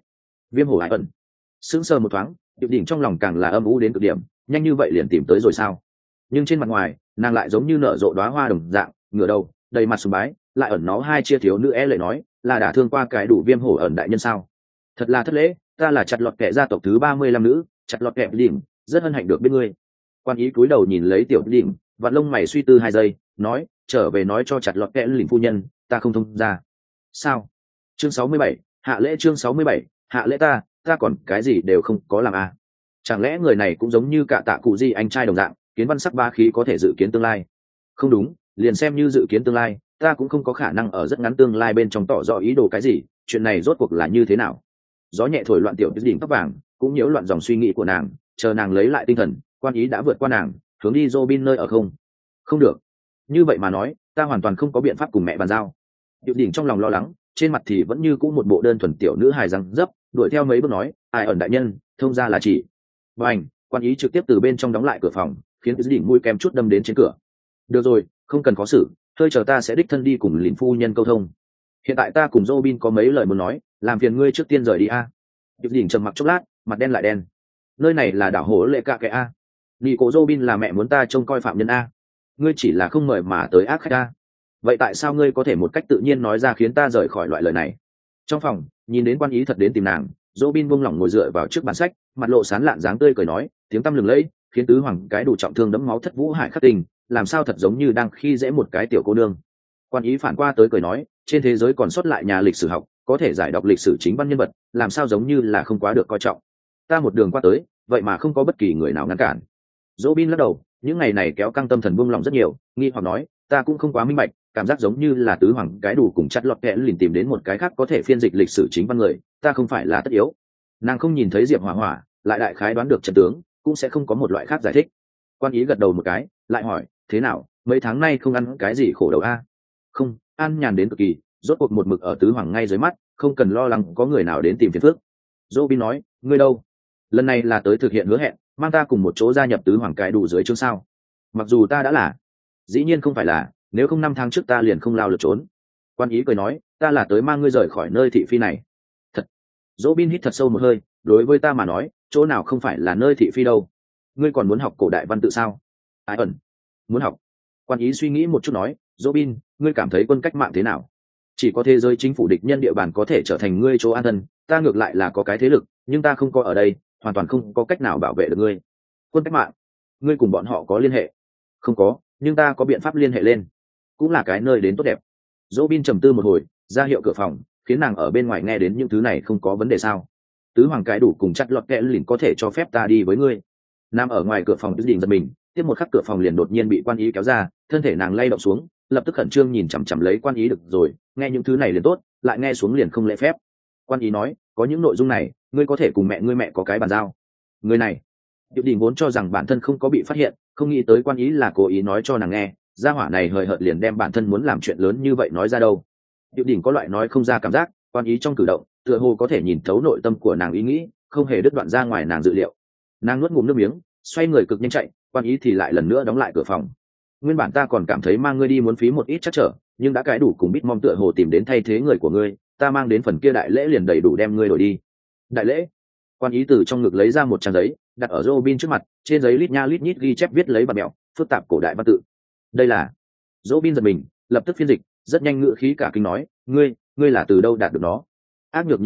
Viêm hổ Ai ẩn. Sững sờ một thoáng, Diệp Đỉnh trong lòng càng là âm u đến cực điểm, nhanh như vậy liền tìm tới rồi sao? Nhưng trên mặt ngoài, nàng lại giống như nở rộ đóa hoa đồng dạng, ngửa đầu, đầy mặt sùng bái, lại ẩn nó hai chia thiếu nữ lệ nói, là đã thương qua cái đủ Viêm hổ ẩn đại nhân sao? Thật là thất lễ, ta là chặt lọt kẻ gia tộc thứ 35 nữ, chặt lọt kẻ Đỉnh, rất hân hạnh được biết ngươi. Quan ý cúi đầu nhìn lấy tiểu Đỉnh, vặn lông mày suy tư 2 giây, nói, trở về nói cho chặt lọt kẻ Đỉnh phu nhân, ta không thông ra. Sao? Chương 67, hạ lễ chương 67, hạ lễ ta còn cái gì đều không có làm à? Chẳng lẽ người này cũng giống như cả tạ cụ di anh trai đồng dạng, kiến văn sắc ba khí có thể dự kiến tương lai? Không đúng, liền xem như dự kiến tương lai, ta cũng không có khả năng ở rất ngắn tương lai bên trong tỏ rõ ý đồ cái gì, chuyện này rốt cuộc là như thế nào? Gió nhẹ thổi loạn tiểu đỉnh tóc vàng, cũng nhiễu loạn dòng suy nghĩ của nàng, chờ nàng lấy lại tinh thần, quan ý đã vượt qua nàng, hướng đi Robin nơi ở không. Không được, như vậy mà nói, ta hoàn toàn không có biện pháp cùng mẹ bàn giao. Tiểu đỉnh trong lòng lo lắng, trên mặt thì vẫn như cũ một bộ đơn thuần tiểu nữ hài răng dấp, đuổi theo mấy bước nói, ai ẩn đại nhân, thông ra là chỉ. Bành, quan ý trực tiếp từ bên trong đóng lại cửa phòng, khiến cái đỉnh mũi kem chút đâm đến trên cửa. Được rồi, không cần khó xử, hơi chờ ta sẽ đích thân đi cùng lìn phu nhân câu thông. Hiện tại ta cùng Robin có mấy lời muốn nói, làm phiền ngươi trước tiên rời đi a. Tiểu đỉnh trầm mặc chốc lát, mặt đen lại đen. Nơi này là đảo hổ lệ cạ cái a. Nị cổ Robin là mẹ muốn ta trông coi phạm nhân a. Ngươi chỉ là không mời mà tới ác khách a. Vậy tại sao ngươi có thể một cách tự nhiên nói ra khiến ta rời khỏi loại lời này? Trong phòng, nhìn đến quan ý thật đến tìm nàng, Robin buông lỏng ngồi dựa vào trước bàn sách, mặt lộ sán lạn dáng tươi cười nói, tiếng tăm lừng lẫy, khiến tứ hoàng cái đủ trọng thương đẫm máu thất vũ hải khắc tình, làm sao thật giống như đang khi dễ một cái tiểu cô nương. Quan ý phản qua tới cười nói, trên thế giới còn sót lại nhà lịch sử học, có thể giải đọc lịch sử chính văn nhân vật, làm sao giống như là không quá được coi trọng. Ta một đường qua tới, vậy mà không có bất kỳ người nào ngăn cản. Robin lắc đầu, những ngày này kéo căng tâm thần buông lỏng rất nhiều, nghi hoặc nói, ta cũng không quá minh bạch, cảm giác giống như là tứ hoàng cái đủ cùng chặt lọt kẽ liền tìm đến một cái khác có thể phiên dịch lịch sử chính văn người, ta không phải là tất yếu. Nàng không nhìn thấy Diệp Hỏa Hỏa, lại đại khái đoán được trận tướng, cũng sẽ không có một loại khác giải thích. Quan ý gật đầu một cái, lại hỏi, thế nào, mấy tháng nay không ăn cái gì khổ đầu a? Không, ăn nhàn đến cực kỳ, rốt cuộc một mực ở tứ hoàng ngay dưới mắt, không cần lo lắng có người nào đến tìm phiền phức. Robin nói, ngươi đâu? Lần này là tới thực hiện hứa hẹn, mang ta cùng một chỗ gia nhập tứ hoàng cái đủ dưới chương sao? Mặc dù ta đã là, dĩ nhiên không phải là, nếu không 5 tháng trước ta liền không lao lực trốn. Quan ý cười nói, ta là tới mang ngươi rời khỏi nơi thị phi này. Thật. Robin hít thật sâu một hơi, đối với ta mà nói, chỗ nào không phải là nơi thị phi đâu. Ngươi còn muốn học cổ đại văn tự sao? Ai ẩn. Muốn học. Quan ý suy nghĩ một chút nói, Robin, ngươi cảm thấy quân cách mạng thế nào? Chỉ có thế giới chính phủ địch nhân địa bàn có thể trở thành ngươi chỗ an thân, ta ngược lại là có cái thế lực, nhưng ta không có ở đây, hoàn toàn không có cách nào bảo vệ được ngươi. Quân cách mạng? Ngươi cùng bọn họ có liên hệ? Không có, nhưng ta có biện pháp liên hệ lên, cũng là cái nơi đến tốt đẹp. Robin trầm tư một hồi, ra hiệu cửa phòng, khiến nàng ở bên ngoài nghe đến những thứ này không có vấn đề sao? Tứ hoàng cái đủ cùng chặt lọt kẽ lìn có thể cho phép ta đi với ngươi. Nam ở ngoài cửa phòng cứ đình giật mình, tiếp một khắc cửa phòng liền đột nhiên bị quan ý kéo ra, thân thể nàng lay động xuống, lập tức khẩn trương nhìn chằm chằm lấy quan ý. Được rồi, nghe những thứ này liền tốt, lại nghe xuống liền không lễ phép. Quan ý nói, có những nội dung này, ngươi có thể cùng mẹ có cái bàn giao. Người này, Diệu Đình vốn cho rằng bản thân không có bị phát hiện, không nghĩ tới quan ý là cố ý nói cho nàng nghe, gia hỏa này hời hợt liền đem bản thân muốn làm chuyện lớn như vậy nói ra đâu. Diệu Đình có loại nói không ra cảm giác, quan ý trong cử động, tựa hồ có thể nhìn thấu nội tâm của nàng ý nghĩ, không hề đứt đoạn ra ngoài nàng dự liệu. Nàng nuốt ngụm nước miếng, xoay người cực nhanh chạy, quan ý thì lại lần nữa đóng lại cửa phòng. Nguyên bản ta còn cảm thấy mang ngươi đi muốn phí một ít chắc trở, nhưng đã cái đủ cùng bít mong tựa hồ tìm đến thay thế người của ngươi, ta mang đến phần kia đại lễ liền đầy đủ đem ngươi đổi đi. Đại lễ? Quan ý từ trong ngực lấy ra một trang giấy, đặt ở Robin trước mặt, trên giấy lít nha lít nhít ghi chép viết lấy bạt mẹo, phức tạp cổ đại văn tự. Đây là. Robin giật mình, lập tức phiên dịch, rất nhanh ngữ khí cả kinh nói, ngươi là từ đâu đạt được nó? Ác nhược.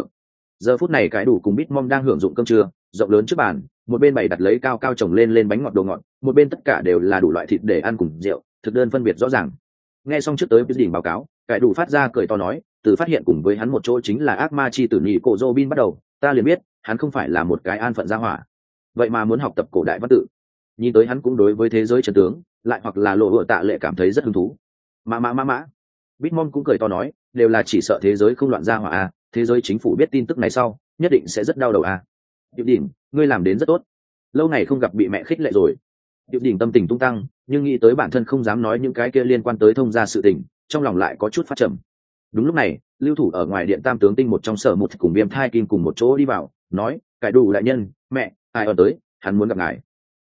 Giờ phút này cái đủ cùng bít mong đang hưởng dụng cơm trưa, rộng lớn trước bàn, một bên bày đặt lấy cao cao chồng lên bánh ngọt đồ ngọt, một bên tất cả đều là đủ loại thịt để ăn cùng rượu, thực đơn phân biệt rõ ràng. Nghe xong trước tới đỉnh báo cáo, cái đủ phát ra cười to nói, từ phát hiện cùng với hắn một chỗ chính là ác ma chi tử nhị cổ Robin bắt đầu, ta liền biết hắn không phải là một cái an phận gia hỏa, vậy mà muốn học tập cổ đại văn tự. Nhìn tới hắn cũng đối với thế giới chân tướng, lại hoặc là lộ ựa tạ lệ cảm thấy rất hứng thú. Mã Bitmon cũng cười to nói, đều là chỉ sợ thế giới không loạn gia hỏa à, thế giới chính phủ biết tin tức này sau, nhất định sẽ rất đau đầu à. Diệu Đình, ngươi làm đến rất tốt, lâu ngày không gặp bị mẹ khích lệ rồi. Diệu Đình tâm tình tung tăng, nhưng nghĩ tới bản thân không dám nói những cái kia liên quan tới thông gia sự tình, trong lòng lại có chút phát trầm. Đúng lúc này, lưu thủ ở ngoài điện tam tướng tinh một trong sở một cùng viêm thai kim cùng một chỗ đi vào, nói, cải đủ đại nhân, mẹ, ai ở tới, hắn muốn gặp ngài.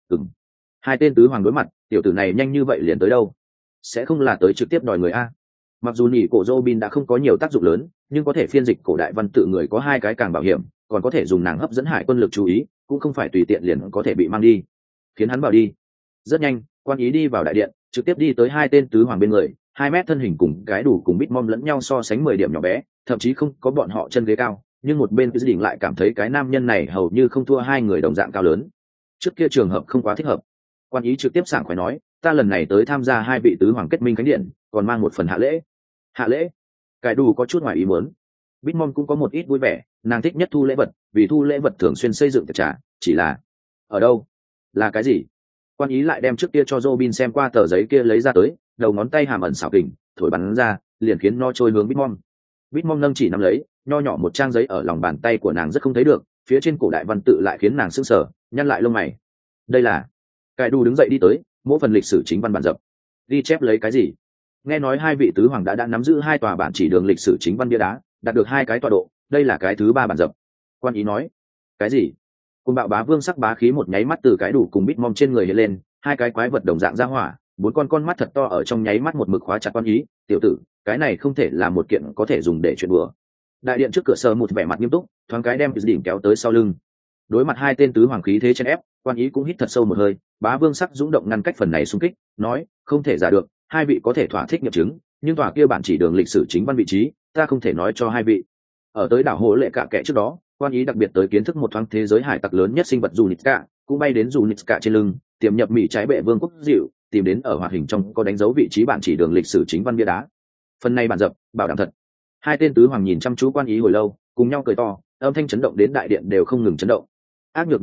Hai tên tứ hoàng đối mặt, tiểu tử này nhanh như vậy liền tới đâu? Sẽ không là tới trực tiếp đòi người a? Mặc dù nhỉ cổ Robin đã không có nhiều tác dụng lớn, nhưng có thể phiên dịch cổ đại văn tự người có 2 cái càng bảo hiểm, còn có thể dùng nàng hấp dẫn hải quân lực chú ý, cũng không phải tùy tiện liền có thể bị mang đi. Khiến hắn bảo đi. Rất nhanh, quan ý đi vào đại điện, trực tiếp đi tới hai tên tứ hoàng bên người, 2 mét thân hình cùng cái đủ cùng Bitmom lẫn nhau so sánh 10 điểm nhỏ bé, thậm chí không có bọn họ chân ghế cao, nhưng một bên cái đỉnh lại cảm thấy cái nam nhân này hầu như không thua hai người đồng dạng cao lớn. Trước kia trường hợp không quá thích hợp. Quan ý trực tiếp sảng khoái nói, ta lần này tới tham gia hai vị tứ hoàng kết minh khánh điện, còn mang một phần hạ lễ. Hạ lễ? Cái đủ có chút ngoài ý muốn. Bitmom cũng có một ít vui vẻ, nàng thích nhất thu lễ vật, vì thu lễ vật thường xuyên xây dựng tiệc trà, chỉ là ở đâu? Là cái gì? Quan ý lại đem trước kia cho Robin xem qua tờ giấy kia lấy ra tới, đầu ngón tay hàm ẩn xảo kình, thổi bắn ra, liền khiến nó trôi hướng Bitmom. Bitmom nâng chỉ nắm lấy, nho nhỏ một trang giấy ở lòng bàn tay của nàng rất không thấy được, phía trên cổ đại văn tự lại khiến nàng sững sờ, nhăn lại lông mày. Đây là? Cải Đu đứng dậy đi tới, mỗi phần lịch sử chính văn bản dập. Ghi chép lấy cái gì? Nghe nói hai vị tứ hoàng đã nắm giữ 2 tòa bản chỉ đường lịch sử chính văn bia đá, đạt được 2 cái tọa độ, đây là cái thứ 3 bản dập. Quan ý nói. Cái gì? Cùng bạo bá vương sắc bá khí một nháy mắt từ cái đủ cùng Bitmom trên người hiện lên, 2 cái quái vật đồng dạng ra hỏa, 4 con mắt thật to ở trong nháy mắt một mực khóa chặt quan ý. Tiểu tử, cái này không thể là một kiện có thể dùng để chuyện đùa. Đại điện trước cửa sờ một vẻ mặt nghiêm túc, thoáng cái đem đỉnh kéo tới sau lưng. Đối mặt hai tên tứ hoàng khí thế chen ép, quan ý cũng hít thật sâu một hơi, bá vương sắc dũng động ngăn cách phần này xung kích, nói, không thể giả được, hai vị có thể thỏa thích nghiệm chứng, nhưng tòa kia bản chỉ đường lịch sử chính văn vị trí, ta không thể nói cho hai vị. Ở tới đảo hồ lệ cạ kệ trước đó, quan ý đặc biệt tới kiến thức một thoáng thế giới hải tặc lớn nhất sinh vật dù Nitska, cũng bay đến dù Nitska trên lưng, tiềm nhập mỹ trái bệ vương quốc dịu, tìm đến ở hoạt hình trong có đánh dấu vị trí bản chỉ đường lịch sử chính văn bia đá. Phần này bản dập, bảo đảm thật. Hai tên tứ hoàng nhìn chăm chú quan ý hồi lâu, cùng nhau cười to, âm thanh chấn động đến đại điện đều không ngừng chấn động. Ác nhược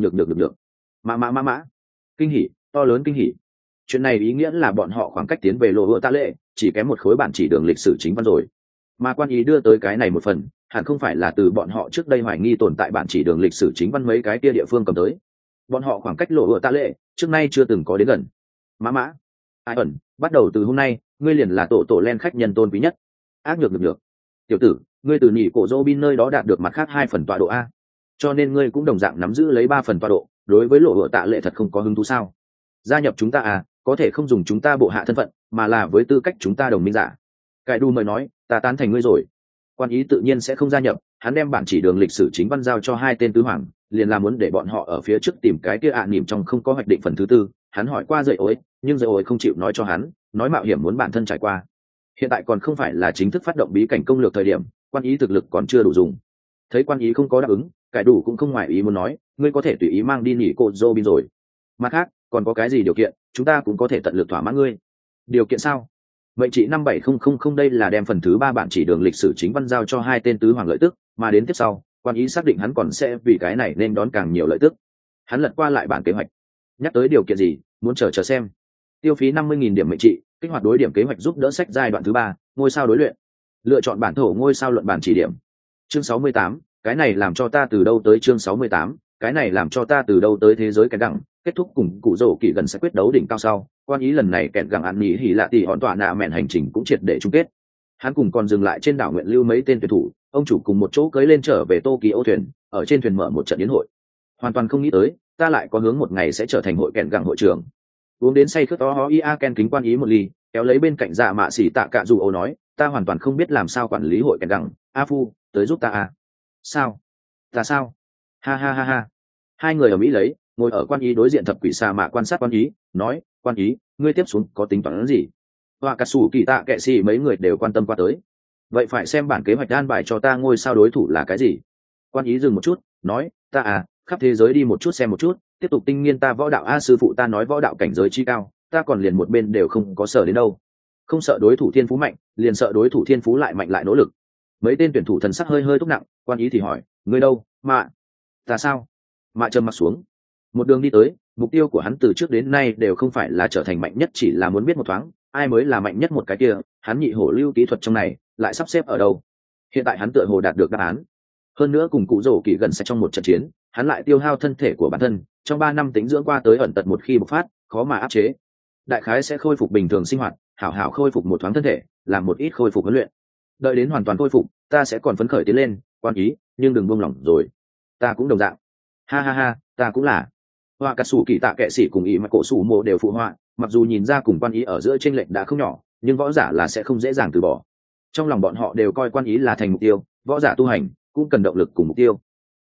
mã, kinh hỉ, to lớn kinh hỉ. Chuyện này ý nghĩa là bọn họ khoảng cách tiến về lộ hựa ta lệ, chỉ kém một khối bản chỉ đường lịch sử chính văn rồi. Mà quan ý đưa tới cái này một phần, hẳn không phải là từ bọn họ trước đây hoài nghi tồn tại bản chỉ đường lịch sử chính văn mấy cái kia địa phương cầm tới. Bọn họ khoảng cách lộ hựa ta lệ, trước nay chưa từng có đến gần. Mã, ai ẩn, bắt đầu từ hôm nay, ngươi liền là tổ len khách nhân tôn quý nhất. Ác nhược. Tiểu tử, ngươi từ nhị cổ Robin nơi đó đạt được mặt khác 2 phần tọa độ a, cho nên ngươi cũng đồng dạng nắm giữ lấy 3 phần tọa độ. Đối với lộ hựa tạ lệ thật không có hứng thú sao? Gia nhập chúng ta à, có thể không dùng chúng ta bộ hạ thân phận, mà là với tư cách chúng ta đồng minh giả. Cải Đu mời nói, ta tán thành ngươi rồi. Quan ý tự nhiên sẽ không gia nhập, hắn đem bản chỉ đường lịch sử chính văn giao cho 2 tên tứ hoàng, liền là muốn để bọn họ ở phía trước tìm cái kia nỉm trong không có hoạch định phần thứ 4. Hắn hỏi qua dậy ối, nhưng dậy ối không chịu nói cho hắn, nói mạo hiểm muốn bản thân trải qua. Hiện tại còn không phải là chính thức phát động bí cảnh công lược thời điểm, quan ý thực lực còn chưa đủ dùng. Thấy quan ý không có đáp ứng, Cải Đủ cũng không ngoài ý muốn nói, ngươi có thể tùy ý mang đi nhỉ cô Robin rồi. Mặt khác, còn có cái gì điều kiện, chúng ta cũng có thể tận lực thỏa mãn ngươi. Điều kiện sao? Mệnh trị 57000 đây là đem phần thứ 3 bản chỉ đường lịch sử chính văn giao cho 2 tên tứ hoàng lợi tức, mà đến tiếp sau, quan ý xác định hắn còn sẽ vì cái này nên đón càng nhiều lợi tức. Hắn lật qua lại bản kế hoạch. Nhắc tới điều kiện gì, muốn chờ xem. Tiêu phí 50.000 điểm mệnh trị, kích hoạt đối điểm kế hoạch giúp đỡ sách giai đoạn thứ 3, ngôi sao đối luyện. Lựa chọn bản thổ ngôi sao luận bản chỉ điểm. Chương 68, cái này làm cho ta từ đâu tới chương 68, cái này làm cho ta từ đâu tới thế giới cái đẳng. Kết thúc cùng cụ rổ kỳ gần sẽ quyết đấu đỉnh cao sau, quan ý lần này kẹt gẳng ăn nhỉ hỉ lạ tỷ hòn tọa nạ mẹn hành trình cũng triệt để chung kết. Hắn cùng còn dừng lại trên đảo nguyện lưu mấy tên tuyển thủ, ông chủ cùng một chỗ cưới lên trở về Tokyo thuyền, ở trên thuyền mở một trận yến hội. Hoàn toàn không nghĩ tới, ta lại có hướng một ngày sẽ trở thành hội kẹt gẳng hội trưởng. Uống đến say khướt ho ia ken kính quan ý một ly, kéo lấy bên cạnh dạ mạ xỉ tạ cạ dù ô nói, ta hoàn toàn không biết làm sao quản lý hội kẹt gẳng, a phu, tới giúp ta à. Sao? Ta sao? Ha. Hai người ở Mỹ lấy, ngồi ở quan ý đối diện thập quỷ xà mạ quan sát quan ý, nói, quan ý, ngươi tiếp xuống có tính toán gì? Và cả sủ kỳ tạ kệ xì mấy người đều quan tâm qua tới. Vậy phải xem bản kế hoạch an bài cho ta ngôi sao đối thủ là cái gì? Quan ý dừng một chút, nói, ta à, khắp thế giới đi một chút xem một chút, tiếp tục tinh nghiên ta võ đạo a sư phụ ta nói võ đạo cảnh giới chi cao, ta còn liền một bên đều không có sợ đến đâu. Không sợ đối thủ thiên phú mạnh, liền sợ đối thủ thiên phú lại mạnh lại nỗ lực. Mấy tên tuyển thủ thần sắc hơi túc nặng, quan ý thì hỏi, ngươi đâu, mạ? Ta sao? Mạ trầm mặt xuống. Một đường đi tới, mục tiêu của hắn từ trước đến nay đều không phải là trở thành mạnh nhất, chỉ là muốn biết một thoáng ai mới là mạnh nhất một cái kia. Hắn nhị hổ lưu kỹ thuật trong này lại sắp xếp ở đâu? Hiện tại hắn tựa hồ đạt được đáp án. Hơn nữa cùng cụ rổ kỳ gần sẽ trong một trận chiến, hắn lại tiêu hao thân thể của bản thân, trong 3 năm tính dưỡng qua tới ẩn tật một khi bộc phát, khó mà áp chế. Đại khái sẽ khôi phục bình thường sinh hoạt, hảo khôi phục một thoáng thân thể, làm một ít khôi phục huấn luyện. Đợi đến hoàn toàn khôi phục, ta sẽ còn phấn khởi tiến lên, quan ý, nhưng đừng buông lỏng rồi. Ta cũng đồng dạng. Ha, ta cũng là. Hoa cà sủ kỳ tạ kệ sĩ cùng ý mà cổ sủ mộ đều phụ họa, mặc dù nhìn ra cùng quan ý ở giữa chênh lệch đã không nhỏ, nhưng võ giả là sẽ không dễ dàng từ bỏ. Trong lòng bọn họ đều coi quan ý là thành mục tiêu, võ giả tu hành cũng cần động lực cùng mục tiêu.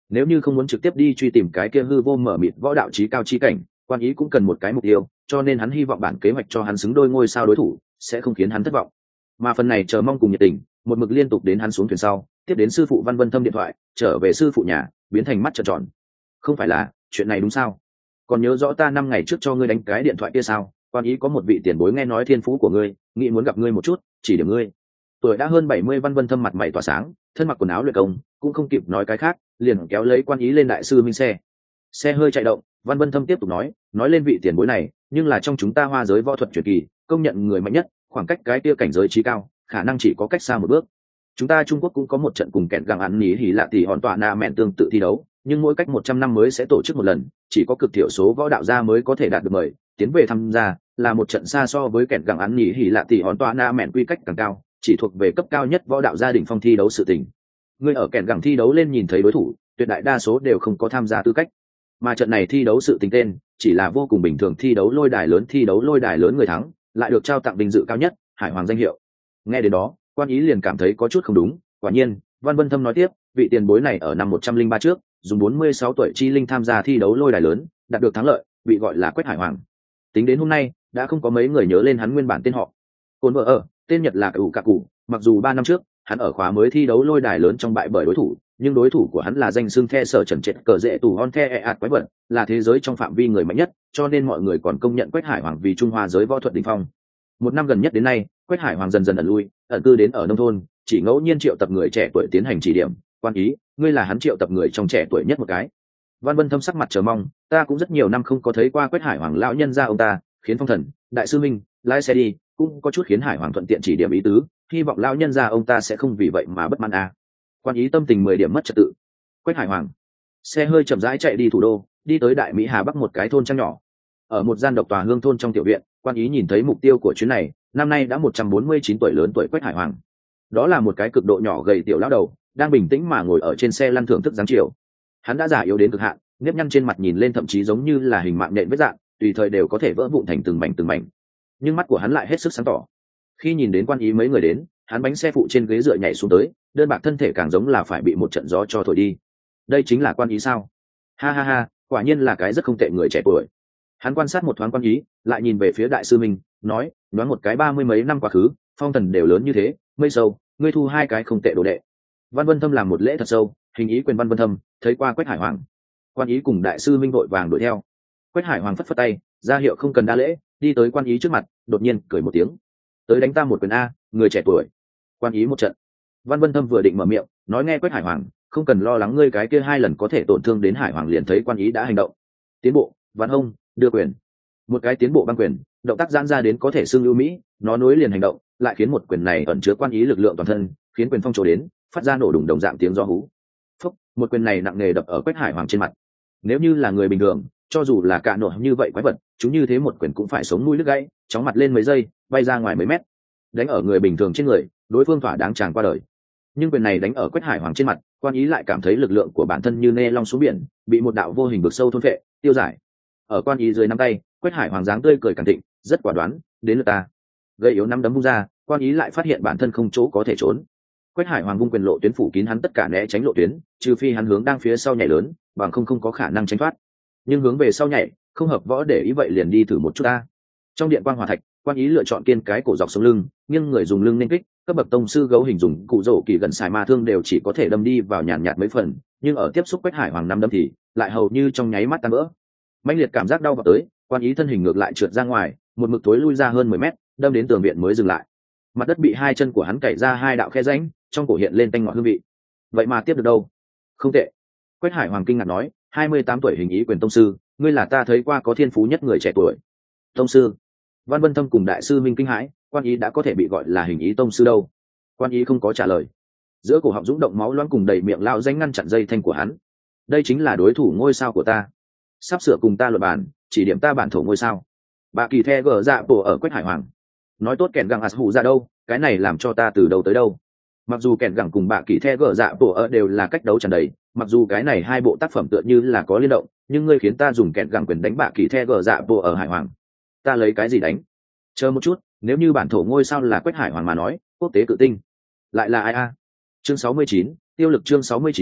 Nếu như không muốn trực tiếp đi truy tìm cái kia hư vô mở mịt võ đạo trí cao chi cảnh, quan ý cũng cần một cái mục tiêu, cho nên hắn hy vọng bản kế hoạch cho hắn xứng đôi ngôi sao đối thủ sẽ không khiến hắn thất vọng. Mà phần này chờ mong cùng nhiệt tình một mực liên tục đến hắn xuống thuyền sau, tiếp đến sư phụ Văn Vân Thâm điện thoại, trở về sư phụ nhà biến thành mắt trợn tròn. Không phải là chuyện này đúng sao? Còn nhớ rõ ta 5 ngày trước cho ngươi đánh cái điện thoại kia sao? Quan ý có một vị tiền bối nghe nói thiên phú của ngươi, nghĩ muốn gặp ngươi một chút, chỉ điểm ngươi. Tuổi đã hơn 70 Văn Vân Thâm mặt mày tỏa sáng, thân mặc quần áo luyện công, cũng không kịp nói cái khác, liền kéo lấy quan ý lên đại sư minh xe. Xe hơi chạy động, Văn Vân Thâm tiếp tục nói lên vị tiền bối này, nhưng là trong chúng ta Hoa giới võ thuật truyền kỳ, công nhận người mạnh nhất, khoảng cách cái kia cảnh giới trí cao, khả năng chỉ có cách xa một bước. Chúng ta Trung Quốc cũng có một trận cùng kẹn gặng ăn nhí hỉ lạ tỷ hòn tọa na mẹn tương tự thi đấu, nhưng mỗi cách 100 năm mới sẽ tổ chức một lần, chỉ có cực thiểu số võ đạo gia mới có thể đạt được mời tiến về tham gia, là một trận xa so với kẹn gặng ăn nhí hỉ lạ tỷ hòn tọa na mẹn quy cách càng cao, chỉ thuộc về cấp cao nhất võ đạo gia đình phong thi đấu sự tình. Người ở kẹn gặng thi đấu lên nhìn thấy đối thủ, tuyệt đại đa số đều không có tham gia tư cách, mà trận này thi đấu sự tình tên chỉ là vô cùng bình thường thi đấu lôi đài lớn người thắng lại được trao tặng vinh dự cao nhất Hải Hoàng danh hiệu. Nghe đến đó, quan ý liền cảm thấy có chút không đúng. Quả nhiên, Văn Vân Thâm nói tiếp, vị tiền bối này ở năm 103 trước dùng 46 tuổi chi linh tham gia thi đấu lôi đài lớn, đạt được thắng lợi, bị gọi là Quách Hải Hoàng. Tính đến hôm nay đã không có mấy người nhớ lên hắn nguyên bản tên họ. Cồn vợ ở tên Nhật là Củ Cạ Cụ, mặc dù 3 năm trước hắn ở khóa mới thi đấu lôi đài lớn trong bại bởi đối thủ, nhưng đối thủ của hắn là danh xưng The Sở Trần Trệt Cờ Dễ Tù Hon The Eat quái vật, là thế giới trong phạm vi người mạnh nhất, cho nên mọi người còn công nhận Quách Hải Hoàng vì Trung Hoa giới võ thuật đỉnh phong. Một năm gần nhất đến nay, Quách Hải Hoàng dần dần ẩn lui, ẩn cư đến ở nông thôn, chỉ ngẫu nhiên triệu tập người trẻ tuổi tiến hành chỉ điểm. Quan ý, ngươi là hắn triệu tập người trong trẻ tuổi nhất một cái. Văn Vân Thâm sắc mặt chờ mong, ta cũng rất nhiều năm không có thấy qua Quách Hải Hoàng lão nhân gia ông ta, khiến Phong Thần, Đại sư Minh, lái xe đi, cũng có chút khiến Hải Hoàng thuận tiện chỉ điểm ý tứ, hy vọng lão nhân gia ông ta sẽ không vì vậy mà bất mãn à. Quan ý tâm tình 10 điểm mất trật tự. Quách Hải Hoàng. Xe hơi chậm rãi chạy đi thủ đô, đi tới Đại Mỹ Hà Bắc một cái thôn trang nhỏ. Ở một gian độc tòa hương thôn trong tiểu viện, quan ý nhìn thấy mục tiêu của chuyến này, năm nay đã 149 tuổi lớn tuổi Quách Hải Hoàng. Đó là một cái cực độ nhỏ gầy tiểu lão đầu, đang bình tĩnh mà ngồi ở trên xe lăn thưởng thức dáng chiều. Hắn đã già yếu đến cực hạn, nếp nhăn trên mặt nhìn lên thậm chí giống như là hình mạng nhện vết dạng, tùy thời đều có thể vỡ vụn thành từng mảnh. Nhưng mắt của hắn lại hết sức sáng tỏ. Khi nhìn đến quan ý mấy người đến, hắn bánh xe phụ trên ghế dựa nhảy xuống tới, đơn bạc thân thể càng giống là phải bị một trận gió cho thổi đi. Đây chính là quan ý sao? Ha ha ha, quả nhiên là cái rất không tệ người trẻ tuổi. Hắn quan sát một thoáng quan ý, lại nhìn về phía đại sư Minh, nói một cái 30 mấy năm quá khứ, Phong Thần đều lớn như thế, mây sâu, ngươi thu 2 cái không tệ đồ đệ. Văn Vân Thâm làm một lễ thật sâu, hình ý quyền Văn Vân Thâm, thấy qua Quách Hải Hoàng. Quan ý cùng đại sư Minh vội vàng đuổi theo. Quách Hải Hoàng phất phất tay, ra hiệu không cần đa lễ, đi tới quan ý trước mặt, đột nhiên cười một tiếng, tới đánh ta một quyền a, người trẻ tuổi. Quan ý một trận. Văn Vân Thâm vừa định mở miệng, nói nghe Quách Hải Hoàng, không cần lo lắng ngươi cái kia 2 lần có thể tổn thương đến Hải Hoàng, liền thấy quan ý đã hành động. Tiến bộ, vạn hông, đưa quyền. Một cái tiến bộ băng quyền, động tác giãn ra đến có thể xưng ưu mỹ, nó nối liền hành động, lại khiến một quyền này ẩn chứa quan ý lực lượng toàn thân, khiến quyền phong trổ đến, phát ra nổ đùng đồng dạng tiếng gió hú. Phốc, một quyền này nặng nề đập ở Quách Hải Hoàng trên mặt. Nếu như là người bình thường, cho dù là cả nổ như vậy quái vật, chúng như thế một quyền cũng phải sống mũi đứt gãy, chóng mặt lên mấy giây, bay ra ngoài mấy mét. Đánh ở người bình thường trên người, đối phương thỏa đáng tràn qua đời. Nhưng quyền này đánh ở Quách Hải Hoàng trên mặt, quan ý lại cảm thấy lực lượng của bản thân như nê long xuống biển, bị một đạo vô hình vực sâu thôn phệ, tiêu giải. Ở quan ý dưới nắm tay, Quách Hải Hoàng dáng tươi cười cẩn thịnh, rất quả đoán, đến lượt ta. Gây yếu nắm đấm vung ra, quan ý lại phát hiện bản thân không chỗ có thể trốn. Quách Hải Hoàng vung quyền lộ tuyến phủ kín hắn tất cả né tránh lộ tuyến, trừ phi hắn hướng đang phía sau nhảy lớn, bằng không có khả năng tránh thoát. Nhưng hướng về sau nhảy, không hợp võ để ý vậy liền đi thử một chút ta. Trong điện quang hỏa thạch, quan ý lựa chọn kiên cái cổ dọc sống lưng, nhưng người dùng lưng nên kích, các bậc tông sư gấu hình dùng cụ rổ kỳ gần xài ma thương đều chỉ có thể đâm đi vào nhàn nhạt mấy phần, nhưng ở tiếp xúc Quách Hải Hoàng năm đâm thì lại hầu như trong nháy mắt tan vỡ. Mãnh liệt cảm giác đau vào tới, quan ý thân hình ngược lại trượt ra ngoài, một mực tối lui ra hơn 10 mét, đâm đến tường viện mới dừng lại. Mặt đất bị 2 chân của hắn cày ra 2 đạo khe rãnh, trong cổ hiện lên tanh ngọt hương vị. Vậy mà tiếp được đâu? Không tệ. Quách Hải Hoàng kinh ngạc nói, 28 tuổi hình ý quyền tông sư, ngươi là ta thấy qua có thiên phú nhất người trẻ tuổi. Tông sư? Văn Vân Thâm cùng đại sư Minh kinh hãi, quan ý đã có thể bị gọi là hình ý tông sư đâu? Quan ý không có trả lời. Giữa cổ họng dũng động máu loãng cùng đầy miệng lao danh ngăn chặn dây thanh của hắn. Đây chính là đối thủ ngôi sao của ta. Sắp sửa cùng ta luận bàn, chỉ điểm ta bản thổ ngôi sao. Bà kỳ the gở dạ bộ ở Quách Hải Hoàng. Nói tốt kèn gẳng hù ra đâu, cái này làm cho ta từ đâu tới đâu. Mặc dù kèn gẳng cùng bà kỳ the gở dạ bộ ở đều là cách đấu tràn đầy, mặc dù cái này 2 bộ tác phẩm tựa như là có liên động, nhưng ngươi khiến ta dùng kèn gẳng quyền đánh bà kỳ the gở dạ bộ ở Hải Hoàng, ta lấy cái gì đánh? Chờ một chút, nếu như bản thổ ngôi sao là Quách Hải Hoàng mà nói, quốc tế cự tinh lại là ai a? Chương 69, tiêu lực chương 69,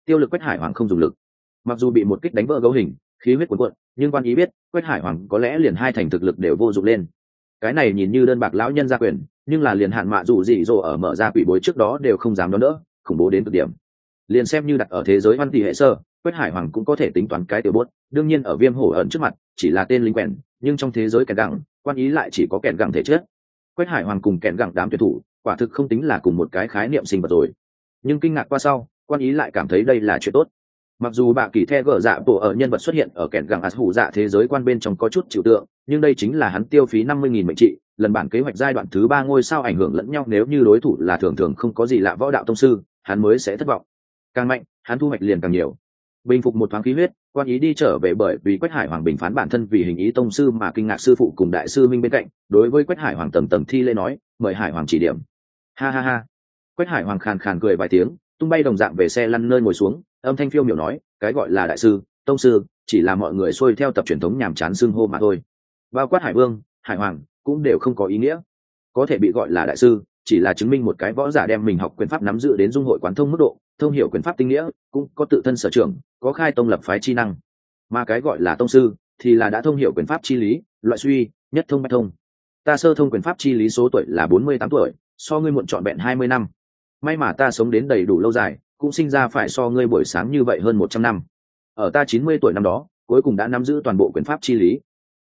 tiêu lực Quách Hải Hoàng không dùng lực. Mặc dù bị một kích đánh vỡ gấu hình, khí huyết cuồn cuộn, nhưng quan ý biết Quách Hải Hoàng có lẽ liền hai thành thực lực đều vô dụng lên. Cái này nhìn như đơn bạc lão nhân gia quyền, nhưng là liền hạn mạ dù gì rồi ở mở ra quỷ bối trước đó đều không dám đón đỡ, khủng bố đến cực điểm. Liền xem như đặt ở thế giới văn tỷ hệ sơ, Quách Hải Hoàng cũng có thể tính toán cái tiểu bốt, đương nhiên ở Viêm Hổ ẩn trước mặt chỉ là tên lính quèn, nhưng trong thế giới kèn gẳng, quan ý lại chỉ có kèn gẳng thể chất. Quách Hải Hoàng cùng kèn gẳng đám tuyệt thủ, quả thực không tính là cùng một cái khái niệm sinh vật rồi. Nhưng kinh ngạc qua sau, quan ý lại cảm thấy đây là chuyện tốt. Mặc dù bạ kỳ the gở dạ bộ ở nhân vật xuất hiện ở kèn gẳng ạt hủ dạ thế giới quan bên trong có chút chịu tượng, nhưng đây chính là hắn tiêu phí 50.000 mệnh trị, lần bản kế hoạch giai đoạn thứ 3 ngôi sao ảnh hưởng lẫn nhau, nếu như đối thủ là thường thường không có gì lạ võ đạo tông sư, hắn mới sẽ thất vọng. Càng mạnh, hắn thu hoạch liền càng nhiều. Bình phục một thoáng khí huyết, quan ý đi trở về, bởi vì Quách Hải Hoàng bình phán bản thân vì hình ý tông sư mà kinh ngạc sư phụ cùng đại sư minh bên cạnh, đối với Quách Hải Hoàng tầng tầng thi lễ nói, mời Hải Hoàng chỉ điểm. Ha ha ha. Quách Hải Hoàng khàn khàn cười vài tiếng, tung bay đồng dạng về xe lăn nơi ngồi xuống, âm thanh phiêu miểu nói, cái gọi là đại sư, tông sư, chỉ là mọi người xuôi theo tập truyền thống nhàm chán xưng hô mà thôi. Bao quát Hải Vương, Hải Hoàng cũng đều không có ý nghĩa. Có thể bị gọi là đại sư, chỉ là chứng minh một cái võ giả đem mình học quyền pháp nắm giữ đến dung hội quán thông mức độ, thông hiểu quyền pháp tinh nghĩa, cũng có tự thân sở trường, có khai tông lập phái chi năng. Mà cái gọi là tông sư thì là đã thông hiểu quyền pháp chi lý, loại suy, nhất thông bách thông. Ta sơ thông quyền pháp chi lý số tuổi là 48 tuổi, so ngươi muộn trọn vẹn 20 năm. May mà ta sống đến đầy đủ lâu dài, cũng sinh ra phải so ngươi buổi sáng như vậy hơn 100 năm. Ở ta 90 tuổi năm đó, cuối cùng đã nắm giữ toàn bộ quyền pháp chi lý.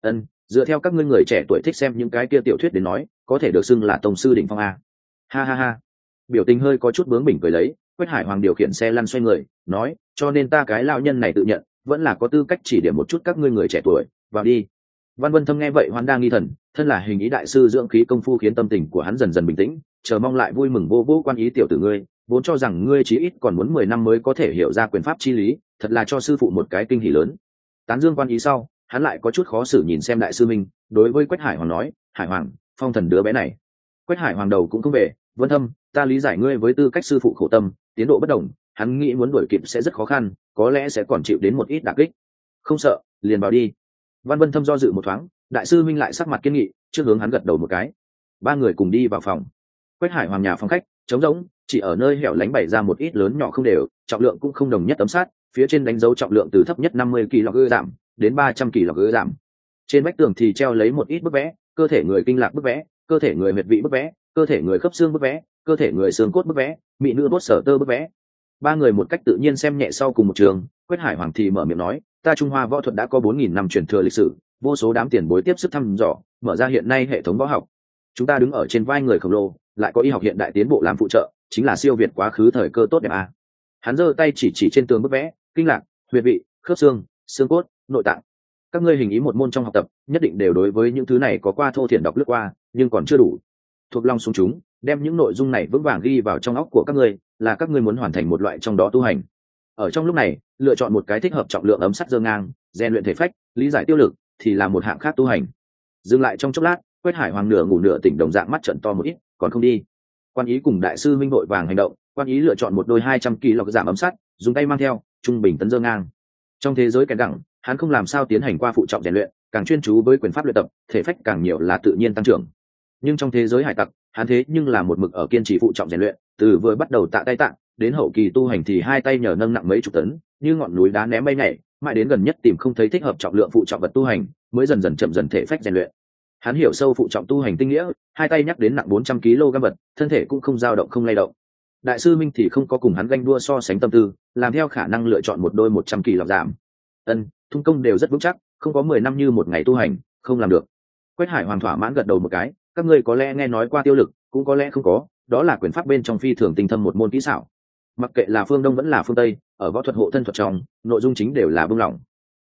Dựa theo các ngươi người trẻ tuổi thích xem những cái kia tiểu thuyết đến nói, có thể được xưng là tông sư đỉnh phong a. Ha ha ha. Biểu tình hơi có chút bướng bỉnh cười lấy, Quách Hải Hoàng điều khiển xe lăn xoay người, nói, cho nên ta cái lão nhân này tự nhận, vẫn là có tư cách chỉ điểm một chút các ngươi người trẻ tuổi, vào đi. Văn Vân Thâm nghe vậy hoan đang nghi thần, thân là hình ý đại sư dưỡng khí công phu khiến tâm tình của hắn dần dần bình tĩnh, chờ mong lại vui mừng vô vô quan ý tiểu tử ngươi, vốn cho rằng ngươi chí ít còn muốn 10 năm mới có thể hiểu ra quyền pháp chi lý, thật là cho sư phụ một cái kinh hỉ lớn. Tán dương quan ý sau, hắn lại có chút khó xử nhìn xem đại sư minh, đối với Quách Hải Hoàng nói, Hải Hoàng, phong thần đứa bé này. Quách Hải Hoàng đầu cũng không về, Vân Thâm, ta lý giải ngươi với tư cách sư phụ khổ tâm, tiến độ bất đồng, hắn nghĩ muốn đuổi kịp sẽ rất khó khăn, có lẽ sẽ còn chịu đến một ít đả kích. Không sợ, liền vào đi. Văn Vân Thâm do dự một thoáng, đại sư minh lại sắc mặt kiên nghị, trước hướng hắn gật đầu một cái. Ba người cùng đi vào phòng. Quách Hải Hoàng nhà phòng khách trống rỗng, chỉ ở nơi hẻo lánh bày ra một ít lớn nhỏ không đều, trọng lượng cũng không đồng nhất tấm sát, phía trên đánh dấu trọng lượng từ thấp nhất 50 kg đến 300 kg. Trên vách tường thì treo lấy một ít bức vẽ, cơ thể người kinh lạc bức vẽ, cơ thể người huyệt vị bức vẽ, cơ thể người khớp xương bức vẽ, cơ thể người xương cốt bức vẽ, mỹ nữ bốt sở tơ bức vẽ. Ba người một cách tự nhiên xem nhẹ sau cùng một trường. Quách Hải Hoàng thì mở miệng nói, ta Trung Hoa võ thuật đã có 4.000 năm truyền thừa lịch sử, vô số đám tiền bối tiếp sức thăm dò, mở ra hiện nay hệ thống võ học. Chúng ta đứng ở trên vai người khổng lồ, lại có y học hiện đại tiến bộ làm phụ trợ, chính là siêu việt quá khứ thời cơ tốt đẹp à. Hắn giơ tay chỉ trên tường bức vẽ, kinh lạc, huyệt vị, khớp xương, xương cốt, nội tạng. Các ngươi hình ý một môn trong học tập, nhất định đều đối với những thứ này có qua thô thiển đọc lướt qua, nhưng còn chưa đủ. Thuộc lòng xuống chúng, đem những nội dung này vững vàng ghi vào trong óc của các ngươi, là các ngươi muốn hoàn thành một loại trong đó tu hành. Ở trong lúc này, lựa chọn một cái thích hợp trọng lượng ấm sắt dơ ngang, rèn luyện thể phách, lý giải tiêu lực, thì là một hạng khác tu hành. Dừng lại trong chốc lát, Quách Hải Hoàng nửa ngủ nửa tỉnh đồng dạng mắt trận to một ít, còn không đi. Quan ý cùng đại sư minh vội vàng hành động, quan ý lựa chọn một đôi 200 kg giảm ấm sắt, dùng tay mang theo, trung bình tấn dơ ngang. Trong thế giới kèn gẳng, hắn không làm sao tiến hành qua phụ trọng rèn luyện, càng chuyên chú với quyền pháp luyện tập, thể phách càng nhiều là tự nhiên tăng trưởng. Nhưng trong thế giới hải tặc, hắn thế nhưng là một mực ở kiên trì phụ trọng rèn luyện, từ vừa bắt đầu tạ tay tạ, đến hậu kỳ tu hành thì hai tay nhờ nâng nặng mấy chục tấn, như ngọn núi đá ném bay nhảy, mãi đến gần nhất tìm không thấy thích hợp trọng lượng phụ trọng vật tu hành, mới dần dần chậm dần thể phách rèn luyện. Hắn hiểu sâu phụ trọng tu hành tinh nghĩa, hai tay nhắc đến nặng 400 kg vật, thân thể cũng không dao động không lay động. Đại sư Minh thì không có cùng hắn ganh đua so sánh tâm tư, làm theo khả năng lựa chọn một đôi 100 kg giảm. Thung công đều rất vững chắc, không có 10 năm như một ngày tu hành, không làm được. Quách Hải Hoàng thỏa mãn gật đầu một cái, các ngươi có lẽ nghe nói qua tiêu lực, cũng có lẽ không có, đó là quyền pháp bên trong phi thường tinh thâm một môn kỹ xảo. Mặc kệ là phương Đông vẫn là phương Tây, ở võ thuật hộ thân thuật trong, nội dung chính đều là buông lỏng.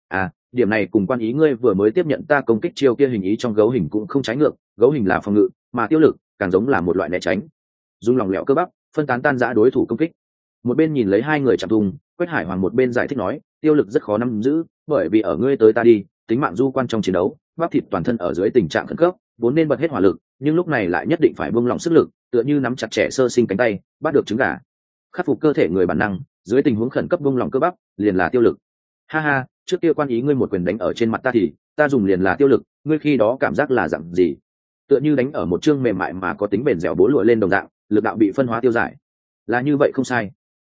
Điểm này cùng quan ý ngươi vừa mới tiếp nhận ta công kích chiêu kia hình ý trong gấu hình cũng không trái ngược, gấu hình là phòng ngự, mà tiêu lực càng giống là một loại né tránh. Dùng lòng lẹo cơ bắp, phân tán tan rã đối thủ công kích. Một bên nhìn lấy hai người chạm thùng, Quách Hải Hoàng một bên giải thích nói, tiêu lực rất khó nắm giữ, bởi vì ở ngươi tới ta đi, tính mạng du quan trong chiến đấu, bắp thịt toàn thân ở dưới tình trạng khẩn cấp, vốn nên bật hết hỏa lực, nhưng lúc này lại nhất định phải buông lỏng sức lực, tựa như nắm chặt trẻ sơ sinh cánh tay, bắt được trứng gà. Khắc phục cơ thể người bản năng, dưới tình huống khẩn cấp buông lỏng cơ bắp, liền là tiêu lực. Ha ha, trước kia quan ý ngươi một quyền đánh ở trên mặt ta thì ta dùng liền là tiêu lực, ngươi khi đó cảm giác là dạng gì? Tựa như đánh ở một chương mềm mại mà có tính bền dẻo bố lụa lên đồng dạng, lực đạo bị phân hóa tiêu giải. Là như vậy không sai.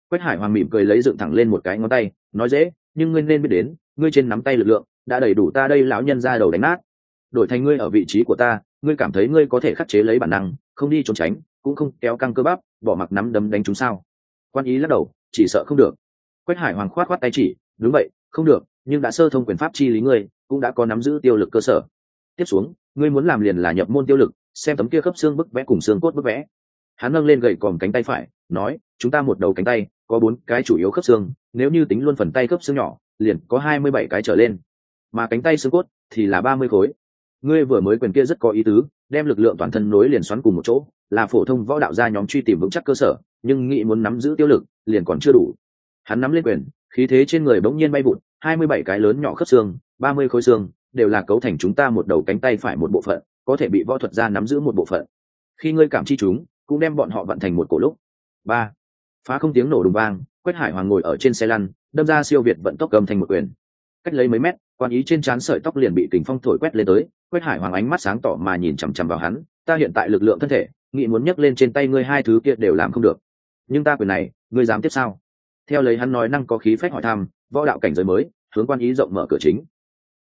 Quách Hải Hoàng mỉm cười lấy dựng thẳng lên một cái ngón tay, nói dễ, nhưng ngươi nên biết đến, ngươi trên nắm tay lực lượng đã đầy đủ ta đây lão nhân ra đầu đánh nát. Đổi thành ngươi ở vị trí của ta, ngươi cảm thấy ngươi có thể khắc chế lấy bản năng, không đi trốn tránh, cũng không kéo căng cơ bắp, bỏ mặc nắm đấm đánh chúng sao? Quan Ý lắc đầu, chỉ sợ không được. Quách Hải Hoàng khoát khoát tay chỉ, đúng vậy, không được, nhưng đã sơ thông quyền pháp chi lý ngươi, cũng đã có nắm giữ tiêu lực cơ sở. Tiếp xuống, ngươi muốn làm liền là nhập môn tiêu lực, xem tấm kia khớp xương bức vẽ cùng xương cốt bức vẽ. Hắn nâng lên gậy còm cánh tay phải, nói, chúng ta một đầu cánh tay có 4 cái chủ yếu khớp xương, nếu như tính luôn phần tay khớp xương nhỏ, liền có 27 cái trở lên, mà cánh tay xương cốt thì là 30 khối. Ngươi vừa mới quyền kia rất có ý tứ, đem lực lượng toàn thân nối liền xoắn cùng một chỗ, là phổ thông võ đạo gia nhóm truy tìm vững chắc cơ sở, nhưng nghĩ muốn nắm giữ tiêu lực, liền còn chưa đủ. Hắn nắm lên quyền, khí thế trên người bỗng nhiên bay vụt, 27 cái lớn nhỏ khớp xương, 30 khối xương, đều là cấu thành chúng ta một đầu cánh tay phải một bộ phận, có thể bị võ thuật gia nắm giữ một bộ phận. Khi ngươi cảm chi chúng, cũng đem bọn họ vận thành một cổ lúc. Ba, phá không tiếng nổ đùng vang, Quách Hải Hoàng ngồi ở trên xe lăn, đâm ra siêu việt vận tốc cầm thành một quyền. Cách lấy mấy mét, Quan Ý trên trán sợi tóc liền bị kình phong thổi quét lên tới. Quách Hải Hoàng ánh mắt sáng tỏ mà nhìn chằm chằm vào hắn, ta hiện tại lực lượng thân thể, nghĩ muốn nhấc lên trên tay ngươi hai thứ kia đều làm không được, nhưng ta quyền này, ngươi dám tiếp sao? Theo lấy hắn nói năng có khí phách hỏi thăm, võ đạo cảnh giới mới, hướng Quan Ý rộng mở cửa chính,